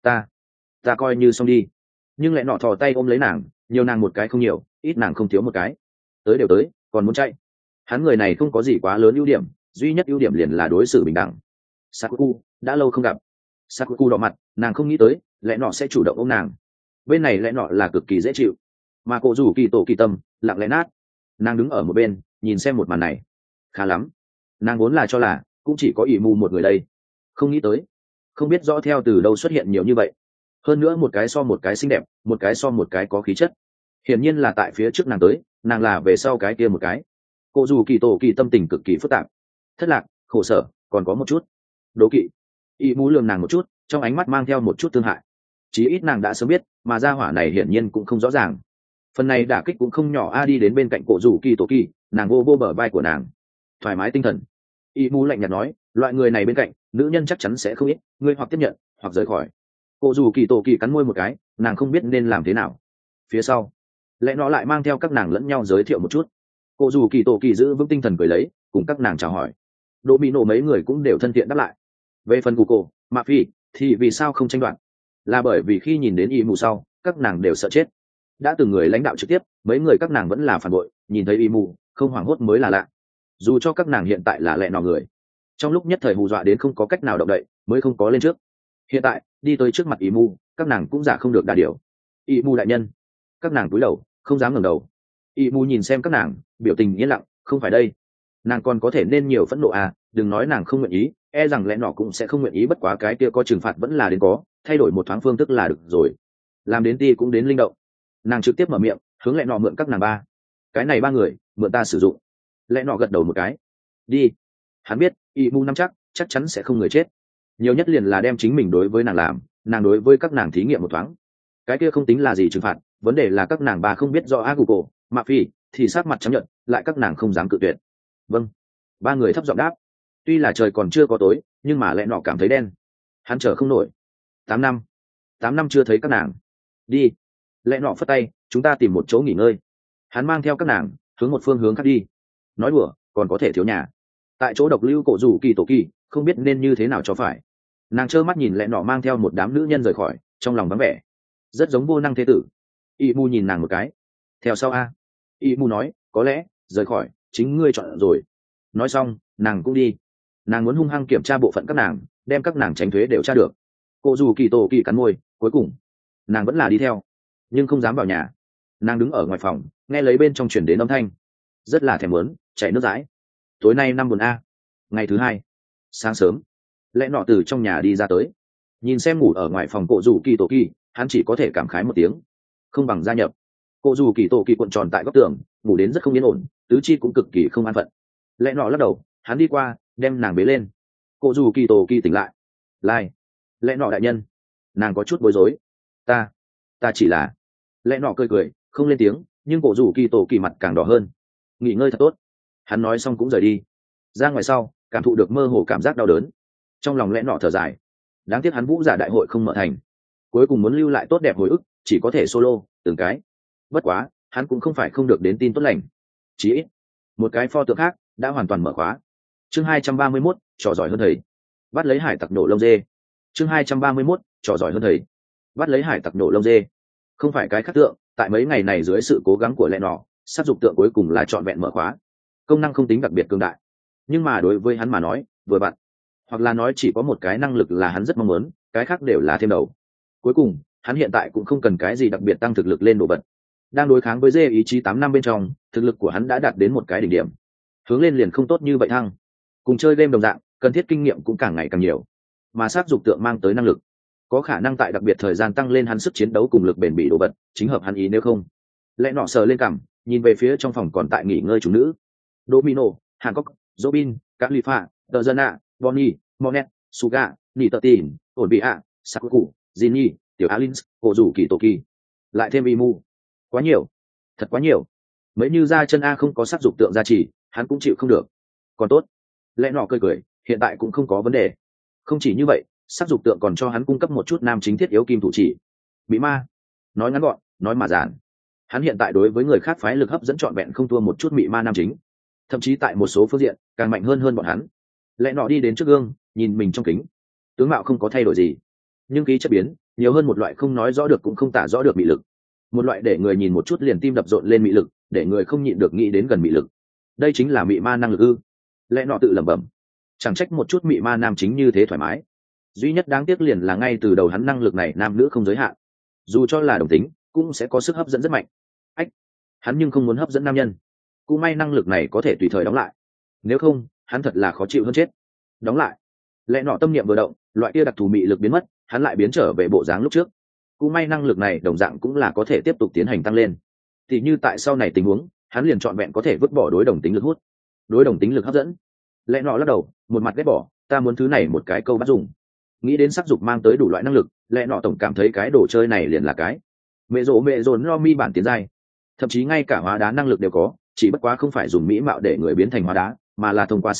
Ta coi như xong đi. Nhưng lẹ nọ thò tay ôm lấy nàng, nhiều nàng một cái không nhiều, ít nàng không thiếu một cái. Tới đều tới, còn muốn chạy. Hắn người này không có gì quá lớn ưu điểm, duy nhất ưu điểm liền là đối xử bình đẳng. Sakuku, đã lâu không gặp. Sakuku đỏ mặt, nàng không nghĩ tới lẽ nọ sẽ chủ động ôm nàng. Bên này lẽ nọ là cực kỳ dễ chịu, mà cô rủ kỳ tổ kỳ tâm lặng lẽ nát. Nàng đứng ở một bên nhìn xem một màn này, khá lắm. Nàng vốn là cho là cũng chỉ có ỷ mù một người đây, không nghĩ tới không biết rõ theo từ đâu xuất hiện nhiều như vậy. Hơn nữa một cái so một cái xinh đẹp, một cái so một cái có khí chất. Hiển nhiên là tại phía trước nàng tới, nàng là về sau cái kia một cái. Cô dù kỳ tổ kỳ tâm tình cực kỳ phức tạp, thất lạc, khổ sở, còn có một chút đố kỵ. Y mũ lườm nàng một chút, trong ánh mắt mang theo một chút thương hại. chí ít nàng đã sớm biết, mà gia hỏa này hiển nhiên cũng không rõ ràng. Phần này đả kích cũng không nhỏ. Đi đến bên cạnh cổ rủ kỳ tổ kỳ, nàng vô vô bờ vai của nàng, thoải mái tinh thần. Y Mu lạnh nhạt nói, loại người này bên cạnh nữ nhân chắc chắn sẽ không ít, ngươi hoặc tiếp nhận hoặc rời khỏi. Cổ rủ kỳ tổ kỳ cắn môi một cái, nàng không biết nên làm thế nào. Phía sau lẽ nó lại mang theo các nàng lẫn nhau giới thiệu một chút. Cổ rủ kỳ tổ kỳ giữ vững tinh thần cười lấy, cùng các nàng chào hỏi. Đỗ Mỹ nổ mấy người cũng đều thân thiện đáp lại. Về phần của cô Mạ Phi thì vì sao không tranh đoạt, là bởi vì khi nhìn đến Y Mu sau, các nàng đều sợ chết. Đã từng người lãnh đạo trực tiếp, mấy người các nàng vẫn là phản bội, nhìn thấy Y Mu không hoảng hốt mới là lạ. Dù cho các nàng hiện tại là lẹ nọ người, trong lúc nhất thời hù dọa đến không có cách nào động đậy, mới không có lên trước. Hiện tại đi tới trước mặt Y Mu, các nàng cũng giả không được đà điều. Y Mu đại nhân. Các nàng cúi đầu không dám ngẩng đầu. Y Mu nhìn xem các nàng, biểu tình yên lặng. Không phải đây, nàng còn có thể nên nhiều phẫn nộ à, đừng nói nàng không nguyện ý, e rằng lẽ nọ cũng sẽ không nguyện ý, bất quá cái kia có trừng phạt vẫn là đến có, thay đổi một thoáng phương thức là được rồi. Làm đến ti cũng đến linh động. Nàng trực tiếp mở miệng hướng lẽ nọ mượn các nàng ba. Cái này ba người mượn ta sử dụng. Lẽ nọ gật đầu một cái. Đi. Hắn biết Y Mu nắm chắc chắn sẽ không người chết, nhiều nhất liền là đem chính mình đối với nàng làm, nàng đối với các nàng thí nghiệm một thoáng. Cái kia không tính là gì trừng phạt, vấn đề là các nàng ba không biết do Aguko Mạ Phi thì sát mặt trắng nhợt, lại các nàng không dám cự tuyệt. Vâng. Ba người thấp giọng đáp. Tuy là trời còn chưa có tối, nhưng mà lẽ nọ cảm thấy đen. Hắn chờ không nổi. 8 năm chưa thấy các nàng. Đi. Lẽ nọ phất tay, chúng ta tìm một chỗ nghỉ ngơi. Hắn mang theo các nàng hướng một phương hướng khác đi. Nói đùa còn có thể thiếu nhà. Tại chỗ độc lưu cổ rủ kỳ tổ kỳ, không biết nên như thế nào cho phải. Nàng trơ mắt nhìn lẽ nọ mang theo một đám nữ nhân rời khỏi, trong lòng vắng vẻ, rất giống vô năng thế tử. Y Mu nhìn nàng một cái. Theo sau a. Y Mu nói, có lẽ rời khỏi chính ngươi chọn rồi. Nói xong nàng cũng đi. Nàng muốn hung hăng kiểm tra bộ phận các nàng, đem các nàng tránh thuế đều tra được. Cô dù kỳ tổ kỳ cắn môi, cuối cùng nàng vẫn là đi theo, nhưng không dám vào nhà. Nàng đứng ở ngoài phòng, nghe lấy bên trong chuyển đến âm thanh, rất là thèm muốn chảy nước dãi. Tối nay năm buồn a. Ngày thứ hai sáng sớm, lẽ nọ từ trong nhà đi ra tới, nhìn xem ngủ ở ngoài phòng cổ dù kỳ tổ kỳ, hắn chỉ có thể cảm khái một tiếng, không bằng gia nhập. Cổ dù kỳ tổ kỳ cuộn tròn tại góc tường, ngủ đến rất không yên ổn, tứ chi cũng cực kỳ không an phận. Lẽ nọ lắc đầu, hắn đi qua đem nàng bế lên. Cổ dù kỳ tổ kỳ tỉnh lại. Lai. Lẽ nọ đại nhân. Nàng có chút bối rối. Ta chỉ là. Lẽ nọ cười cười không lên tiếng, nhưng cổ dù kỳ tổ kỳ mặt càng đỏ hơn. Nghỉ ngơi thật tốt. Hắn nói xong cũng rời đi. Ra ngoài sau, cảm thụ được mơ hồ cảm giác đau đớn, trong lòng lẽ nọ thở dài. Đáng tiếc hắn vũ giả đại hội không mở thành, cuối cùng muốn lưu lại tốt đẹp hồi ức, chỉ có thể solo từng cái. Bất quá hắn cũng không phải không được đến tin tốt lành, chỉ ít một cái pho tượng khác đã hoàn toàn mở khóa. Chương 231, trò giỏi hơn thầy. Bắt lấy hải tặc nổ lông dê. Chương 231, trò giỏi hơn thầy. Bắt lấy hải tặc nổ lông dê. Không phải cái khác tượng, tại mấy ngày này dưới sự cố gắng của lẽ nọ, sát dục tượng cuối cùng là trọn vẹn mở khóa. Công năng không tính đặc biệt cường đại, nhưng mà đối với hắn mà nói vừa vặn, hoặc là nói chỉ có một cái năng lực là hắn rất mong muốn, cái khác đều là thêm đầu. Cuối cùng hắn hiện tại cũng không cần cái gì đặc biệt tăng thực lực lên đồ vật. Đang đối kháng với dê ý chí 8 năm bên trong, thực lực của hắn đã đạt đến một cái đỉnh điểm, hướng lên liền không tốt như vậy thăng. Cùng chơi game đồng dạng, cần thiết kinh nghiệm cũng càng ngày càng nhiều, mà sát dục tượng mang tới năng lực có khả năng tại đặc biệt thời gian tăng lên hắn sức chiến đấu cùng lực bền bỉ đồ vật, chính hợp hắn ý. Nếu không, lẽ nọ sờ lên cằm, nhìn về phía trong phòng còn tại nghỉ ngơi chủ nữ. Domino, Hancock, Robin, Califa, Dezana, Bonnie, Monet, Suga, Nitatin, ổn bị ạ, Sakuku, Jinny, tiểu Alins, cổ rủ kỳ tổ kỳ, lại thêm Imu. Quá nhiều, thật quá nhiều. Mấy như ra chân A không có sát dục tượng gia trì, hắn cũng chịu không được. Còn tốt, lẽ nọ cười cười, hiện tại cũng không có vấn đề. Không chỉ như vậy, sát dục tượng còn cho hắn cung cấp một chút nam chính thiết yếu kim thủ chỉ. Bị ma. Nói ngắn gọn, nói mà giản. Hắn hiện tại đối với người khác phái lực hấp dẫn trọn vẹn không thua một chút mị ma nam chính, thậm chí tại một số phương diện càng mạnh hơn bọn hắn. Lẽ nọ đi đến trước gương, nhìn mình trong kính, tướng mạo không có thay đổi gì, nhưng khí chất biến nhiều hơn một loại không nói rõ được cũng không tả rõ được mị lực, một loại để người nhìn một chút liền tim đập rộn lên mị lực, để người không nhịn được nghĩ đến gần mị lực. Đây chính là mị ma năng lực ư? Lẽ nọ tự lẩm bẩm. Chẳng trách một chút mị ma nam chính như thế thoải mái. Duy nhất đáng tiếc liền là ngay từ đầu hắn năng lực này nam nữ không giới hạn, dù cho là đồng tính cũng sẽ có sức hấp dẫn rất mạnh. Hắn nhưng không muốn hấp dẫn nam nhân, cũng may năng lực này có thể tùy thời đóng lại, nếu không hắn thật là khó chịu hơn chết. Đóng lại. Lẽ nọ tâm niệm vừa động, loại kia đặc thù mị lực biến mất, hắn lại biến trở về bộ dáng lúc trước. Cũng may năng lực này đồng dạng cũng là có thể tiếp tục tiến hành tăng lên, thì như tại sau này tình huống hắn liền trọn vẹn có thể vứt bỏ đối đồng tính lực hút, đối đồng tính lực hấp dẫn. Lẽ nọ lắc đầu, một mặt ghét bỏ, ta muốn thứ này một cái câu bắt dùng. nghĩ đến sắc dục mang tới đủ loại năng lực, lẽ nọ tổng cảm thấy cái đồ chơi này liền là cái mẹ rồ no mi bản tiến giai, thậm chí ngay cả hóa đá năng lực đều có, chỉ bất quá không phải dùng mỹ mạo để người biến thành hóa đá, mà là thông qua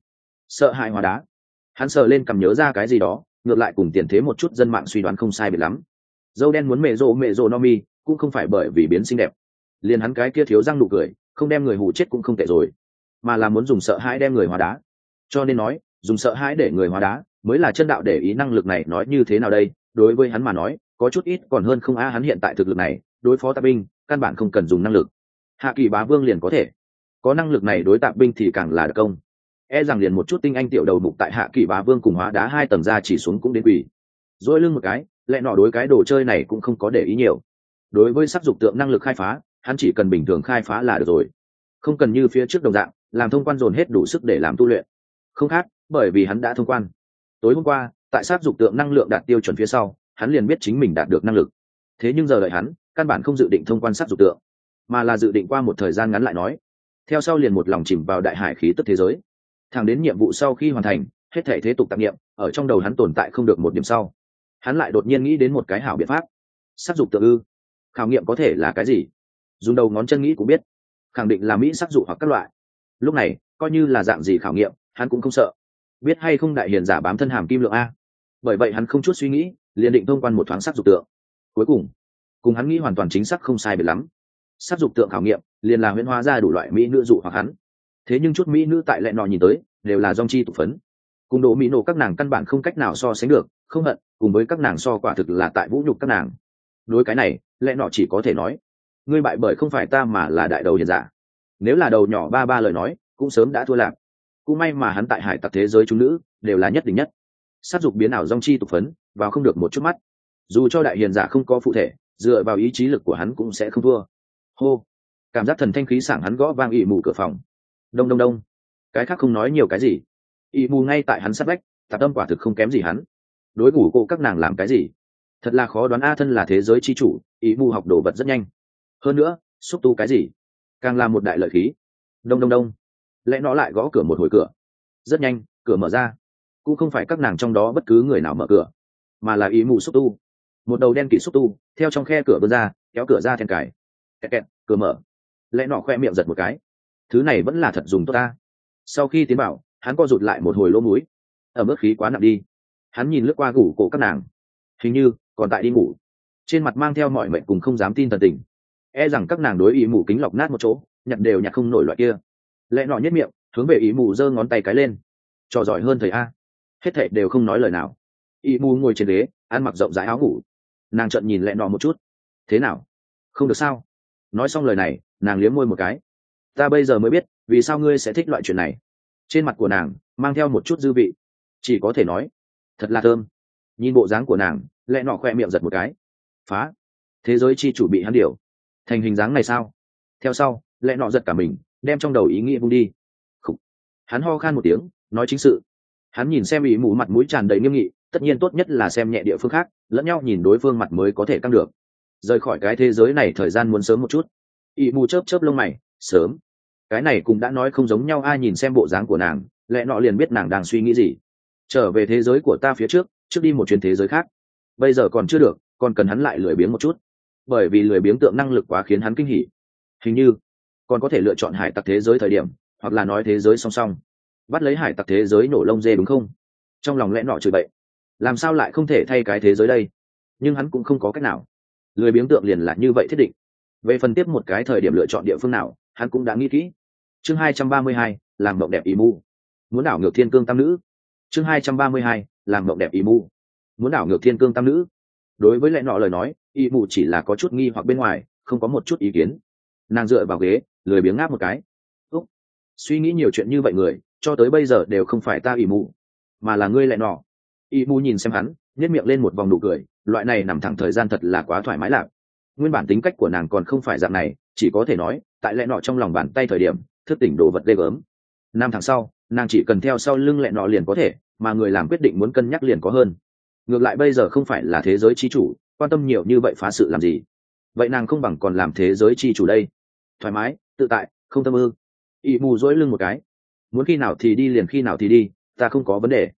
sợ hãi hóa đá. Hắn sờ lên cầm nhớ ra cái gì đó, ngược lại cùng tiền thế một chút dân mạng suy đoán không sai biệt lắm. Dâu đen muốn mẹ rồ no mi cũng không phải bởi vì biến xinh đẹp, liền hắn cái kia thiếu răng nụ cười không đem người hù chết cũng không tệ rồi, mà là muốn dùng sợ hãi đem người hóa đá. Cho nên nói dùng sợ hãi để người hóa đá mới là chân đạo. Để ý năng lực này nói như thế nào đây, đối với hắn mà nói có chút ít còn hơn không. Hắn hiện tại thực lực này đối phó tạp binh căn bản không cần dùng năng lực, hạ kỳ bá vương liền có thể. Có năng lực này đối tạp binh thì càng là đặc công, rằng liền một chút tinh anh tiểu đầu mục tại hạ kỳ bá vương cùng hóa đá 2 tầng ra chỉ xuống cũng đến quỷ. Dỗi lưng một cái, lẽ nọ đối cái đồ chơi này cũng không có để ý nhiều. Đối với sắc dục tượng năng lực khai phá, hắn chỉ cần bình thường khai phá là được rồi, không cần như phía trước đồng dạng làm thông quan dồn hết đủ sức để làm tu luyện. Không khác, bởi vì hắn đã thông quan. Tối hôm qua tại sắc dục tượng năng lượng đạt tiêu chuẩn phía sau, hắn liền biết chính mình đạt được năng lực. Thế nhưng giờ đợi hắn căn bản không dự định thông quan sắc dục tượng, mà là dự định qua một thời gian ngắn lại nói. Theo sau liền một lòng chìm vào đại hải khí tức thế giới, thẳng đến nhiệm vụ sau khi hoàn thành, hết thể thế tục tạp nghiệm ở trong đầu hắn tồn tại không được một điểm sau, hắn lại đột nhiên nghĩ đến một cái hảo biện pháp. Sắc dục tượng ư? Khảo nghiệm có thể là cái gì? Dùng đầu ngón chân nghĩ cũng biết, khẳng định là mỹ sắc dụ hoặc các loại. Lúc này coi như là dạng gì khảo nghiệm hắn cũng không sợ, biết hay không đại hiền giả bám thân hàm kim lượng a. Bởi vậy hắn không chút suy nghĩ liền định thông quan một thoáng sắc dục tượng. Cuối cùng hắn nghĩ hoàn toàn chính xác không sai biệt lắm. Sắc dục tượng khảo nghiệm liền là huyễn hóa ra đủ loại mỹ nữ dụ hoặc hắn. Thế nhưng chút mỹ nữ tại lẹ nọ nhìn tới đều là dong chi tụ phấn, cùng độ mỹ nổ các nàng căn bản không cách nào so sánh được, không hận cùng với các nàng so quả thực là tại vũ nhục các nàng. Đối cái này lẹ nọ chỉ có thể nói, ngươi bại bởi không phải ta mà là đại đầu hiền giả. Nếu là đầu nhỏ ba lời nói cũng sớm đã thua lạc. Cũng may mà hắn tại hải tặc thế giới chúng nữ đều là nhất định nhất, sát dục biến ảo dong chi tục phấn vào không được một chút mắt. Dù cho đại hiền giả không có phụ thể, dựa vào ý chí lực của hắn cũng sẽ không thua. Hô, cảm giác thần thanh khí sảng, hắn gõ vang ị mù cửa phòng. Đông đông đông. Cái khác không nói nhiều cái gì, ị mù ngay tại hắn sát vách, tạp tâm quả thực không kém gì hắn. Đối ngủ cô các nàng làm cái gì thật là khó đoán. Thân là thế giới chi chủ, ị mù học đồ vật rất nhanh, hơn nữa xúc tu cái gì càng là một đại lợi khí. Đông đông đông. Lẽ nó lại gõ cửa một hồi cửa. Rất nhanh cửa mở ra, cũng không phải các nàng trong đó bất cứ người nào mở cửa, mà là ý mù xúc tu. Một đầu đen kịt xúc tu theo trong khe cửa vươn ra, kéo cửa ra then cài. Kẹt kẹt, cửa mở. Lẽ nọ khoe miệng giật một cái, thứ này vẫn là thật dùng tốt ta. Sau khi tiến bảo, hắn co rụt lại một hồi lỗ mũi, ở mức khí quá nặng đi. Hắn nhìn lướt qua gủ cổ các nàng, hình như còn tại đi ngủ, trên mặt mang theo mọi mệnh cùng không dám tin thần tình. Rằng các nàng đối ý mù kính lọc nát một chỗ, nhặt đều nhặt không nổi loại kia. Lẽ nọ nhất miệng hướng về ý mù giơ ngón tay cái lên, trò giỏi hơn thầy a. Hết thảy đều không nói lời nào. Ý mù ngồi trên ghế, ăn mặc rộng rãi áo ngủ. Nàng trợn nhìn lẽ nọ một chút. Thế nào, không được sao? Nói xong lời này, nàng liếm môi một cái. Ta bây giờ mới biết vì sao ngươi sẽ thích loại chuyện này. Trên mặt của nàng mang theo một chút dư vị, chỉ có thể nói thật là thơm. Nhìn bộ dáng của nàng, lẽ nọ khoe miệng giật một cái. Phá, thế giới chi chủ bị hắn điều thành hình dáng này sao? Theo sau lẽ nọ giật cả mình, đem trong đầu ý nghĩ vung đi. Khủ. Hắn ho khan một tiếng, nói chính sự. Hắn nhìn xem ý mù mặt mũi tràn đầy nghiêm nghị, tất nhiên tốt nhất là xem nhẹ địa phương khác, lẫn nhau nhìn đối phương mặt mới có thể căng được. Rời khỏi cái thế giới này thời gian muốn sớm một chút. Ý mù chớp chớp lông mày, sớm. Cái này cũng đã nói không giống nhau. Ai nhìn xem bộ dáng của nàng, lẽ nọ liền biết nàng đang suy nghĩ gì. Trở về thế giới của ta phía trước đi một chuyến thế giới khác. Bây giờ còn chưa được, còn cần hắn lại lười biếng một chút, bởi vì lười biếng tượng năng lực quá khiến hắn kinh hỉ. Hình như còn có thể lựa chọn hải tặc thế giới thời điểm, hoặc là nói thế giới song song, bắt lấy hải tặc thế giới nổ lông dê đúng không? Trong lòng lẽ nọ chửi bậy, làm sao lại không thể thay cái thế giới đây? Nhưng hắn cũng không có cách nào, lười biếng tượng liền là như vậy thiết định. Về phần tiếp một cái thời điểm lựa chọn địa phương nào, hắn cũng đã nghĩ kỹ. Chương 232, làm mộng đẹp ý mu, muốn đảo ngược thiên cương tam nữ. Chương 232, làm mộng đẹp ý mu, muốn đảo ngược thiên cương tam nữ. Đối với lẽ nọ lời nói, ý mu chỉ là có chút nghi hoặc bên ngoài, không có một chút ý kiến. Nàng dựa vào ghế, lười biếng ngáp một cái. Úc, suy nghĩ nhiều chuyện như vậy người cho tới bây giờ đều không phải ta ý mu, mà là ngươi lẽ nọ. Ý mu nhìn xem hắn, nhếch miệng lên một vòng nụ cười. Loại này nằm thẳng thời gian thật là quá thoải mái lạc. Nguyên bản tính cách của nàng còn không phải dạng này, chỉ có thể nói tại lẽ nọ trong lòng bàn tay thời điểm thức tỉnh đồ vật ghê gớm. Năm tháng sau nàng chỉ cần theo sau lưng lẽ nọ liền có thể, mà người làm quyết định muốn cân nhắc liền có hơn. Ngược lại bây giờ không phải là thế giới chi chủ, quan tâm nhiều như vậy phá sự làm gì? Vậy nàng không bằng còn làm thế giới chi chủ đây, thoải mái tự tại không tâm ư. Ý mù dỗi lưng một cái, muốn khi nào thì đi liền khi nào thì đi, ta không có vấn đề.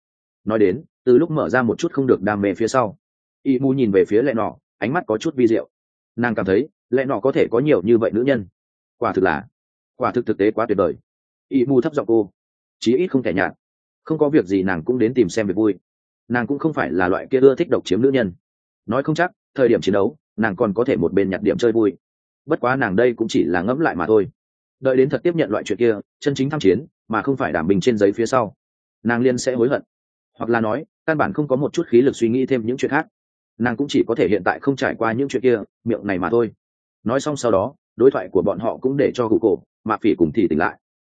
nói đến từ lúc mở ra một chút không được đam mê phía sau, y mù nhìn về phía lẹ nọ, ánh mắt có chút vi diệu. Nàng cảm thấy lẹ nọ có thể có nhiều như vậy nữ nhân, quả thực thực tế quá tuyệt vời. Y mù thấp giọng cô, chí ít không thể nhạt. Không có việc gì nàng cũng đến tìm xem việc vui. Nàng cũng không phải là loại kia ưa thích độc chiếm nữ nhân. Nói không chắc thời điểm chiến đấu nàng còn có thể một bên nhặt điểm chơi vui. Bất quá nàng đây cũng chỉ là ngẫm lại mà thôi. Đợi đến thật tiếp nhận loại chuyện kia, chân chính tham chiến mà không phải đảm bình trên giấy phía sau, nàng liên sẽ hối hận, hoặc là nói căn bản không có một chút khí lực suy nghĩ thêm những chuyện khác. Nàng cũng chỉ có thể hiện tại không trải qua những chuyện kia miệng này mà thôi. Nói xong sau đó đối thoại của bọn họ cũng để cho gù cổ mạ phỉ cùng thì tỉnh lại.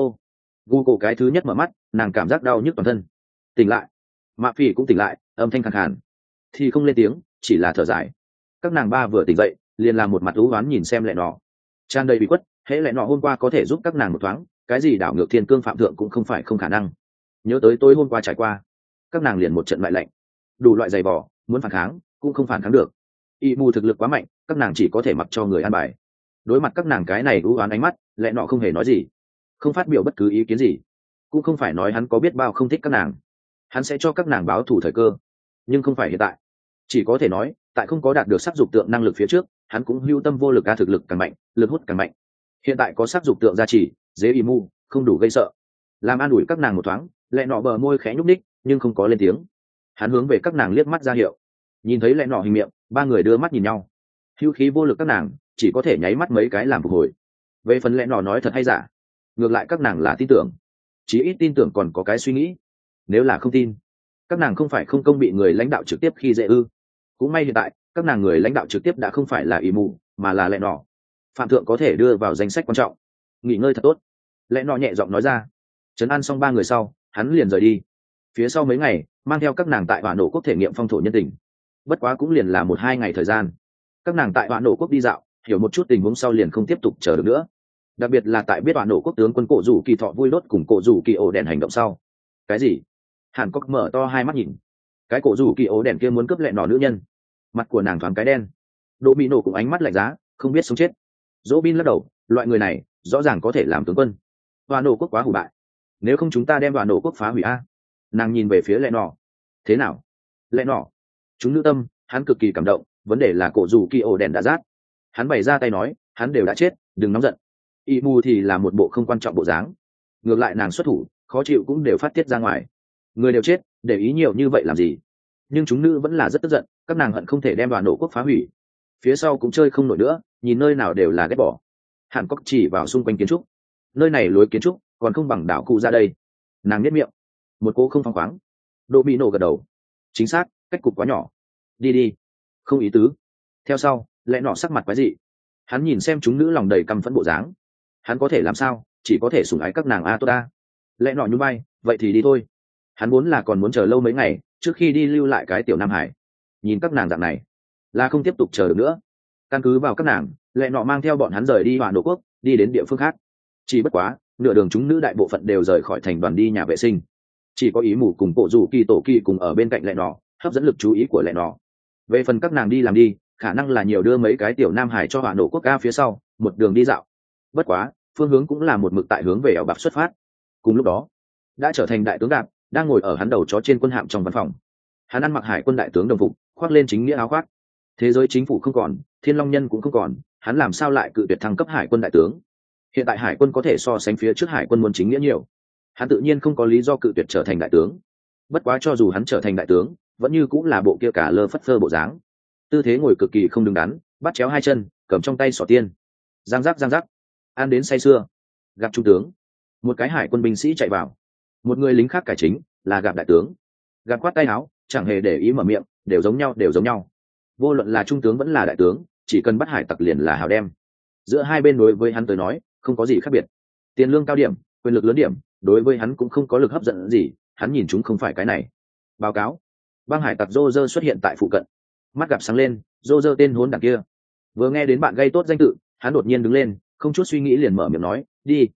Gù cổ cái thứ nhất mở mắt, nàng cảm giác đau nhức toàn thân. Tỉnh lại. Mạ phỉ cũng tỉnh lại, âm thanh khàn khàn thì không lên tiếng, chỉ là thở dài. Các nàng ba vừa tỉnh dậy liền làm một mặt ú oán nhìn xem lẹ nọ, tràn đầy bị khuất. Hễ lẹ nọ hôm qua có thể giúp các nàng một thoáng, cái gì đảo ngược thiên cương phạm thượng cũng không phải không khả năng. Nhớ tới tối hôm qua trải qua, các nàng liền một trận lại lạnh, đủ loại giày vò, muốn phản kháng cũng không phản kháng được. Y mù thực lực quá mạnh, các nàng chỉ có thể mặc cho người ăn bài. Đối mặt các nàng cái này ú oán ánh mắt, lẹ nọ không hề nói gì, không phát biểu bất cứ ý kiến gì. Cũng không phải nói hắn có biết bao không thích các nàng, hắn sẽ cho các nàng báo thù thời cơ, nhưng không phải hiện tại. Chỉ có thể nói tại không có đạt được sắc dục tượng năng lực phía trước, hắn cũng hưu tâm vô lực. Ca thực lực càng mạnh, lực hút càng mạnh. Hiện tại có sắc dục tượng gia trì, dễ y mu không đủ gây sợ. Làm an ủi các nàng một thoáng, lẹ nọ bờ môi khẽ nhúc ních nhưng không có lên tiếng. Hắn hướng về các nàng liếc mắt ra hiệu. Nhìn thấy lẹ nọ hình miệng, ba người đưa mắt nhìn nhau. Hưu khí vô lực các nàng chỉ có thể nháy mắt mấy cái làm phục hồi. Về phần lẹ nọ nói thật hay giả, ngược lại các nàng là tin tưởng. Chí ít tin tưởng còn có cái suy nghĩ. Nếu là không tin, các nàng không phải không công bị người lãnh đạo trực tiếp khi dễ ư? Cũng may hiện tại các nàng người lãnh đạo trực tiếp đã không phải là ý mù mà là lẹ nọ. Phạm thượng có thể đưa vào danh sách quan trọng. Nghỉ ngơi thật tốt, lẽ nọ nhẹ giọng nói ra. Trấn an xong ba người sau, hắn liền rời đi. Phía sau mấy ngày mang theo các nàng tại Hỏa Nổ Quốc thể nghiệm phong thổ nhân tình. Bất quá cũng liền là 1-2 ngày thời gian. Các nàng tại Hỏa Nổ Quốc đi dạo, hiểu một chút tình huống sau liền không tiếp tục chờ được nữa. Đặc biệt là tại biết Hỏa Nổ Quốc tướng quân Cổ Rủ Kỳ Thọ vui đốt cùng Cổ Rủ Kỳ ổ đèn hành động sau. Cái gì? Hàn Cốc mở to hai mắt nhìn. Cái Cổ Rủ Kỳ ổ đèn kia muốn cướp lẹ nọ nữ nhân. Mặt của nàng thoáng cái đen. Đỗ Mỹ Nổ cũng ánh mắt lạnh giá, không biết sống chết. Dỗ Bin lắc đầu, loại người này rõ ràng có thể làm tướng quân. Hỏa Nổ Quốc quá hủ bại, nếu không chúng ta đem Hỏa Nổ Quốc phá hủy a. Nàng nhìn về phía lẹ nọ. Thế nào? Lẹ nọ chúng nữ tâm, hắn cực kỳ cảm động. Vấn đề là Cổ Rủ Kỳ ổ đèn đã rát. Hắn bày ra tay nói, hắn đều đã chết, đừng nóng giận. Y mù thì là một bộ không quan trọng bộ dáng. Ngược lại nàng xuất thủ, khó chịu cũng đều phát tiết ra ngoài. Người đều chết, để ý nhiều như vậy làm gì? Nhưng chúng nữ vẫn là rất tức giận, các nàng hận không thể đem Hỏa Nổ Quốc phá hủy. Phía sau cũng chơi không nổi nữa, nhìn nơi nào đều là ghét bỏ. Hàn Cốc chỉ vào xung quanh kiến trúc, nơi này lối kiến trúc còn không bằng đảo cụ ra đây. Nàng nhếch miệng, một cô không phăng khoáng. Đỗ Mỹ Nổ gật đầu, chính xác, cách cục quá nhỏ. Đi đi, không ý tứ. Theo sau lẽ nọ sắc mặt quái dị, hắn nhìn xem chúng nữ lòng đầy căm phẫn bộ dáng, hắn có thể làm sao, chỉ có thể sủng ái các nàng a tốt a. Lẽ nọ nhún vai, vậy thì đi thôi. Hắn muốn là còn muốn chờ lâu mấy ngày trước khi đi lưu lại cái tiểu Nam Hải. Nhìn các nàng dạng này là không tiếp tục chờ được nữa. Căn cứ vào các nàng, lẽ nọ mang theo bọn hắn rời đi Hỏa Nổ Quốc, đi đến địa phương khác. Chỉ bất quá nửa đường chúng nữ đại bộ phận đều rời khỏi thành đoàn đi nhà vệ sinh, chỉ có ý mù cùng Cổ Rủ Kỳ tổ kỳ cùng ở bên cạnh lẽ nọ, hấp dẫn lực chú ý của lẽ nọ. Về phần các nàng đi làm đi, khả năng là nhiều đưa mấy cái tiểu Nam Hải cho Hỏa Nổ Quốc ca phía sau một đường đi dạo. Bất quá phương hướng cũng là một mực tại hướng về ẻo bạc xuất phát. Cùng lúc đó đã trở thành đại tướng Đạp đang ngồi ở hắn đầu chó trên quân hạm trong văn phòng. Hắn ăn mặc hải quân đại tướng đồng phục, khoác lên chính nghĩa áo khoác. Thế giới chính phủ không còn, Thiên Long Nhân cũng không còn, hắn làm sao lại cự tuyệt thăng cấp hải quân đại tướng? Hiện tại hải quân có thể so sánh phía trước hải quân muốn chính nghĩa nhiều, hắn tự nhiên không có lý do cự tuyệt trở thành đại tướng. Bất quá cho dù hắn trở thành đại tướng, vẫn như cũng là bộ kia cả lơ phất phơ bộ dáng, tư thế ngồi cực kỳ không đứng đắn, bắt chéo hai chân, cầm trong tay sỏ tiên, giang giác, ăn đến say sưa. Gặp trung tướng, một cái hải quân binh sĩ chạy vào, một người lính khác cải chính là gặp đại tướng. Gặp khoát tay áo, chẳng hề để ý mở miệng, đều giống nhau. Vô luận là trung tướng vẫn là đại tướng, chỉ cần bắt hải tặc liền là hào đem. Giữa hai bên đối với hắn tới nói không có gì khác biệt. Tiền lương cao điểm, quyền lực lớn điểm, đối với hắn cũng không có lực hấp dẫn gì. Hắn nhìn chúng không phải cái này. Báo cáo, băng hải tặc Roger xuất hiện tại phụ cận. Mắt gặp sáng lên, Roger tên hốn đảng kia. Vừa nghe đến bạn gây tốt danh tự, hắn đột nhiên đứng lên, không chút suy nghĩ liền mở miệng nói,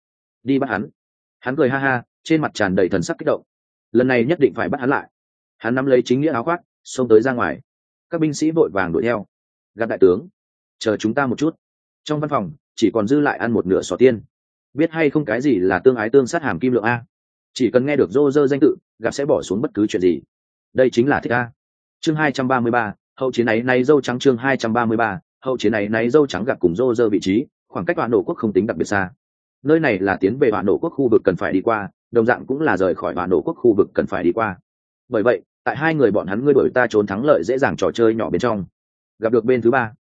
đi bắt hắn. Hắn cười ha ha, trên mặt tràn đầy thần sắc kích động. Lần này nhất định phải bắt hắn lại. Hắn nắm lấy chính nghĩa áo khoác, xông tới ra ngoài. Các binh sĩ vội vàng đuổi theo. Gặp đại tướng, chờ chúng ta một chút. Trong văn phòng chỉ còn dư lại ăn một nửa sò tiên. Biết hay không cái gì là tương ái tương sát hàm kim lượng a? Chỉ cần nghe được Roger danh tự, gặp sẽ bỏ xuống bất cứ chuyện gì. Đây chính là thích a. Chương 233, hậu chiến này dâu trắng. Chương 233, hậu chiến này dâu trắng. Gặp cùng Roger vị trí khoảng cách Hoạn Nổ quốc không tính đặc biệt xa. Nơi này là tiến về Hoạn Nổ quốc khu vực cần phải đi qua, đồng dạng cũng là rời khỏi Hoạn Nổ quốc khu vực cần phải đi qua. Bởi vậy, tại hai người bọn hắn ngươi đuổi ta trốn thắng lợi dễ dàng trò chơi nhỏ bên trong. Gặp được bên thứ ba.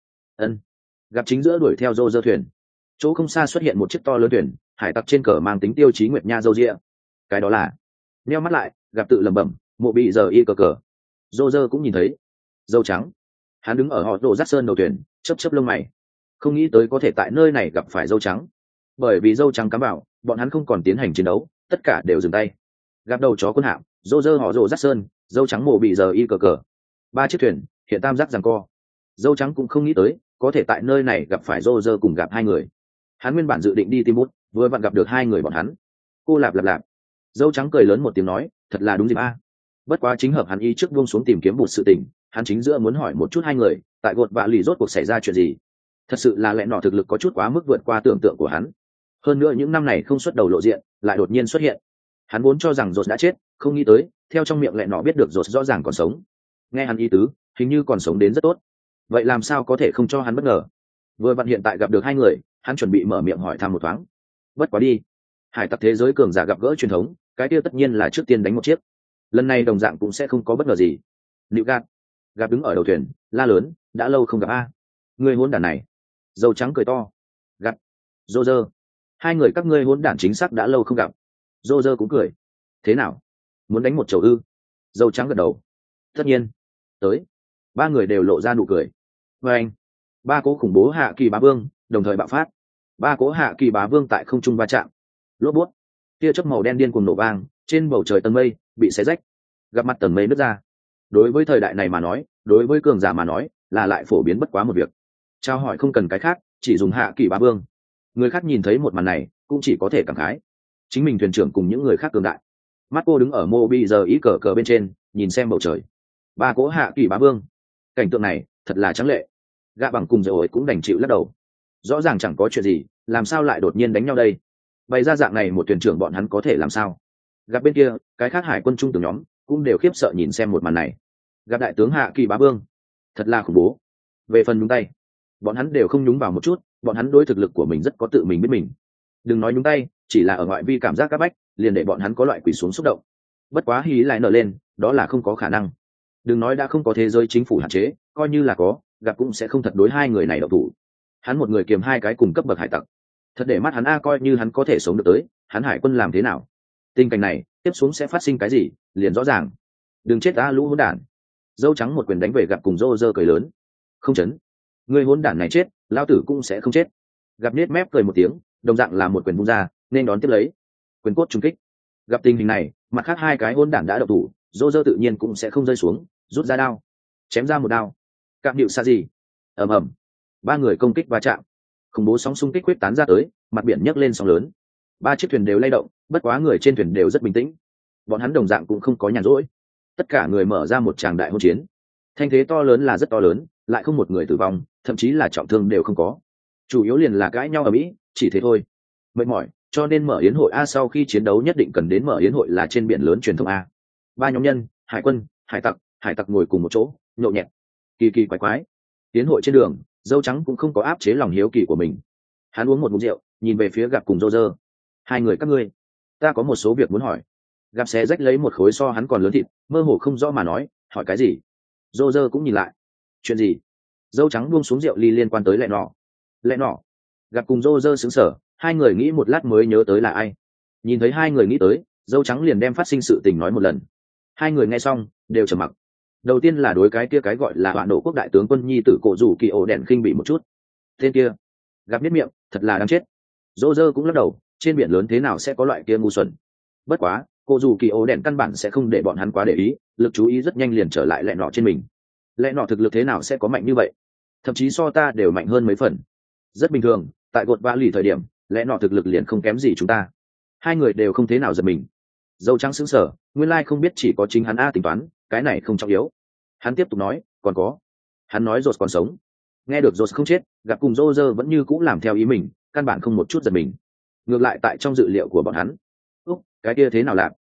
Gặp chính giữa đuổi theo Roger thuyền. Chỗ không xa xuất hiện một chiếc to lớn thuyền, hải tặc trên cờ mang tính tiêu chí nguyệt nha dâu rịa. Cái đó là. Nheo mắt lại, gặp tự lẩm bẩm, mộ bị giờ y cờ. Roger cũng nhìn thấy. Dâu trắng. Hắn đứng ở họ rồ rát sơn đầu thuyền, chớp chớp lông mày. Không nghĩ tới có thể tại nơi này gặp phải dâu trắng. Bởi vì dâu trắng cắm bảo, bọn hắn không còn tiến hành chiến đấu, tất cả đều dừng tay. Gặp đầu chó quân hạm, Roger họ rồ rát sơn, dâu trắng mộ bị giờ y cờ. Ba chiếc thuyền hiện tam giác giằng co. Dâu trắng cũng không nghĩ tới có thể tại nơi này gặp phải Roger cùng gặp hai người. Hắn nguyên bản dự định đi tìm bút, vừa vặn gặp được hai người bọn hắn. Cô lạp lạp lạp. Dâu trắng cười lớn một tiếng nói, thật là đúng dịp a. Bất quá chính hợp hắn y trước buông xuống tìm kiếm bút sự tình, hắn chính giữa muốn hỏi một chút hai người tại gột vạ lì rốt cuộc xảy ra chuyện gì. Thật sự là lẽ nọ thực lực có chút quá mức vượt qua tưởng tượng của hắn. Hơn nữa những năm này không xuất đầu lộ diện, lại đột nhiên xuất hiện. Hắn vốn cho rằng Rốt đã chết, không nghĩ tới theo trong miệng lẽ nọ biết được Rốt rõ ràng còn sống. Nghe hắn ý tứ, hình như còn sống đến rất tốt. Vậy làm sao có thể không cho hắn bất ngờ? Vừa vặn hiện tại gặp được hai người, hắn chuẩn bị mở miệng hỏi thăm một thoáng. Bất quá đi, hải tặc thế giới cường giả gặp gỡ truyền thống, cái kia tất nhiên là trước tiên đánh một chiếc. Lần này đồng dạng cũng sẽ không có bất ngờ gì. Nịu gạt, gặp đứng ở đầu thuyền, la lớn, đã lâu không gặp a. Người hỗn đản này. Dâu trắng cười to. Gặp, Roger, hai người các ngươi hỗn đản chính xác đã lâu không gặp. Roger cũng cười. Thế nào? Muốn đánh một chầu ư? Dâu trắng gật đầu. Tất nhiên. Tới. Ba người đều lộ ra nụ cười. Và anh, ba cố khủng bố hạ kỳ bá vương đồng thời bạo phát. Ba cố hạ kỳ bá vương tại không trung va chạm. Lốp bút. Tia chớp màu đen điên cuồng nổ vang, trên bầu trời tầng mây bị xé rách. Gặp mặt tầng mây nứt ra. Đối với thời đại này mà nói, đối với cường giả mà nói, là lại phổ biến bất quá một việc. Trao hỏi không cần cái khác, chỉ dùng hạ kỳ bá vương. Người khác nhìn thấy một màn này, cũng chỉ có thể cảm khái. Chính mình thuyền trưởng cùng những người khác cường đại. Mắt cô đứng ở mô bi giờ ý cờ cờ bên trên, nhìn xem bầu trời. Ba cố hạ kỳ bá vương. Cảnh tượng này thật là trắng lệ. Gạ bằng cùng dầu ấy cũng đành chịu lắc đầu. Rõ ràng chẳng có chuyện gì, làm sao lại đột nhiên đánh nhau đây? Bày ra dạng này một thuyền trưởng bọn hắn có thể làm sao? Gặp bên kia, cái khác hải quân trung tướng nhóm cũng đều khiếp sợ nhìn xem một màn này. Gặp đại tướng hạ kỳ bá vương, thật là khủng bố. Về phần nhúng tay, bọn hắn đều không nhúng vào một chút, bọn hắn đối thực lực của mình rất có tự mình biết mình. Đừng nói nhúng tay, chỉ là ở ngoại vi cảm giác các bách, liền để bọn hắn có loại quỳ xuống xúc động. Bất quá hí lại nở lên, đó là không có khả năng. Đừng nói đã không có thế giới chính phủ hạn chế, coi như là có, gặp cũng sẽ không thật đối hai người này độc thủ. Hắn một người kiềm hai cái cùng cấp bậc hải tặc, thật để mắt hắn a, coi như hắn có thể sống được tới, hắn hải quân làm thế nào? Tình cảnh này tiếp xuống sẽ phát sinh cái gì, liền rõ ràng. Đừng chết a lũ hỗn đản. Dâu trắng một quyền đánh về gặp cùng Roger cười lớn. Không chấn. Người hỗn đản này chết, lão tử cũng sẽ không chết. Gặp nết mép cười một tiếng, đồng dạng là một quyền vung ra, nên đón tiếp lấy. Quyền cốt trùng kích. Gặp tình hình này, mặt khác hai cái hỗn đản đã độc thủ, Roger tự nhiên cũng sẽ không rơi xuống, rút ra đao, chém ra một đao. Cạm điệu xa gì? Ầm ầm. Ba người công kích va chạm, khủng bố sóng xung kích quyết tán ra tới, mặt biển nhấc lên sóng lớn. Ba chiếc thuyền đều lay động, bất quá người trên thuyền đều rất bình tĩnh. Bọn hắn đồng dạng cũng không có nhàn rỗi. Tất cả người mở ra một tràng đại hỗn chiến. Thanh thế to lớn là rất to lớn, lại không một người tử vong, thậm chí là trọng thương đều không có. Chủ yếu liền là cãi nhau ở mỹ, chỉ thế thôi. Mệt mỏi, cho nên mở yến hội a, sau khi chiến đấu nhất định cần đến mở yến hội là trên biển lớn truyền thông a. Ba nhóm nhân, hải quân, hải tặc ngồi cùng một chỗ, nhộn nhẹt, kỳ kỳ quái quái. Yến hội trên đường, dâu trắng cũng không có áp chế lòng hiếu kỳ của mình. Hắn uống một ngụm rượu, nhìn về phía gặp cùng Roger. Hai người các ngươi, ta có một số việc muốn hỏi. Gặp xé rách lấy một khối so hắn còn lớn thịt, mơ hồ không rõ mà nói, hỏi cái gì? Roger cũng nhìn lại. Chuyện gì? Dâu trắng buông xuống rượu ly liên quan tới lẹ nọ. Lẹ nọ. Gặp cùng Roger sững sờ, hai người nghĩ một lát mới nhớ tới là ai. Nhìn thấy hai người nghĩ tới, dâu trắng liền đem phát sinh sự tình nói một lần. Hai người nghe xong đều trầm mặc. Đầu tiên là đối cái kia cái gọi là Hoạn Nổ quốc đại tướng quân nhi tử cổ rủ kỳ ổ đèn khinh bị một chút. Tên kia gặp biết miệng, thật là đáng chết. Roger cũng lắc đầu, trên biển lớn thế nào sẽ có loại kia ngu xuẩn. Bất quá cổ rủ kỳ ổ đèn căn bản sẽ không để bọn hắn quá để ý, lực chú ý rất nhanh liền trở lại lẹ nọ trên mình. Lẹ nọ thực lực thế nào sẽ có mạnh như vậy, thậm chí so ta đều mạnh hơn mấy phần. Rất bình thường, tại gột vã lì thời điểm lẽ nọ thực lực liền không kém gì chúng ta. Hai người đều không thế nào giật mình. Dâu trắng sững sờ, nguyên lai không biết chỉ có chính hắn a tính toán, cái này không trọng yếu. Hắn tiếp tục nói, còn có. Hắn nói Rốt còn sống. Nghe được Rốt không chết, gặp cùng Roger vẫn như cũ làm theo ý mình, căn bản không một chút giật mình. Ngược lại tại trong dự liệu của bọn hắn. Úc, cái kia thế nào làm?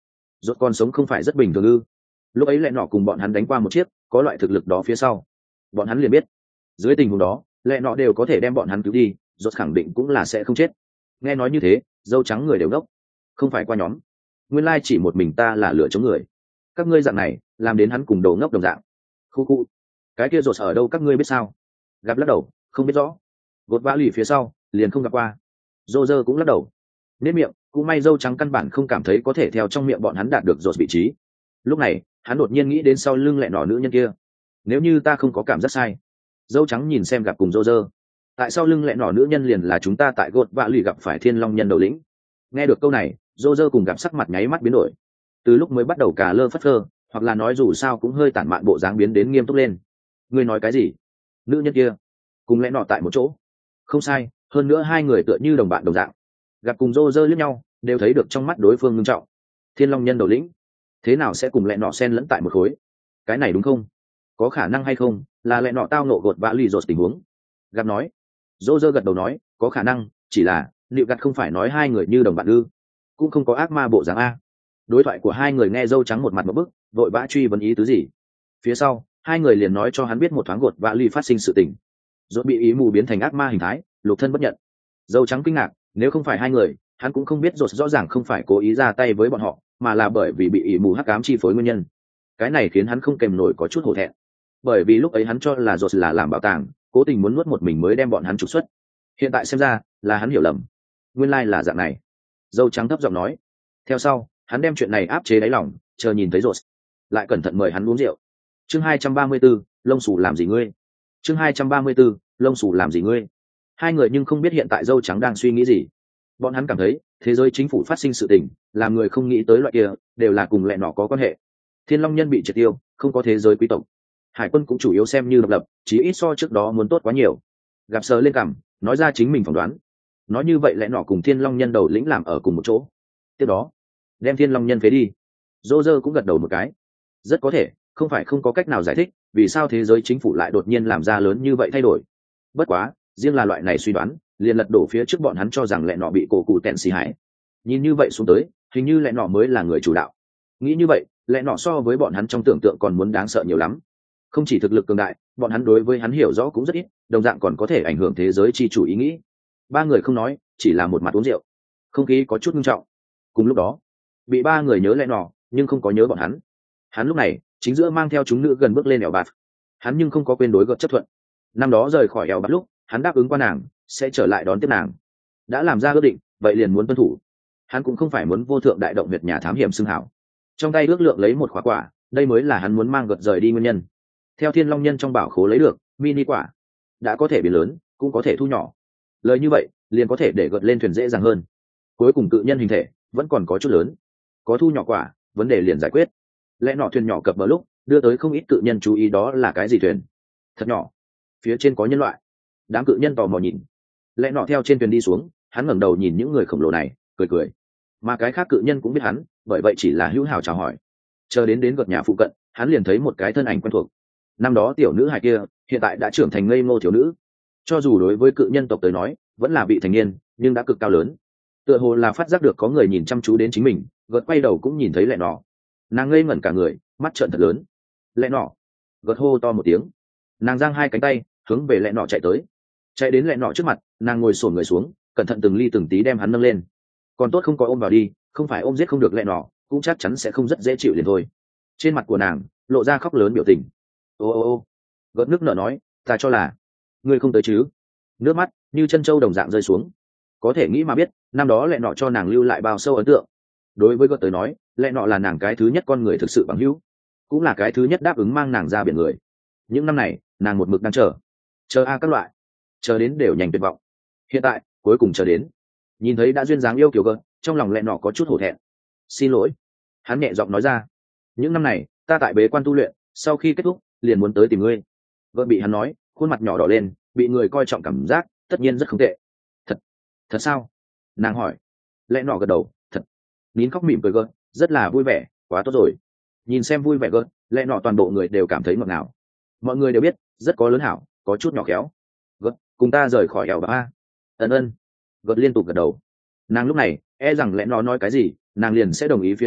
Rốt con sống không phải rất bình thường ư? Lúc ấy lẽ nọ cùng bọn hắn đánh qua một chiếc, có loại thực lực đó phía sau, bọn hắn liền biết dưới tình huống đó lẽ nọ đều có thể đem bọn hắn cứu đi, rốt khẳng định cũng là sẽ không chết. Nghe nói như thế, dâu trắng người đều đốc. Không phải qua nhóm, nguyên lai chỉ một mình ta là lửa chống người. Các ngươi dạng này làm đến hắn cùng đầu ngốc đồng dạng. Khu khu, cái kia rốt ở đâu các ngươi biết sao? Gặp lắc đầu, không biết rõ. Gột vã lì phía sau liền không gặp qua. Dô dơ cũng lắc đầu, nên miệng cũng may dâu trắng căn bản không cảm thấy có thể theo trong miệng bọn hắn đạt được rốt vị trí. Lúc này hắn đột nhiên nghĩ đến sau lưng lẹ nọ nữ nhân kia. Nếu như ta không có cảm giác sai, dâu trắng nhìn xem gặp cùng rô rơ, tại sao lưng lẹ nọ nữ nhân liền là chúng ta tại gột vạ lì gặp phải thiên long nhân đầu lĩnh. Nghe được câu này, rô rơ cùng gặp sắc mặt nháy mắt biến đổi, từ lúc mới bắt đầu cả lơ phất lơ, hoặc là nói dù sao cũng hơi tản mạn bộ dáng biến đến nghiêm túc lên. Ngươi nói cái gì? Nữ nhân kia cùng lẽ nọ tại một chỗ? Không sai, hơn nữa hai người tựa như đồng bạn đồng dạng. Gặp cùng rô rơ liếc nhau, đều thấy được trong mắt đối phương nghiêm trọng. Thiên long nhân đầu lĩnh thế nào sẽ cùng lẽ nọ xen lẫn tại một khối? Cái này đúng không? Có khả năng hay không là lẽ nọ tao nộ gột vã lì rột tình huống? Gặp nói. Rô rơ gật đầu nói, có khả năng, chỉ là liệu gặt không phải nói hai người như đồng bạn ư? Cũng không có ác ma bộ dáng a. Đối thoại của hai người nghe dâu trắng một mặt một bức, vội vã truy vấn ý tứ gì. Phía sau hai người liền nói cho hắn biết một thoáng gột vã lì phát sinh sự tình, rốt bị ý mù biến thành ác ma hình thái, lục thân bất nhận. Dâu trắng kinh ngạc, nếu không phải hai người, hắn cũng không biết rốt rõ ràng không phải cố ý ra tay với bọn họ, mà là bởi vì bị ý mù hắc ám chi phối nguyên nhân. Cái này khiến hắn không kèm nổi có chút hổ thẹn, bởi vì lúc ấy hắn cho là rốt là làm bảo tàng, cố tình muốn nuốt một mình mới đem bọn hắn trục xuất. Hiện tại xem ra là hắn hiểu lầm, nguyên lai là dạng này. Dâu trắng thấp giọng nói. Theo sau hắn đem chuyện này áp chế đáy lòng, chờ nhìn thấy rốt lại cẩn thận mời hắn uống rượu. Chương 234, lông xù làm gì ngươi? Chương 234, lông xù làm gì ngươi? Hai người nhưng không biết hiện tại dâu trắng đang suy nghĩ gì. Bọn hắn cảm thấy thế giới chính phủ phát sinh sự tình, làm người không nghĩ tới loại kia, đều là cùng lẹ nọ có quan hệ. Thiên long nhân bị triệt tiêu, không có thế giới quý tộc. Hải quân cũng chủ yếu xem như độc lập, chỉ ít so trước đó muốn tốt quá nhiều. Gặp sờ lên cằm, nói ra chính mình phỏng đoán. Nói như vậy lẽ nọ cùng thiên long nhân đầu lĩnh làm ở cùng một chỗ. Tiếp đó đem thiên long nhân phế đi. Dô dơ cũng gật đầu một cái. Rất có thể, không phải không có cách nào giải thích vì sao thế giới chính phủ lại đột nhiên làm ra lớn như vậy thay đổi. Bất quá riêng là loại này suy đoán liền lật đổ phía trước bọn hắn cho rằng lẹ nọ bị cổ cụ tẹn xì hại. Nhìn như vậy xuống tới, hình như lẹ nọ mới là người chủ đạo. Nghĩ như vậy, lẹ nọ so với bọn hắn trong tưởng tượng còn muốn đáng sợ nhiều lắm. Không chỉ thực lực cường đại, bọn hắn đối với hắn hiểu rõ cũng rất ít, đồng dạng còn có thể ảnh hưởng thế giới chi chủ ý nghĩ. Ba người không nói, chỉ là một mặt uống rượu. Không khí có chút nghiêm trọng. Cùng lúc đó bị ba người nhớ lẹ nọ nhưng không có nhớ bọn hắn. Hắn lúc này chính giữa mang theo chúng nữ gần bước lên ẻo bạt. Hắn nhưng không có quên đối gợt chấp thuận. Năm đó rời khỏi ẻo bạt lúc hắn đáp ứng qua nàng sẽ trở lại đón tiếp nàng, đã làm ra ước định, vậy liền muốn tuân thủ. Hắn cũng không phải muốn vô thượng đại động việt nhà thám hiểm xưng hảo. Trong tay ước lượng lấy một khóa quả, đây mới là hắn muốn mang gợt rời đi nguyên nhân. Theo thiên long nhân trong bảo khố lấy được mini quả, đã có thể biến lớn cũng có thể thu nhỏ. Lời như vậy liền có thể để gợt lên thuyền dễ dàng hơn. Cuối cùng cự nhân hình thể vẫn còn có chút lớn, có thu nhỏ quả, vấn đề liền giải quyết. Lẽ nọ thuyền nhỏ cập bờ lúc đưa tới không ít cự nhân chú ý đó là cái gì thuyền thật nhỏ, phía trên có nhân loại. Đám cự nhân tò mò nhìn. Lẽ nọ theo trên thuyền đi xuống, hắn ngẩng đầu nhìn những người khổng lồ này, cười cười. Mà cái khác cự nhân cũng biết hắn, bởi vậy chỉ là hữu hảo chào hỏi. Chờ đến gợt nhà phụ cận, hắn liền thấy một cái thân ảnh quen thuộc. Năm đó tiểu nữ hài kia hiện tại đã trưởng thành ngây ngô thiếu nữ, cho dù đối với cự nhân tộc tới nói vẫn là vị thành niên, nhưng đã cực cao lớn. Tựa hồ là phát giác được có người nhìn chăm chú đến chính mình, gợt quay đầu cũng nhìn thấy lẹ nọ. Nàng ngây ngẩn cả người, mắt trợn thật lớn. Lẹ nọ! Gợt hô to một tiếng. Nàng giang hai cánh tay hướng về lẹ nọ chạy tới. Chạy đến lẹ nọ trước mặt, nàng ngồi xổm người xuống, cẩn thận từng ly từng tí đem hắn nâng lên. Còn tốt không có ôm vào đi, không phải ôm giết không được lẹ nọ, cũng chắc chắn sẽ không rất dễ chịu liền thôi. Trên mặt của nàng lộ ra khóc lớn biểu tình. Ô ô ô! Gợt nước nở nói, ta cho là ngươi không tới chứ? Nước mắt như chân trâu đồng dạng rơi xuống. Có thể nghĩ mà biết, năm đó lẹ nọ cho nàng lưu lại bao sâu ấn tượng. Đối với gợt tới nói, lẽ nọ là nàng cái thứ nhất con người thực sự bằng hữu, cũng là cái thứ nhất đáp ứng mang nàng ra biển người. Những năm này nàng một mực đang chờ các loại, chờ đến đều nhanh tuyệt vọng. Hiện tại cuối cùng chờ đến, nhìn thấy đã duyên dáng yêu kiểu gợt, trong lòng lẽ nọ có chút hổ thẹn. Xin lỗi, hắn nhẹ giọng nói ra. Những năm này ta tại bế quan tu luyện, sau khi kết thúc liền muốn tới tìm ngươi. Gợt bị hắn nói, khuôn mặt nhỏ đỏ lên, bị người coi trọng cảm giác tất nhiên rất không tệ. Thật sao? Nàng hỏi. Lẽ nọ gật đầu. Nín khóc mỉm cười gợt, rất là vui vẻ, quá tốt rồi. Nhìn xem vui vẻ gợt, lẽ nọ toàn bộ người đều cảm thấy ngọt ngào. Mọi người đều biết rất có lớn hảo, có chút nhỏ khéo. Gợt, cùng ta rời khỏi ẻo ba. Ân. Gợt liên tục gật đầu. Nàng lúc này e rằng lẽ nó nói cái gì nàng liền sẽ đồng ý phía sau,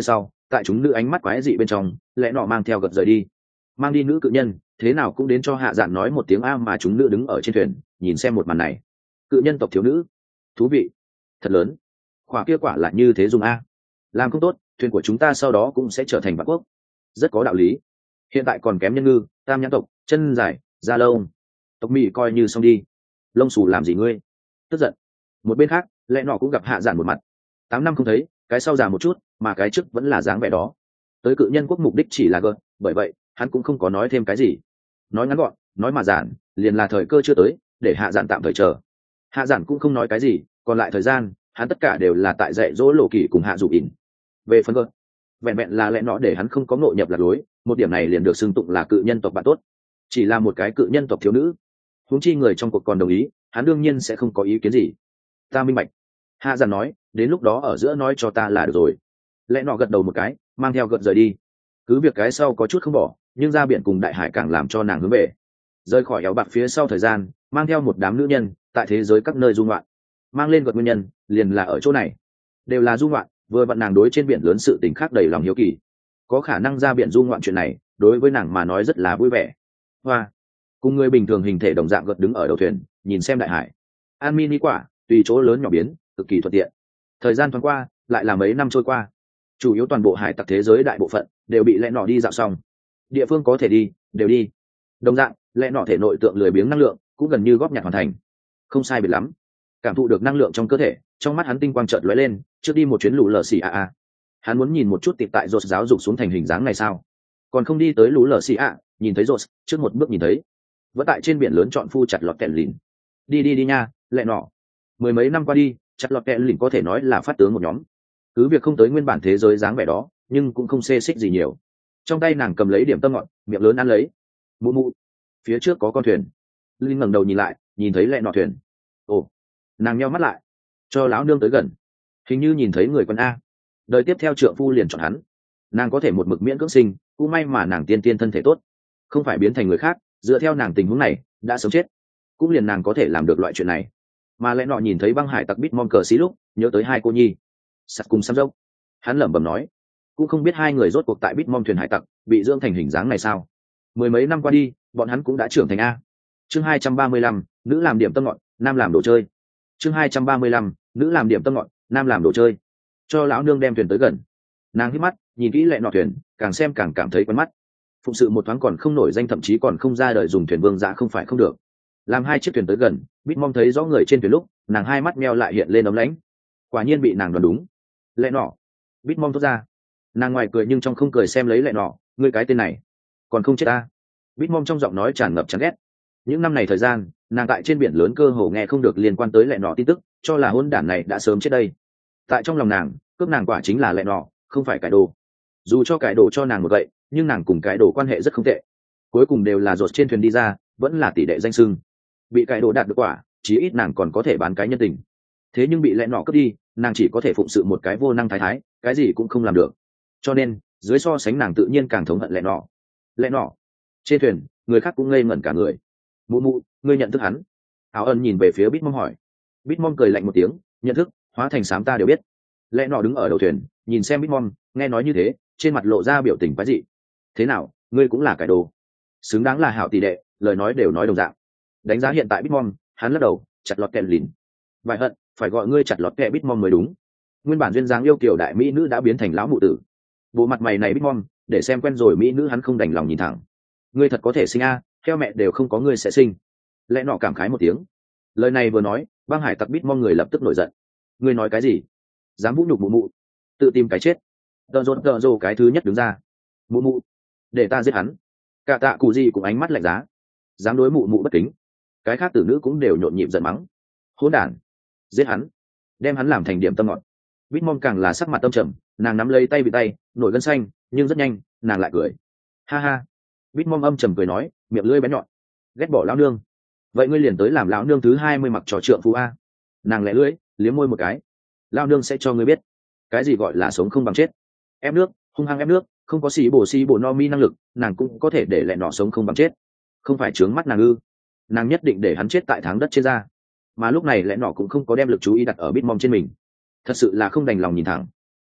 tại chúng nữ ánh mắt quái dị bên trong, lẽ nọ mang theo gật rời đi, mang đi nữ cự nhân, thế nào cũng đến cho hạ dạn nói một tiếng a mà chúng nữ đứng ở trên thuyền nhìn xem một màn này. Cự nhân tộc thiếu nữ, thú vị, thật lớn, quả kia quả là như thế dùng a, làm không tốt thuyền của chúng ta sau đó cũng sẽ trở thành vạn quốc, rất có đạo lý. Hiện tại còn kém nhân ngư, tam nhãn tộc, chân dài, da lông, tộc mỹ coi như xong đi, lông xù làm gì ngươi, tức giận. Một bên khác lẽ nọ cũng gặp hạ giản một mặt, 8 năm không thấy, cái sau già một chút mà cái trước vẫn là dáng vẻ đó. Tới cự nhân quốc mục đích chỉ là gờ, bởi vậy hắn cũng không có nói thêm cái gì, nói ngắn gọn nói mà giản, liền là thời cơ chưa tới để hạ giản tạm thời chờ. Hạ giản cũng không nói cái gì, còn lại thời gian hắn tất cả đều là tại dạy dỗ lộ kỳ cùng hạ dụ ỉn. Về phần gờ, vẹn vẹn là lẽ nọ để hắn không có ngộ nhập lạc lối, một điểm này liền được xưng tụng là cự nhân tộc bạn tốt. Chỉ là một cái cự nhân tộc thiếu nữ, huống chi người trong cuộc còn đồng ý, hắn đương nhiên sẽ không có ý kiến gì. Ta minh bạch, hạ giản nói, đến lúc đó ở giữa nói cho ta là được rồi. Lẽ nọ gật đầu một cái, mang theo gật rời đi. Cứ việc cái sau có chút không bỏ, nhưng ra biển cùng đại hải càng làm cho nàng hướng về. Rời khỏi éo bạc phía sau thời gian, mang theo một đám nữ nhân tại thế giới các nơi du ngoạn. Mang lên gật nguyên nhân liền là ở chỗ này, đều là du ngoạn, vừa vặn nàng đối trên biển lớn sự tình khác đầy lòng hiếu kỳ, có khả năng ra biển du ngoạn chuyện này đối với nàng mà nói rất là vui vẻ. Hoa, cùng người bình thường hình thể đồng dạng gật đứng ở đầu thuyền nhìn xem đại hải, an mini quả tùy chỗ lớn nhỏ biến cực kỳ thuận tiện. Thời gian thoáng qua lại là mấy năm trôi qua, chủ yếu toàn bộ hải tặc thế giới đại bộ phận đều bị lẽ nọ đi dạo xong, địa phương có thể đi đều đi. Đồng dạng lẽ nọ thể nội tượng lười biếng năng lượng cũng gần như góp nhặt hoàn thành, không sai biệt lắm. Cảm thụ được năng lượng trong cơ thể, trong mắt hắn tinh quang chợt lóe lên, trước đi một chuyến lũ lờ xì a. Hắn muốn nhìn một chút tiệp tại rột giáo dục xuống thành hình dáng này sao, còn không đi tới lũ lờ xì a, nhìn thấy rột trước một bước nhìn thấy vẫn tại trên biển lớn chọn phu chặt lọt kẹn lìn. Đi nha lẹ nọ, mười mấy năm qua đi chặt lọt kẹn lìn có thể nói là phát tướng một nhóm, cứ việc không tới nguyên bản thế giới dáng vẻ đó nhưng cũng không xê xích gì nhiều. Trong tay nàng cầm lấy điểm tâm ngọt, miệng lớn ăn lấy. Mụ phía trước có con thuyền. Linh ngẩng đầu nhìn lại, nhìn thấy lẹ nọ thuyền. Ồ, nàng nheo mắt lại, cho lão nương tới gần, hình như nhìn thấy người quân a. Đời tiếp theo trượng phu liền chọn hắn, nàng có thể một mực miễn cưỡng sinh, cũng may mà nàng tiên thân thể tốt, không phải biến thành người khác. Dựa theo nàng tình huống này đã sớm chết, cũng liền nàng có thể làm được loại chuyện này. Mà lẽ nọ nhìn thấy băng hải tặc Bitmon cờ xí lúc nhớ tới hai cô nhi sắt cùng Sam dốc, hắn lẩm bẩm nói, cũng không biết hai người rốt cuộc tại Bitmon thuyền hải tặc bị dưỡng thành hình dáng này sao. Mười mấy năm qua đi bọn hắn cũng đã trưởng thành a. Chương 235, nữ làm điểm tâm ngọn, nam làm đồ chơi. Chương 235, nữ làm điểm tâm ngọn, nam làm đồ chơi. Cho lão nương đem thuyền tới gần. Nàng hít mắt nhìn kỹ lẹ nọ thuyền, càng xem càng cảm thấy quen mắt. Phụng sự một thoáng còn không nổi danh, thậm chí còn không ra đời dùng thuyền vương dã không phải không được. Làm hai chiếc thuyền tới gần, Bitmon thấy rõ người trên thuyền lúc, nàng hai mắt meo lại hiện lên ấm lãnh. Quả nhiên bị nàng đoán đúng. Lẹ nọ, Bitmon thốt ra. Nàng ngoài cười nhưng trong không cười xem lấy lẹ nọ, ngươi cái tên này còn không chết ta. Bitmon trong giọng nói tràn ngập chán ghét. Những năm này thời gian, nàng tại trên biển lớn cơ hồ nghe không được liên quan tới lẹ nọ tin tức, cho là hôn đản này đã sớm chết đây. Tại trong lòng nàng, cướp nàng quả chính là lẹ nọ, không phải cải đồ. Dù cho cải đồ cho nàng một vậy, nhưng nàng cùng cải đồ quan hệ rất không tệ, cuối cùng đều là rột trên thuyền đi ra, vẫn là tỷ đệ danh sưng. Bị cải đồ đạt được quả, chí ít nàng còn có thể bán cái nhân tình. Thế nhưng bị lẹ nọ cướp đi, nàng chỉ có thể phụng sự một cái vô năng thái thái, cái gì cũng không làm được. Cho nên dưới so sánh nàng tự nhiên càng thống hận lẹ nọ. Lẹ nọ trên thuyền, người khác cũng ngây ngẩn cả người. Mụ ngươi nhận thức hắn? Áo ân nhìn về phía Bitmon hỏi. Bitmon cười lạnh một tiếng, nhận thức, hóa thành xám ta đều biết. Lẹ nọ đứng ở đầu thuyền nhìn xem Bitmon, nghe nói như thế trên mặt lộ ra biểu tình quái dị. Thế nào, ngươi cũng là cải đồ? Xứng đáng là hảo tỷ đệ, lời nói đều nói đồng dạng. Đánh giá hiện tại Bitmon, hắn lắc đầu, chặt lọt kẹn lìn. Vài hận, phải gọi ngươi chặt lọt kẹ Bitmon mới đúng. Nguyên bản duyên dáng yêu kiều đại mỹ nữ đã biến thành lão mụ tử. Bộ mặt mày này Bitmon, để xem quen rồi mỹ nữ hắn không đành lòng nhìn thẳng. Ngươi thật có thể sinh a, theo mẹ đều không có ngươi sẽ sinh. Lẽ nọ cảm khái một tiếng. Lời này vừa nói, băng hải tặc Bitmon người lập tức nổi giận. Ngươi nói cái gì? Dám vũ nhục mụ, tự tìm cái chết. Tợ rồ cái thứ nhất đứng ra. Mụ, để ta giết hắn. Cả tạ cụ gì cũng ánh mắt lạnh giá. Dám đối mụ bất kính. Cái khác tử nữ cũng đều nhộn nhịp giận mắng. Hỗn đản, giết hắn, đem hắn làm thành điểm tâm ngọt. Bitmon càng là sắc mặt tâm trầm, nàng nắm lấy tay bị tay, nổi gân xanh, nhưng rất nhanh nàng lại cười. Ha ha. Bitmon âm trầm cười nói, miệng lưỡi bén nhọn. Ghét bỏ lão nương, vậy ngươi liền tới làm lão nương thứ 20 mặc trò trượng phu a. Nàng lẹ lưỡi liếm môi một cái. Lão nương sẽ cho ngươi biết cái gì gọi là sống không bằng chết. Ép nước, hung hăng ép nước, không có xì bổ no mi năng lực, nàng cũng có thể để lẹ nọ sống không bằng chết. Không phải trướng mắt nàng ư? Nàng nhất định để hắn chết tại tháng đất trên da. Mà lúc này lẽ nọ cũng không có đem lực chú ý đặt ở Bitmon trên mình, thật sự là không đành lòng nhìn thẳng.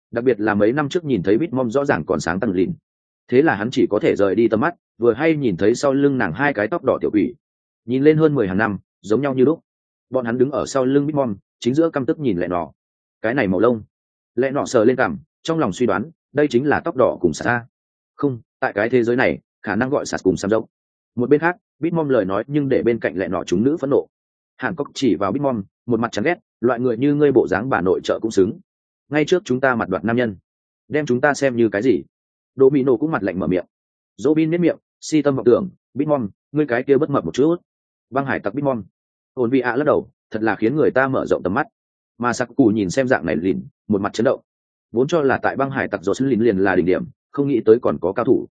đặc biệt là mấy năm trước nhìn thấy Bitmom rõ ràng còn sáng tăng lìn, thế là hắn chỉ có thể rời đi tầm mắt, vừa hay nhìn thấy sau lưng nàng hai cái tóc đỏ tiểu quỷ, nhìn lên hơn 10 hàng năm giống nhau như lúc. Bọn hắn đứng ở sau lưng Bitmom, chính giữa căm tức nhìn lẹ nọ. Cái này màu lông. Lẹ nọ sờ lên cằm, trong lòng suy đoán đây chính là tóc đỏ cùng Sạt. Không, tại cái thế giới này khả năng gọi Sạt cùng Sam rộng. Một bên khác Bitmom lời nói nhưng để bên cạnh lẹ nọ chúng nữ phẫn nộ. Hàn Cốc chỉ vào Bitmom, một mặt chán ghét, loại người như ngươi bộ dáng bà nội trợ cũng xứng. Ngay trước chúng ta mặt đoạt nam nhân, đem chúng ta xem như cái gì? Đỗ Mỹ Nổ cũng mặt lạnh mở miệng. Robin nếp miệng, si tâm vọng tưởng, Bitmom, ngươi cái kia bất mập một chút. Băng hải tặc Bitmom. Ôn Vi ạ lắc đầu, thật là khiến người ta mở rộng tầm mắt. Mà Sặc Cù nhìn xem dạng này lìn, một mặt chấn động. Vốn cho là tại băng hải tặc Rốt lìn liền là đỉnh điểm, không nghĩ tới còn có cao thủ.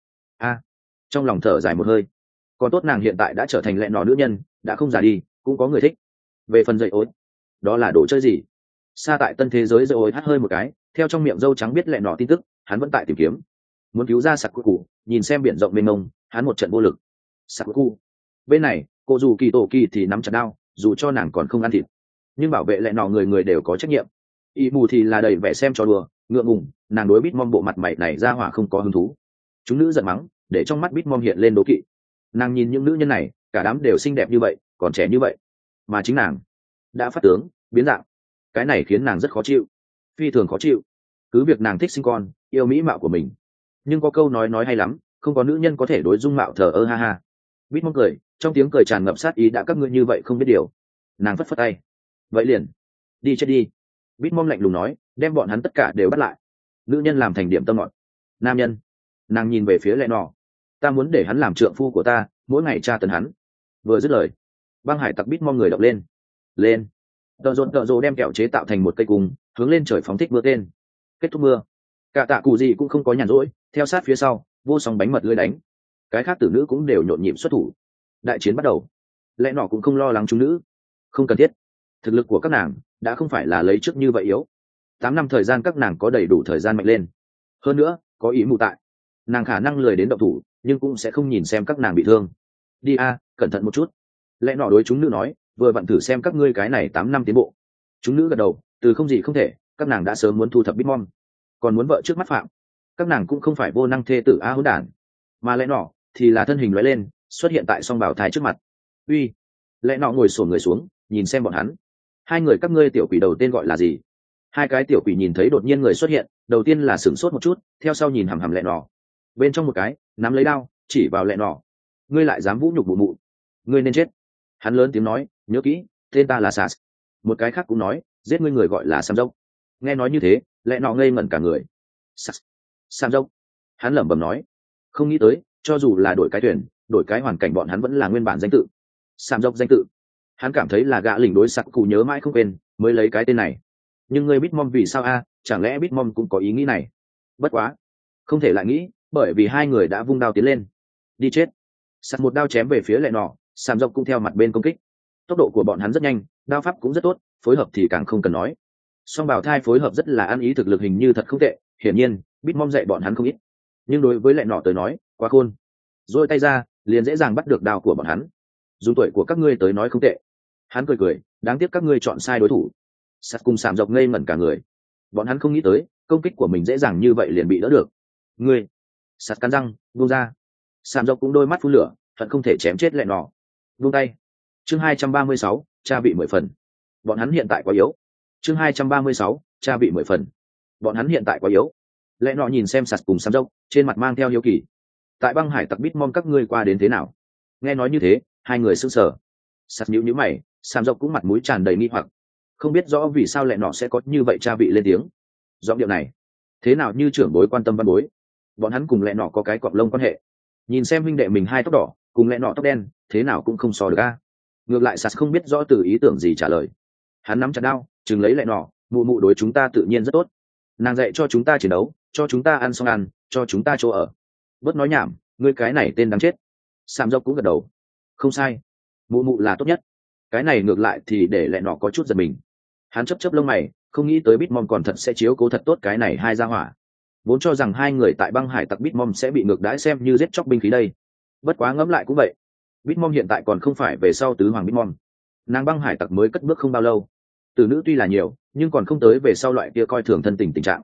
Trong lòng thở dài một hơi. Còn tốt nàng hiện tại đã trở thành lẹ nọ nữ nhân, đã không già đi, cũng có người thích. Về phần dậy ối, đó là đồ chơi gì? Xa tại tân thế giới dậy ối hắt hơi một cái, theo trong miệng dâu trắng biết lẹ nọ tin tức, hắn vẫn tại tìm kiếm, muốn cứu ra Sặc Cù. Nhìn xem biển rộng mênh mông, hắn một trận vô lực. Sặc Cù. Bên này, cô dù kỳ tổ kỳ thì nắm chặt đao, dù cho nàng còn không ăn thịt, nhưng bảo vệ lẹ nọ người người đều có trách nhiệm. Y mù thì là đầy vẻ xem trò đùa, ngượng ngùng, nàng đối Bitmom bộ mặt mày này ra hỏa không có hứng thú. Chúng nữ giận mắng, để trong mắt Bitmom hiện lên đố kỵ. Nàng nhìn những nữ nhân này, cả đám đều xinh đẹp như vậy, còn trẻ như vậy, mà chính nàng đã phát tướng, biến dạng. Cái này khiến nàng rất khó chịu, phi thường khó chịu. Cứ việc nàng thích sinh con, yêu mỹ mạo của mình, nhưng có câu nói hay lắm, không có nữ nhân có thể đối dung mạo thờ ơ ha ha. Bitmom cười, trong tiếng cười tràn ngập sát ý, đã các ngươi như vậy không biết điều. Nàng phất phất tay, vậy liền đi chết đi. Bitmom lạnh lùng nói, đem bọn hắn tất cả đều bắt lại. Nữ nhân làm thành điểm tâm ngọt. Nam nhân. Nàng nhìn về phía lẹ nọ. Ta muốn để hắn làm trượng phu của ta, mỗi ngày tra tấn hắn. Vừa dứt lời, băng hải tặc Bitmom người động lên. Lên. Tợ rộn đem kẹo chế tạo thành một cây cung, hướng lên trời phóng thích mưa tên. Kết thúc mưa. Cả tạ cụ gì cũng không có nhàn rỗi, theo sát phía sau, vô song bánh mật lưới đánh. Cái khác tử nữ cũng đều nhộn nhịp xuất thủ. Đại chiến bắt đầu. Lẽ nọ cũng không lo lắng chúng nữ, không cần thiết. Thực lực của các nàng đã không phải là lấy trước như vậy yếu. 8 năm thời gian các nàng có đầy đủ thời gian mạnh lên. Hơn nữa, có ý mù tại, nàng khả năng lười đến động thủ, nhưng cũng sẽ không nhìn xem các nàng bị thương. Đi cẩn thận một chút. Lẽ nọ đối chúng nữ nói, vừa vặn thử xem các ngươi cái này 8 năm tiến bộ. Chúng nữ gật đầu, từ không gì không thể, các nàng đã sớm muốn thu thập Bitmom, còn muốn vợ trước mắt phạm. Các nàng cũng không phải vô năng thê tử hỗn đản, mà lẽ nọ thì là thân hình lóe lên, xuất hiện tại song bảo thai trước mặt. Uy. Lẽ nọ ngồi xổm người xuống, nhìn xem bọn hắn. Hai người các ngươi tiểu quỷ đầu tên gọi là gì? Hai cái tiểu quỷ nhìn thấy đột nhiên người xuất hiện, đầu tiên là sửng sốt một chút, theo sau nhìn hằm hằm lẹ nọ. Bên trong một cái nắm lấy đao, chỉ vào lẹ nọ. Ngươi lại dám vũ nhục mụ mụ, ngươi nên chết. Hắn lớn tiếng nói, nhớ kỹ, tên ta là Sas. Một cái khác cũng nói, giết ngươi người gọi là Sam Dốc. Nghe nói như thế, lẹ nọ ngây ngẩn cả người. Sas, Sam Dốc. Hắn lẩm bẩm nói, không nghĩ tới, cho dù là đổi cái tuyển, đổi cái hoàn cảnh bọn hắn vẫn là nguyên bản danh tự. Sam Dốc danh tự. Hắn cảm thấy là gã lỉnh đối Sặc Cụ nhớ mãi không quên, mới lấy cái tên này. Nhưng ngươi Bitmom vì sao chẳng lẽ Bitmom cũng có ý nghĩ này? Bất quá, không thể lại nghĩ, bởi vì hai người đã vung đao tiến lên. Đi chết. Sặc một đao chém về phía lẹ nọ, Sam Dốc cũng theo mặt bên công kích. Tốc độ của bọn hắn rất nhanh, đao pháp cũng rất tốt, phối hợp thì càng không cần nói. Song bảo thai phối hợp rất là ăn ý, thực lực hình như thật không tệ, hiển nhiên Bitmom dạy bọn hắn không ít. Nhưng đối với lẹ nọ tới nói, quá khôn. Rồi tay ra, liền dễ dàng bắt được đao của bọn hắn. Dùng tuổi của các ngươi tới nói không tệ. Hắn cười, đáng tiếc các ngươi chọn sai đối thủ. Sắt cùng Sạm Dọc ngây ngẩn cả người. Bọn hắn không nghĩ tới công kích của mình dễ dàng như vậy liền bị đỡ được. Ngươi. Sắt cắn răng, buông ra. Sạm Dọc cũng đôi mắt phun lửa, hận không thể chém chết lẹ nọ. Buông tay. Chương 236, cha bị 10 phần. Bọn hắn hiện tại quá yếu. Chương 236, cha bị 10 phần. Bọn hắn hiện tại quá yếu. Lẹ nọ nhìn xem Sắt cùng Sạm Dọc, trên mặt mang theo hiếu kỳ. Tại băng hải tặc Bitmom các ngươi qua đến thế nào? Nghe nói như thế, hai người sững sờ. Sắt nhíu mày, Sạm Dọc cũng mặt mũi tràn đầy nghi hoặc, không biết rõ vì sao lẹ nọ sẽ có như vậy cha vị lên tiếng. Giọng điệu này, thế nào như trưởng bối quan tâm văn bối. Bọn hắn cùng lẹ nọ có cái cọp lông quan hệ, nhìn xem huynh đệ mình hai tóc đỏ cùng lẹ nọ tóc đen, thế nào cũng không so được ngược lại Sắt không biết rõ từ ý tưởng gì trả lời. Hắn nắm chặt đao, chừng lấy lẹ nọ, mụ mụ đối chúng ta tự nhiên rất tốt, nàng dạy cho chúng ta chiến đấu, cho chúng ta ăn xong ăn, cho chúng ta chỗ ở. Bớt nói nhảm, ngươi cái này tên đáng chết. Sạm Dốc cũng gật đầu, không sai, mụ mụ là tốt nhất. Cái này ngược lại thì để lẹ nọ có chút giật mình. Hắn chớp lông mày, không nghĩ tới Bitmom còn thật sẽ chiếu cố thật tốt cái này hai gia hỏa. Vốn cho rằng hai người tại băng hải tặc Bitmom sẽ bị ngược đãi xem như giết chóc binh khí đây. Bất quá ngẫm lại cũng vậy. Bitmom hiện tại còn không phải về sau tứ hoàng Bitmom. Nàng băng hải tặc mới cất bước không bao lâu. Tử nữ tuy là nhiều, nhưng còn không tới về sau loại kia coi thường thân tình tình trạng.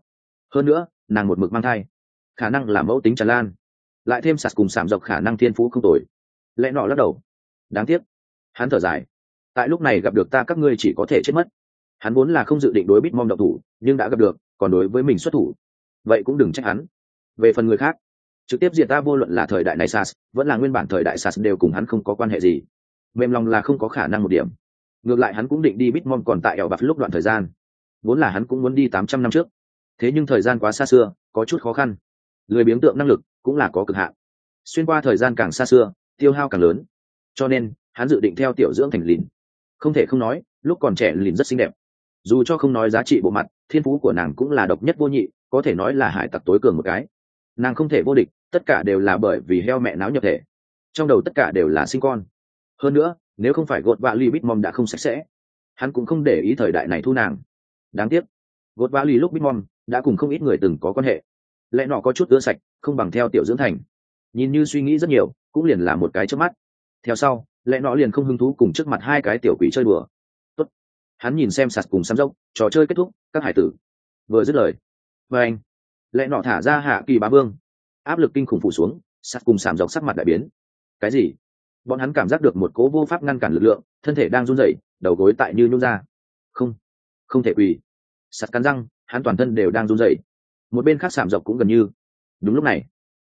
hơn nữa nàng một mực mang thai, khả năng là mẫu tính tràn lan, lại thêm sạt cùng sảm dọc khả năng thiên phú không tồi. Lẽ nọ lắc đầu, đáng tiếc. Hắn thở dài, tại lúc này gặp được ta các ngươi chỉ có thể chết mất. Hắn vốn là không dự định đối Bitmom động thủ, nhưng đã gặp được, còn đối với mình xuất thủ, vậy cũng đừng trách hắn. Về phần người khác, trực tiếp diệt ta, vô luận là thời đại này sas vẫn là nguyên bản thời đại sas đều cùng hắn không có quan hệ gì. Mềm lòng là không có khả năng một điểm. Ngược lại hắn cũng định đi Bitmom còn tại eo bạc lúc đoạn thời gian, vốn là hắn cũng muốn đi 800 năm trước, thế nhưng thời gian quá xa xưa, có chút khó khăn. Lười biếng tượng năng lực cũng là có cực hạn, xuyên qua thời gian càng xa xưa tiêu hao càng lớn, cho nên hắn dự định theo tiểu dưỡng thành lìn. Không thể không nói, lúc còn trẻ lìn rất xinh đẹp, dù cho không nói giá trị bộ mặt, thiên phú của nàng cũng là độc nhất vô nhị, có thể nói là hải tặc tối cường một cái. Nàng không thể vô địch, tất cả đều là bởi vì heo mẹ náo nhập thể, trong đầu tất cả đều là sinh con. Hơn nữa, nếu không phải gột vạ ly Bitmom đã không sạch sẽ, hắn cũng không để ý thời đại này thu nàng. Đáng tiếc, gột vạ ly lúc Bitmom đã cùng không ít người từng có quan hệ, lẽ nọ có chút ưa sạch, không bằng theo tiểu dưỡng thành. Nhìn như suy nghĩ rất nhiều, cũng liền là một cái trước mắt. Theo sau, lẽ nọ liền không hứng thú cùng trước mặt hai cái tiểu quỷ chơi đùa. Tốt. Hắn nhìn xem sạt cùng Sam dốc, trò chơi kết thúc, các hải tử. Vừa dứt lời, và anh, lẽ nọ thả ra hạ kỳ bá vương, áp lực kinh khủng phủ xuống, sạt cùng Sam dốc sắc mặt đại biến. Cái gì? Bọn hắn cảm giác được một cố vô pháp ngăn cản lực lượng, thân thể đang run rẩy, đầu gối tại như nhún ra. Không, không thể quỳ. Sạt cắn răng, hắn toàn thân đều đang run rẩy. Một bên khác Sam dốc cũng gần như. Đúng lúc này,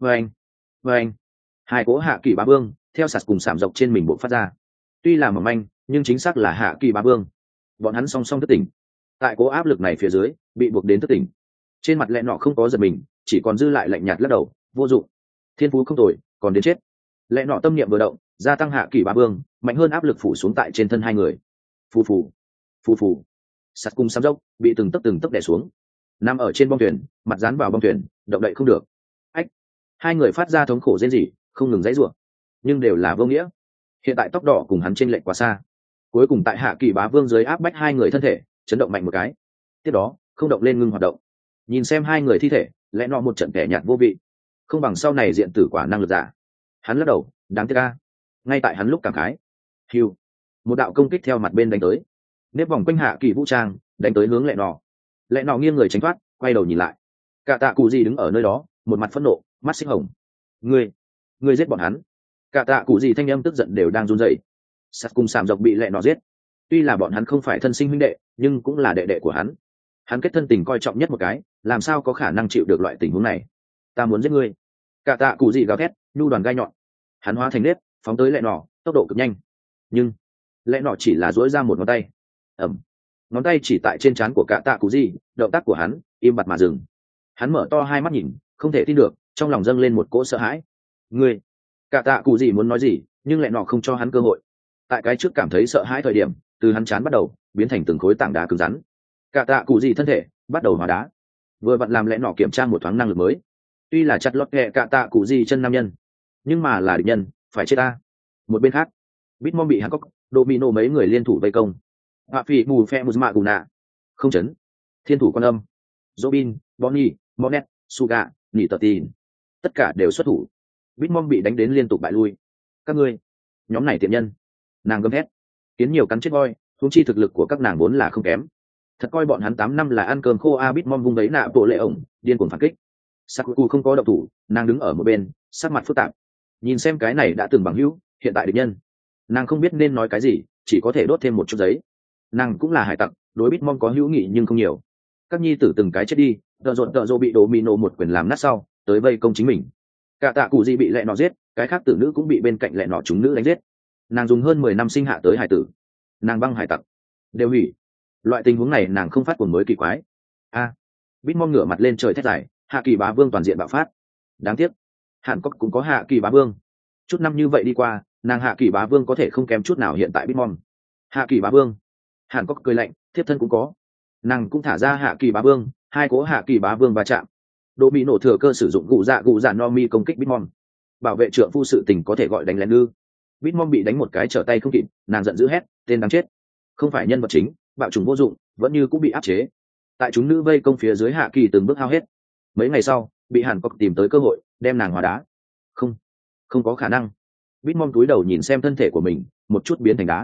và anh, hai cỗ hạ kỳ bá vương theo sạt cùng Sam dốc trên mình bộ phát ra. Tuy là mỏng manh, nhưng chính xác là hạ kỳ bá vương. Bọn hắn song song thức tỉnh, tại cố áp lực này phía dưới bị buộc đến thức tỉnh. Trên mặt lẽ nọ không có giật mình, chỉ còn dư lại lạnh nhạt lắc đầu, vô dụng, thiên phú không tồi, còn đến chết. Lẽ nọ tâm niệm vừa động, gia tăng hạ kỳ bá vương, mạnh hơn áp lực phủ xuống tại trên thân hai người. Phù phù, phù phù, sạt cùng Sam dốc bị từng tấc đè xuống, nằm ở trên bong thuyền, mặt dán vào bong thuyền, động đậy không được. Ách, hai người phát ra thống khổ rên rỉ, không ngừng dãy rủa, nhưng đều là vô nghĩa. Hiện tại tóc đỏ cùng hắn chênh lệch quá xa, cuối cùng tại hạ kỳ bá vương dưới áp bách hai người thân thể chấn động mạnh một cái, tiếp đó không động lên ngưng hoạt động. Nhìn xem hai người thi thể, lẽ nọ một trận kẻ nhạt vô vị, không bằng sau này diện tử quả năng lực giả. Hắn lắc đầu, đáng tiếc ca. Ngay tại hắn lúc cảm khái, hiu, một đạo công kích theo mặt bên đánh tới, nếp vòng quanh hạ kỳ vũ trang, đánh tới hướng lẽ nọ. Lẽ nọ nghiêng người tránh thoát, quay đầu nhìn lại, cả tạ cụ gì đứng ở nơi đó, một mặt phẫn nộ, mắt xích hồng. Ngươi giết bọn hắn. Cả tạ cụ gì thanh âm tức giận đều đang run rẩy. Sắt cùng Sảm dọc bị lẹ nọ giết, tuy là bọn hắn không phải thân sinh huynh đệ, nhưng cũng là đệ đệ của hắn. Hắn kết thân tình coi trọng nhất một cái, làm sao có khả năng chịu được loại tình huống này. Ta muốn giết ngươi. Cả tạ cụ gì gào thét, nhu đoàn gai nhọn, hắn hóa thành nếp, phóng tới lẹ nọ, tốc độ cực nhanh. Nhưng lẹ nọ chỉ là duỗi ra một ngón tay, ngón tay chỉ tại trên trán của cả tạ cụ gì, động tác của hắn im bặt mà dừng. Hắn mở to hai mắt nhìn, không thể tin được, trong lòng dâng lên một cỗ sợ hãi. Ngươi, cả tạ cụ gì muốn nói gì, nhưng lẹ nọ không cho hắn cơ hội. Tại cái trước cảm thấy sợ hãi thời điểm, từ hắn chán bắt đầu biến thành từng khối tảng đá cứng rắn. Cả tạ cụ gì thân thể bắt đầu hóa đá. Vừa vặn làm lẽ nọ kiểm tra một thoáng năng lực mới. Tuy là chặt lót kẹ cả tạ cụ gì chân nam nhân, nhưng mà là địch nhân, phải chết ta. Một bên khác, Bitmom bị Hancock, Domino mấy người liên thủ vây công. Họa phỉ mù phe mù mạ gù nạ, không chấn, thiên thủ quan âm, Robin, Bonnie, Monet, Suga, Nỉ Tờ Tin, tất cả đều xuất thủ. Bitmom bị đánh đến liên tục bại lui. Các ngươi, nhóm này tiện nhân. Nàng gầm hét, kiến nhiều cắn chết voi, huống chi thực lực của các nàng vốn là không kém. Thật coi bọn hắn 8 năm là ăn cơm khô a. Bitmom vung đấy nạ bộ lệ ổng, điên cuồng phản kích. Sakuku không có động thủ, nàng đứng ở một bên, sắc mặt phức tạp. Nhìn xem cái này đã từng bằng hữu, hiện tại địch nhân. Nàng không biết nên nói cái gì, chỉ có thể đốt thêm một chút giấy. Nàng cũng là hải tặc, đối Bitmom có hữu nghị nhưng không nhiều. Các nhi tử từng cái chết đi, tợ rộn bị Domino một quyền làm nát sau, tới vây công chính mình. Cả tạ cụ gì bị lẹ nọ giết, cái khác tử nữ cũng bị bên cạnh lẹ nọ chúng nữ đánh giết. Nàng dùng hơn 10 năm sinh hạ tới hải tử, nàng băng hải tặc đều hủy. Loại tình huống này nàng không phát cuồng mới kỳ quái. Bitmom ngửa mặt lên trời thét dài, hạ kỳ bá vương toàn diện bạo phát. Đáng tiếc, Hàn Quốc cũng có hạ kỳ bá vương. Chút năm như vậy đi qua, nàng hạ kỳ bá vương có thể không kém chút nào hiện tại Bitmom. Hạ kỳ bá vương, Hàn Quốc cười lạnh, thiếp thân cũng có. Nàng cũng thả ra hạ kỳ bá vương, hai cố hạ kỳ bá vương va chạm. Đỗ bị nổ thừa cơ sử dụng gù dạ no mi công kích Bitmom. Bảo vệ trượng phu sự tình có thể gọi đánh lén ư? Bitmom bị đánh một cái trở tay không kịp, nàng giận dữ hét, tên đáng chết, không phải nhân vật chính, bạo chủng vô dụng, vẫn như cũng bị áp chế. Tại chúng nữ vây công phía dưới hạ kỳ từng bước hao hết. Mấy ngày sau, bị Hàn Quốc tìm tới cơ hội, đem nàng hóa đá. Không có khả năng. Bitmom cúi đầu nhìn xem thân thể của mình, một chút biến thành đá.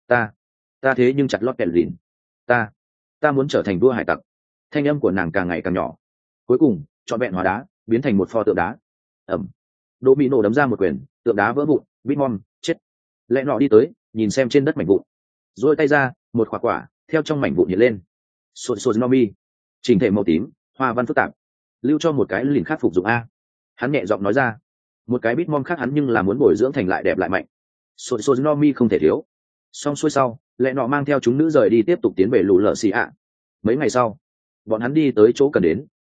Ta thế nhưng chặt lót kẹt lìn. Ta muốn trở thành vua hải tặc. Thanh âm của nàng càng ngày càng nhỏ. cuối cùng trọn vẹn hóa đá biến thành một pho tượng đá. ẩm, đỗ mỹ nổ đấm ra một quyền, tượng đá vỡ vụn. Bitmom chết. Lẽ nọ đi tới nhìn xem trên đất mảnh vụn, rồi tay ra một quả quả theo trong mảnh vụn hiện lên. Sột nomi chỉnh thể màu tím, hoa văn phức tạp, lưu cho một cái lìn khác phục dụng a. Hắn nhẹ giọng nói ra. Một cái Bitmom khác hắn nhưng là muốn bồi dưỡng thành lại đẹp lại mạnh. Sột nomi không thể thiếu. Xong xuôi sau, lẽ nọ mang theo chúng nữ rời đi tiếp tục tiến về lù lở xì ạ. Mấy ngày sau bọn hắn đi tới chỗ cần đến.